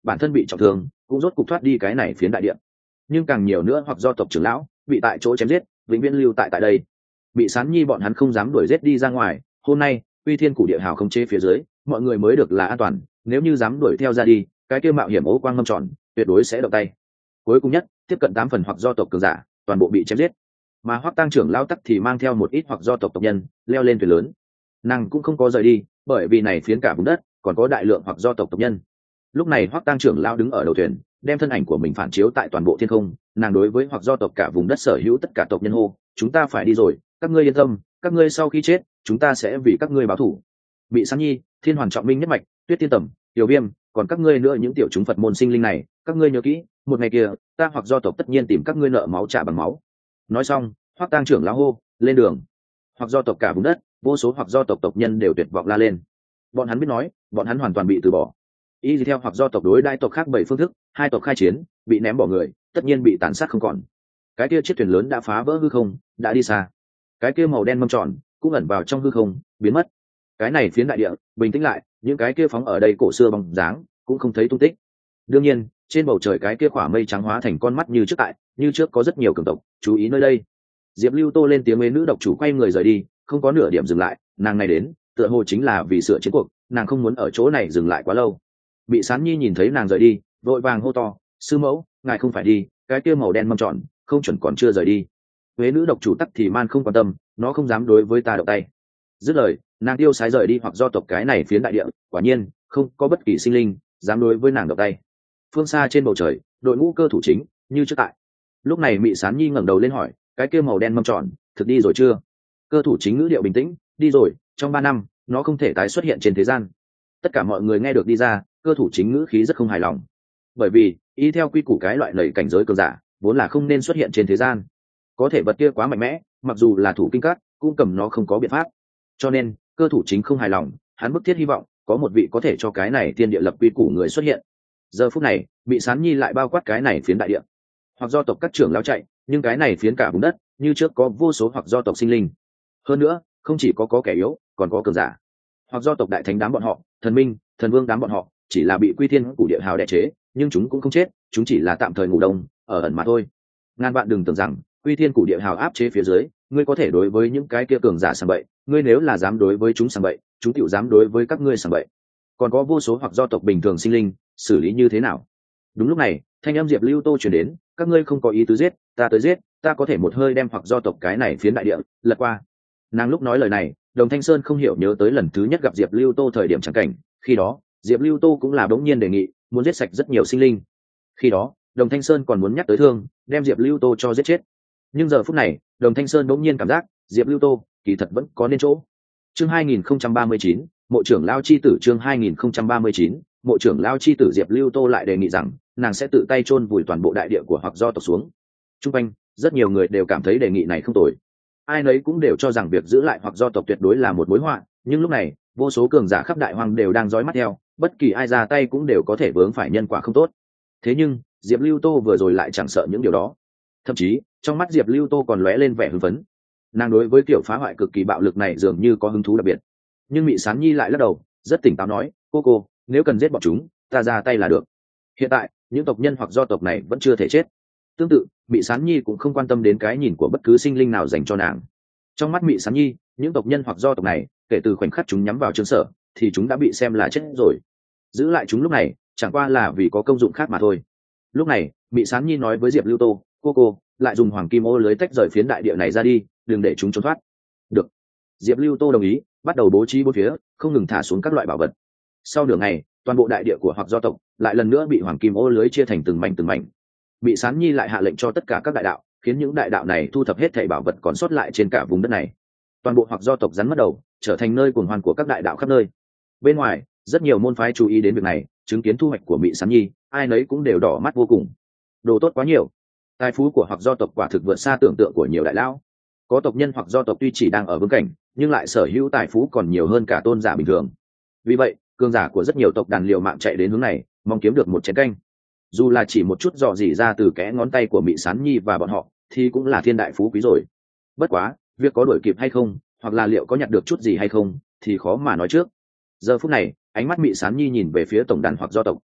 bản thân bị trọng thương cũng rốt cục thoát đi cái này phiến đại địa. Nhưng càng nhiều nữa hoặc do tộc trưởng lão bị tại chỗ chém giết, vĩnh viễn lưu tại tại đây. Bị Sán Nhi bọn hắn không dám đuổi giết đi ra ngoài, hôm nay Uy Thiên Củ Địa Hào không chế phía dưới, mọi người mới được là an toàn, nếu như dám đuổi theo ra đi, cái kia mạo hiểm ố quang ngâm tròn, tuyệt đối sẽ động tay. Cuối cùng nhất, tiếp cận tám phần hoặc do tộc cường giả, toàn bộ bị chém giết. Mà Hoắc Tăng trưởng lão tắc thì mang theo một ít hoặc do tộc tộc nhân, leo lên thuyền lớn. Nàng cũng không có rời đi, bởi vì này phiến cả vùng đất còn có đại lượng hoặc do tộc tộc nhân. Lúc này Hoắc Tăng trưởng lão đứng ở đầu thuyền, đem thân ảnh của mình phản chiếu tại toàn bộ thiên không, nàng đối với hoặc do tộc cả vùng đất sở hữu tất cả tộc nhân hô, chúng ta phải đi rồi, các ngươi yên tâm, các ngươi sau khi chết, chúng ta sẽ vì các ngươi báo thù. Bị Sán Nhi, Thiên Hoàn Trọng Minh nhất mạch, Tuyết Tiên Tầm, Tiểu Viêm, còn các ngươi nữa những tiểu chúng Phật môn sinh linh này, các ngươi nhớ kỹ, một ngày kia, ta hoặc do tộc tất nhiên tìm các ngươi nợ máu trả bằng máu. Nói xong, Hoắc Tăng trưởng lão hô, lên đường. Hoặc do tộc cả vùng đất, vô số hoặc do tộc tộc nhân đều tuyệt vọng la lên. Bọn hắn biết nói, bọn hắn hoàn toàn bị từ bỏ. Y theo hoặc do tộc đối đai tộc khác bảy phương thức, hai tộc khai chiến, bị ném bỏ người, tất nhiên bị tàn sát không còn. Cái kia chiếc thuyền lớn đã phá vỡ hư không, đã đi xa. Cái kia màu đen mâm tròn cũng ẩn vào trong hư không, biến mất. Cái này phiến đại địa bình tĩnh lại, những cái kia phóng ở đây cổ xưa bóng dáng cũng không thấy tung tích. Đương nhiên, trên bầu trời cái kia khỏa mây trắng hóa thành con mắt như trước tại, như trước có rất nhiều cường tộc chú ý nơi đây. Diệp Lưu Tô lên tiếng, ế nữ độc chủ quay người rời đi, không có nửa điểm dừng lại, nàng này đến tựa hồ chính là vì sửa chiến cuộc, nàng không muốn ở chỗ này dừng lại quá lâu. Bị Sán Nhi nhìn thấy nàng rời đi, vội vàng hô to, sư mẫu, ngài không phải đi, cái kia màu đen mâm tròn không chuẩn còn chưa rời đi. Huế nữ độc chủ tắc thì man không quan tâm, nó không dám đối với ta động tay. Dứt lời, nàng tiêu sái rời đi hoặc do tộc cái này phiến đại địa, quả nhiên không có bất kỳ sinh linh dám đối với nàng động tay. Phương xa trên bầu trời, đội ngũ cơ thủ chính như trước tại. Lúc này Mị Sán Nhi ngẩng đầu lên hỏi, cái kia màu đen mâm tròn thực đi rồi chưa? Cơ thủ chính ngữ điệu bình tĩnh, đi rồi, trong ba năm nó không thể tái xuất hiện trên thế gian. Tất cả mọi người nghe được đi ra, cơ thủ chính ngữ khí rất không hài lòng, bởi vì y theo quy củ cái loại lầy cảnh giới cường giả vốn là không nên xuất hiện trên thế gian. Có thể vật kia quá mạnh mẽ, mặc dù là thủ kinh cát cũng cầm nó không có biện pháp, cho nên cơ thủ chính không hài lòng, hắn bức thiết hy vọng có một vị có thể cho cái này thiên địa lập quy củ người xuất hiện. Giờ phút này Bị Sán Nhi lại bao quát cái này phiến đại địa, hoặc do tộc các trưởng lao chạy, nhưng cái này phiến cả vùng đất như trước có vô số hoặc do tộc sinh linh. Hơn nữa không chỉ có có kẻ yếu, còn có cường giả. Hoặc do tộc đại thánh đám bọn họ, thần minh, thần vương đám bọn họ chỉ là bị Quy Thiên Củ Địa Hào đè chế, nhưng chúng cũng không chết, chúng chỉ là tạm thời ngủ đông ở ẩn mà thôi. Ngàn bạn đừng tưởng rằng Quy Thiên Củ Địa Hào áp chế phía dưới, ngươi có thể đối với những cái kia cường giả sảng bậy, ngươi nếu là dám đối với chúng sảng bậy, chúng tiểu dám đối với các ngươi sảng bậy. Còn có vô số hoặc do tộc bình thường sinh linh, xử lý như thế nào? Đúng lúc này, thanh âm Diệp Lưu Tô truyền đến, các ngươi không có ý tứ giết, ta tới giết, ta có thể một hơi đem hoặc do tộc cái này phiến đại địa lật qua. Nàng lúc nói lời này, Đồng Thanh Sơn không hiểu nhớ tới lần thứ nhất gặp Diệp Lưu Tô thời điểm chẳng cảnh, khi đó Diệp Lưu Tô cũng là đống nhiên đề nghị muốn giết sạch rất nhiều sinh linh. Khi đó Đồng Thanh Sơn còn muốn nhắc tới thương, đem Diệp Lưu Tô cho giết chết. Nhưng giờ phút này Đồng Thanh Sơn đống nhiên cảm giác Diệp Lưu Tô kỳ thật vẫn có nên chỗ. Chương hai nghìn không trăm ba mươi chín, Mộ trưởng Lao chi tử. Chương hai nghìn không trăm ba mươi chín, Mộ trưởng Lao chi tử. Diệp Lưu Tô lại đề nghị rằng nàng sẽ tự tay chôn vùi toàn bộ đại địa của hoặc do tộc xuống. Trung quanh rất nhiều người đều cảm thấy đề nghị này không tồi, ai nấy cũng đều cho rằng việc giữ lại hoặc do tộc tuyệt đối là một mối họa. Nhưng lúc này vô số cường giả khắp đại hoang đều đang dõi mắt theo, bất kỳ ai ra tay cũng đều có thể vướng phải nhân quả không tốt. Thế nhưng Diệp Lưu Tô vừa rồi lại chẳng sợ những điều đó, thậm chí trong mắt Diệp Lưu Tô còn lóe lên vẻ hưng phấn. Nàng đối với kiểu phá hoại cực kỳ bạo lực này dường như có hứng thú đặc biệt. Nhưng Mị Sán Nhi lại lắc đầu, rất tỉnh táo nói, cô cô, nếu cần giết bọn chúng, ta ra tay là được. Hiện tại những tộc nhân hoặc do tộc này vẫn chưa thể chết. Tương tự, Mị Sán Nhi cũng không quan tâm đến cái nhìn của bất cứ sinh linh nào dành cho nàng. Trong mắt Mị Sán Nhi, những tộc nhân hoặc do tộc này, kể từ khoảnh khắc chúng nhắm vào Trương Sở, thì chúng đã bị xem là chết rồi. Giữ lại chúng lúc này, chẳng qua là vì có công dụng khác mà thôi. Lúc này, Mị Sán Nhi nói với Diệp Lưu Tô, cô cô, lại dùng hoàng kim ô lưới tách rời phiến đại địa này ra đi, đừng để chúng trốn thoát. Được. Diệp Lưu Tô đồng ý, bắt đầu bố trí bốn phía, không ngừng thả xuống các loại bảo vật. Sau nửa ngày, toàn bộ đại địa của hoặc do tộc lại lần nữa bị hoàng kim ô lưới chia thành từng mảnh từng mảnh. Bị Sán Nhi lại hạ lệnh cho tất cả các đại đạo, khiến những đại đạo này thu thập hết thảy bảo vật còn sót lại trên cả vùng đất này. Toàn bộ hoặc do tộc rắn mất đầu, trở thành nơi cuồng hoan của các đại đạo khắp nơi. Bên ngoài, rất nhiều môn phái chú ý đến việc này, chứng kiến thu hoạch của Mị Sán Nhi, ai nấy cũng đều đỏ mắt vô cùng. Đồ tốt quá nhiều, tài phú của hoặc do tộc quả thực vượt xa tưởng tượng của nhiều đại lão. Có tộc nhân hoặc do tộc tuy chỉ đang ở vương cảnh, nhưng lại sở hữu tài phú còn nhiều hơn cả tôn giả bình thường. Vì vậy, cường giả của rất nhiều tộc đàn liều mạng chạy đến hướng này, mong kiếm được một chén canh. Dù là chỉ một chút dò dỉ ra từ kẽ ngón tay của Mị Sán Nhi và bọn họ, thì cũng là thiên đại phú quý rồi. Bất quá, việc có đuổi kịp hay không, hoặc là liệu có nhặt được chút gì hay không, thì khó mà nói trước. Giờ phút này, ánh mắt Mị Sán Nhi nhìn về phía tổng đàn hoặc do tộc.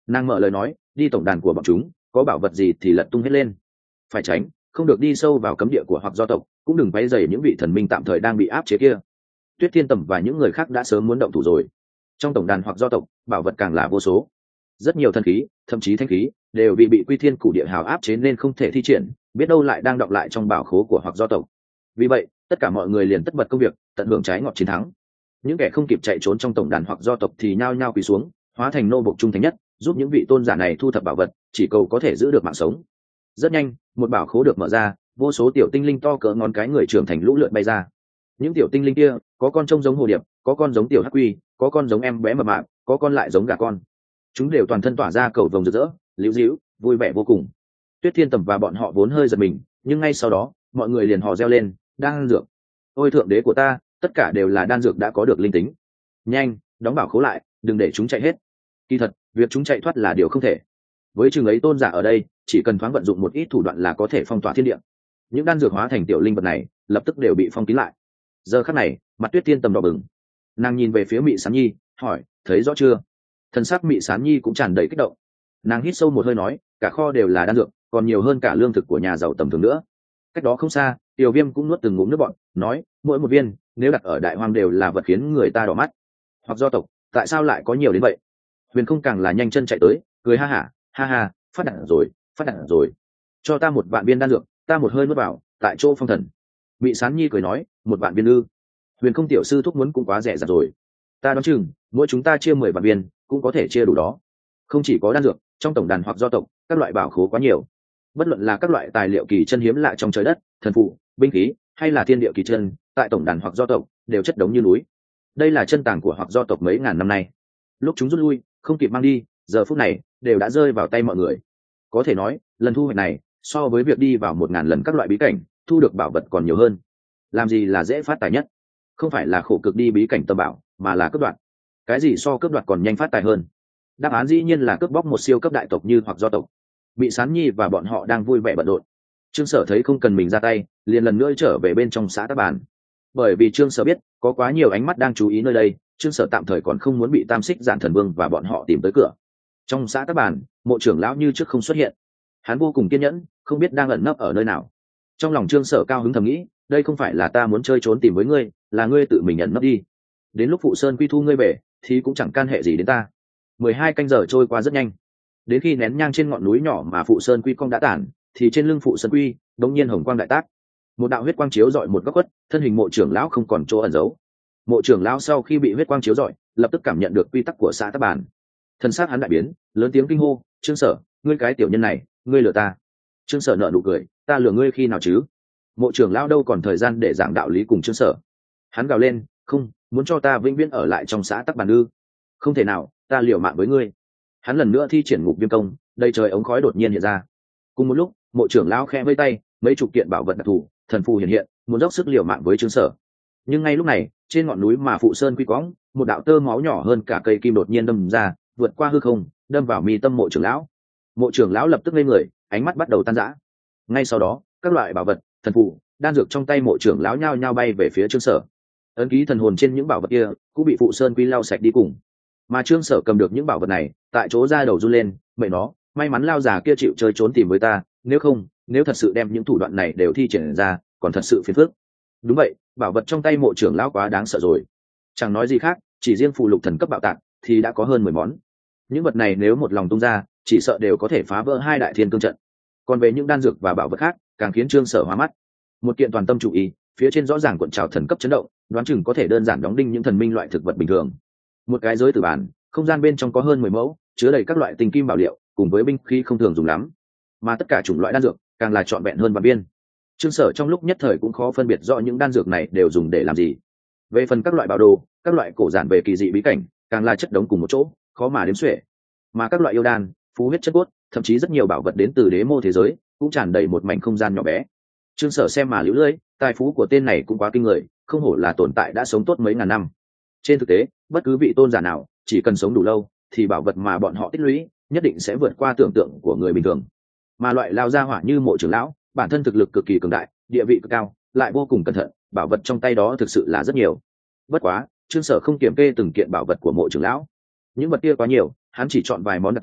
Nàng mở lời nói, đi tổng đàn của bọn chúng, có bảo vật gì thì lật tung hết lên, phải tránh, không được đi sâu vào cấm địa của hoặc do tộc, cũng đừng quấy rầy những vị thần minh tạm thời đang bị áp chế kia. Tuyết Thiên Tầm và những người khác đã sớm muốn động thủ rồi. Trong tổng đàn hoặc do tộc, bảo vật càng là vô số, rất nhiều thần khí, thậm chí thanh khí đều bị bị Quy Thiên Củ Địa Hào áp chế nên không thể thi triển, biết đâu lại đang đọng lại trong bảo khố của hoặc do tộc. Vì vậy, tất cả mọi người liền tất bật công việc, tận hưởng trái ngọt chiến thắng. Những kẻ không kịp chạy trốn trong tổng đàn hoặc do tộc thì nhao nhao quỳ xuống, hóa thành nô bộc trung thành nhất, giúp những vị tôn giả này thu thập bảo vật, chỉ cầu có thể giữ được mạng sống. Rất nhanh, một bảo khố được mở ra, vô số tiểu tinh linh to cỡ ngón cái người trưởng thành lũ lượt bay ra. Những tiểu tinh linh kia, có con trông giống hồ điệp, có con giống tiểu hắc quy, có con giống em bé mập mạp, có con lại giống gà con. Chúng đều toàn thân tỏa ra cầu vồng rực rỡ, liễu díu, vui vẻ vô cùng. Tuyết Thiên Tầm và bọn họ vốn hơi giật mình, nhưng ngay sau đó, mọi người liền hò reo lên, đan dược. Ôi thượng đế của ta, tất cả đều là đan dược đã có được linh tính. Nhanh, đóng bảo khố lại, đừng để chúng chạy hết. Kỳ thật, việc chúng chạy thoát là điều không thể. Với chừng ấy tôn giả ở đây, chỉ cần thoáng vận dụng một ít thủ đoạn là có thể phong tỏa thiên địa. Những đan dược hóa thành tiểu linh vật này, lập tức đều bị phong kín lại. Giờ khắc này, mặt Tuyết Thiên Tầm đỏ bừng. Nàng nhìn về phía Mị Sán Nhi, hỏi, thấy rõ chưa? Thần sắc Mị Sán Nhi cũng tràn đầy kích động. Nàng hít sâu một hơi nói, cả kho đều là đan dược, còn nhiều hơn cả lương thực của nhà giàu tầm thường nữa. Cách đó không xa, Tiểu Viêm cũng nuốt từng ngụm nước bọt, nói, mỗi một viên, nếu đặt ở Đại Hoang đều là vật khiến người ta đỏ mắt. Hoặc do tộc, tại sao lại có nhiều đến vậy? Huyền Không càng là nhanh chân chạy tới, cười ha hả, ha ha, phát đạn rồi, phát đạn rồi. Cho ta một vạn viên đan dược, ta một hơi nuốt vào, tại chỗ phong thần. Mị Sán Nhi cười nói, một vạn viên ư? Huyền Không tiểu sư thúc muốn cũng quá rẻ rặt rồi. Ta đoán chừng, mỗi chúng ta chia mười vạn viên, cũng có thể chia đủ đó. Không chỉ có đan dược, trong tổng đàn hoặc do tộc, các loại bảo khố quá nhiều. Bất luận là các loại tài liệu kỳ chân hiếm lạ trong trời đất, thần phụ, binh khí, hay là thiên địa kỳ chân, tại tổng đàn hoặc do tộc đều chất đống như núi. Đây là chân tàng của hoặc do tộc mấy ngàn năm nay. Lúc chúng rút lui, không kịp mang đi, giờ phút này đều đã rơi vào tay mọi người. Có thể nói, lần thu hoạch này, so với việc đi vào một ngàn lần các loại bí cảnh, thu được bảo vật còn nhiều hơn. Làm gì là dễ phát tài nhất? Không phải là khổ cực đi bí cảnh tâm bảo, mà là cướp đoạt. Cái gì so cướp đoạt còn nhanh phát tài hơn? Đáp án dĩ nhiên là cướp bóc một siêu cấp đại tộc như hoặc do tộc. Bị Sán Nhi và bọn họ đang vui vẻ bận rộn. Trương Sở thấy không cần mình ra tay, liền lần nữa trở về bên trong xã Tắc Bàn. Bởi vì Trương Sở biết có quá nhiều ánh mắt đang chú ý nơi đây, Trương Sở tạm thời còn không muốn bị Tam Xích Giản Thần Vương và bọn họ tìm tới cửa. Trong xã Tắc Bàn, mộ trưởng lão như trước không xuất hiện. Hắn vô cùng kiên nhẫn, không biết đang ẩn nấp ở nơi nào. Trong lòng Trương Sở cao hứng thầm nghĩ, đây không phải là ta muốn chơi trốn tìm với ngươi, là ngươi tự mình ẩn nấp đi. Đến lúc Phụ Sơn Quy thu ngươi về, thì cũng chẳng can hệ gì đến ta. Mười hai canh giờ trôi qua rất nhanh. Đến khi nén nhang trên ngọn núi nhỏ mà Phụ Sơn Quy Công đã tản, thì trên lưng Phụ Sơn Quy đột nhiên hồng quang đại tác, một đạo huyết quang chiếu rọi một góc khuất, thân hình mộ trưởng lão không còn chỗ ẩn giấu. Mộ trưởng lão sau khi bị huyết quang chiếu rọi, lập tức cảm nhận được quy tắc của xã Tắc Bàn. Thân xác hắn đại biến, lớn tiếng kinh hô, Trương Sở, ngươi cái tiểu nhân này, ngươi lừa ta. Trương Sở nở nụ cười, ta lừa ngươi khi nào chứ? Mộ trưởng lão đâu còn thời gian để giảng đạo lý cùng Trương Sở. Hắn gào lên, không, muốn cho ta vĩnh viễn ở lại trong xã Tắc Bàn ư? Không thể nào, ta liều mạng với ngươi. Hắn lần nữa thi triển ngục viêm công, đầy trời ống khói đột nhiên hiện ra. Cùng một lúc, mộ trưởng lão khẽ vây tay, mấy chục kiện bảo vật đặc thù, thần phù hiện hiện, muốn dốc sức liều mạng với Trương Sở. Nhưng ngay lúc này, trên ngọn núi mà Phụ Sơn Quy Cõng, một đạo tơ máu nhỏ hơn cả cây kim đột nhiên đâm ra, vượt qua hư không, đâm vào mi tâm mộ trưởng lão. Mộ trưởng lão lập tức ngây người, ánh mắt bắt đầu tan rã. Ngay sau đó, các loại bảo vật, thần phù, đan dược trong tay mộ trưởng lão nhao nhao bay về phía Trương Sở. Ấn ký thần hồn trên những bảo vật kia cũng bị Phụ Sơn Quy lau sạch đi cùng. Mà Trương Sở cầm được những bảo vật này, tại chỗ ra đầu run lên, mẹ nó, may mắn lao già kia chịu chơi trốn tìm với ta, nếu không, nếu thật sự đem những thủ đoạn này đều thi triển ra, còn thật sự phiền phức. Đúng vậy, bảo vật trong tay mộ trưởng lão quá đáng sợ rồi. Chẳng nói gì khác, chỉ riêng phù lục thần cấp bạo tạc thì đã có hơn mười món. Những vật này nếu một lòng tung ra, chỉ sợ đều có thể phá vỡ hai đại thiên cương trận. Còn về những đan dược và bảo vật khác, càng khiến Trương Sở hóa mắt. Một kiện toàn tâm chú ý, phía trên rõ ràng cuộn trào thần cấp chấn động, đoán chừng có thể đơn giản đóng đinh những thần minh loại thực vật bình thường. Một cái giới tử bàn, không gian bên trong có hơn mười mẫu, chứa đầy các loại tinh kim bảo liệu, cùng với binh khí không thường dùng lắm. Mà tất cả chủng loại đan dược càng là trọn vẹn hơn vạn viên. Trương Sở trong lúc nhất thời cũng khó phân biệt rõ những đan dược này đều dùng để làm gì. Về phần các loại bảo đồ, các loại cổ giản về kỳ dị bí cảnh, càng là chất đống cùng một chỗ, khó mà đếm xuể. Mà các loại yêu đan, phú huyết chất cốt, thậm chí rất nhiều bảo vật đến từ đế mô thế giới, cũng tràn đầy một mảnh không gian nhỏ bé. Trương Sở xem mà liễu lưỡi, tài phú của tên này cũng quá kinh người, không hổ là tồn tại đã sống tốt mấy ngàn năm. Trên thực tế, bất cứ vị tôn giả nào, chỉ cần sống đủ lâu, thì bảo vật mà bọn họ tích lũy, nhất định sẽ vượt qua tưởng tượng của người bình thường. Mà loại lao gia hỏa như mộ trưởng lão, bản thân thực lực cực kỳ cường đại, địa vị cực cao, lại vô cùng cẩn thận, bảo vật trong tay đó thực sự là rất nhiều. Bất quá, Trương Sở không kiểm kê từng kiện bảo vật của mộ trưởng lão. Những vật kia quá nhiều, hắn chỉ chọn vài món đặc thù,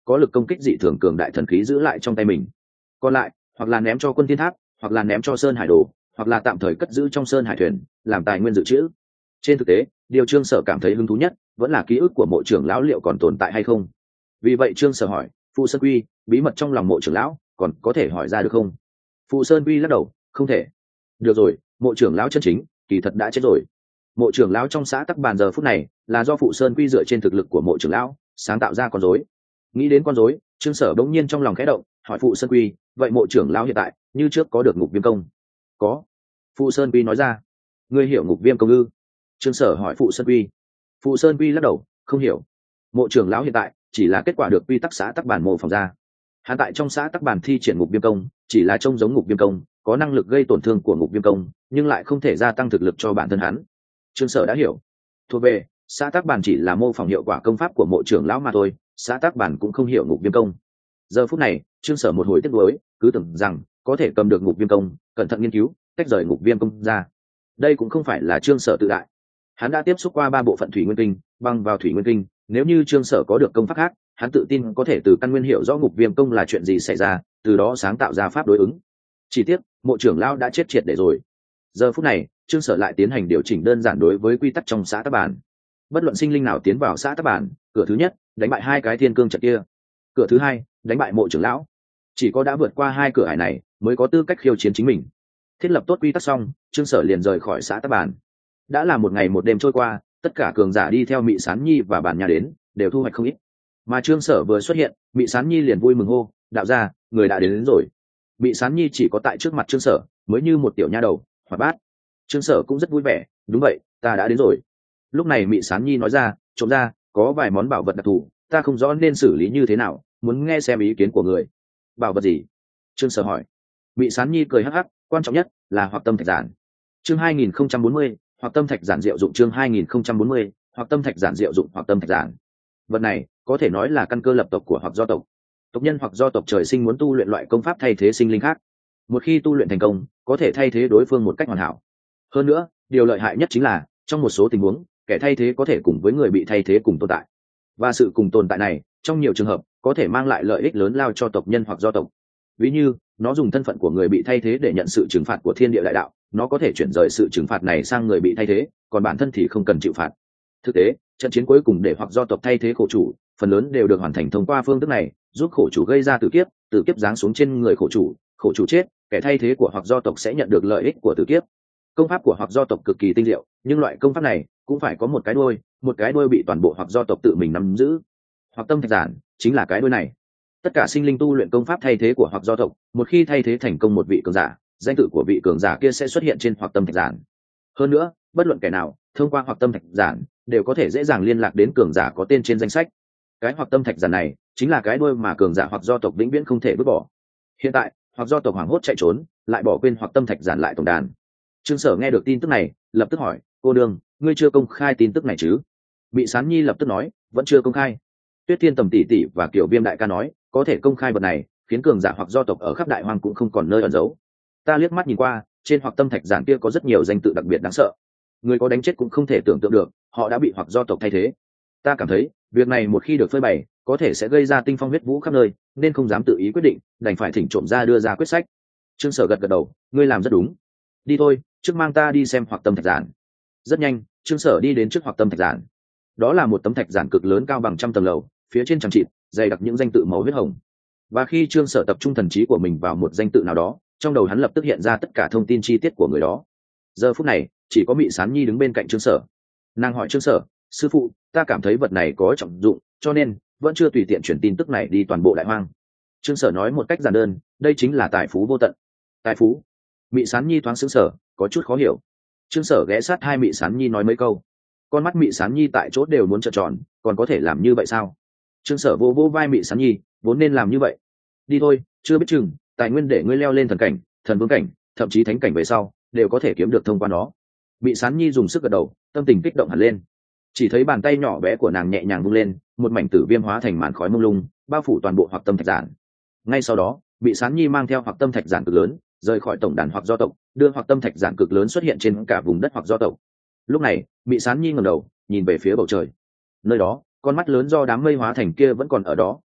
có lực công kích dị thường cường đại thần khí giữ lại trong tay mình. Còn lại hoặc là ném cho quân thiên tháp, hoặc là ném cho sơn hải đồ, hoặc là tạm thời cất giữ trong sơn hải thuyền làm tài nguyên dự trữ. Trên thực tế, điều Trương Sở cảm thấy hứng thú nhất vẫn là ký ức của mộ trưởng lão liệu còn tồn tại hay không. Vì vậy Trương Sở hỏi, Phụ Sơn Quy, bí mật trong lòng mộ trưởng lão còn có thể hỏi ra được không? Phụ Sơn Quy lắc đầu, không thể. Được rồi, mộ trưởng lão chân chính kỳ thật đã chết rồi. Mộ trưởng lão trong xã Tắc Bàn giờ phút này là do Phụ Sơn Quy dựa trên thực lực của mộ trưởng lão sáng tạo ra con rối. Nghĩ đến con rối, Trương Sở bỗng nhiên trong lòng khẽ động, hỏi Phụ Sơn Quy, vậy mộ trưởng lão hiện tại như trước có được ngục viêm công? Có. Phụ Sơn Quy nói ra. Ngươi hiểu ngục viêm công ư? Trương Sở hỏi Phụ Sơn Quy. Phụ Sơn Quy lắc đầu, không hiểu. Mộ trưởng lão hiện tại chỉ là kết quả được quy tắc xã Tắc Bàn mô phỏng ra. Hắn tại trong xã Tắc Bàn thi triển ngục viêm công chỉ là trông giống ngục viêm công, có năng lực gây tổn thương của ngục viêm công nhưng lại không thể gia tăng thực lực cho bản thân hắn. Trương Sở đã hiểu. Thuộc về xã Tắc Bàn chỉ là mô phỏng hiệu quả công pháp của mộ trưởng lão mà thôi, xã Tắc Bàn cũng không hiểu ngục viêm công. Giờ phút này Trương Sở một hồi tiếc nuối, cứ tưởng rằng có thể cầm được ngục viêm công, cẩn thận nghiên cứu tách rời ngục viêm công ra. Đây cũng không phải là Trương Sở tự đại. Hắn đã tiếp xúc qua ba bộ phận thủy nguyên kinh, băng vào thủy nguyên kinh, nếu như Trương Sở có được công pháp khác, hắn tự tin có thể từ căn nguyên hiểu rõ ngục viêm công là chuyện gì xảy ra, từ đó sáng tạo ra pháp đối ứng. Chỉ tiếc mộ trưởng lão đã chết triệt để rồi. Giờ phút này Trương Sở lại tiến hành điều chỉnh đơn giản đối với quy tắc trong xã Tắc Bàn. Bất luận sinh linh nào tiến vào xã Tắc Bàn, cửa thứ nhất đánh bại hai cái thiên cương trận kia, cửa thứ hai đánh bại mộ trưởng lão. Chỉ có đã vượt qua hai cửa ải này mới có tư cách khiêu chiến chính mình. Thiết lập tốt quy tắc xong, Trương Sở liền rời khỏi xã Tắc Bàn. Đã là một ngày một đêm trôi qua, tất cả cường giả đi theo Mị Sán Nhi và Bản Nhà đến đều thu hoạch không ít. Mà Trương Sở vừa xuất hiện, Mị Sán Nhi liền vui mừng hô, đạo gia, người đã đến, đến rồi. Mị Sán Nhi chỉ có tại trước mặt Trương Sở mới như một tiểu nha đầu hoạt bát. Trương Sở cũng rất vui vẻ, đúng vậy, ta đã đến rồi. Lúc này Mị Sán Nhi nói ra, trộm ra có vài món bảo vật đặc thù, ta không rõ nên xử lý như thế nào, muốn nghe xem ý kiến của người. Bảo vật gì? Trương Sở hỏi. Mị Sán Nhi cười hắc hắc, quan trọng nhất là Hoặc Tâm Thạch Giản. Chương hai nghìn không trăm bốn mươi, Hoặc Tâm Thạch Giản diệu dụng. Chương hai nghìn không trăm bốn mươi, Hoặc Tâm Thạch Giản diệu dụng. Hoặc Tâm Thạch Giản, vật này có thể nói là căn cơ lập tộc của Hoặc do tộc. Tộc nhân Hoặc do tộc trời sinh muốn tu luyện loại công pháp thay thế sinh linh khác. Một khi tu luyện thành công, có thể thay thế đối phương một cách hoàn hảo. Hơn nữa, điều lợi hại nhất chính là trong một số tình huống, kẻ thay thế có thể cùng với người bị thay thế cùng tồn tại. Và sự cùng tồn tại này, trong nhiều trường hợp, có thể mang lại lợi ích lớn lao cho tộc nhân Hoặc do tộc. Ví như, nó dùng thân phận của người bị thay thế để nhận sự trừng phạt của thiên địa đại đạo, nó có thể chuyển rời sự trừng phạt này sang người bị thay thế, còn bản thân thì không cần chịu phạt. Thực tế, trận chiến cuối cùng để Hoặc do tộc thay thế khổ chủ, phần lớn đều được hoàn thành thông qua phương thức này, giúp khổ chủ gây ra tử kiếp, tử kiếp giáng xuống trên người khổ chủ, khổ chủ chết, kẻ thay thế của Hoặc do tộc sẽ nhận được lợi ích của tử kiếp. Công pháp của Hoặc do tộc cực kỳ tinh diệu, nhưng loại công pháp này cũng phải có một cái đuôi, một cái đuôi bị toàn bộ Hoặc do tộc tự mình nắm giữ. Hoặc Tâm Thạch Giản chính là cái đuôi này. Tất cả sinh linh tu luyện công pháp thay thế của Hoặc do tộc, một khi thay thế thành công một vị cường giả, danh tự của vị cường giả kia sẽ xuất hiện trên Hoặc Tâm Thạch Giản. Hơn nữa, bất luận kẻ nào thông qua Hoặc Tâm Thạch Giản đều có thể dễ dàng liên lạc đến cường giả có tên trên danh sách. Cái Hoặc Tâm Thạch Giản này chính là cái đuôi mà cường giả Hoặc do tộc vĩnh viễn không thể vứt bỏ. Hiện tại, Hoặc do tộc hoảng hốt chạy trốn, lại bỏ quên Hoặc Tâm Thạch Giản lại tổng đàn. Trương Sở nghe được tin tức này, lập tức hỏi, cô đương, ngươi chưa công khai tin tức này chứ? Bị Sán Nhi lập tức nói, vẫn chưa công khai. Tuyết Thiên Tầm tỷ tỷ và Kiều Viêm đại ca nói, có thể công khai vật này, khiến cường giả Hoặc do tộc ở khắp đại hoang cũng không còn nơi ẩn giấu. Ta liếc mắt nhìn qua, trên Hoặc Tâm Thạch Giản kia có rất nhiều danh tự đặc biệt đáng sợ. Người có đánh chết cũng không thể tưởng tượng được, họ đã bị Hoặc do tộc thay thế. Ta cảm thấy, việc này một khi được phơi bày, có thể sẽ gây ra tinh phong huyết vũ khắp nơi, nên không dám tự ý quyết định, đành phải thỉnh trộm ra đưa ra quyết sách. Trương Sở gật gật đầu, ngươi làm rất đúng. Đi thôi, trước mang ta đi xem Hoặc Tâm Thạch Giản. Rất nhanh, Trương Sở đi đến trước Hoặc Tâm Thạch Giản. Đó là một tấm thạch giản cực lớn cao bằng trăm tầng lầu, phía trên chằng chịt dày đặc những danh tự màu huyết hồng. Và khi Trương Sở tập trung thần trí của mình vào một danh tự nào đó, trong đầu hắn lập tức hiện ra tất cả thông tin chi tiết của người đó. Giờ phút này, chỉ có Mị Sán Nhi đứng bên cạnh Trương Sở. Nàng hỏi Trương Sở, sư phụ, ta cảm thấy vật này có trọng dụng, cho nên vẫn chưa tùy tiện chuyển tin tức này đi toàn bộ đại hoang. Trương Sở nói một cách giản đơn, đây chính là tài phú vô tận. Tài phú? Mị Sán Nhi thoáng sững sờ, có chút khó hiểu. Trương Sở ghé sát hai Mị Sán Nhi nói mấy câu. Con mắt Mị Sán Nhi tại chỗ đều muốn trợn tròn, còn có thể làm như vậy sao? Trương Sở vô vô vai Mị Sán Nhi, vốn nên làm như vậy. Đi thôi, chưa biết chừng tài nguyên để ngươi leo lên thần cảnh, thần vương cảnh, thậm chí thánh cảnh về sau đều có thể kiếm được thông qua nó. Mị Sán Nhi dùng sức gật đầu, tâm tình kích động hẳn lên. Chỉ thấy bàn tay nhỏ bé của nàng nhẹ nhàng vung lên, một mảnh tử viêm hóa thành màn khói mông lung, bao phủ toàn bộ Hoặc Tâm Thạch Giản. Ngay sau đó, Mị Sán Nhi mang theo Hoặc Tâm Thạch Giản cực lớn, rời khỏi tổng đàn Hoặc do tộc, đưa Hoặc Tâm Thạch Giản cực lớn xuất hiện trên cả vùng đất Hoặc do tộc. Lúc này, Mị Sán Nhi ngẩng đầu, nhìn về phía bầu trời. Nơi đó, con mắt lớn do đám mây hóa thành kia vẫn còn ở đó,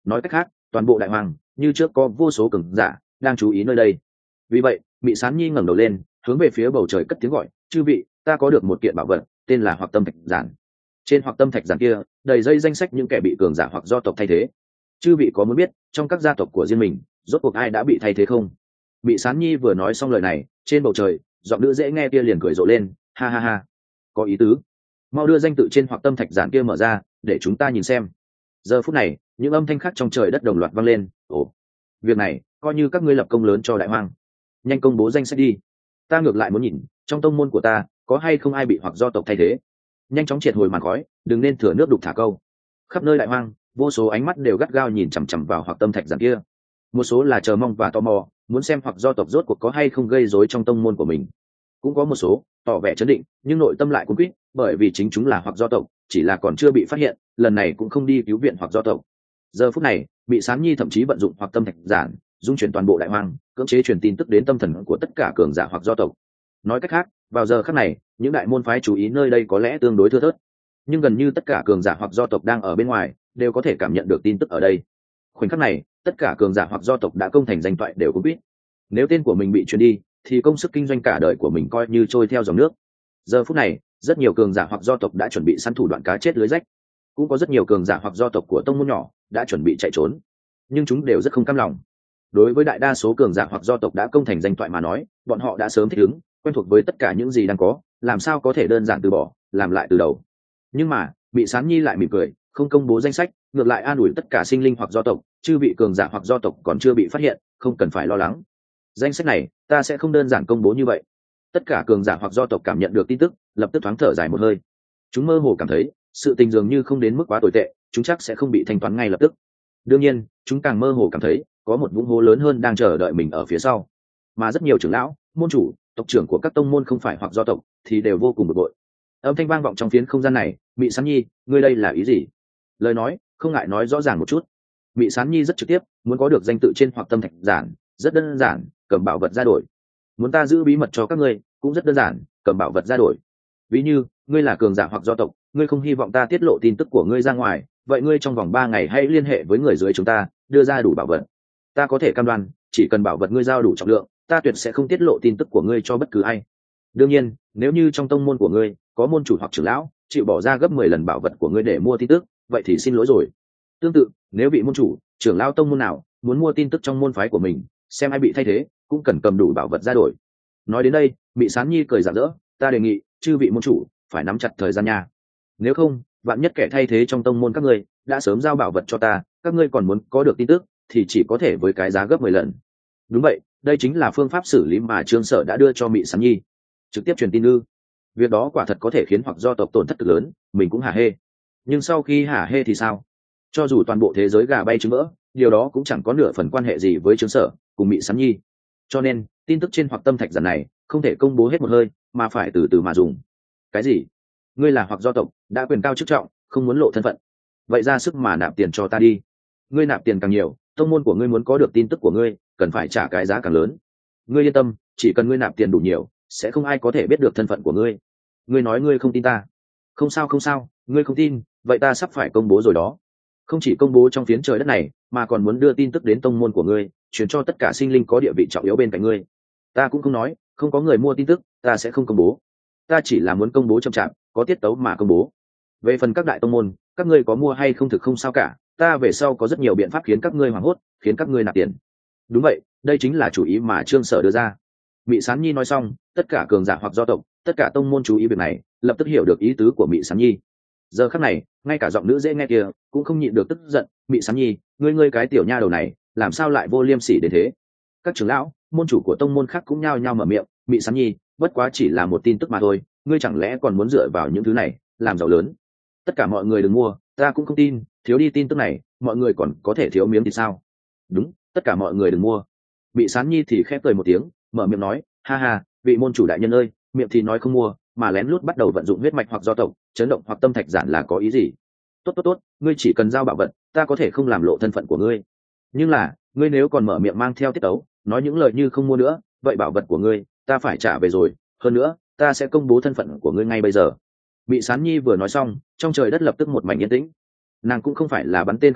nói cách khác toàn bộ đại hoàng như trước có vô số cường giả đang chú ý nơi đây. Vì vậy Mị Sán Nhi ngẩng đầu lên hướng về phía bầu trời cất tiếng gọi, chư vị, ta có được một kiện bảo vật tên là Hoặc Tâm Thạch Giản. Trên Hoặc Tâm Thạch Giản kia đầy dây danh sách những kẻ bị cường giả hoặc do tộc thay thế. Chư vị có muốn biết trong các gia tộc của riêng mình rốt cuộc ai đã bị thay thế không? Mị Sán Nhi vừa nói xong lời này, trên bầu trời giọng nữ dễ nghe kia liền cười rộ lên, ha ha ha, có ý tứ, mau đưa danh tự trên Hoặc Tâm Thạch Giản kia mở ra để chúng ta nhìn xem. Giờ phút này những âm thanh khác trong trời đất đồng loạt vang lên. Ồ, việc này coi như các ngươi lập công lớn cho đại hoang, nhanh công bố danh sách đi, ta ngược lại muốn nhìn trong tông môn của ta có hay không ai bị hoặc do tộc thay thế. Nhanh chóng triệt hồi màn khói, đừng nên thừa nước đục thả câu. Khắp nơi đại hoang vô số ánh mắt đều gắt gao nhìn chằm chằm vào Hoặc Tâm Thạch Giản kia, một số là chờ mong và tò mò muốn xem hoặc do tộc rốt cuộc có hay không gây rối trong tông môn của mình, cũng có một số tỏ vẻ chấn định nhưng nội tâm lại cuốn quýt, bởi vì chính chúng là hoặc do tộc, chỉ là còn chưa bị phát hiện, lần này cũng không đi cứu viện hoặc do tộc. Giờ phút này Mị Sán Nhi thậm chí vận dụng Hoặc Tâm Thạch Giản dung chuyển toàn bộ đại hoang, cưỡng chế truyền tin tức đến tâm thần của tất cả cường giả hoặc do tộc. Nói cách khác, vào giờ khắc này những đại môn phái chú ý nơi đây có lẽ tương đối thưa thớt, nhưng gần như tất cả cường giả hoặc do tộc đang ở bên ngoài đều có thể cảm nhận được tin tức ở đây. Khoảnh khắc này tất cả cường giả hoặc do tộc đã công thành danh toại đều cũng biết, nếu tên của mình bị truyền đi thì công sức kinh doanh cả đời của mình coi như trôi theo dòng nước. Giờ phút này rất nhiều cường giả hoặc do tộc đã chuẩn bị săn thủ đoạn cá chết lưới rách, cũng có rất nhiều cường giả hoặc do tộc của tông môn nhỏ đã chuẩn bị chạy trốn, nhưng chúng đều rất không cam lòng. Đối với đại đa số cường giả hoặc do tộc đã công thành danh toại mà nói, bọn họ đã sớm thích ứng quen thuộc với tất cả những gì đang có, làm sao có thể đơn giản từ bỏ làm lại từ đầu. Nhưng mà Mị Sán Nhi lại mỉm cười, không công bố danh sách, ngược lại an ủi tất cả sinh linh hoặc do tộc, chư vị cường giả hoặc do tộc còn chưa bị phát hiện, không cần phải lo lắng. Danh sách này ta sẽ không đơn giản công bố như vậy. Tất cả cường giả hoặc do tộc cảm nhận được tin tức lập tức thoáng thở dài một hơi. Chúng mơ hồ cảm thấy sự tình dường như không đến mức quá tồi tệ, chúng chắc sẽ không bị thanh toán ngay lập tức. Đương nhiên chúng càng mơ hồ cảm thấy có một vũng hố lớn hơn đang chờ đợi mình ở phía sau, mà rất nhiều trưởng lão, môn chủ, tộc trưởng của các tông môn không phải hoặc do tộc thì đều vô cùng bực bội. Âm thanh vang vọng trong phiến không gian này, Mị Sán Nhi, ngươi đây là ý gì? Lời nói không ngại nói rõ ràng một chút. Mị Sán Nhi rất trực tiếp, muốn có được danh tự trên Hoặc Tâm Thạch Giản rất đơn giản, cầm bảo vật ra đổi. Muốn ta giữ bí mật cho các ngươi cũng rất đơn giản, cầm bảo vật ra đổi. Ví như ngươi là cường giả hoặc do tộc, ngươi không hy vọng ta tiết lộ tin tức của ngươi ra ngoài, vậy ngươi trong vòng ba ngày hãy liên hệ với người dưới chúng ta, đưa ra đủ bảo vật. Ta có thể cam đoan chỉ cần bảo vật ngươi giao đủ trọng lượng, ta tuyệt sẽ không tiết lộ tin tức của ngươi cho bất cứ ai. Đương nhiên nếu như trong tông môn của ngươi có môn chủ hoặc trưởng lão chịu bỏ ra gấp mười lần bảo vật của ngươi để mua tin tức, vậy thì xin lỗi rồi. Tương tự, nếu vị môn chủ, trưởng lão tông môn nào muốn mua tin tức trong môn phái của mình, xem ai bị thay thế, cũng cần cầm đủ bảo vật ra đổi. Nói đến đây Mị Sán Nhi cười rạng rỡ, ta đề nghị chư vị môn chủ phải nắm chặt thời gian nha, nếu không vạn nhất kẻ thay thế trong tông môn các ngươi đã sớm giao bảo vật cho ta, các ngươi còn muốn có được tin tức thì chỉ có thể với cái giá gấp mười lần. Đúng vậy, đây chính là phương pháp xử lý mà Trương Sở đã đưa cho Mị Sán Nhi, trực tiếp truyền tin ư? Việc đó quả thật có thể khiến hoặc do tộc tổn thất cực lớn, mình cũng hả hê. Nhưng sau khi hả hê thì sao? Cho dù toàn bộ thế giới gà bay trứng vỡ, điều đó cũng chẳng có nửa phần quan hệ gì với Trương Sở cùng Mị Sán Nhi. Cho nên tin tức trên Hoặc Tâm Thạch Giản này không thể công bố hết một hơi, mà phải từ từ mà dùng. Cái gì? Ngươi là hoặc do tộc, đã quyền cao chức trọng, không muốn lộ thân phận, vậy ra sức mà nạp tiền cho ta đi. Ngươi nạp tiền càng nhiều, tông môn của ngươi muốn có được tin tức của ngươi cần phải trả cái giá càng lớn. Ngươi yên tâm, chỉ cần ngươi nạp tiền đủ nhiều, sẽ không ai có thể biết được thân phận của ngươi. Ngươi nói ngươi không tin ta? Không sao không sao, ngươi không tin, vậy ta sắp phải công bố rồi đó. Không chỉ công bố trong phiến trời đất này, mà còn muốn đưa tin tức đến tông môn của ngươi, truyền cho tất cả sinh linh có địa vị trọng yếu bên cạnh ngươi. Ta cũng không nói không có người mua tin tức, ta sẽ không công bố. Ta chỉ là muốn công bố chậm chạp, có tiết tấu mà công bố. Về phần các đại tông môn, các ngươi có mua hay không thực không sao cả, ta về sau có rất nhiều biện pháp khiến các ngươi hoảng hốt, khiến các ngươi nạp tiền. Đúng vậy, đây chính là chủ ý mà Trương Sở đưa ra. Mị Sán Nhi nói xong, tất cả cường giả hoặc do tộc, tất cả tông môn chú ý việc này, lập tức hiểu được ý tứ của Mị Sán Nhi. Giờ khắc này ngay cả giọng nữ dễ nghe kia cũng không nhịn được tức giận, Mị Sán Nhi, ngươi ngươi cái tiểu nha đầu này làm sao lại vô liêm sỉ đến thế? Các trưởng lão, môn chủ của tông môn khác cũng nhao nhao mở miệng, Mị Sán Nhi, bất quá chỉ là một tin tức mà thôi, ngươi chẳng lẽ còn muốn dựa vào những thứ này làm giàu lớn? Tất cả mọi người đừng mua, ta cũng không tin, thiếu đi tin tức này mọi người còn có thể thiếu miếng thì sao? Đúng, tất cả mọi người đừng mua. Mị Sán Nhi thì khép cười một tiếng, mở miệng nói, ha ha, vị môn chủ đại nhân ơi, miệng thì nói không mua, mà lén lút bắt đầu vận dụng huyết mạch hoặc do tộc chấn động hoặc tâm thạch giản là có ý gì? Tốt tốt tốt, ngươi chỉ cần giao bảo vật, ta có thể không làm lộ thân phận của ngươi. Nhưng là ngươi nếu còn mở miệng mang theo tiết tấu nói những lời như không mua nữa, vậy bảo vật của ngươi ta phải trả về rồi, hơn nữa ta sẽ công bố thân phận của ngươi ngay bây giờ. Mị Sán Nhi vừa nói xong, trong trời đất lập tức một mảnh yên tĩnh. Nàng cũng không phải là bắn tên không đích,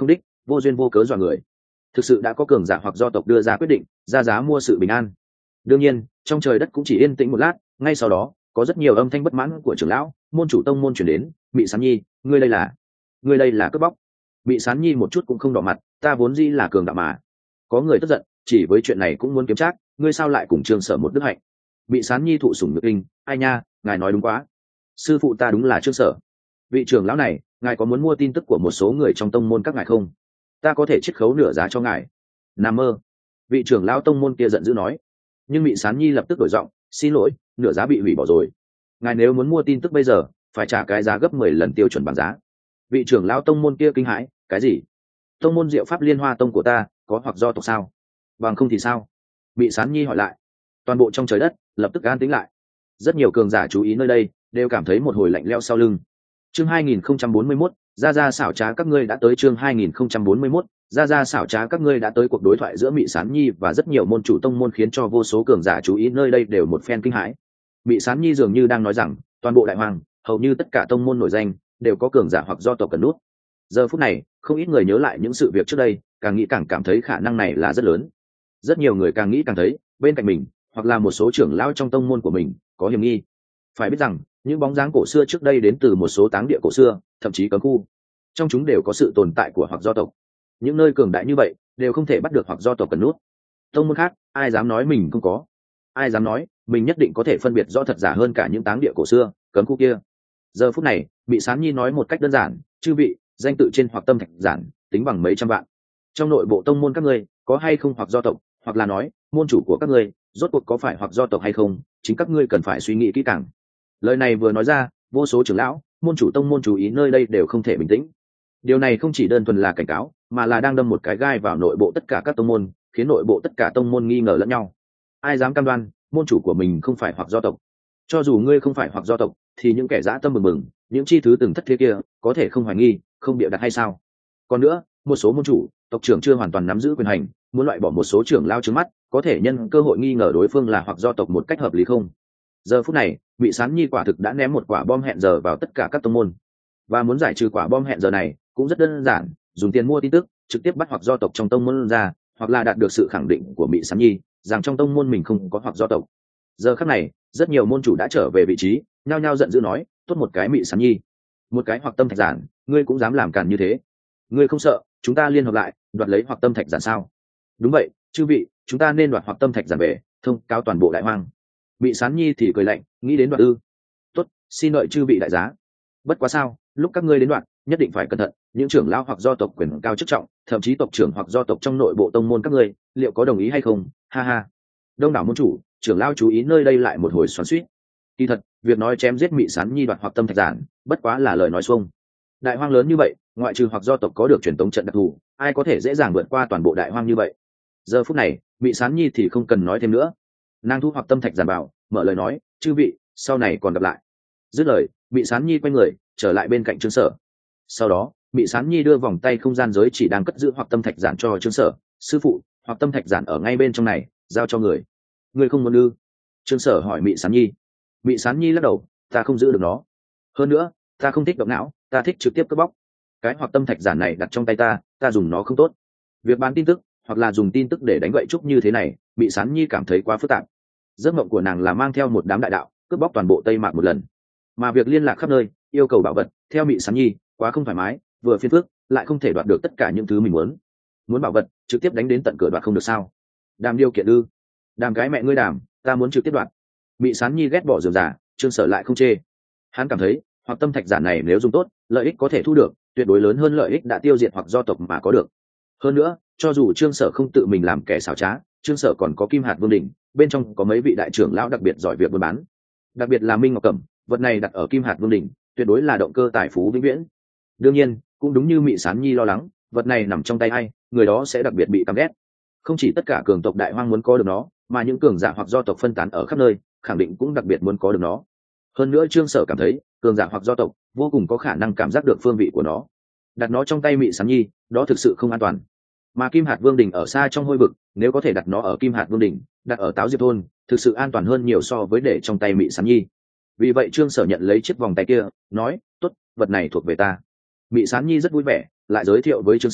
vô duyên vô cớ dọa người. Thực sự đã có cường giả hoặc do tộc đưa ra quyết định ra giá mua sự bình an. Đương nhiên trong trời đất cũng chỉ yên tĩnh một lát, ngay sau đó có rất nhiều âm thanh bất mãn của trưởng lão môn chủ tông môn chuyển đến. Mị Sán Nhi, ngươi đây là ngươi đây là cướp bóc. Mị Sán Nhi một chút cũng không đỏ mặt, ta vốn dĩ là cường đạo mà. Có người tức giận, chỉ với chuyện này cũng muốn kiếm trác, ngươi sao lại cùng Trương Sở một đức hạnh. Mị Sán Nhi thụ sủng nhược kinh, ai nha, ngài nói đúng quá, sư phụ ta đúng là Trương Sở. Vị trưởng lão này, ngài có muốn mua tin tức của một số người trong tông môn các ngài không? Ta có thể chiết khấu nửa giá cho ngài. Nằm mơ. Vị trưởng lão tông môn kia giận dữ nói. Nhưng Mị Sán Nhi lập tức đổi giọng, xin lỗi, nửa giá bị hủy bỏ rồi. Ngài nếu muốn mua tin tức bây giờ phải trả cái giá gấp mười lần tiêu chuẩn bảng giá. Vị trưởng lão tông môn kia kinh hãi, cái gì? Tông môn Diệu Pháp Liên Hoa tông của ta có hoặc do tộc sao? Bằng không thì sao? Mị Sán Nhi hỏi lại. Toàn bộ trong trời đất lập tức an tĩnh lại. Rất nhiều cường giả chú ý nơi đây đều cảm thấy một hồi lạnh lẽo sau lưng. Chương hai nghìn không trăm bốn mươi mốt, ra ra xảo trá các ngươi đã tới. Chương hai nghìn không trăm bốn mươi mốt, ra ra xảo trá các ngươi đã tới. Cuộc đối thoại giữa Mị Sán Nhi và rất nhiều môn chủ tông môn khiến cho vô số cường giả chú ý nơi đây đều một phen kinh hãi. Mị Sán Nhi dường như đang nói rằng toàn bộ đại hoàng, hầu như tất cả tông môn nổi danh đều có cường giả hoặc do tộc cần nút. Giờ phút này không ít người nhớ lại những sự việc trước đây, càng nghĩ càng cảm thấy khả năng này là rất lớn. Rất nhiều người càng nghĩ càng thấy bên cạnh mình hoặc là một số trưởng lão trong tông môn của mình có hiểm nghi. Phải biết rằng những bóng dáng cổ xưa trước đây đến từ một số táng địa cổ xưa, thậm chí cấm khu, trong chúng đều có sự tồn tại của hoặc do tộc. Những nơi cường đại như vậy đều không thể bắt được hoặc do tộc cần nút. Tông môn khác ai dám nói mình không có, ai dám nói mình nhất định có thể phân biệt rõ thật giả hơn cả những táng địa cổ xưa cấm khu kia. Giờ phút này Mị Sán Nhi nói một cách đơn giản, chư vị, danh tự trên hoặc tâm thạch giản tính bằng mấy trăm vạn. Trong nội bộ tông môn các ngươi có hay không hoặc do tộc, hoặc là nói môn chủ của các ngươi rốt cuộc có phải hoặc do tộc hay không, chính các ngươi cần phải suy nghĩ kỹ càng. Lời này vừa nói ra, vô số trưởng lão môn chủ tông môn chú ý nơi đây đều không thể bình tĩnh. Điều này không chỉ đơn thuần là cảnh cáo, mà là đang đâm một cái gai vào nội bộ tất cả các tông môn, khiến nội bộ tất cả tông môn nghi ngờ lẫn nhau. Ai dám cam đoan môn chủ của mình không phải hoặc do tộc? Cho dù ngươi không phải hoặc do tộc, thì những kẻ dã tâm bừng bừng, những chi thứ từng thất thế kia có thể không hoài nghi, không bịa đặt hay sao? Còn nữa, một số môn chủ tộc trưởng chưa hoàn toàn nắm giữ quyền hành, muốn loại bỏ một số trưởng lao trước mắt, có thể nhân cơ hội nghi ngờ đối phương là hoặc do tộc một cách hợp lý không? Giờ phút này Mị Sán Nhi quả thực đã ném một quả bom hẹn giờ vào tất cả các tông môn, và muốn giải trừ quả bom hẹn giờ này cũng rất đơn giản, dùng tiền mua tin tức, trực tiếp bắt hoặc do tộc trong tông môn ra, hoặc là đạt được sự khẳng định của Mị Sán Nhi rằng trong tông môn mình không có hoặc do tộc. Giờ khắc này rất nhiều môn chủ đã trở về vị trí, nhao nhao giận dữ nói, tốt một cái Mị Sán Nhi, một cái hoặc tâm thạch giản, ngươi cũng dám làm càn như thế? Ngươi không sợ chúng ta liên hợp lại đoạt lấy hoặc tâm thạch giản sao? Đúng vậy, chư vị, chúng ta nên đoạt hoặc tâm thạch giản về, thông cáo toàn bộ đại hoang. Mị Sán Nhi thì cười lạnh, nghĩ đến đoạt ư? Tốt, xin đợi chư vị đại giá. Bất quá sao, lúc các ngươi đến đoạt nhất định phải cẩn thận, những trưởng lão hoặc do tộc quyền cao chức trọng, thậm chí tộc trưởng hoặc do tộc trong nội bộ tông môn các ngươi liệu có đồng ý hay không? Ha ha. Đông đảo môn chủ trưởng lão chú ý nơi đây lại một hồi xoắn xuýt. Kỳ thật việc nói chém giết Mị Sán Nhi đoạt hoặc tâm thạch giản bất quá là lời nói xuông. Đại hoang lớn như vậy, ngoại trừ hoặc do tộc có được truyền tống trận đặc thù, ai có thể dễ dàng vượt qua toàn bộ đại hoang như vậy? Giờ phút này Mị Sán Nhi thì không cần nói thêm nữa, nàng thu hoặc tâm thạch giản bảo, mở lời nói, chư vị, sau này còn gặp lại. Dứt lời, Mị Sán Nhi quay người trở lại bên cạnh Trương Sở. Sau đó Mị Sán Nhi đưa vòng tay không gian giới chỉ đang cất giữ hoặc tâm thạch giản cho Trương Sở, sư phụ, hoặc tâm thạch giản ở ngay bên trong này, giao cho người. Người không muốn ư? Trương Sở hỏi Mị Sán Nhi. Mị Sán Nhi lắc đầu, ta không giữ được nó. Hơn nữa, ta không thích động não, ta thích trực tiếp cướp bóc. Cái hoặc tâm thạch giản này đặt trong tay ta, ta dùng nó không tốt. Việc bán tin tức hoặc là dùng tin tức để đánh gậy trúc như thế này, Mị Sán Nhi cảm thấy quá phức tạp. Giấc mộng của nàng là mang theo một đám đại đạo cướp bóc toàn bộ Tây Mạc một lần, mà việc liên lạc khắp nơi yêu cầu bảo vật theo Mị Sán Nhi quá không thoải mái, vừa phiền phức lại không thể đoạt được tất cả những thứ mình muốn. Muốn bảo vật trực tiếp đánh đến tận cửa đoạt không được sao? Đàm điều kiện ư? Đàm cái mẹ ngươi đàm, ta muốn trực tiếp đoạt. Mị Sán Nhi ghét bỏ dườm giả, Trương Sở lại không chê. Hắn cảm thấy hoặc tâm thạch giản này nếu dùng tốt, lợi ích có thể thu được tuyệt đối lớn hơn lợi ích đã tiêu diệt hoặc do tộc mà có được. Hơn nữa, cho dù Trương Sở không tự mình làm kẻ xảo trá, Trương Sở còn có Kim Hạt Vương đỉnh, bên trong có mấy vị đại trưởng lão đặc biệt giỏi việc buôn bán, đặc biệt là Minh Ngọc Cẩm, vật này đặt ở Kim Hạt Vương đỉnh tuyệt đối là động cơ tài phú vĩnh viễn. Đương nhiên cũng đúng như Mị Sán Nhi lo lắng, vật này nằm trong tay ai, người đó sẽ đặc biệt bị căm ghét. Không chỉ tất cả cường tộc đại hoang muốn có được nó, mà những cường giả hoặc do tộc phân tán ở khắp nơi khẳng định cũng đặc biệt muốn có được nó. Hơn nữa Trương Sở cảm thấy cường giả hoặc do tộc vô cùng có khả năng cảm giác được phương vị của nó, đặt nó trong tay Mị Sán Nhi đó thực sự không an toàn. Mà Kim Hạt Vương đỉnh ở xa trong hôi vực, nếu có thể đặt nó ở Kim Hạt Vương đỉnh, đặt ở Táo Diệp thôn, thực sự an toàn hơn nhiều so với để trong tay Mị Sán Nhi. Vì vậy Trương Sở nhận lấy chiếc vòng tay kia, nói, tốt, vật này thuộc về ta. Mị Sán Nhi rất vui vẻ, lại giới thiệu với Trương Sở,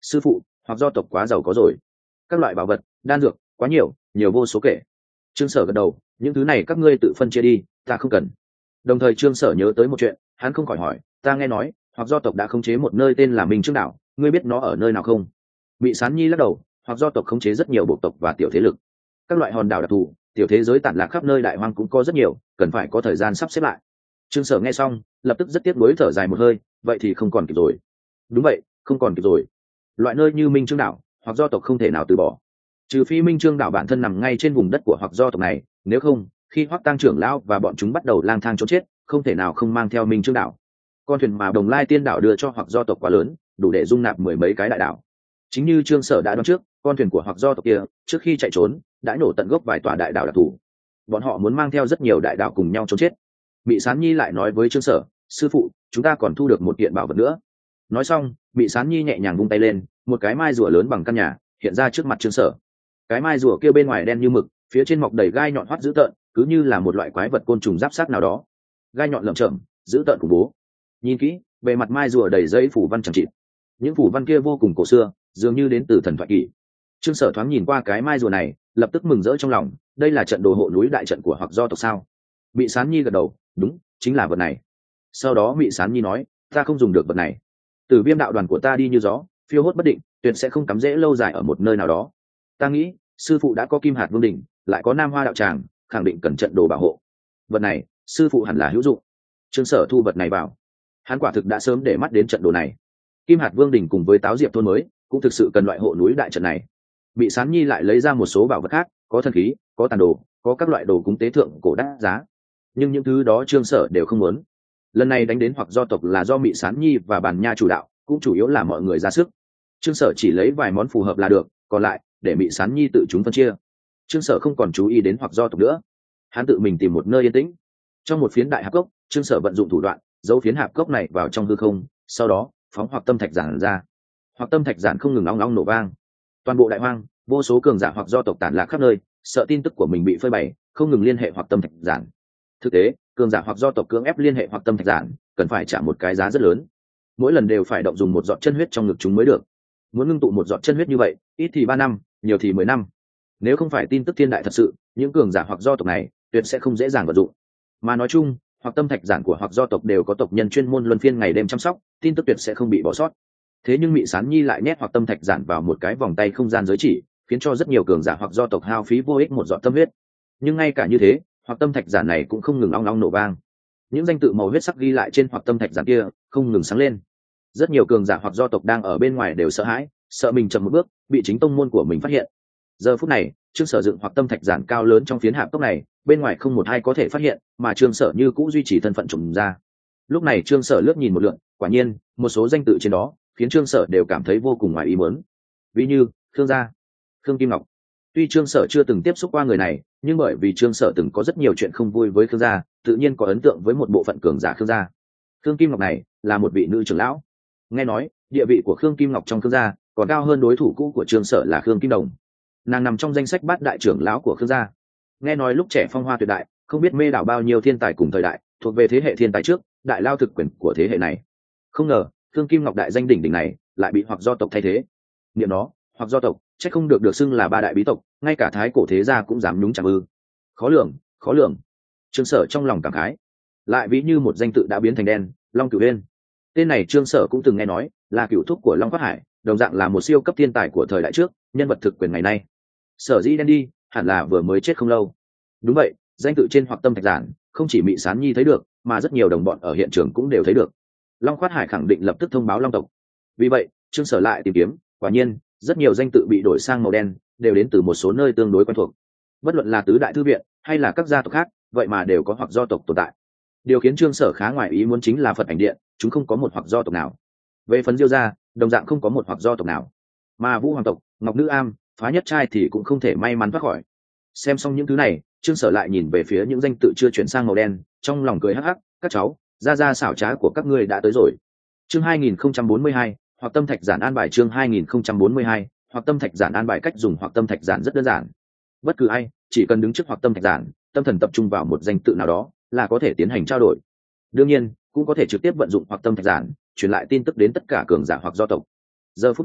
sư phụ, hoặc do tộc quá giàu có rồi, các loại bảo vật đan dược quá nhiều, nhiều vô số kể. Trương Sở gật đầu, những thứ này các ngươi tự phân chia đi, ta không cần. Đồng thời Trương Sở nhớ tới một chuyện, hắn không khỏi hỏi, ta nghe nói hoặc do tộc đã khống chế một nơi tên là Minh Trương đảo, ngươi biết nó ở nơi nào không? Mị Sán Nhi lắc đầu, hoặc do tộc khống chế rất nhiều bộ tộc và tiểu thế lực, các loại hòn đảo đặc thù, tiểu thế giới tản lạc khắp nơi đại hoang cũng có rất nhiều, cần phải có thời gian sắp xếp lại. Trương Sở nghe xong lập tức rất tiếc nuối thở dài một hơi, vậy thì không còn kịp rồi. Đúng vậy, không còn kịp rồi. Loại nơi như Minh Trương đảo, hoặc do tộc không thể nào từ bỏ, trừ phi Minh Trương đảo bản thân nằm ngay trên vùng đất của hoặc do tộc này, nếu không khi Hoắc Tăng trưởng lão và bọn chúng bắt đầu lang thang trốn chết, không thể nào không mang theo Minh Trương đảo. Con thuyền mà Đồng Lai Tiên đảo đưa cho hoặc do tộc quá lớn, đủ để dung nạp mười mấy cái đại đảo. Chính như Trương Sở đã đoán trước, con thuyền của hoặc do tộc kia trước khi chạy trốn đã nổ tận gốc vài tòa đại đảo đặc thù, bọn họ muốn mang theo rất nhiều đại đảo cùng nhau trốn chết. Mị Sán Nhi lại nói với Trương Sở, sư phụ, chúng ta còn thu được một kiện bảo vật nữa. Nói xong Mị Sán Nhi nhẹ nhàng vung tay lên, một cái mai rùa lớn bằng căn nhà hiện ra trước mặt Trương Sở. Cái mai rùa kia bên ngoài đen như mực, phía trên mọc đầy gai nhọn hoắt dữ tợn, cứ như là một loại quái vật côn trùng giáp sát nào đó. Gai nhọn lởm chởm, dữ tợn khủng bố. Nhìn kỹ, bề mặt mai rùa đầy dây phủ văn chẳng chịt. Những phủ văn kia vô cùng cổ xưa, dường như đến từ thần thoại kỷ. Trương Sở thoáng nhìn qua cái mai rùa này, lập tức mừng rỡ trong lòng, đây là trận đồ hộ núi đại trận của hoặc do tộc sao? Mị Sán Nhi gật đầu, đúng, chính là vật này. Sau đó Mị Sán Nhi nói, ta không dùng được vật này. Tử Viêm đạo đoàn của ta đi như gió, phiêu hốt bất định, tuyệt sẽ không cắm rễ lâu dài ở một nơi nào đó. Ta nghĩ sư phụ đã có Kim Hạt Vương đỉnh, lại có Nam Hoa đạo tràng, khẳng định cần trận đồ bảo hộ. Vật này sư phụ hẳn là hữu dụng. Trương Sở thu vật này vào, hắn quả thực đã sớm để mắt đến trận đồ này. Kim Hạt Vương đỉnh cùng với Táo Diệp thôn mới cũng thực sự cần loại hộ núi đại trận này. Mị Sán Nhi lại lấy ra một số bảo vật khác, có thần khí, có tàn đồ, có các loại đồ cúng tế thượng cổ đắt giá, nhưng những thứ đó Trương Sở đều không muốn. Lần này đánh đến hoặc do tộc là do Mị Sán Nhi và Bàn Nha chủ đạo, cũng chủ yếu là mọi người ra sức. Trương Sở chỉ lấy vài món phù hợp là được, còn lại để Mị Sán Nhi tự chúng phân chia. Trương Sở không còn chú ý đến hoặc do tộc nữa, hắn tự mình tìm một nơi yên tĩnh. Trong một phiến đại hạp cốc, Trương Sở vận dụng thủ đoạn giấu phiến hạp cốc này vào trong hư không, sau đó phóng hoặc tâm thạch giản ra. Hoặc tâm thạch giản không ngừng ong ong nổ vang, toàn bộ đại hoang vô số cường giả hoặc do tộc tản lạc khắp nơi, sợ tin tức của mình bị phơi bày, không ngừng liên hệ hoặc tâm thạch giản. Thực tế cường giả hoặc do tộc cưỡng ép liên hệ hoặc tâm thạch giản cần phải trả một cái giá rất lớn, mỗi lần đều phải động dùng một giọt chân huyết trong ngực chúng mới được. Muốn ngưng tụ một giọt chân huyết như vậy, ít thì ba năm, nhiều thì mười năm. Nếu không phải tin tức thiên đại thật sự, những cường giả hoặc do tộc này tuyệt sẽ không dễ dàng vận dụng. Mà nói chung, hoặc tâm thạch giản của hoặc do tộc đều có tộc nhân chuyên môn luân phiên ngày đêm chăm sóc, tin tức tuyệt sẽ không bị bỏ sót. Thế nhưng Mị Sán Nhi lại nhét hoặc tâm thạch giản vào một cái vòng tay không gian giới chỉ, khiến cho rất nhiều cường giả hoặc do tộc hao phí vô ích một giọt tâm huyết. Nhưng ngay cả như thế, hoặc tâm thạch giản này cũng không ngừng ong ong nổ vang. Những danh tự màu huyết sắc ghi lại trên hoặc tâm thạch giản kia không ngừng sáng lên. Rất nhiều cường giả hoặc do tộc đang ở bên ngoài đều sợ hãi, sợ mình chậm một bước bị chính tông môn của mình phát hiện. Giờ phút này Trương Sở dựng hoặc tâm thạch giản cao lớn trong phiến hạp cốc này, bên ngoài không một ai có thể phát hiện, mà Trương Sở như cũ duy trì thân phận trùng ra. Lúc này Trương Sở lướt nhìn một lượt, quả nhiên một số danh tự trên đó khiến Trương Sở đều cảm thấy vô cùng ngoài ý muốn. Ví như Khương gia, Khương Kim Ngọc. Tuy Trương Sở chưa từng tiếp xúc qua người này, nhưng bởi vì Trương Sở từng có rất nhiều chuyện không vui với Khương gia, tự nhiên có ấn tượng với một bộ phận cường giả Khương gia. Khương Kim Ngọc này là một vị nữ trưởng lão, nghe nói địa vị của Khương Kim Ngọc trong Khương gia còn cao hơn đối thủ cũ của Trương Sở là Khương Kim Đồng. Nàng nằm trong danh sách bát đại trưởng lão của Khương gia. Nghe nói lúc trẻ phong hoa tuyệt đại, không biết mê đảo bao nhiêu thiên tài cùng thời đại, thuộc về thế hệ thiên tài trước, đại lao thực quyền của thế hệ này. Không ngờ Khương Kim Ngọc đại danh đỉnh đỉnh này lại bị hoặc do tộc thay thế. Niệm nó, hoặc do tộc chắc không được được xưng là ba đại bí tộc, ngay cả thái cổ thế gia cũng dám nhúng chạm ư? Khó lường, khó lường. Trương Sở trong lòng cảm khái. Lại ví như một danh tự đã biến thành đen, Long Cửu Uyên. Tên này Trương Sở cũng từng nghe nói, là cựu thúc của Long Quát Hải, đồng dạng là một siêu cấp thiên tài của thời đại trước, nhân vật thực quyền ngày nay. Sở dĩ đen đi, hẳn là vừa mới chết không lâu. Đúng vậy, danh tự trên hoặc tâm thạch giản không chỉ Mị Sán Nhi thấy được, mà rất nhiều đồng bọn ở hiện trường cũng đều thấy được. Long Quát Hải khẳng định lập tức thông báo Long tộc. Vì vậy Trương Sở lại tìm kiếm, quả nhiên rất nhiều danh tự bị đổi sang màu đen, đều đến từ một số nơi tương đối quen thuộc. Bất luận là tứ đại thư viện hay là các gia tộc khác, vậy mà đều có hoặc do tộc tồn tại. Điều khiến Trương Sở khá ngoài ý muốn chính là Phật Ảnh Điện, chúng không có một hoặc do tộc nào. Về phần Diêu gia, đồng dạng không có một hoặc do tộc nào. Mà Vũ Hoàng tộc, Ngọc Nữ Am, Phá Nhất Trai thì cũng không thể may mắn thoát khỏi. Xem xong những thứ này, Trương Sở lại nhìn về phía những danh tự chưa chuyển sang màu đen, trong lòng cười hắc hắc, các cháu, gia gia xảo trá của các ngươi đã tới rồi. Chương hai nghìn không trăm bốn mươi hai, hoặc tâm thạch giản an bài. Chương hai nghìn không trăm bốn mươi hai, hoặc tâm thạch giản an bài. Cách dùng hoặc tâm thạch giản rất đơn giản. Bất cứ ai chỉ cần đứng trước hoặc tâm thạch giản, tâm thần tập trung vào một danh tự nào đó là có thể tiến hành trao đổi. Đương nhiên cũng có thể trực tiếp vận dụng hoặc tâm thạch giản truyền lại tin tức đến tất cả cường giả hoặc do tộc. Giờ phút này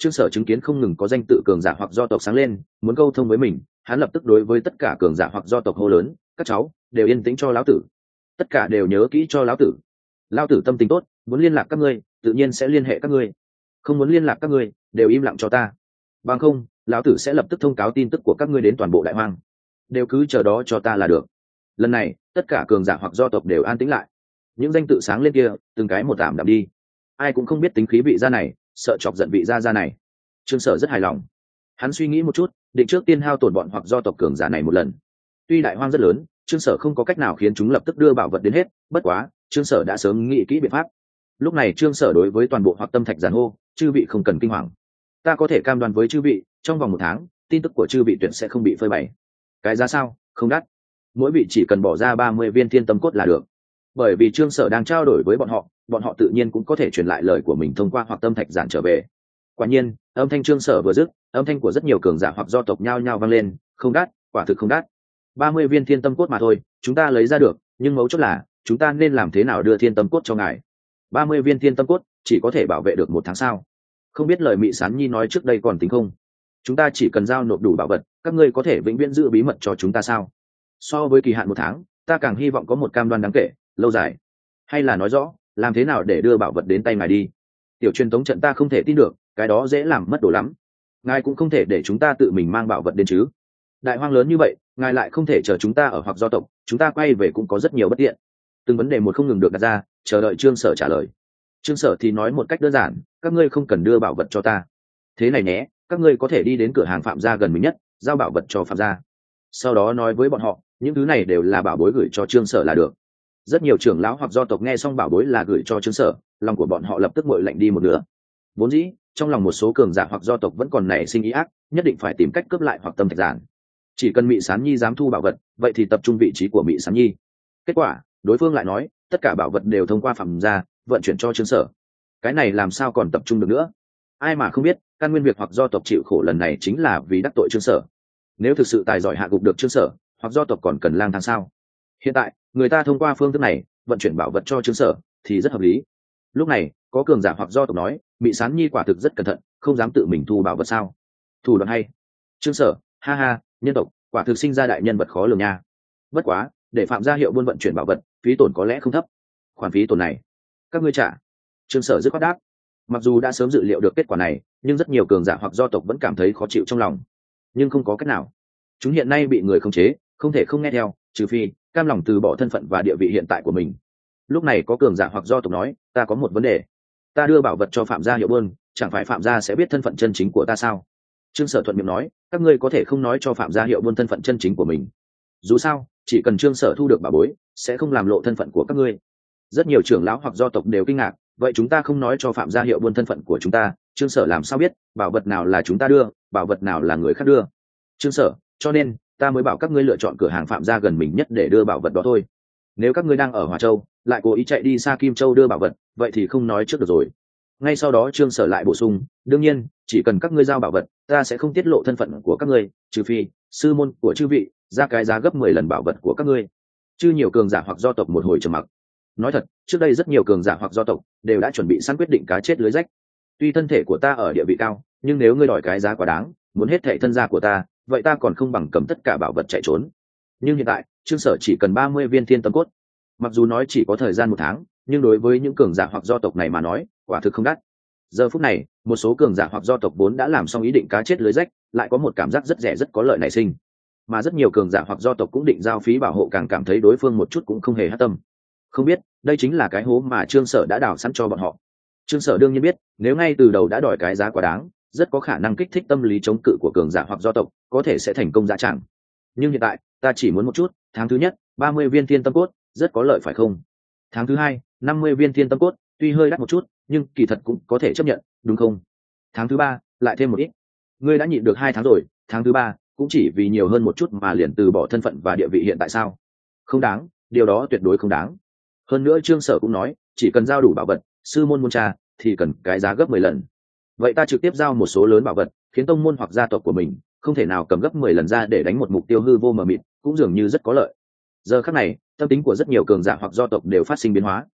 Trương Sở chứng kiến không ngừng có danh tự cường giả hoặc do tộc sáng lên, muốn câu thông với mình, hắn lập tức đối với tất cả cường giả hoặc do tộc hô lớn, các cháu đều yên tĩnh cho lão tử, tất cả đều nhớ kỹ cho lão tử. Lão tử tâm tình tốt, muốn liên lạc các ngươi tự nhiên sẽ liên hệ các ngươi, không muốn liên lạc các ngươi đều im lặng cho ta, bằng không lão tử sẽ lập tức thông cáo tin tức của các ngươi đến toàn bộ đại hoang, đều cứ chờ đó cho ta là được. Lần này tất cả cường giả hoặc do tộc đều an tĩnh lại, những danh tự sáng lên kia từng cái một tạm đạm đi, ai cũng không biết tính khí vị gia này, sợ chọc giận vị gia gia này. Trương Sở rất hài lòng, hắn suy nghĩ một chút, định trước tiên hao tổn bọn hoặc do tộc cường giả này một lần. Tuy đại hoang rất lớn, Trương Sở không có cách nào khiến chúng lập tức đưa bảo vật đến hết, bất quá Trương Sở đã sớm nghĩ kỹ biện pháp. Lúc này Trương Sở đối với toàn bộ hoặc tâm thạch giàn hô, chư vị không cần kinh hoàng, ta có thể cam đoan với chư vị, trong vòng một tháng tin tức của chư vị tuyệt sẽ không bị phơi bày. Cái giá sao? Không đắt, mỗi vị chỉ cần bỏ ra ba mươi viên thiên tâm cốt là được. Bởi vì Trương Sở đang trao đổi với bọn họ, bọn họ tự nhiên cũng có thể truyền lại lời của mình thông qua hoặc tâm thạch giản trở về. Quả nhiên âm thanh Trương Sở vừa dứt, âm thanh của rất nhiều cường giả hoặc do tộc nhao nhao vang lên, không đắt, quả thực không đắt, ba mươi viên thiên tâm cốt mà thôi, chúng ta lấy ra được, nhưng mấu chốt là chúng ta nên làm thế nào đưa thiên tâm cốt cho ngài? Ba mươi viên thiên tâm cốt chỉ có thể bảo vệ được một tháng sao? Không biết lời Mị Sán Nhi nói trước đây còn tính không? Chúng ta chỉ cần giao nộp đủ bảo vật, các ngươi có thể vĩnh viễn giữ bí mật cho chúng ta sao? So với kỳ hạn một tháng, ta càng hy vọng có một cam đoan đáng kể, lâu dài. Hay là nói rõ, làm thế nào để đưa bảo vật đến tay ngài đi? Tiểu truyền tống trận ta không thể tin được, cái đó dễ làm mất đồ lắm. Ngài cũng không thể để chúng ta tự mình mang bảo vật đến chứ? Đại hoang lớn như vậy, ngài lại không thể chờ chúng ta ở hoặc do tộc, chúng ta quay về cũng có rất nhiều bất tiện. Từng vấn đề một không ngừng được đặt ra, chờ đợi Trương Sở trả lời. Trương Sở thì nói một cách đơn giản, các ngươi không cần đưa bảo vật cho ta. Thế này nhé, các ngươi có thể đi đến cửa hàng Phạm gia gần mình nhất, giao bảo vật cho Phạm gia. Sau đó nói với bọn họ, những thứ này đều là bảo bối gửi cho Trương Sở là được. Rất nhiều trưởng lão hoặc do tộc nghe xong bảo bối là gửi cho Trương Sở, lòng của bọn họ lập tức nguội lạnh đi một nửa. Vốn dĩ trong lòng một số cường giả hoặc do tộc vẫn còn nảy sinh ý ác, nhất định phải tìm cách cướp lại hoặc tâm thạch giản. Chỉ cần Mị Sán Nhi dám thu bảo vật, vậy thì tập trung vị trí của Mị Sán Nhi. Kết quả đối phương lại nói tất cả bảo vật đều thông qua Phạm gia vận chuyển cho Trương Sở, cái này làm sao còn tập trung được nữa? Ai mà không biết căn nguyên việc hoặc do tộc chịu khổ lần này chính là vì đắc tội Trương Sở. Nếu thực sự tài giỏi hạ gục được Trương Sở, hoặc do tộc còn cần lang thang sao? Hiện tại người ta thông qua phương thức này vận chuyển bảo vật cho Trương Sở thì rất hợp lý. Lúc này có cường giả hoặc do tộc nói Mị Sán Nhi quả thực rất cẩn thận, không dám tự mình thu bảo vật sao? Thủ đoạn hay. Trương Sở ha ha, nhân tộc quả thực sinh ra đại nhân vật khó lường nha. Bất quá để Phạm gia hiệu buôn vận chuyển bảo vật, phí tổn có lẽ không thấp, khoản phí tổn này các ngươi trả. Trương Sở dứt khoát đáp. Mặc dù đã sớm dự liệu được kết quả này, nhưng rất nhiều cường giả hoặc do tộc vẫn cảm thấy khó chịu trong lòng. Nhưng không có cách nào, chúng hiện nay bị người khống chế, không thể không nghe theo, trừ phi cam lòng từ bỏ thân phận và địa vị hiện tại của mình. Lúc này có cường giả hoặc do tộc nói, ta có một vấn đề, ta đưa bảo vật cho Phạm gia hiệu buôn, chẳng phải Phạm gia sẽ biết thân phận chân chính của ta sao? Trương Sở thuận miệng nói, các ngươi có thể không nói cho Phạm gia hiệu buôn thân phận chân chính của mình. Dù sao chỉ cần Trương Sở thu được bảo bối, sẽ không làm lộ thân phận của các ngươi. Rất nhiều trưởng lão hoặc do tộc đều kinh ngạc, vậy chúng ta không nói cho Phạm gia hiệu buôn thân phận của chúng ta, Trương Sở làm sao biết bảo vật nào là chúng ta đưa, bảo vật nào là người khác đưa? Trương Sở, cho nên ta mới bảo các ngươi lựa chọn cửa hàng Phạm gia gần mình nhất để đưa bảo vật đó thôi. Nếu các ngươi đang ở Hòa Châu, lại cố ý chạy đi xa Kim Châu đưa bảo vật, vậy thì không nói trước được rồi. Ngay sau đó Trương Sở lại bổ sung, đương nhiên chỉ cần các ngươi giao bảo vật, ta sẽ không tiết lộ thân phận của các ngươi, trừ phi sư môn của chư vị ra cái giá gấp mười lần bảo vật của các ngươi. Chư nhiều cường giả hoặc do tộc một hồi trầm mặc. Nói thật, trước đây rất nhiều cường giả hoặc do tộc đều đã chuẩn bị sẵn quyết định cá chết lưới rách. Tuy thân thể của ta ở địa vị cao, nhưng nếu ngươi đòi cái giá quá đáng, muốn hết thảy thân gia của ta, vậy ta còn không bằng cầm tất cả bảo vật chạy trốn. Nhưng hiện tại Trương Sở chỉ cần ba mươi viên thiên tâm cốt. Mặc dù nói chỉ có thời gian một tháng, nhưng đối với những cường giả hoặc do tộc này mà nói, quả thực không đắt. Giờ phút này một số cường giả hoặc do tộc vốn đã làm xong ý định cá chết lưới rách, lại có một cảm giác rất rẻ rất có lợi nảy sinh. Mà rất nhiều cường giả hoặc do tộc cũng định giao phí bảo hộ, càng cảm thấy đối phương một chút cũng không hề hát tâm. Không biết đây chính là cái hố mà Trương Sở đã đào sẵn cho bọn họ. Trương Sở đương nhiên biết, nếu ngay từ đầu đã đòi cái giá quá đáng, rất có khả năng kích thích tâm lý chống cự của cường giả hoặc do tộc, có thể sẽ thành công dã tràng. Nhưng hiện tại ta chỉ muốn một chút, tháng thứ nhất ba mươi viên thiên tâm cốt, rất có lợi phải không? Tháng thứ hai năm mươi viên thiên tâm cốt, tuy hơi đắt một chút, nhưng kỳ thật cũng có thể chấp nhận, đúng không? Tháng thứ ba lại thêm một ít. Ngươi đã nhịn được hai tháng rồi, tháng thứ ba cũng chỉ vì nhiều hơn một chút mà liền từ bỏ thân phận và địa vị hiện tại sao? Không đáng, điều đó tuyệt đối không đáng. Hơn nữa Trương Sở cũng nói, chỉ cần giao đủ bảo vật, sư môn môn trà thì cần cái giá gấp mười lần. Vậy ta trực tiếp giao một số lớn bảo vật, khiến tông môn hoặc gia tộc của mình không thể nào cầm gấp mười lần ra để đánh một mục tiêu hư vô mờ mịt, cũng dường như rất có lợi. Giờ khắc này tâm tính của rất nhiều cường giả hoặc do tộc đều phát sinh biến hóa.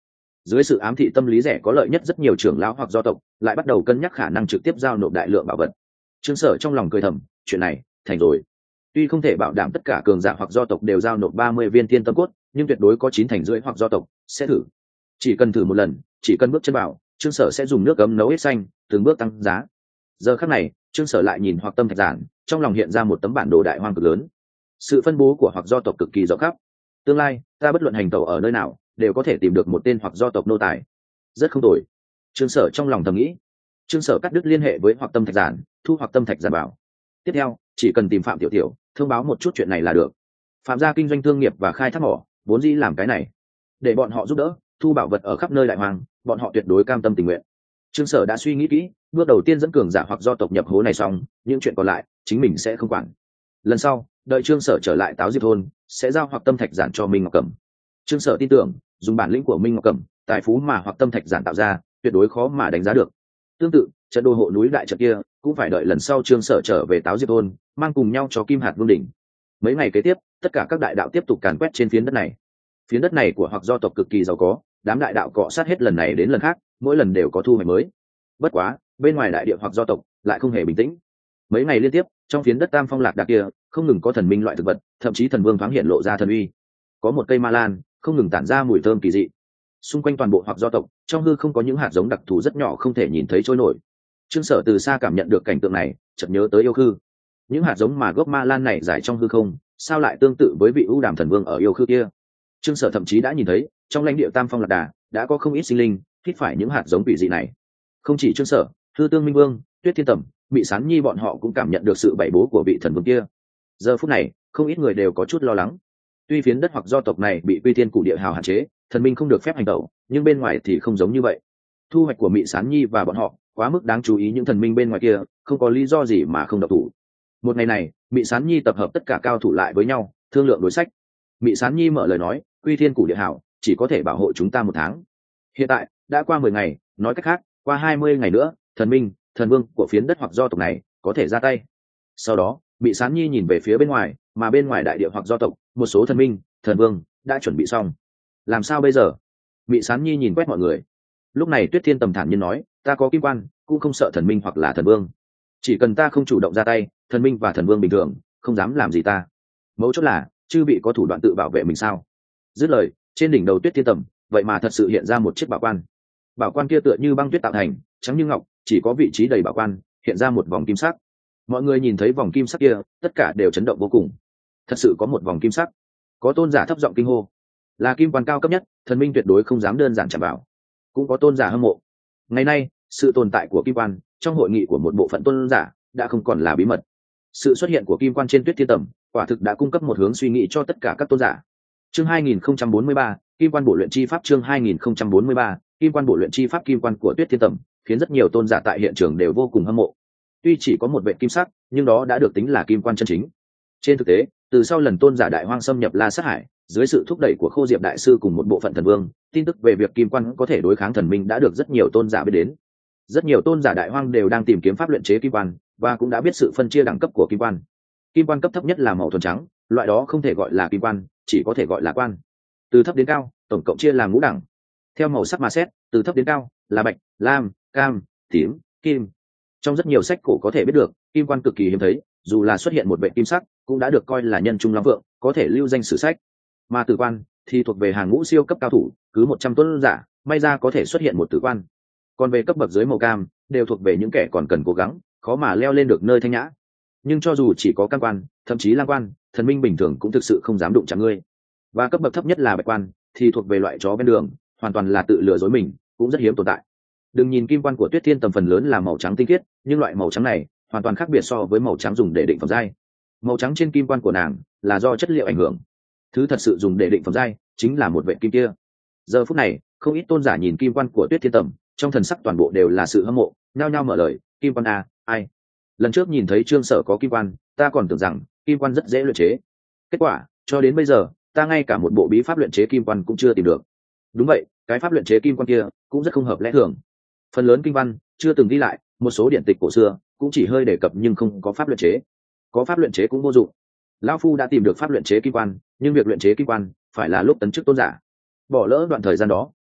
Dưới sự ám thị tâm lý rẻ có lợi nhất, rất nhiều trưởng lão hoặc do tộc lại bắt đầu cân nhắc khả năng trực tiếp giao nộp đại lượng bảo vật. Trương Sở trong lòng cười thầm, chuyện này thành rồi. Tuy không thể bảo đảm tất cả cường giả hoặc do tộc đều giao nộp ba mươi viên thiên tâm cốt, nhưng tuyệt đối có chín thành rưỡi hoặc do tộc sẽ thử. Chỉ cần thử một lần, chỉ cần bước chân vào, Trương Sở sẽ dùng nước ấm nấu hết xanh, từng bước tăng giá. Giờ khắc này, Trương Sở lại nhìn hoặc tâm thạch giản, trong lòng hiện ra một tấm bản đồ đại hoang cực lớn. Sự phân bố của hoặc do tộc cực kỳ rộng khắp. Tương lai, ta bất luận hành tẩu ở nơi nào, đều có thể tìm được một tên hoặc do tộc nô tài. Rất không tồi. Trương Sở trong lòng thầm nghĩ. Trương Sở cắt đứt liên hệ với hoặc tâm thạch giản, thu hoặc tâm thạch giản bảo. Tiếp theo, chỉ cần tìm Phạm Tiểu Tiểu, thông báo một chút chuyện này là được. Phạm gia kinh doanh thương nghiệp và khai thác mỏ, vốn dĩ làm cái này, để bọn họ giúp đỡ, thu bảo vật ở khắp nơi đại hoang, bọn họ tuyệt đối cam tâm tình nguyện. Trương Sở đã suy nghĩ kỹ, bước đầu tiên dẫn cường giả hoặc do tộc nhập hố này xong, những chuyện còn lại chính mình sẽ không quản. Lần sau, đợi Trương Sở trở lại Táo Diệp thôn, sẽ giao hoặc tâm thạch giản cho Minh Ngọc Cẩm. Trương Sở tin tưởng, dùng bản lĩnh của Minh Ngọc Cẩm, tài phú mà hoặc tâm thạch giản tạo ra, tuyệt đối khó mà đánh giá được. Tương tự, trận đô hộ núi đại trận kia, cũng phải đợi lần sau Trương Sở trở về Táo Diệp thôn, mang cùng nhau cho Kim Hạt Vương đỉnh. Mấy ngày kế tiếp, tất cả các đại đạo tiếp tục càn quét trên phiến đất này. Phiến đất này của hoặc do tộc cực kỳ giàu có, đám đại đạo cọ sát hết lần này đến lần khác, mỗi lần đều có thu hoạch mới. Bất quá, bên ngoài đại địa hoặc do tộc lại không hề bình tĩnh. Mấy ngày liên tiếp, trong phiến đất Tam Phong Lạc Đà kia, không ngừng có thần minh loại thực vật, thậm chí thần vương thoáng hiện lộ ra thần uy. Có một cây ma lan, không ngừng tản ra mùi thơm kỳ dị. Xung quanh toàn bộ hoặc do tộc, trong hư không có những hạt giống đặc thù rất nhỏ không thể nhìn thấy trôi nổi. Trương Sở từ xa cảm nhận được cảnh tượng này, chợt nhớ tới yêu khư. Những hạt giống mà gốc ma lan này giải trong hư không, sao lại tương tự với vị ưu đàm thần vương ở yêu khư kia? Trương Sở thậm chí đã nhìn thấy, trong lãnh địa Tam Phong Lạc Đà đã có không ít sinh linh hít phải những hạt giống quỷ dị này. Không chỉ Trương Sở, Hư Tương Minh Vương, Tuyết Thiên Tầm, Mị Sán Nhi bọn họ cũng cảm nhận được sự bảy bố của vị thần vương kia. Giờ phút này, không ít người đều có chút lo lắng. Tuy phiến đất hoặc do tộc này bị Quy Thiên Củ Địa Hào hạn chế, thần minh không được phép hành động, nhưng bên ngoài thì không giống như vậy. Thu hoạch của Mị Sán Nhi và bọn họ quá mức đáng chú ý, những thần minh bên ngoài kia không có lý do gì mà không độc thủ. Một ngày này, Mị Sán Nhi tập hợp tất cả cao thủ lại với nhau, thương lượng đối sách. Mị Sán Nhi mở lời nói, Quy Thiên Củ Địa Hào chỉ có thể bảo hộ chúng ta một tháng. Hiện tại đã qua mười ngày, nói cách khác, qua hai mươi ngày nữa, thần minh, thần vương của phiến đất hoặc do tộc này có thể ra tay. Sau đó, Mị Sán Nhi nhìn về phía bên ngoài, mà bên ngoài đại địa hoặc do tộc, một số thần minh, thần vương đã chuẩn bị xong. Làm sao bây giờ? Mị Sán Nhi nhìn quét mọi người. Lúc này Tuyết Thiên Tầm thản nhiên nói, ta có kim quan, cũng không sợ thần minh hoặc là thần vương. Chỉ cần ta không chủ động ra tay, thần minh và thần vương bình thường không dám làm gì ta. Mấu chốt là, chư vị có thủ đoạn tự bảo vệ mình sao? Dứt lời, trên đỉnh đầu Tuyết Thiên Tầm, vậy mà thật sự hiện ra một chiếc bảo quan. Bảo quan kia tựa như băng tuyết tạo thành, trắng như ngọc, chỉ có vị trí đầy bảo quan hiện ra một vòng kim sắc. Mọi người nhìn thấy vòng kim sắc kia, tất cả đều chấn động vô cùng. Thật sự có một vòng kim sắc. Có tôn giả thấp giọng kinh hô, là kim quan cao cấp nhất, thần minh tuyệt đối không dám đơn giản chạm vào. Cũng có tôn giả hâm mộ. Ngày nay, sự tồn tại của kim quan trong hội nghị của một bộ phận tôn giả đã không còn là bí mật. Sự xuất hiện của kim quan trên Tuyết Thiên Tầm quả thực đã cung cấp một hướng suy nghĩ cho tất cả các tôn giả. Chương hai nghìn không trăm bốn mươi ba, kim quan bổ luyện chi pháp. Chương hai nghìn không trăm bốn mươi ba, kim quan bổ luyện chi pháp. Kim quan của Tuyết Thiên Tầm khiến rất nhiều tôn giả tại hiện trường đều vô cùng hâm mộ. Tuy chỉ có một vệ kim sắc, nhưng đó đã được tính là kim quan chân chính. Trên thực tế, từ sau lần tôn giả đại hoang xâm nhập La Sát Hải, dưới sự thúc đẩy của Khô Diệp đại sư cùng một bộ phận thần vương, tin tức về việc kim quan có thể đối kháng thần minh đã được rất nhiều tôn giả biết đến. Rất nhiều tôn giả đại hoang đều đang tìm kiếm pháp luyện chế kim quan, và cũng đã biết sự phân chia đẳng cấp của kim quan. Kim quan cấp thấp nhất là màu thuần trắng, loại đó không thể gọi là kim quan, chỉ có thể gọi là quan. Từ thấp đến cao, tổng cộng chia làm ngũ đẳng. Theo màu sắc mà xét, từ thấp đến cao là bạch, lam, cam, tím, kim. Trong rất nhiều sách cổ có thể biết được, kim quan cực kỳ hiếm thấy, dù là xuất hiện một vệ kim sắc, cũng đã được coi là nhân trung lắm vượng, có thể lưu danh sử sách. Mà tử quan thì thuộc về hàng ngũ siêu cấp cao thủ, cứ một trăm tôn giả, may ra có thể xuất hiện một tử quan. Còn về cấp bậc dưới màu cam, đều thuộc về những kẻ còn cần cố gắng, khó mà leo lên được nơi thanh nhã. Nhưng cho dù chỉ có cam quan, thậm chí lang quan, thần minh bình thường cũng thực sự không dám đụng chạm ngươi. Và cấp bậc thấp nhất là bạch quan, thì thuộc về loại chó bên đường, hoàn toàn là tự lừa dối mình, cũng rất hiếm tồn tại. Đừng nhìn kim quan của Tuyết Thiên Tầm phần lớn là màu trắng tinh khiết, nhưng loại màu trắng này hoàn toàn khác biệt so với màu trắng dùng để định phẩm giai. Màu trắng trên kim quan của nàng là do chất liệu ảnh hưởng. Thứ thật sự dùng để định phẩm giai chính là một vệ kim kia. Giờ phút này, không ít tôn giả nhìn kim quan của Tuyết Thiên Tầm, trong thần sắc toàn bộ đều là sự hâm mộ, nhao nhao mở lời, kim quan a, ai? Lần trước nhìn thấy Trương Sở có kim quan, ta còn tưởng rằng kim quan rất dễ luyện chế. Kết quả, cho đến bây giờ, ta ngay cả một bộ bí pháp luyện chế kim quan cũng chưa tìm được. Đúng vậy, cái pháp luyện chế kim quan kia cũng rất không hợp lẽ thường. Phần lớn kinh văn chưa từng ghi lại, một số điển tịch cổ xưa cũng chỉ hơi đề cập nhưng không có pháp luyện chế. Có pháp luyện chế cũng vô dụng. Lão phu đã tìm được pháp luyện chế kim quan, nhưng việc luyện chế kim quan phải là lúc tấn chức tôn giả. Bỏ lỡ đoạn thời gian đó,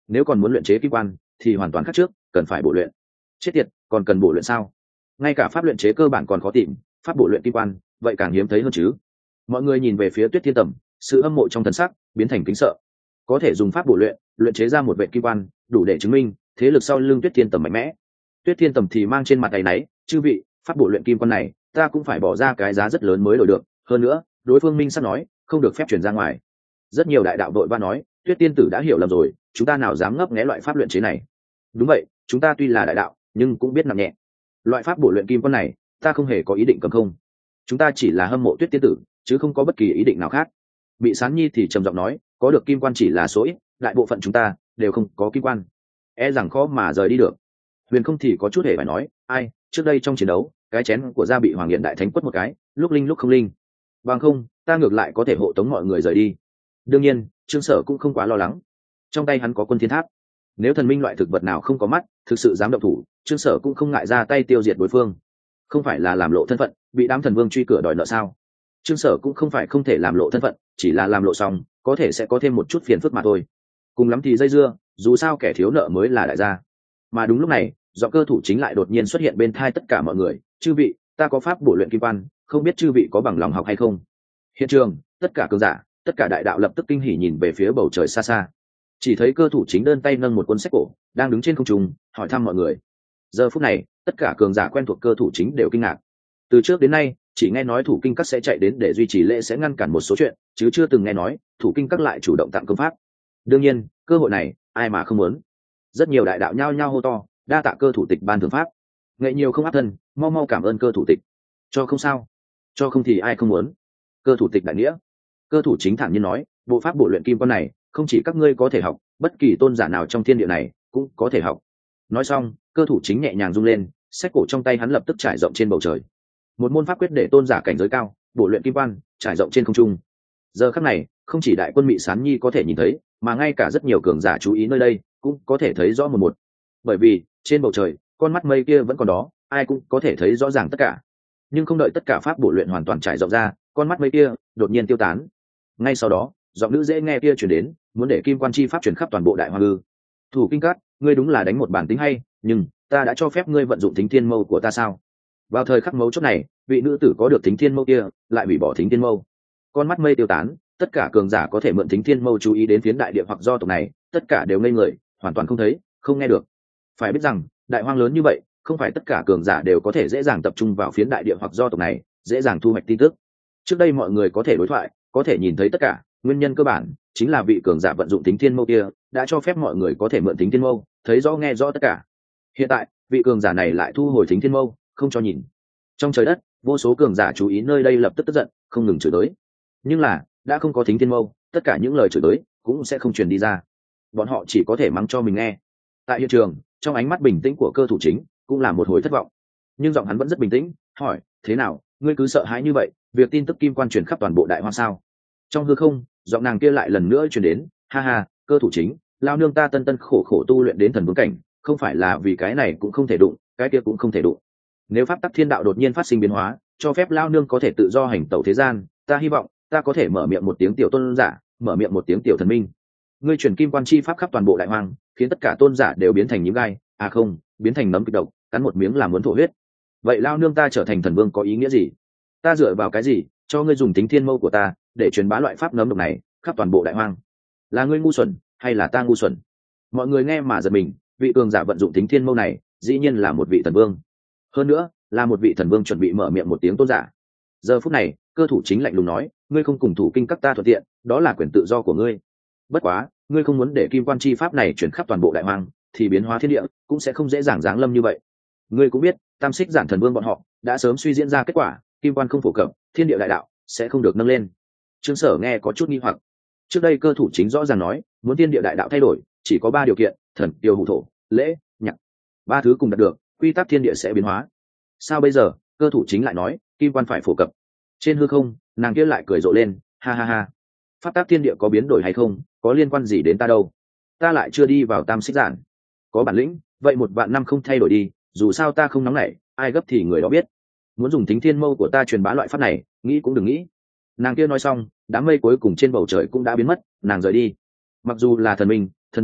nếu còn muốn luyện chế kim quan thì hoàn toàn khác trước, cần phải bổ luyện. Chết tiệt, còn cần bổ luyện sao? Ngay cả pháp luyện chế cơ bản còn khó tìm, pháp bổ luyện kim quan vậy càng hiếm thấy hơn chứ. Mọi người nhìn về phía Tuyết Thiên Tầm, sự hâm mộ trong thần sắc biến thành kính sợ. Có thể dùng pháp bổ luyện luyện chế ra một vệ kim quan, đủ để chứng minh thế lực sau lưng Tuyết Thiên Tầm mạnh mẽ. Tuyết Thiên Tầm thì mang trên mặt tay náy, chư vị, pháp bổ luyện kim quan này ta cũng phải bỏ ra cái giá rất lớn mới đổi được, hơn nữa đối phương minh sắp nói không được phép truyền ra ngoài. Rất nhiều đại đạo đội ba nói, Tuyết tiên tử đã hiểu lầm rồi, chúng ta nào dám ngấp nghé loại pháp luyện chế này. Đúng vậy, chúng ta tuy là đại đạo nhưng cũng biết nặng nhẹ. Loại pháp bổ luyện kim quan này ta không hề có ý định cầm không, chúng ta chỉ là hâm mộ Tuyết tiên tử chứ không có bất kỳ ý định nào khác. Bị Sán Nhi thì trầm giọng nói, có được kim quan chỉ là số ít, đại bộ phận chúng ta đều không có kim quan, e rằng khó mà rời đi được. Huyền Không thì có chút hề phải nói, ai, trước đây trong chiến đấu cái chén của gia bị Hoàng Hiện Đại Thánh quất một cái, lúc linh lúc không linh, bằng không ta ngược lại có thể hộ tống mọi người rời đi. Đương nhiên Trương Sở cũng không quá lo lắng, trong tay hắn có Quân Thiên Tháp, nếu thần minh loại thực vật nào không có mắt thực sự dám động thủ, Trương Sở cũng không ngại ra tay tiêu diệt đối phương. Không phải là làm lộ thân phận bị đám thần vương truy cửa đòi nợ sao? Trương Sở cũng không phải không thể làm lộ thân phận, chỉ là làm lộ xong có thể sẽ có thêm một chút phiền phức mà thôi, cùng lắm thì dây dưa, dù sao kẻ thiếu nợ mới là đại gia. Mà đúng lúc này giọng cơ thủ chính lại đột nhiên xuất hiện bên thai tất cả mọi người, chư vị, ta có pháp bổ luyện kim quan, không biết chư vị có bằng lòng học hay không. Hiện trường tất cả cường giả, tất cả đại đạo lập tức kinh hỉ nhìn về phía bầu trời xa xa, chỉ thấy cơ thủ chính đơn tay nâng một cuốn sách cổ đang đứng trên không trung hỏi thăm mọi người. Giờ phút này tất cả cường giả quen thuộc cơ thủ chính đều kinh ngạc. Từ trước đến nay chỉ nghe nói thủ kinh các sẽ chạy đến để duy trì lễ sẽ ngăn cản một số chuyện, chứ chưa từng nghe nói thủ kinh các lại chủ động tặng công pháp. Đương nhiên cơ hội này ai mà không muốn. Rất nhiều đại đạo nhao nhao hô to, đa tạ cơ thủ tịch ban thưởng pháp, nghệ nhiều không áp thân, mau mau cảm ơn cơ thủ tịch. Cho không sao, cho không thì ai không muốn. Cơ thủ tịch đại nghĩa. Cơ thủ chính thản nhiên nói, bộ pháp bổ luyện kim quan này không chỉ các ngươi có thể học, bất kỳ tôn giả nào trong thiên địa này cũng có thể học. Nói xong cơ thủ chính nhẹ nhàng rung lên, sách cổ trong tay hắn lập tức trải rộng trên bầu trời. Một môn pháp quyết để tôn giả cảnh giới cao bổ luyện kim quan trải rộng trên không trung. Giờ khắc này không chỉ đại quân Mị Sán Nhi có thể nhìn thấy, mà ngay cả rất nhiều cường giả chú ý nơi đây cũng có thể thấy rõ một một. Bởi vì trên bầu trời con mắt mây kia vẫn còn đó, ai cũng có thể thấy rõ ràng tất cả. Nhưng không đợi tất cả pháp bổ luyện hoàn toàn trải rộng ra, con mắt mây kia đột nhiên tiêu tán. Ngay sau đó giọng nữ dễ nghe kia chuyển đến, muốn để kim quan chi pháp chuyển khắp toàn bộ đại hoa ngư. Thủ kinh cát, ngươi đúng là đánh một bản tính hay, nhưng ta đã cho phép ngươi vận dụng thính thiên mâu của ta sao? Vào thời khắc mấu chốt này, vị nữ tử có được thính thiên mâu kia lại hủy bỏ thính thiên mâu. Con mắt mây tiêu tán, tất cả cường giả có thể mượn thính thiên mâu chú ý đến phiến đại địa hoặc do tộc này, tất cả đều ngây người, hoàn toàn không thấy không nghe được. Phải biết rằng đại hoang lớn như vậy, không phải tất cả cường giả đều có thể dễ dàng tập trung vào phiến đại địa hoặc do tộc này, dễ dàng thu hoạch tin tức. Trước đây mọi người có thể đối thoại, có thể nhìn thấy tất cả, nguyên nhân cơ bản chính là vị cường giả vận dụng thính thiên mâu kia đã cho phép mọi người có thể mượn thính thiên mâu thấy rõ nghe rõ tất cả. Hiện tại vị cường giả này lại thu hồi thính thiên mâu, không cho nhìn. Trong trời đất vô số cường giả chú ý nơi đây lập tức tức giận, không ngừng chửi tới. Nhưng là đã không có thính thiên mâu, tất cả những lời chửi tới cũng sẽ không truyền đi ra, bọn họ chỉ có thể mắng cho mình nghe. Tại hiện trường, trong ánh mắt bình tĩnh của cơ thủ chính cũng là một hồi thất vọng, nhưng giọng hắn vẫn rất bình tĩnh, hỏi, thế nào, ngươi cứ sợ hãi như vậy, việc tin tức kim quan truyền khắp toàn bộ đại hoang sao? Trong hư không giọng nàng kia lại lần nữa truyền đến, ha ha, cơ thủ chính, lao nương ta tân tân khổ khổ tu luyện đến thần vương cảnh, không phải là vì cái này cũng không thể đụng, cái kia cũng không thể đụng. Nếu pháp tắc thiên đạo đột nhiên phát sinh biến hóa, cho phép lao nương có thể tự do hành tẩu thế gian, ta hy vọng ta có thể mở miệng một tiếng tiểu tôn giả, mở miệng một tiếng tiểu thần minh. Ngươi truyền kim quan chi pháp khắp toàn bộ đại hoang, khiến tất cả tôn giả đều biến thành nhím gai, à không, biến thành nấm kịch độc, cắn một miếng làm muốn thổ huyết. Vậy lao nương ta trở thành thần vương có ý nghĩa gì? Ta dựa vào cái gì cho ngươi dùng tính thiên mâu của ta để truyền bá loại pháp nấm độc này khắp toàn bộ đại hoang? Là ngươi ngu xuẩn hay là ta ngu xuẩn? Mọi người nghe mà giật mình, vị cường giả vận dụng tính thiên mâu này dĩ nhiên là một vị thần vương, hơn nữa là một vị thần vương chuẩn bị mở miệng một tiếng tôn giả. Giờ phút này cơ thủ chính lạnh lùng nói, ngươi không cùng thủ kinh các ta thuận tiện, đó là quyền tự do của ngươi. Bất quá ngươi không muốn để kim quan chi pháp này chuyển khắp toàn bộ đại hoang, thì biến hóa thiên địa cũng sẽ không dễ dàng giáng lâm như vậy. Ngươi cũng biết tam xích giản thần vương bọn họ đã sớm suy diễn ra kết quả, kim quan không phổ cập, thiên địa đại đạo sẽ không được nâng lên. Trương Sở nghe có chút nghi hoặc. Trước đây cơ thủ chính rõ ràng nói, muốn thiên địa đại đạo thay đổi chỉ có ba điều kiện: thần, tiêu, hủ, thổ, lễ, nhạc. Ba thứ cùng đạt được, quy tắc thiên địa sẽ biến hóa. Sao bây giờ cơ thủ chính lại nói kim quan phải phổ cập? Trên hư không nàng kia lại cười rộ lên, ha ha ha, pháp tắc thiên địa có biến đổi hay không có liên quan gì đến ta đâu, ta lại chưa đi vào tam xích giản. Có bản lĩnh vậy một vạn năm không thay đổi đi, dù sao ta không nóng nảy, ai gấp thì người đó biết. Muốn dùng tính thiên mâu của ta truyền bá loại pháp này, nghĩ cũng đừng nghĩ. Nàng kia nói xong, đám mây cuối cùng trên bầu trời cũng đã biến mất, nàng rời đi. Mặc dù là thần minh, thần vương,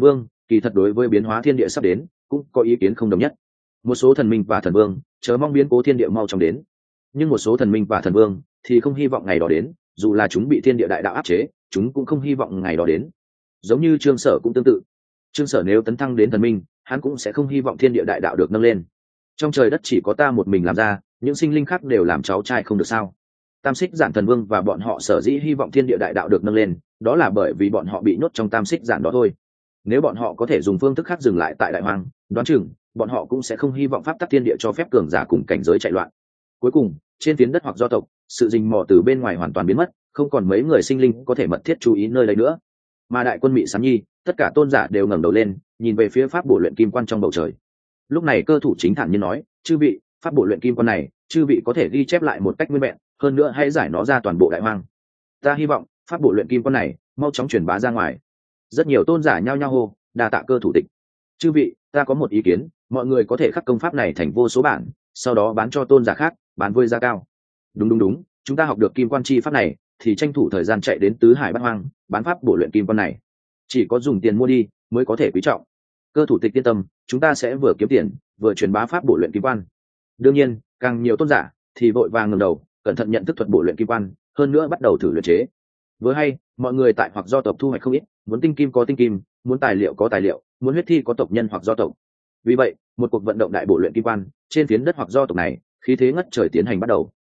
kỳ thật đối với biến hóa thiên địa sắp đến cũng có ý kiến không đồng nhất. Một số thần minh và thần vương chờ mong biến cố thiên địa mau chóng đến, nhưng một số thần minh và thần vương thì không hy vọng ngày đó đến, dù là chúng bị thiên địa đại đạo áp chế, chúng cũng không hy vọng ngày đó đến. Giống như Trương Sở cũng tương tự. Trương Sở nếu tấn thăng đến thần minh, hắn cũng sẽ không hy vọng thiên địa đại đạo được nâng lên. Trong trời đất chỉ có ta một mình làm ra, những sinh linh khác đều làm cháu trai không được sao? Tam Xích Giản thần vương và bọn họ sở dĩ hy vọng thiên địa đại đạo được nâng lên, đó là bởi vì bọn họ bị nhốt trong Tam Xích Giản đó thôi. Nếu bọn họ có thể dùng phương thức khác dừng lại tại đại hoang, đoán chừng bọn họ cũng sẽ không hy vọng pháp tắc thiên địa cho phép cường giả cùng cảnh giới chạy loạn. Cuối cùng, trên phiến đất hoặc do tộc, sự rình mò từ bên ngoài hoàn toàn biến mất, không còn mấy người sinh linh có thể mật thiết chú ý nơi đây nữa. Mà đại quân Mị Sán Nhi, tất cả tôn giả đều ngẩng đầu lên, nhìn về phía pháp bổ luyện kim quan trong bầu trời. Lúc này Cơ Thủ chính thản nhiên nói, chư vị, pháp bổ luyện kim quan này, chư vị có thể ghi chép lại một cách nguyên vẹn, hơn nữa hãy giải nó ra toàn bộ đại hoang. Ta hy vọng pháp bổ luyện kim quan này mau chóng truyền bá ra ngoài. Rất nhiều tôn giả nhao nhao hô, đa tạ Cơ Thủ tịch. Chư vị, ta có một ý kiến, mọi người có thể khắc công pháp này thành vô số bản, sau đó bán cho tôn giả khác, bán với giá cao. Đúng đúng đúng, chúng ta học được kim quan chi pháp này, thì tranh thủ thời gian chạy đến tứ hải bát hoang, bán pháp bổ luyện kim quan này. Chỉ có dùng tiền mua đi mới có thể quý trọng. Cơ Thủ tịch yên tâm, chúng ta sẽ vừa kiếm tiền, vừa truyền bá pháp bổ luyện kim quan. Đương nhiên, càng nhiều tôn giả thì vội vàng ngẩng đầu, cẩn thận nhận thức thuật bổ luyện kim quan, hơn nữa bắt đầu thử luyện chế. Vừa hay, mọi người tại hoặc do tộc thu hoạch không ít, muốn tinh kim có tinh kim, muốn tài liệu có tài liệu, muốn huyết thi có tộc nhân hoặc do tộc. Vì vậy, một cuộc vận động đại bổ luyện kim quan trên phiến đất hoặc do tộc này, khí thế ngất trời tiến hành bắt đầu.